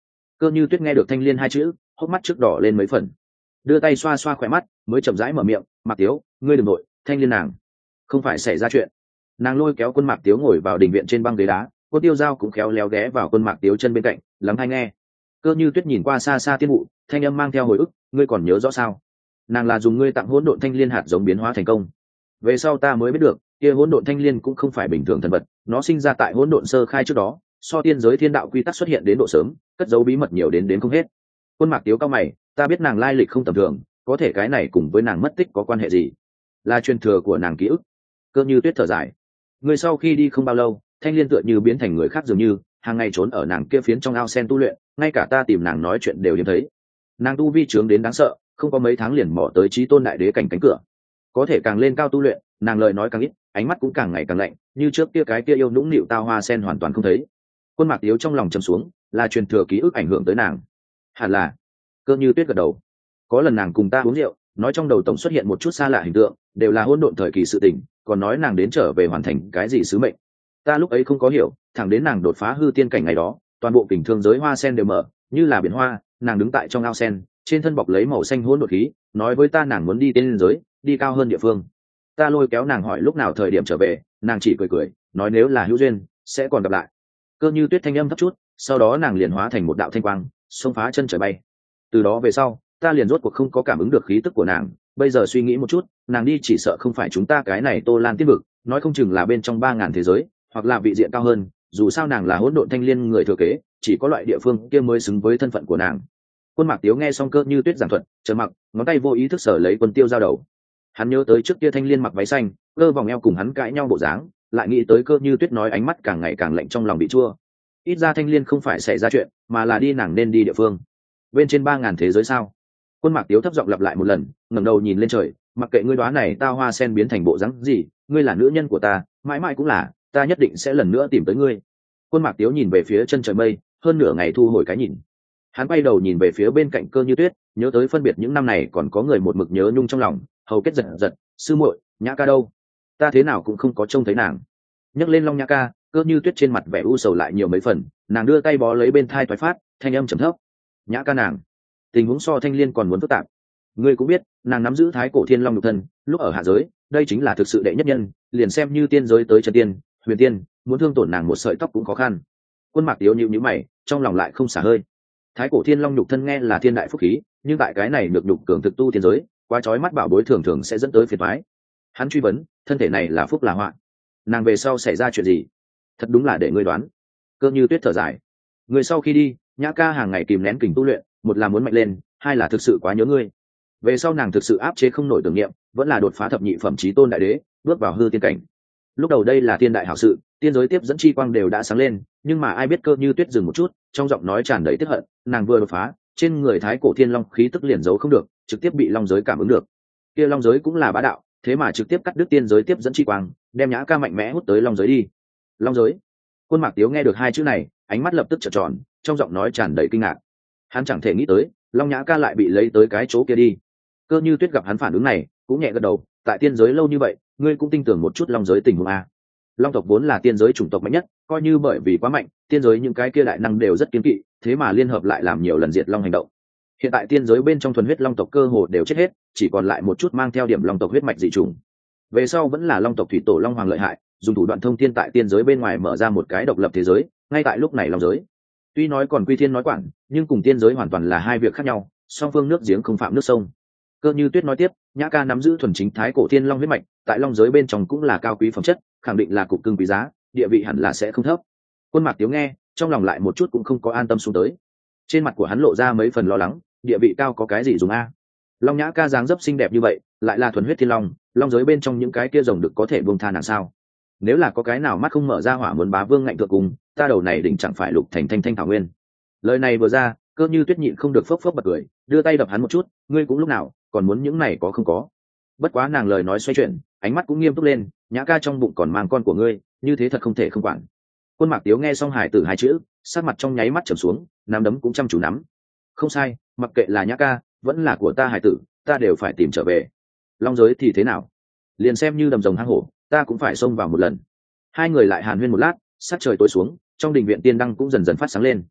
Cơ Như Tuyết nghe được Thanh Liên hai chữ, hốc mắt trước đỏ lên mấy phần, đưa tay xoa xoa khỏe mắt, mới chậm rãi mở miệng, Mạc Tiếu, ngươi đừng nội, Thanh Liên nàng không phải xảy ra chuyện. Nàng lôi kéo Quân Mạc Tiếu ngồi vào đình viện trên băng ghế đá, Quân Tiêu Giao cũng khéo léo ghé vào Quân Mạc Tiếu chân bên cạnh, lắng hay nghe. Cơ Như Tuyết nhìn qua xa xa tiên vụ, thanh âm mang theo hồi ức, ngươi còn nhớ rõ sao? Nàng là dùng ngươi tặng hỗn độn thanh liên hạt giống biến hóa thành công. Về sau ta mới biết được, kia hỗn độn thanh liên cũng không phải bình thường thần vật, nó sinh ra tại hỗn độn sơ khai trước đó, so tiên giới thiên đạo quy tắc xuất hiện đến độ sớm, cất giấu bí mật nhiều đến đến không hết. Quân Mạc Tiếu cao mày, ta biết nàng lai lịch không tầm thường, có thể cái này cùng với nàng mất tích có quan hệ gì? Là truyền thừa của nàng ký ức. Cơ Như Tuyết thở dài, người sau khi đi không bao lâu, thanh liên tựa như biến thành người khác dường như, hàng ngày trốn ở nàng kia phiến trong ao sen tu luyện, ngay cả ta tìm nàng nói chuyện đều hiếm thấy. Nàng tu vi trướng đến đáng sợ, không có mấy tháng liền mò tới chí tôn đại đế cảnh cánh cửa. Có thể càng lên cao tu luyện, nàng lời nói càng ít, ánh mắt cũng càng ngày càng lạnh, như trước kia cái kia yêu nũng nịu tao hoa sen hoàn toàn không thấy. Quân Mạc Tiếu trong lòng trầm xuống, là truyền thừa ký ức ảnh hưởng tới nàng. Hẳn là. Cơ Như Tuyết gật đầu. Có lần nàng cùng ta uống rượu, nói trong đầu tổng xuất hiện một chút xa lạ hình tượng, đều là hỗn độn thời kỳ sự tình, còn nói nàng đến trở về hoàn thành cái gì sứ mệnh. Ta lúc ấy không có hiểu, thẳng đến nàng đột phá hư tiên cảnh ngày đó, toàn bộ kình thương giới hoa sen đều mở, như là biển hoa, nàng đứng tại trong ao sen, trên thân bọc lấy màu xanh hỗn độn khí, nói với ta nàng muốn đi tiên giới, đi cao hơn địa phương. Ta lôi kéo nàng hỏi lúc nào thời điểm trở về, nàng chỉ cười cười, nói nếu là hữu duyên, sẽ còn gặp lại. Cơ Như Tuyết thanh âm thấp chút, sau đó nàng liền hóa thành một đạo thanh quang, xông phá chân trời bay. Từ đó về sau, ta liền rốt cuộc không có cảm ứng được khí tức của nàng, bây giờ suy nghĩ một chút, nàng đi chỉ sợ không phải chúng ta cái này Tô Lan tiên vực, nói không chừng là bên trong ba ngàn thế giới, hoặc là vị diện cao hơn, dù sao nàng là hỗn độn thanh liên người thừa kế, chỉ có loại địa phương kia mới xứng với thân phận của nàng. Quân Mạc Tiếu nghe xong Cơ Như Tuyết giảng thuật, trầm mặc, ngón tay vô ý thức sở lấy Quân Tiêu Giao đầu. Hắn nhớ tới trước kia thanh liên mặc váy xanh, cơ vòng eo cùng hắn cãi nhau bộ dáng, lại nghĩ tới Cơ Như Tuyết nói ánh mắt càng ngày càng lạnh trong lòng bị chua. Ít ra thanh liên không phải xảy ra chuyện, mà là đi nàng nên đi địa phương. Bên trên ba ngàn thế giới sao? Quân Mạc Tiếu thấp giọng lặp lại một lần, ngẩng đầu nhìn lên trời, mặc kệ ngươi đoá này tao hoa sen biến thành bộ dáng gì, ngươi là nữ nhân của ta, mãi mãi cũng là, ta nhất định sẽ lần nữa tìm tới ngươi. Quân Mạc Tiếu nhìn về phía chân trời mây, hơn nửa ngày thu hồi cái nhìn. Hắn quay đầu nhìn về phía bên cạnh Cơ Như Tuyết, nhớ tới phân biệt những năm này còn có người một mực nhớ nhung trong lòng, hầu kết giật giật, sư muội, Nhã ca đâu? Ta thế nào cũng không có trông thấy nàng. Nhắc lên Long Nhã ca, Cơ Như Tuyết trên mặt vẻ u sầu lại nhiều mấy phần, nàng đưa tay bó lấy bên thai thoái phát, thanh âm trầm thấp. Nhã ca nàng, tình huống so Thanh Liên còn muốn phức tạp. Ngươi cũng biết, nàng nắm giữ Thái Cổ Thiên Long nhục thân, lúc ở hạ giới, đây chính là thực sự đệ nhất nhân, liền xem như tiên giới tới chân tiên, huyền tiên, muốn thương tổn nàng một sợi tóc cũng khó khăn. Quân Mạc Tiếu nhíu nhíu mày, trong lòng lại không xả hơi. Thái Cổ Thiên Long nhục thân nghe là thiên đại phúc khí, nhưng tại cái này được nhục cường thực tu tiên giới, quá chói mắt bảo bối thường thường sẽ dẫn tới phiền toái. Hắn truy vấn, thân thể này là phúc là họa? Nàng về sau xảy ra chuyện gì? Thật đúng là để ngươi đoán. Cơ Như Tuyết thở dài. Người sau khi đi, Nhã ca hàng ngày kìm nén kình tu luyện, một là muốn mạnh lên, hai là thực sự quá nhớ ngươi. Về sau nàng thực sự áp chế không nổi tưởng niệm, vẫn là đột phá thập nhị phẩm chí tôn đại đế, bước vào hư tiên cảnh. Lúc đầu đây là thiên đại hảo sự, tiên giới tiếp dẫn chi quang đều đã sáng lên, nhưng mà ai biết Cơ Như Tuyết dừng một chút, trong giọng nói tràn đầy tức hận, nàng vừa đột phá, trên người Thái Cổ Thiên Long khí tức liền giấu không được, trực tiếp bị long giới cảm ứng được. Kia long giới cũng là bá đạo, thế mà trực tiếp cắt đứt tiên giới tiếp dẫn chi quang, đem Nhã ca mạnh mẽ hút tới long giới đi. Long giới? Quân Mạc Tiếu nghe được hai chữ này, ánh mắt lập tức trợn tròn, trong giọng nói tràn đầy kinh ngạc. Hắn chẳng thể nghĩ tới, Long Nhã ca lại bị lấy tới cái chỗ kia đi. Cơ Như Tuyết gặp hắn phản ứng này, cũng nhẹ gật đầu, tại tiên giới lâu như vậy, ngươi cũng tin tưởng một chút long giới tình huống a. Long tộc vốn là tiên giới chủng tộc mạnh nhất, coi như bởi vì quá mạnh, tiên giới những cái kia đại năng đều rất kiên kỵ, thế mà liên hợp lại làm nhiều lần diệt long hành động. Hiện tại tiên giới bên trong thuần huyết long tộc cơ hồ đều chết hết, chỉ còn lại một chút mang theo điểm long tộc huyết mạch dị chủng. Về sau vẫn là long tộc thủy tổ long hoàng lợi hại, dùng thủ đoạn thông thiên tại tiên giới bên ngoài mở ra một cái độc lập thế giới, ngay tại lúc này long giới tuy nói còn quy thiên nói quản, nhưng cùng tiên giới hoàn toàn là hai việc khác nhau, song phương nước giếng không phạm nước sông. Cơ Như Tuyết nói tiếp, Nhã ca nắm giữ thuần chính Thái Cổ Thiên Long huyết mạch, tại long giới bên trong cũng là cao quý phẩm chất, khẳng định là cục cưng quý giá, địa vị hẳn là sẽ không thấp. Quân Mạc Tiếu nghe, trong lòng lại một chút cũng không có an tâm xuống tới. Trên mặt của hắn lộ ra mấy phần lo lắng, địa vị cao có cái gì dùng a? Long Nhã ca dáng dấp xinh đẹp như vậy, lại là thuần huyết thiên long, long giới bên trong những cái kia rồng được có thể buông tha nàng sao? Nếu là có cái nào mắt không mở ra hỏa muốn bá vương ngạnh thượng cùng, ta đầu này đỉnh chẳng phải lục thành thanh thanh thảo nguyên. Lời này vừa ra, Cơ Như Tuyết nhịn không được phốc phốc bật cười, đưa tay đập hắn một chút, ngươi cũng lúc nào còn muốn những này có không có? Bất quá nàng lời nói xoay chuyển, ánh mắt cũng nghiêm túc lên, Nhã ca trong bụng còn mang con của ngươi, như thế thật không thể không quản. Quân Mạc Tiếu nghe xong hải tử hai chữ, sát mặt trong nháy mắt trầm xuống, nắm đấm cũng chăm chú nắm. Không sai, mặc kệ là Nhã ca, vẫn là của ta hải tử, ta đều phải tìm trở về. Long giới thì thế nào? Liền xem như đầm rồng hang hổ, ta cũng phải xông vào một lần. Hai người lại hàn huyên một lát, sắc trời tối xuống, trong đình viện tiên đăng cũng dần dần phát sáng lên.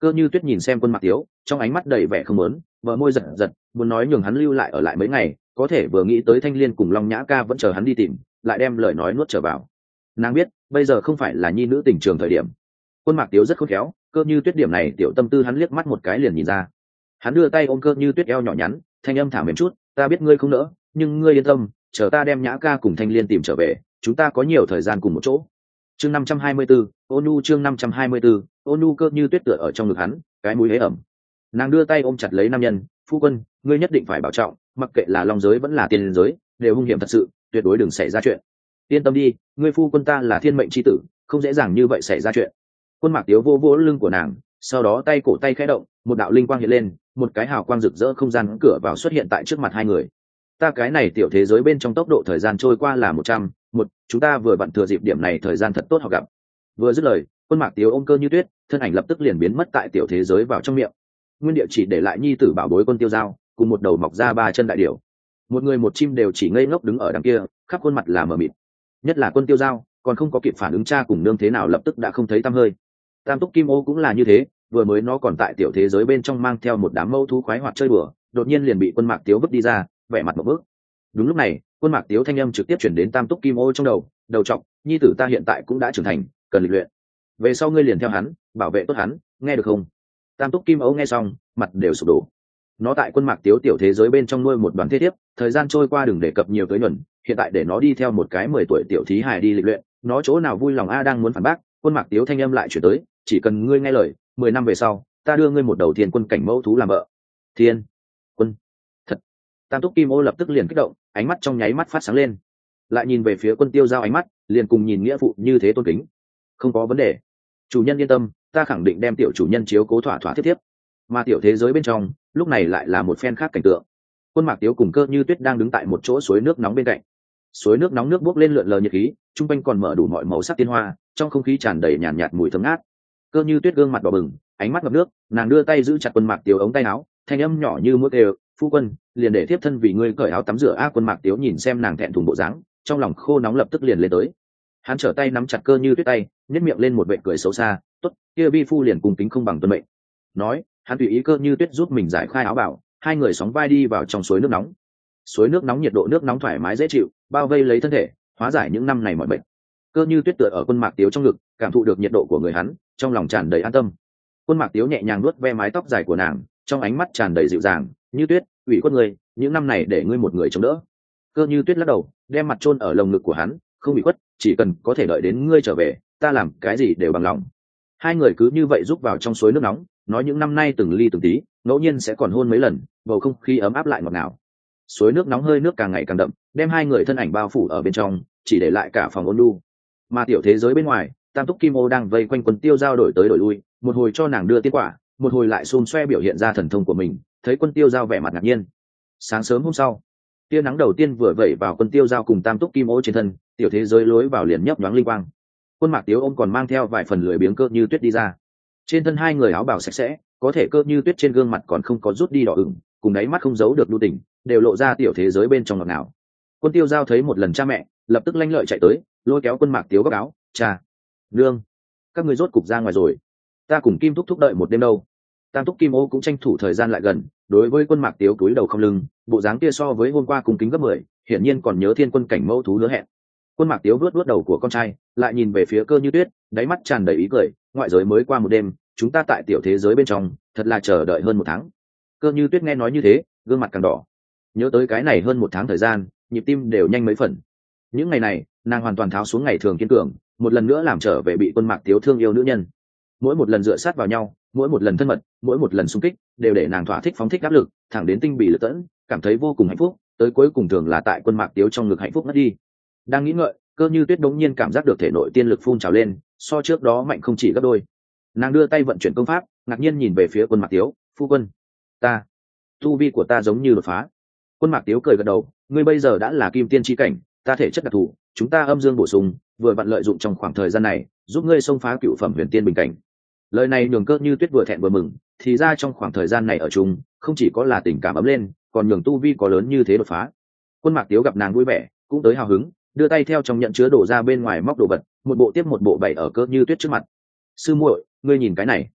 Cơ Như Tuyết nhìn xem Quân Mạc Tiếu, trong ánh mắt đầy vẻ không muốn, bờ môi giật giật, muốn nói nhường hắn lưu lại ở lại mấy ngày, có thể vừa nghĩ tới Thanh Liên cùng Long Nhã Ca vẫn chờ hắn đi tìm, lại đem lời nói nuốt trở vào. Nàng biết, bây giờ không phải là nhi nữ tình trường thời điểm. Quân Mạc Tiếu rất khôn khéo, Cơ Như Tuyết điểm này tiểu tâm tư hắn liếc mắt một cái liền nhìn ra. Hắn đưa tay ôm Cơ Như Tuyết eo nhỏ nhắn, thanh âm thả mềm chút, ta biết ngươi không nỡ, nhưng ngươi yên tâm, chờ ta đem Nhã Ca cùng Thanh Liên tìm trở về, chúng ta có nhiều thời gian cùng một chỗ. Chương năm trăm hai mươi tư, Ônu chương năm trăm hai mươi tư, Ônu. Cơ Như Tuyết tựa ở trong ngực hắn, cái mũi hế ẩm. Nàng đưa tay ôm chặt lấy nam nhân, phu quân, ngươi nhất định phải bảo trọng, mặc kệ là long giới vẫn là tiên giới, đều hung hiểm thật sự, tuyệt đối đừng xảy ra chuyện. Yên tâm đi, ngươi phu quân ta là thiên mệnh chi tử, không dễ dàng như vậy xảy ra chuyện. Quân Mạc Tiếu vô vô lưng của nàng, sau đó tay cổ tay khẽ động, một đạo linh quang hiện lên, một cái hào quang rực rỡ không gian cửa vào xuất hiện tại trước mặt hai người. Ta cái này tiểu thế giới bên trong tốc độ thời gian trôi qua là một trăm, một, chúng ta vừa vặn thừa dịp điểm này thời gian thật tốt họ gặp. Vừa dứt lời, Quân Mạc Tiếu ôm Cơ Như Tuyết, thân ảnh lập tức liền biến mất tại tiểu thế giới vào trong miệng. Nguyên địa chỉ để lại nhi tử bảo bối Quân Tiêu Giao, cùng một đầu mọc ra ba chân đại điểu. Một người một chim đều chỉ ngây ngốc đứng ở đằng kia, khắp khuôn mặt là mờ mịt. Nhất là Quân Tiêu Giao, còn không có kịp phản ứng cha cùng nương thế nào lập tức đã không thấy tăm hơi. Tam Túc Kim Ô cũng là như thế, vừa mới nó còn tại tiểu thế giới bên trong mang theo một đám mâu thú khoái hoạt chơi bừa, đột nhiên liền bị Quân Mạc Tiếu vứt đi ra, vẻ mặt một bước. Đúng lúc này, Quân Mạc Tiếu thanh âm trực tiếp chuyển đến Tam Túc Kim Ô trong đầu, đầu trọc, nhi tử ta hiện tại cũng đã trưởng thành, cần lịch luyện. Về sau ngươi liền theo hắn, bảo vệ tốt hắn, nghe được không? Tam Túc Kim Ô nghe xong, mặt đều sụp đổ. Nó tại Quân Mạc Tiếu tiểu thế giới bên trong nuôi một đoàn thế thiếp, thời gian trôi qua đừng đề cập nhiều tới nhuần, hiện tại để nó đi theo một cái mười tuổi tiểu thí hài đi lịch luyện, nó chỗ nào vui lòng a đang muốn phản bác, Quân Mạc Tiếu thanh âm lại chuyển tới, chỉ cần ngươi nghe lời, mười năm về sau, ta đưa ngươi một đầu thiên quân cảnh mẫu thú làm vợ. Thiên quân, thật. Tam Túc Kim Ô lập tức liền kích động, ánh mắt trong nháy mắt phát sáng lên, lại nhìn về phía Quân Tiêu Giao ánh mắt liền cùng nhìn nghĩa phụ như thế tôn kính. Không có vấn đề, chủ nhân yên tâm, ta khẳng định đem tiểu chủ nhân chiếu cố thỏa thỏa thiết thiếp. Mà tiểu thế giới bên trong lúc này lại là một phen khác cảnh tượng. Quân Mạc Tiếu cùng Cơ Như Tuyết đang đứng tại một chỗ suối nước nóng bên cạnh. Suối nước nóng nước bốc lên lượn lờ nhiệt khí, trung quanh còn mở đủ mọi màu sắc tiên hoa, trong không khí tràn đầy nhàn nhạt, nhạt mùi thơm ngát. Cơ Như Tuyết gương mặt đỏ bừng, ánh mắt ngập nước, nàng đưa tay giữ chặt Quân Mạc Tiếu ống tay áo, thanh âm nhỏ như mũi kêu, phu quân, liền để tiếp thân vì ngươi cởi áo tắm rửa a. Quân Mạc Tiếu nhìn xem nàng thẹn thùng bộ dáng, trong lòng khô nóng lập tức liền lên tới. Hắn trở tay nắm chặt Cơ Như Tuyết tay, nhếch miệng lên một vệt cười xấu xa, tốt, kia vi phu liền cùng kính không bằng tuân mệnh. Nói, hắn tùy ý Cơ Như Tuyết giúp mình giải khai áo bảo, hai người sóng vai đi vào trong suối nước nóng. Suối nước nóng nhiệt độ nước nóng thoải mái dễ chịu, bao vây lấy thân thể, hóa giải những năm này mọi bệnh. Cơ Như Tuyết tựa ở Quân Mạc Tiếu trong ngực, cảm thụ được nhiệt độ của người hắn, trong lòng tràn đầy an tâm. Quân Mạc Tiếu nhẹ nhàng nuốt ve mái tóc dài của nàng, trong ánh mắt tràn đầy dịu dàng, Như Tuyết, ủy khuất ngươi, những năm này để ngươi một người chống đỡ. Cơ Như Tuyết lắc đầu, đem mặt chôn ở lồng ngực của hắn, không ủy khuất, chỉ cần có thể đợi đến ngươi trở về, ta làm cái gì đều bằng lòng. Hai người cứ như vậy rúc vào trong suối nước nóng, nói những năm nay từng ly từng tí, ngẫu nhiên sẽ còn hôn mấy lần, bầu không khí ấm áp lại ngọt ngào. Suối nước nóng hơi nước càng ngày càng đậm, đem hai người thân ảnh bao phủ ở bên trong, chỉ để lại cả phòng ôn lu. Mà tiểu thế giới bên ngoài, Tam Túc Kim Ô đang vây quanh Quân Tiêu Giao đổi tới đổi lui, một hồi cho nàng đưa tiên quả, một hồi lại xôn xoe biểu hiện ra thần thông của mình. Thấy Quân Tiêu Giao vẻ mặt ngạc nhiên. Sáng sớm hôm sau, tia nắng đầu tiên vừa vẩy vào Quân Tiêu Giao cùng Tam Túc Kim Ô trên thân, tiểu thế giới lối vào liền nhấp nhoáng linh quang. Quân Mạc Tiếu ôm còn mang theo vài phần lười biếng Cơ Như Tuyết đi ra. Trên thân hai người áo bào sạch sẽ, có thể Cơ Như Tuyết trên gương mặt còn không có rút đi đỏ ửng, cùng đáy mắt không giấu được nhu tình, đều lộ ra tiểu thế giới bên trong ngọt ngào. Quân Tiêu Giao thấy một lần cha mẹ, lập tức lanh lợi chạy tới, lôi kéo Quân Mạc Tiếu góc áo, cha, nương, các người rốt cục ra ngoài rồi, ta cùng Kim Thúc thúc đợi một đêm đâu. Tam Túc Kim Ô cũng tranh thủ thời gian lại gần, đối với Quân Mạc Tiếu cúi đầu không lưng, bộ dáng kia so với hôm qua cùng kính gấp mười, hiển nhiên còn nhớ thiên quân cảnh mẫu thú hứa hẹn. Quân Mạc Tiếu vuốt vuốt đầu của con trai, lại nhìn về phía Cơ Như Tuyết, đáy mắt tràn đầy ý cười, ngoại giới mới qua một đêm, chúng ta tại tiểu thế giới bên trong, thật là chờ đợi hơn một tháng. Cơ Như Tuyết nghe nói như thế, gương mặt càng đỏ. Nhớ tới cái này hơn một tháng thời gian, nhịp tim đều nhanh mấy phần. Những ngày này, nàng hoàn toàn tháo xuống ngày thường kiên cường, một lần nữa làm trở về bị Quân Mạc Tiếu thương yêu nữ nhân. Mỗi một lần dựa sát vào nhau, mỗi một lần thân mật, mỗi một lần xung kích, đều để nàng thỏa thích phóng thích áp lực, thẳng đến tinh bì lực tẫn, cảm thấy vô cùng hạnh phúc, tới cuối cùng thường là tại Quân Mạc Tiếu trong ngực hạnh phúc ngất đi. Đang nghĩ ngợi, Cơ Như Tuyết đống nhiên cảm giác được thể nội tiên lực phun trào lên, so trước đó mạnh không chỉ gấp đôi. Nàng đưa tay vận chuyển công pháp, ngạc nhiên nhìn về phía Quân Mạc Tiếu, phu quân, ta, tu vi của ta giống như đột phá. Quân Mạc Tiếu cười gật đầu, ngươi bây giờ đã là kim tiên chi cảnh, ta thể chất đặc thù, chúng ta âm dương bổ sung, vừa vặn lợi dụng trong khoảng thời gian này, giúp ngươi xông phá cựu phẩm huyền tiên bình cảnh. Lời này nhường Cơ Như Tuyết vừa thẹn vừa mừng, thì ra trong khoảng thời gian này ở chung, không chỉ có là tình cảm ấm lên, còn nhường tu vi có lớn như thế đột phá. Quân Mạc Tiếu gặp nàng vui vẻ, cũng tới hào hứng, đưa tay theo trong nhận chứa đổ ra bên ngoài móc đồ vật, một bộ tiếp một bộ bày ở Cơ Như Tuyết trước mặt. Sư muội, ngươi nhìn cái này. Quân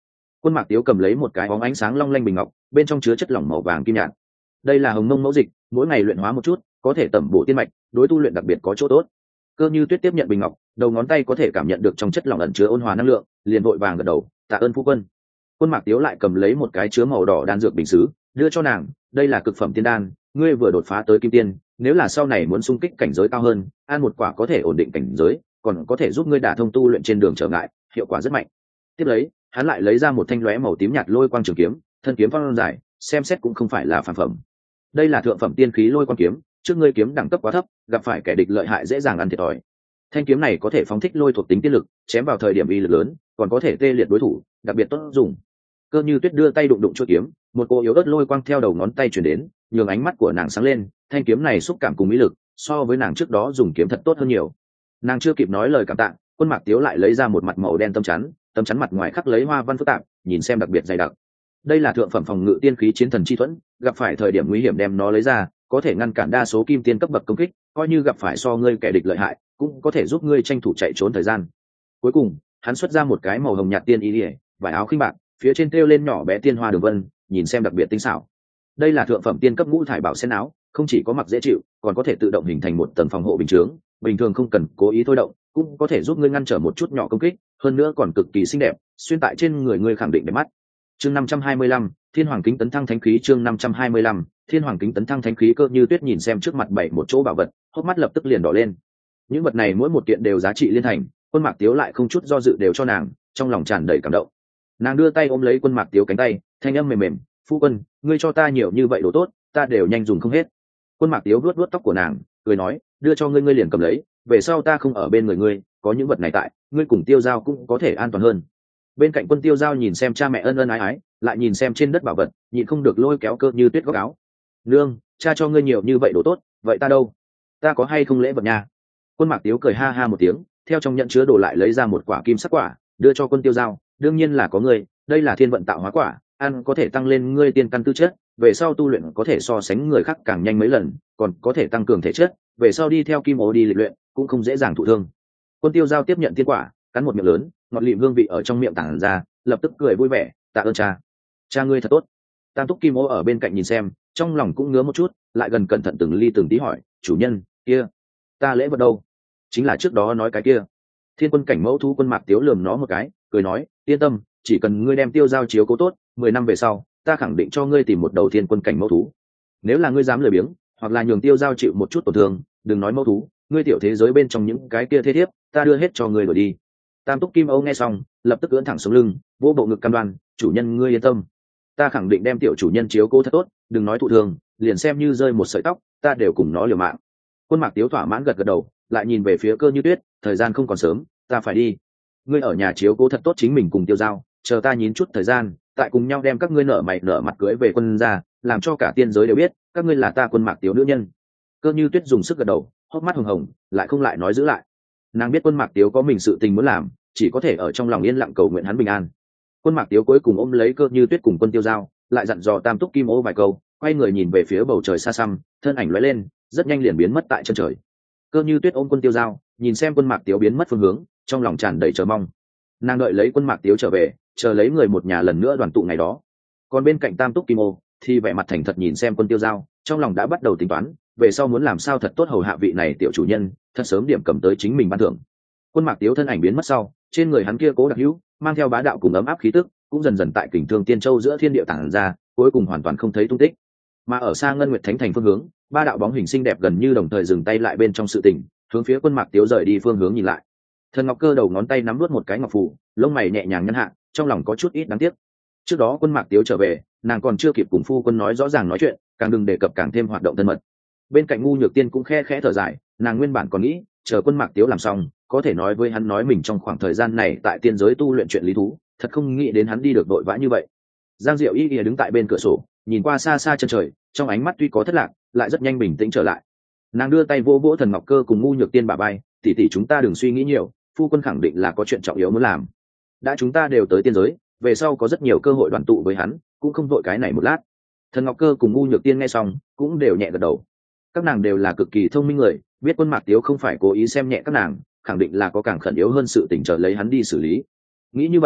Quân Mạc Tiếu cầm lấy một cái bóng ánh sáng long lanh bình ngọc, bên trong chứa chất lỏng màu vàng kim nhạt. Đây là hồng mông mẫu dịch, mỗi ngày luyện hóa một chút, có thể tẩm bổ tiên mạch, đối tu luyện đặc biệt có chỗ tốt. Cơ Như Tuyết tiếp nhận bình ngọc, đầu ngón tay có thể cảm nhận được trong chất lỏng ẩn chứa ôn hòa năng lượng, liền vội vàng gật đầu, tạ ơn phu quân. Quân Mạc Tiếu lại cầm lấy một cái chứa màu đỏ đan dược bình sứ, đưa cho nàng, đây là cực phẩm tiên đan, ngươi vừa đột phá tới kim tiên, nếu là sau này muốn xung kích cảnh giới cao hơn, ăn một quả có thể ổn định cảnh giới, còn có thể giúp ngươi đả thông tu luyện trên đường trở ngại, hiệu quả rất mạnh. Tiếp lấy, hắn lại lấy ra một thanh lóe màu tím nhạt lôi quang trường kiếm, thân kiếm phong dài, xem xét cũng không phải là phàm phẩm. Đây là thượng phẩm tiên khí lôi quang kiếm, trước ngươi kiếm đẳng cấp quá thấp, gặp phải kẻ địch lợi hại dễ dàng ăn thiệt thòi. Thanh kiếm này có thể phóng thích lôi thuộc tính tiên lực, chém vào thời điểm uy lực lớn, còn có thể tê liệt đối thủ, đặc biệt tốt dùng. Cơ Như Tuyết đưa tay đụng đụng chuôi kiếm, một cô yếu ớt lôi quang theo đầu ngón tay truyền đến, nhường ánh mắt của nàng sáng lên, thanh kiếm này xúc cảm cùng ý lực, so với nàng trước đó dùng kiếm thật tốt hơn nhiều. Nàng chưa kịp nói lời cảm tạ, Quân Mạc Tiếu lại lấy ra một mặt màu đen tấm chắn, tấm chắn mặt ngoài khắc lấy hoa văn phức tạp, nhìn xem đặc biệt dày đặc. Đây là thượng phẩm phòng ngự tiên khí chiến thần chi thuẫn, gặp phải thời điểm nguy hiểm đem nó lấy ra, có thể ngăn cản đa số kim tiên cấp bậc công kích, coi như gặp phải so ngươi kẻ địch lợi hại, cũng có thể giúp ngươi tranh thủ chạy trốn thời gian. Cuối cùng, hắn xuất ra một cái màu hồng nhạt tiên y liễu, vải áo khinh bạc, phía trên thêu lên nhỏ bé tiên hoa đường vân, nhìn xem đặc biệt tinh xảo. Đây là thượng phẩm tiên cấp ngũ thải bảo sen áo, không chỉ có mặc dễ chịu, còn có thể tự động hình thành một tầng phòng hộ bình chướng, bình thường không cần cố ý thôi động, cũng có thể giúp ngươi ngăn trở một chút nhỏ công kích, hơn nữa còn cực kỳ xinh đẹp, xuyên tại trên người ngươi khẳng định đẹp mắt. Chương năm trăm hai mươi lăm, Thiên Hoàng Kính Tấn Thăng Thánh Khí. Chương năm trăm hai mươi lăm, Thiên Hoàng Kính Tấn Thăng Thánh Khí. Cơ Như Tuyết nhìn xem trước mặt bảy một chỗ bảo vật, hốc mắt lập tức liền đỏ lên. Những vật này mỗi một kiện đều giá trị liên thành, Quân Mạc Tiếu lại không chút do dự đều cho nàng, trong lòng tràn đầy cảm động. Nàng đưa tay ôm lấy Quân Mạc Tiếu cánh tay, thanh âm mềm mềm, "Phu quân, ngươi cho ta nhiều như vậy đồ tốt, ta đều nhanh dùng không hết." Quân Mạc Tiếu vuốt vuốt tóc của nàng, cười nói, "Đưa cho ngươi ngươi liền cầm lấy, về sau ta không ở bên người ngươi, có những vật này tại, ngươi cùng Tiêu Giao cũng có thể an toàn hơn." Bên cạnh Quân Tiêu Giao nhìn xem cha mẹ ân ân ái ái, lại nhìn xem trên đất bảo vật, nhịn không được lôi kéo Cơ Như Tuyết góc áo. "Nương, cha cho ngươi nhiều như vậy đồ tốt, vậy ta đâu? Ta có hay không lễ vật nha?" Quân Mạc Tiếu cười ha ha một tiếng, theo trong nhận chứa đồ lại lấy ra một quả kim sắc quả, đưa cho Quân Tiêu Giao, "Đương nhiên là có ngươi, đây là thiên vận tạo hóa quả, ăn có thể tăng lên ngươi tiên căn tư chất, về sau tu luyện có thể so sánh người khác càng nhanh mấy lần, còn có thể tăng cường thể chất, về sau đi theo kim ô đi lịch luyện, cũng không dễ dàng thụ thương." Quân Tiêu Giao tiếp nhận tiên quả, cắn một miệng lớn, ngọt lịm hương vị ở trong miệng tản ra, lập tức cười vui vẻ, "Tạ ơn cha, cha ngươi thật tốt." Tam Túc Kim Ô ở bên cạnh nhìn xem, trong lòng cũng ngứa một chút, lại gần cẩn thận từng ly từng tí hỏi, "Chủ nhân, kia, ta lễ vật đâu?" "Chính là trước đó nói cái kia." Thiên Quân cảnh mẫu thú Quân Mạc Tiếu lườm nó một cái, cười nói, "Yên tâm, chỉ cần ngươi đem Tiêu Giao chiếu cố tốt, mười năm về sau, ta khẳng định cho ngươi tìm một đầu Thiên Quân cảnh mẫu thú. Nếu là ngươi dám lười biếng, hoặc là nhường Tiêu Giao chịu một chút tổn thương, đừng nói mẫu thú, ngươi tiểu thế giới bên trong những cái kia thế thiếp, ta đưa hết cho ngươi đổi đi." Tam Túc Kim Âu nghe xong, lập tức ưỡn thẳng sống lưng, vỗ bộ ngực cam đoan, "Chủ nhân ngươi yên tâm, ta khẳng định đem tiểu chủ nhân chiếu cố thật tốt, đừng nói thụ thương, liền xem như rơi một sợi tóc, ta đều cùng nó liều mạng." Quân Mạc Tiếu thỏa mãn gật gật đầu, lại nhìn về phía Cơ Như Tuyết, "Thời gian không còn sớm, ta phải đi. Ngươi ở nhà chiếu cố thật tốt chính mình cùng Tiêu Giao, chờ ta nhín chút thời gian, tại cùng nhau đem các ngươi nở mày nở mặt cưới về quân gia, làm cho cả tiên giới đều biết, các ngươi là ta Quân Mạc Tiếu nữ nhân." Cơ Như Tuyết dùng sức gật đầu, hốc mắt hồng hồng, lại không lại nói giữ lại. Nàng biết Quân Mạc Tiếu có mình sự tình muốn làm, chỉ có thể ở trong lòng yên lặng cầu nguyện hắn bình an. Quân Mạc Tiếu cuối cùng ôm lấy Cơ Như Tuyết cùng Quân Tiêu Giao, lại dặn dò Tam Túc Kim Ô vài câu, quay người nhìn về phía bầu trời xa xăm, thân ảnh lóe lên, rất nhanh liền biến mất tại chân trời. Cơ Như Tuyết ôm Quân Tiêu Giao, nhìn xem Quân Mạc Tiếu biến mất phương hướng, trong lòng tràn đầy chờ mong. Nàng đợi lấy Quân Mạc Tiếu trở về, chờ lấy người một nhà lần nữa đoàn tụ ngày đó. Còn bên cạnh Tam Túc Kim Ô thì vẻ mặt thành thật nhìn xem Quân Tiêu Giao, trong lòng đã bắt đầu tính toán, về sau muốn làm sao thật tốt hầu hạ vị này tiểu chủ nhân, thật sớm điểm cầm tới chính mình ban thưởng. Quân Mạc Tiếu thân ảnh biến mất sau, trên người hắn kia cố đặc hữu, mang theo bá đạo cùng ấm áp khí tức, cũng dần dần tại Kình Thương Tiên Châu giữa thiên địa tản ra, cuối cùng hoàn toàn không thấy tung tích. Mà ở xa Ngân Nguyệt Thánh Thành phương hướng, ba đạo bóng hình xinh đẹp gần như đồng thời dừng tay lại bên trong sự tình, hướng phía Quân Mạc Tiếu rời đi phương hướng nhìn lại. Thần Ngọc Cơ đầu ngón tay nắm nuốt một cái ngọc phù, lông mày nhẹ nhàng nhăn hạ, trong lòng có chút ít đáng tiếc. Trước đó Quân Mạc Tiếu trở về, nàng còn chưa kịp cùng phu quân nói rõ ràng nói chuyện, càng đừng đề cập càng thêm hoạt động thân mật. Bên cạnh Ngu Nhược Tiên cũng khe khẽ thở dài, nàng nguyên bản còn nghĩ, chờ Quân Mạc Tiếu làm xong, có thể nói với hắn nói mình trong khoảng thời gian này tại tiên giới tu luyện chuyện lý thú, thật không nghĩ đến hắn đi được vội vã như vậy. Giang Diệu Y Y đứng tại bên cửa sổ, nhìn qua xa xa chân trời, trong ánh mắt tuy có thất lạc, lại rất nhanh bình tĩnh trở lại. Nàng đưa tay vỗ vỗ Thần Ngọc Cơ cùng Ngu Nhược Tiên bả vai, "Tỷ tỷ chúng ta đừng suy nghĩ nhiều, phu quân khẳng định là có chuyện trọng yếu muốn làm. Đã chúng ta đều tới tiên giới, về sau có rất nhiều cơ hội đoàn tụ với hắn, cũng không vội cái này một lát." Thần Ngọc Cơ cùng Ngu Nhược Tiên nghe xong, cũng đều nhẹ gật đầu. Các nàng đều là cực kỳ thông minh người, biết Quân Mạc Tiếu không phải cố ý xem nhẹ các nàng, khẳng định là có càng khẩn yếu hơn sự tình chờ lấy hắn đi xử lý. Nghĩ như vậy, trong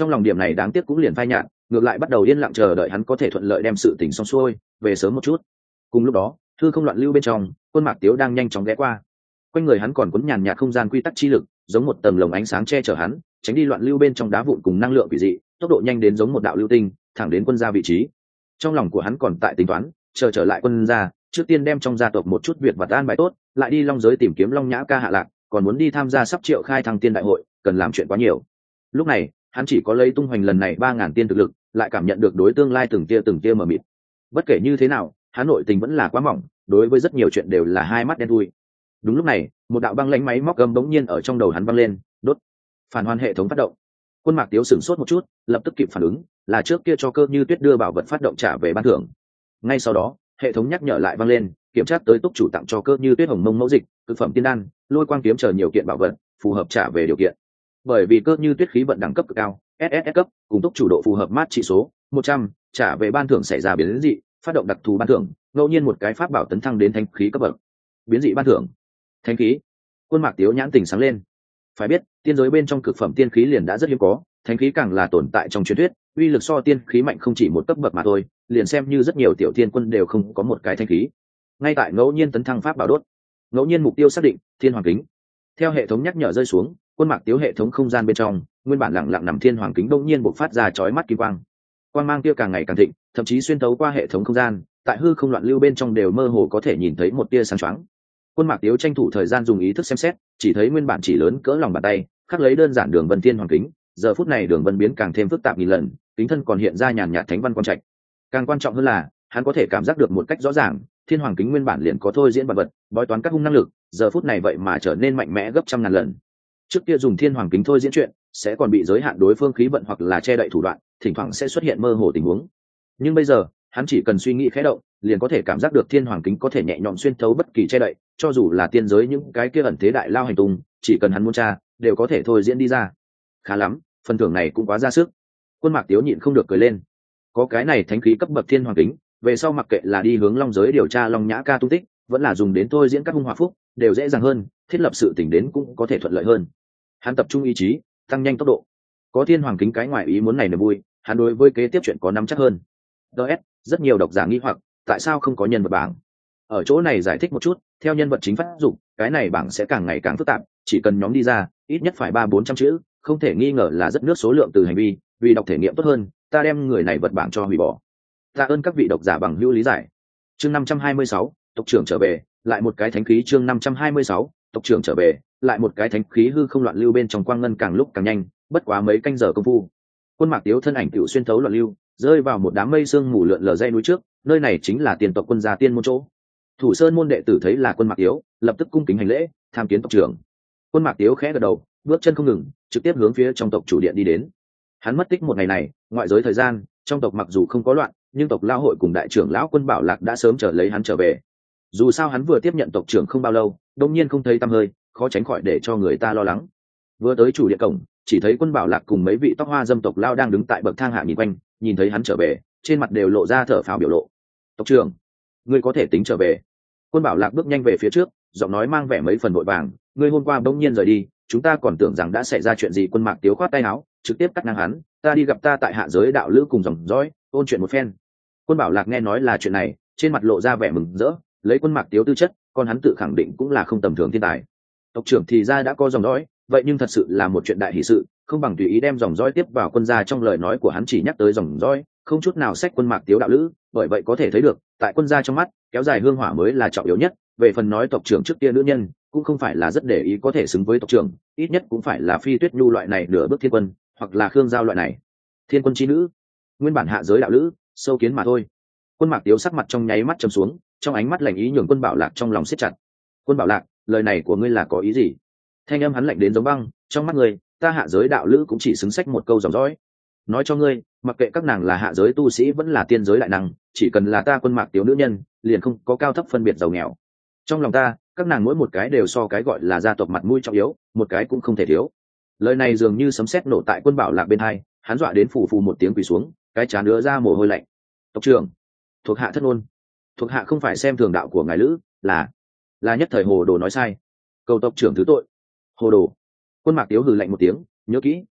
trong lòng điểm này đáng tiếc cũng liền phai nhạt, ngược lại bắt đầu yên lặng chờ đợi hắn có thể thuận lợi đem sự tình xong xuôi về sớm một chút. Cùng lúc đó thư không loạn lưu bên trong, Quân Mạc Tiếu đang nhanh chóng ghé qua, quanh người hắn còn cuốn nhàn nhạt không gian quy tắc chi lực, giống một tầng lồng ánh sáng che chở hắn, tránh đi loạn lưu bên trong đá vụn cùng năng lượng quỷ dị, tốc độ nhanh đến giống một đạo lưu tinh, thẳng đến quân gia vị trí. Trong lòng của hắn còn tại tính toán, chờ trở lại quân gia, trước tiên đem trong gia tộc một chút việc vặt an bài tốt, lại đi long giới tìm kiếm Long Nhã Ca hạ lạc, còn muốn đi tham gia sắp triệu khai thăng tiên đại hội, cần làm chuyện quá nhiều. Lúc này hắn chỉ có lấy tung hoành lần này ba ngàn tiên thực lực, lại cảm nhận được đối tương lai từng tia từng tia mờ mịt. Bất kể như thế nào, hắn nội tình vẫn là quá mỏng, đối với rất nhiều chuyện đều là hai mắt đen thui. Đúng lúc này, một đạo băng lãnh máy móc gầm bỗng nhiên ở trong đầu hắn vang lên, đốt. Phản hoàn hệ thống phát động. Quân Mạc Tiếu sửng sốt một chút, lập tức kịp phản ứng, là trước kia cho Cơ Như Tuyết đưa bảo vật phát động trả về ban thưởng. Ngay sau đó, hệ thống nhắc nhở lại vang lên, kiểm tra tới túc chủ tặng cho Cơ Như Tuyết hồng mông mẫu dịch, thực phẩm tiên đan, lôi quang kiếm chờ nhiều kiện bảo vật, phù hợp trả về điều kiện. Bởi vì Cơ Như Tuyết khí vận đẳng cấp cực cao, ét ét ét cấp, cùng túc chủ độ phù hợp mát trị số một trăm, trả về ban thưởng xảy ra biến dị, phát động đặc thù ban thưởng, ngẫu nhiên một cái pháp bảo tấn thăng đến thánh khí cấp bậc. Biến dị ban thưởng, thánh khí. Quân Mạc Tiếu nhãn tình sáng lên. Phải biết, tiên giới bên trong cực phẩm tiên khí liền đã rất hiếm có, thánh khí càng là tồn tại trong truyền thuyết, uy lực so tiên khí mạnh không chỉ một cấp bậc mà thôi, liền xem như rất nhiều tiểu tiên quân đều không có một cái thánh khí. Ngay tại ngẫu nhiên tấn thăng pháp bảo đốt, ngẫu nhiên mục tiêu xác định, Thiên Hoàng kính. Theo hệ thống nhắc nhở rơi xuống, Quân Mạc Tiếu hệ thống không gian bên trong, nguyên bản lặng lặng nằm Thiên Hoàng kính đột nhiên bộc phát ra chói mắt kim quang. Quang mang kia càng ngày càng thịnh, thậm chí xuyên thấu qua hệ thống không gian, tại hư không loạn lưu bên trong đều mơ hồ có thể nhìn thấy một tia sáng choáng. Quân Mạc Tiếu tranh thủ thời gian dùng ý thức xem xét, chỉ thấy nguyên bản chỉ lớn cỡ lòng bàn tay, khắc lấy đơn giản đường vân Thiên Hoàng kính, giờ phút này đường vân biến càng thêm phức tạp nghìn lần, kính thân còn hiện ra nhàn nhạt thánh văn quang trạch. Càng quan trọng hơn là, hắn có thể cảm giác được một cách rõ ràng, Thiên Hoàng kính nguyên bản liền có thôi diễn vật vật, bói toán các hung năng lực, giờ phút này vậy mà trở nên mạnh mẽ gấp trăm ngàn lần. Trước kia dùng Thiên Hoàng kính thôi diễn chuyện, sẽ còn bị giới hạn đối phương khí vận hoặc là che đậy thủ đoạn, thỉnh thoảng sẽ xuất hiện mơ hồ tình huống. Nhưng bây giờ, hắn chỉ cần suy nghĩ khẽ động, liền có thể cảm giác được Thiên Hoàng kính có thể nhẹ nhõm xuyên thấu bất kỳ che đậy, cho dù là tiên giới những cái kia ẩn thế đại lao hành tung, chỉ cần hắn muốn tra, đều có thể thôi diễn đi ra. Khá lắm, phần thưởng này cũng quá ra sức. Quân Mạc Tiếu nhịn không được cười lên. Có cái này thánh khí cấp bậc Thiên Hoàng kính, về sau mặc kệ là đi hướng long giới điều tra Long Nhã Ca tung tích, vẫn là dùng đến thôi diễn các hung hỏa phúc, đều dễ dàng hơn, thiết lập sự tình đến cũng có thể thuận lợi hơn. Hắn tập trung ý chí, tăng nhanh tốc độ. Có Thiên Hoàng kính cái ngoài ý muốn này niềm vui, hắn đối với kế tiếp chuyện có nắm chắc hơn. ds rất nhiều độc giả nghi hoặc, tại sao không có nhân vật bảng? Ở chỗ này giải thích một chút, theo nhân vật chính phát dụng, cái này bảng sẽ càng ngày càng phức tạp, chỉ cần nhóm đi ra, ít nhất phải ba bốn trăm chữ, không thể nghi ngờ là rất nước số lượng từ hành vi, vì đọc thể nghiệm tốt hơn, ta đem người này vật bảng cho hủy bỏ. Tạ ơn các vị độc giả bằng hữu lý giải. Chương năm trăm hai mươi sáu, tộc trưởng trở về, lại một cái thánh khí. Chương năm trăm hai mươi sáu, tộc trưởng trở về, lại một cái thánh khí. Hư không loạn lưu bên trong quang ngân càng lúc càng nhanh, bất quá mấy canh giờ công phu, Quân Mạc Tiếu thân ảnh tiểu xuyên thấu loạn lưu, rơi vào một đám mây sương mù lượn lờ dãy núi trước, nơi này chính là tiền tộc quân gia tiên môn chỗ. Thủ Sơn môn đệ tử thấy là Quân Mạc Tiếu, lập tức cung kính hành lễ, tham kiến tộc trưởng. Quân Mạc Tiếu khẽ gật đầu, bước chân không ngừng, trực tiếp hướng phía trong tộc chủ điện đi đến. Hắn mất tích một ngày này, ngoại giới thời gian, trong tộc mặc dù không có loạn, nhưng tộc lão hội cùng đại trưởng lão Quân Bảo Lạc đã sớm chờ lấy hắn trở về. Dù sao hắn vừa tiếp nhận tộc trưởng không bao lâu, đột nhiên không thấy tăm hơi, khó tránh khỏi để cho người ta lo lắng. Vừa tới chủ điện cổng, chỉ thấy Quân Bảo Lạc cùng mấy vị tóc hoa dâm tộc lao đang đứng tại bậc thang hạ nhìn quanh, nhìn thấy hắn trở về, trên mặt đều lộ ra thở phào biểu lộ. Tộc trưởng, ngươi có thể tính trở về. Quân Bảo Lạc bước nhanh về phía trước, giọng nói mang vẻ mấy phần vội vàng, ngươi hôm qua bỗng nhiên rời đi, chúng ta còn tưởng rằng đã xảy ra chuyện gì. Quân Mạc Tiếu khoát tay áo, trực tiếp cắt ngang hắn, ta đi gặp ta tại hạ giới đạo lữ cùng dòng dõi, ôn chuyện một phen. Quân Bảo Lạc nghe nói là chuyện này, trên mặt lộ ra vẻ mừng rỡ, lấy Quân Mạc Tiếu tư chất, còn hắn tự khẳng định cũng là không tầm thường thiên tài. Tộc trưởng thì ra đã có dòng dõi, vậy nhưng thật sự là một chuyện đại hỷ sự, không bằng tùy ý đem dòng dõi tiếp vào quân gia. Trong lời nói của hắn chỉ nhắc tới dòng dõi, không chút nào xách Quân Mạc Tiếu đạo lữ, bởi vậy có thể thấy được, tại quân gia trong mắt, kéo dài hương hỏa mới là trọng yếu nhất. Về phần nói tộc trưởng trước kia nữ nhân, cũng không phải là rất để ý, có thể xứng với tộc trưởng, ít nhất cũng phải là Phi Tuyết Nhu loại này nửa bước thiên quân, hoặc là Khương Giao loại này thiên quân chi nữ, nguyên bản hạ giới đạo lữ, sâu kiến mà thôi. Quân Mạc Tiếu sắc mặt trong nháy mắt trầm xuống, trong ánh mắt lạnh ý nhường Quân Bảo Lạc trong lòng siết chặt. Quân Bảo Lạc, lời này của ngươi là có ý gì? Thanh âm hắn lạnh đến giống băng, trong mắt ngươi, ta hạ giới đạo lữ cũng chỉ xứng xách một câu dòng dõi. Nói cho ngươi, mặc kệ các nàng là hạ giới tu sĩ vẫn là tiên giới đại năng, chỉ cần là ta Quân Mạc Tiếu nữ nhân, liền không có cao thấp phân biệt giàu nghèo. Trong lòng ta, các nàng mỗi một cái đều so cái gọi là gia tộc mặt mũi trọng yếu, một cái cũng không thể thiếu. Lời này dường như sấm sét nổ tại Quân Bảo Lạc bên hai, hắn dọa đến phù phù một tiếng quỳ xuống, cái trán đứa ra mồ hôi lạnh. Tộc trưởng, thuộc hạ thất ngôn, thuộc hạ không phải xem thường đạo của ngài lữ, là là nhất thời hồ đồ nói sai, cầu tộc trưởng thứ tội. Hồ đồ. Quân Mạc Tiếu hừ lạnh một tiếng, nhớ kỹ,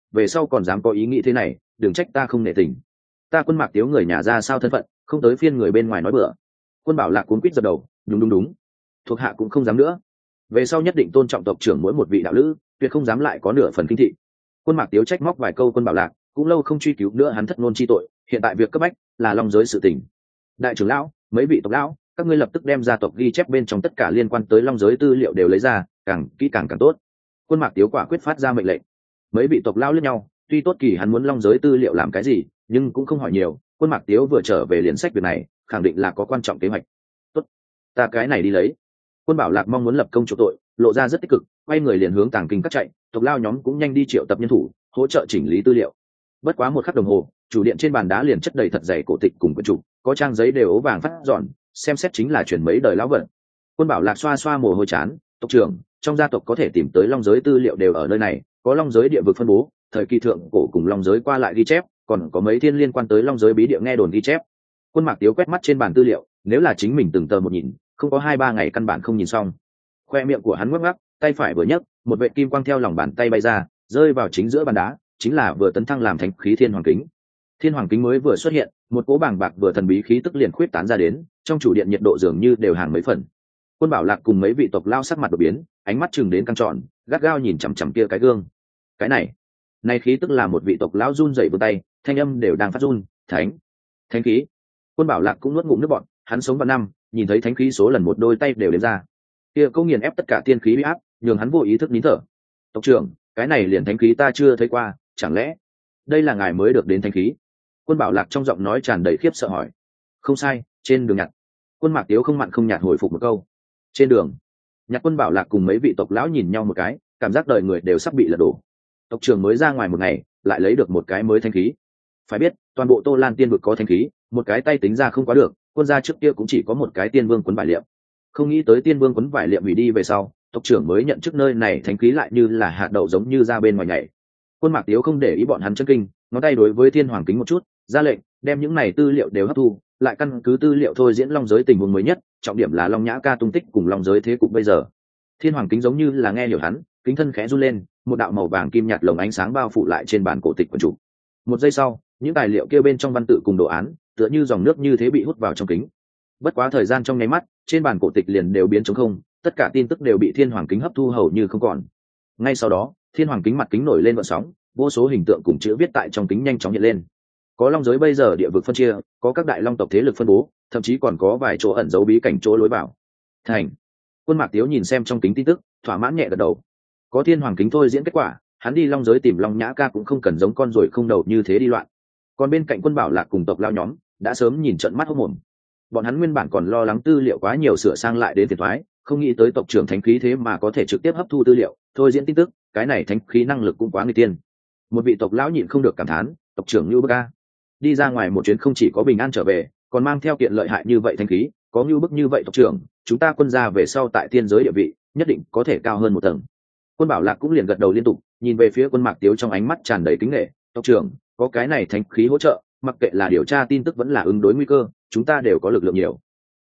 về sau còn dám có ý nghĩ thế này đừng trách ta không nể tình. Ta Quân Mạc Tiếu người nhà ra sao thân phận, không tới phiên người bên ngoài nói bừa. Quân Bảo Lạc cuống quýt giật đầu, đúng đúng đúng, thuộc hạ cũng không dám nữa, về sau nhất định tôn trọng tộc trưởng mỗi một vị đạo lữ, tuyệt không dám lại có nửa phần kinh thị. Quân Mạc Tiếu trách móc vài câu Quân Bảo Lạc, cũng lâu không truy cứu nữa hắn thất ngôn chi tội, hiện tại việc cấp bách là long giới sự tình. Đại trưởng lão, mấy vị tộc lão, các ngươi lập tức đem gia tộc ghi chép bên trong tất cả liên quan tới long giới tư liệu đều lấy ra, càng kỹ càng càng tốt. Quân Mạc Tiếu quả quyết phát ra mệnh lệnh. Mấy vị tộc lão lẫn nhau, tuy tốt kỳ hắn muốn long giới tư liệu làm cái gì, nhưng cũng không hỏi nhiều. Quân Mạc Tiếu vừa trở về liền sách việc này, khẳng định là có quan trọng kế hoạch. Tốt, ta cái này đi lấy. Quân Bảo Lạc mong muốn lập công chỗ tội, lộ ra rất tích cực, quay người liền hướng tàng kinh các chạy. Tộc lao nhóm cũng nhanh đi triệu tập nhân thủ, hỗ trợ chỉnh lý tư liệu. Bất quá một khắc đồng hồ, chủ điện trên bàn đá liền chất đầy thật dày cổ tịch cùng quyển trục, có trang giấy đều ố vàng phát dọn, xem xét chính là chuyển mấy đời lão vận. Quân Bảo Lạc xoa xoa mồ hôi chán, tộc trưởng, trong gia tộc có thể tìm tới long giới tư liệu đều ở nơi này, có long giới địa vực phân bố, thời kỳ thượng cổ cùng long giới qua lại ghi chép, còn có mấy thiên liên quan tới long giới bí địa nghe đồn ghi chép. Quân Mạc Tiếu quét mắt trên bàn tư liệu, nếu là chính mình từng tờ một nhìn, không có hai ba ngày căn bản không nhìn xong. Khoe miệng của hắn ngắc ngắc, tay phải vừa nhấc, một vệt kim quang theo lòng bàn tay bay ra, rơi vào chính giữa bàn đá, chính là vừa tấn thăng làm thánh khí Thiên Hoàng Kính. Thiên Hoàng Kính mới vừa xuất hiện, một cỗ bàng bạc vừa thần bí khí tức liền khuyết tán ra đến, trong chủ điện nhiệt độ dường như đều hàng mấy phần. Quân Bảo Lạc cùng mấy vị tộc lao sắc mặt đột biến, ánh mắt chừng đến căng tròn, gắt gao nhìn chằm chằm kia cái gương. Cái này, này khí tức là một vị tộc lão run rẩy vươn tay, thanh âm đều đang phát run, "Thánh, thánh khí." Quân Bảo Lạc cũng nuốt ngụm nước bọt, hắn sống vào năm, nhìn thấy thánh khí số lần một đôi tay đều đếm ra. Kia câu nghiền ép tất cả tiên khí uy áp, nhường hắn vô ý thức nín thở. "Tộc trưởng, cái này liền thánh khí ta chưa thấy qua, chẳng lẽ đây là ngài mới được đến thánh khí?" Quân Bảo Lạc trong giọng nói tràn đầy khiếp sợ hỏi. "Không sai, trên đường nhặt." Quân Mạc Tiếu không mặn không nhạt hồi phục một câu. "Trên đường?" Nhặt. Quân Bảo Lạc cùng mấy vị tộc lão nhìn nhau một cái, cảm giác đời người đều sắp bị lật đổ. Tộc trưởng mới ra ngoài một ngày, lại lấy được một cái mới thánh khí. Phải biết, toàn bộ Tô Lan tiên vực có thánh khí, một cái tay tính ra không quá được, quân gia trước kia cũng chỉ có một cái tiên vương quấn vải liệm. Không nghĩ tới tiên vương quấn vải liệm hủy đi về sau, tộc trưởng mới nhận chức nơi này thánh khí lại như là hạt đậu giống như ra bên ngoài nhảy. Quân Mạc Tiếu không để ý bọn hắn chân kinh, ngón tay đối với Thiên Hoàng Kính một chút, ra lệnh đem những này tư liệu đều hấp thu, lại căn cứ tư liệu thôi diễn long giới tình huống mới nhất, trọng điểm là long nhã ca tung tích cùng long giới thế cục bây giờ. Thiên Hoàng Kính giống như là nghe hiểu hắn, kính thân khẽ run lên, một đạo màu vàng kim nhạt lồng ánh sáng bao phủ lại trên bàn cổ tịch quyển trục. Một giây sau, những tài liệu kia bên trong văn tự cùng đồ án, tựa như dòng nước như thế bị hút vào trong kính. Bất quá thời gian trong nháy mắt, trên bàn cổ tịch liền đều biến trống không, tất cả tin tức đều bị Thiên Hoàng Kính hấp thu hầu như không còn. Ngay sau đó, Thiên Hoàng Kính mặt kính nổi lên gợn sóng, vô số hình tượng cùng chữ viết tại trong kính nhanh chóng hiện lên. Có long giới bây giờ địa vực phân chia, có các đại long tộc thế lực phân bố, thậm chí còn có vài chỗ ẩn giấu bí cảnh chỗ lối vào. Thành. Quân Mạc Tiếu nhìn xem trong kính tin tức, thỏa mãn nhẹ gật đầu. Có Thiên Hoàng Kính thôi diễn kết quả, hắn đi long giới tìm long nhã ca cũng không cần giống con ruồi không đầu như thế đi loạn. Còn bên cạnh Quân Bảo Lạc cùng tộc lao nhóm đã sớm nhìn trận mắt hốc mồm. Bọn hắn nguyên bản còn lo lắng tư liệu quá nhiều sửa sang lại đến phiền toái, không nghĩ tới tộc trưởng thánh khí thế mà có thể trực tiếp hấp thu tư liệu, thôi diễn tin tức, cái này thánh khí năng lực cũng quá nguy tiên. Một vị tộc lão nhịn không được cảm thán, tộc trưởng như bức a, đi ra ngoài một chuyến không chỉ có bình an trở về, còn mang theo kiện lợi hại như vậy thánh khí, có như bức như vậy tộc trưởng, chúng ta quân gia về sau tại tiên giới địa vị nhất định có thể cao hơn một tầng. Quân Bảo Lạc cũng liền gật đầu liên tục, nhìn về phía Quân Mạc Tiếu trong ánh mắt tràn đầy kính nể, tộc trưởng, có cái này thánh khí hỗ trợ, mặc kệ là điều tra tin tức vẫn là ứng đối nguy cơ, chúng ta đều có lực lượng nhiều.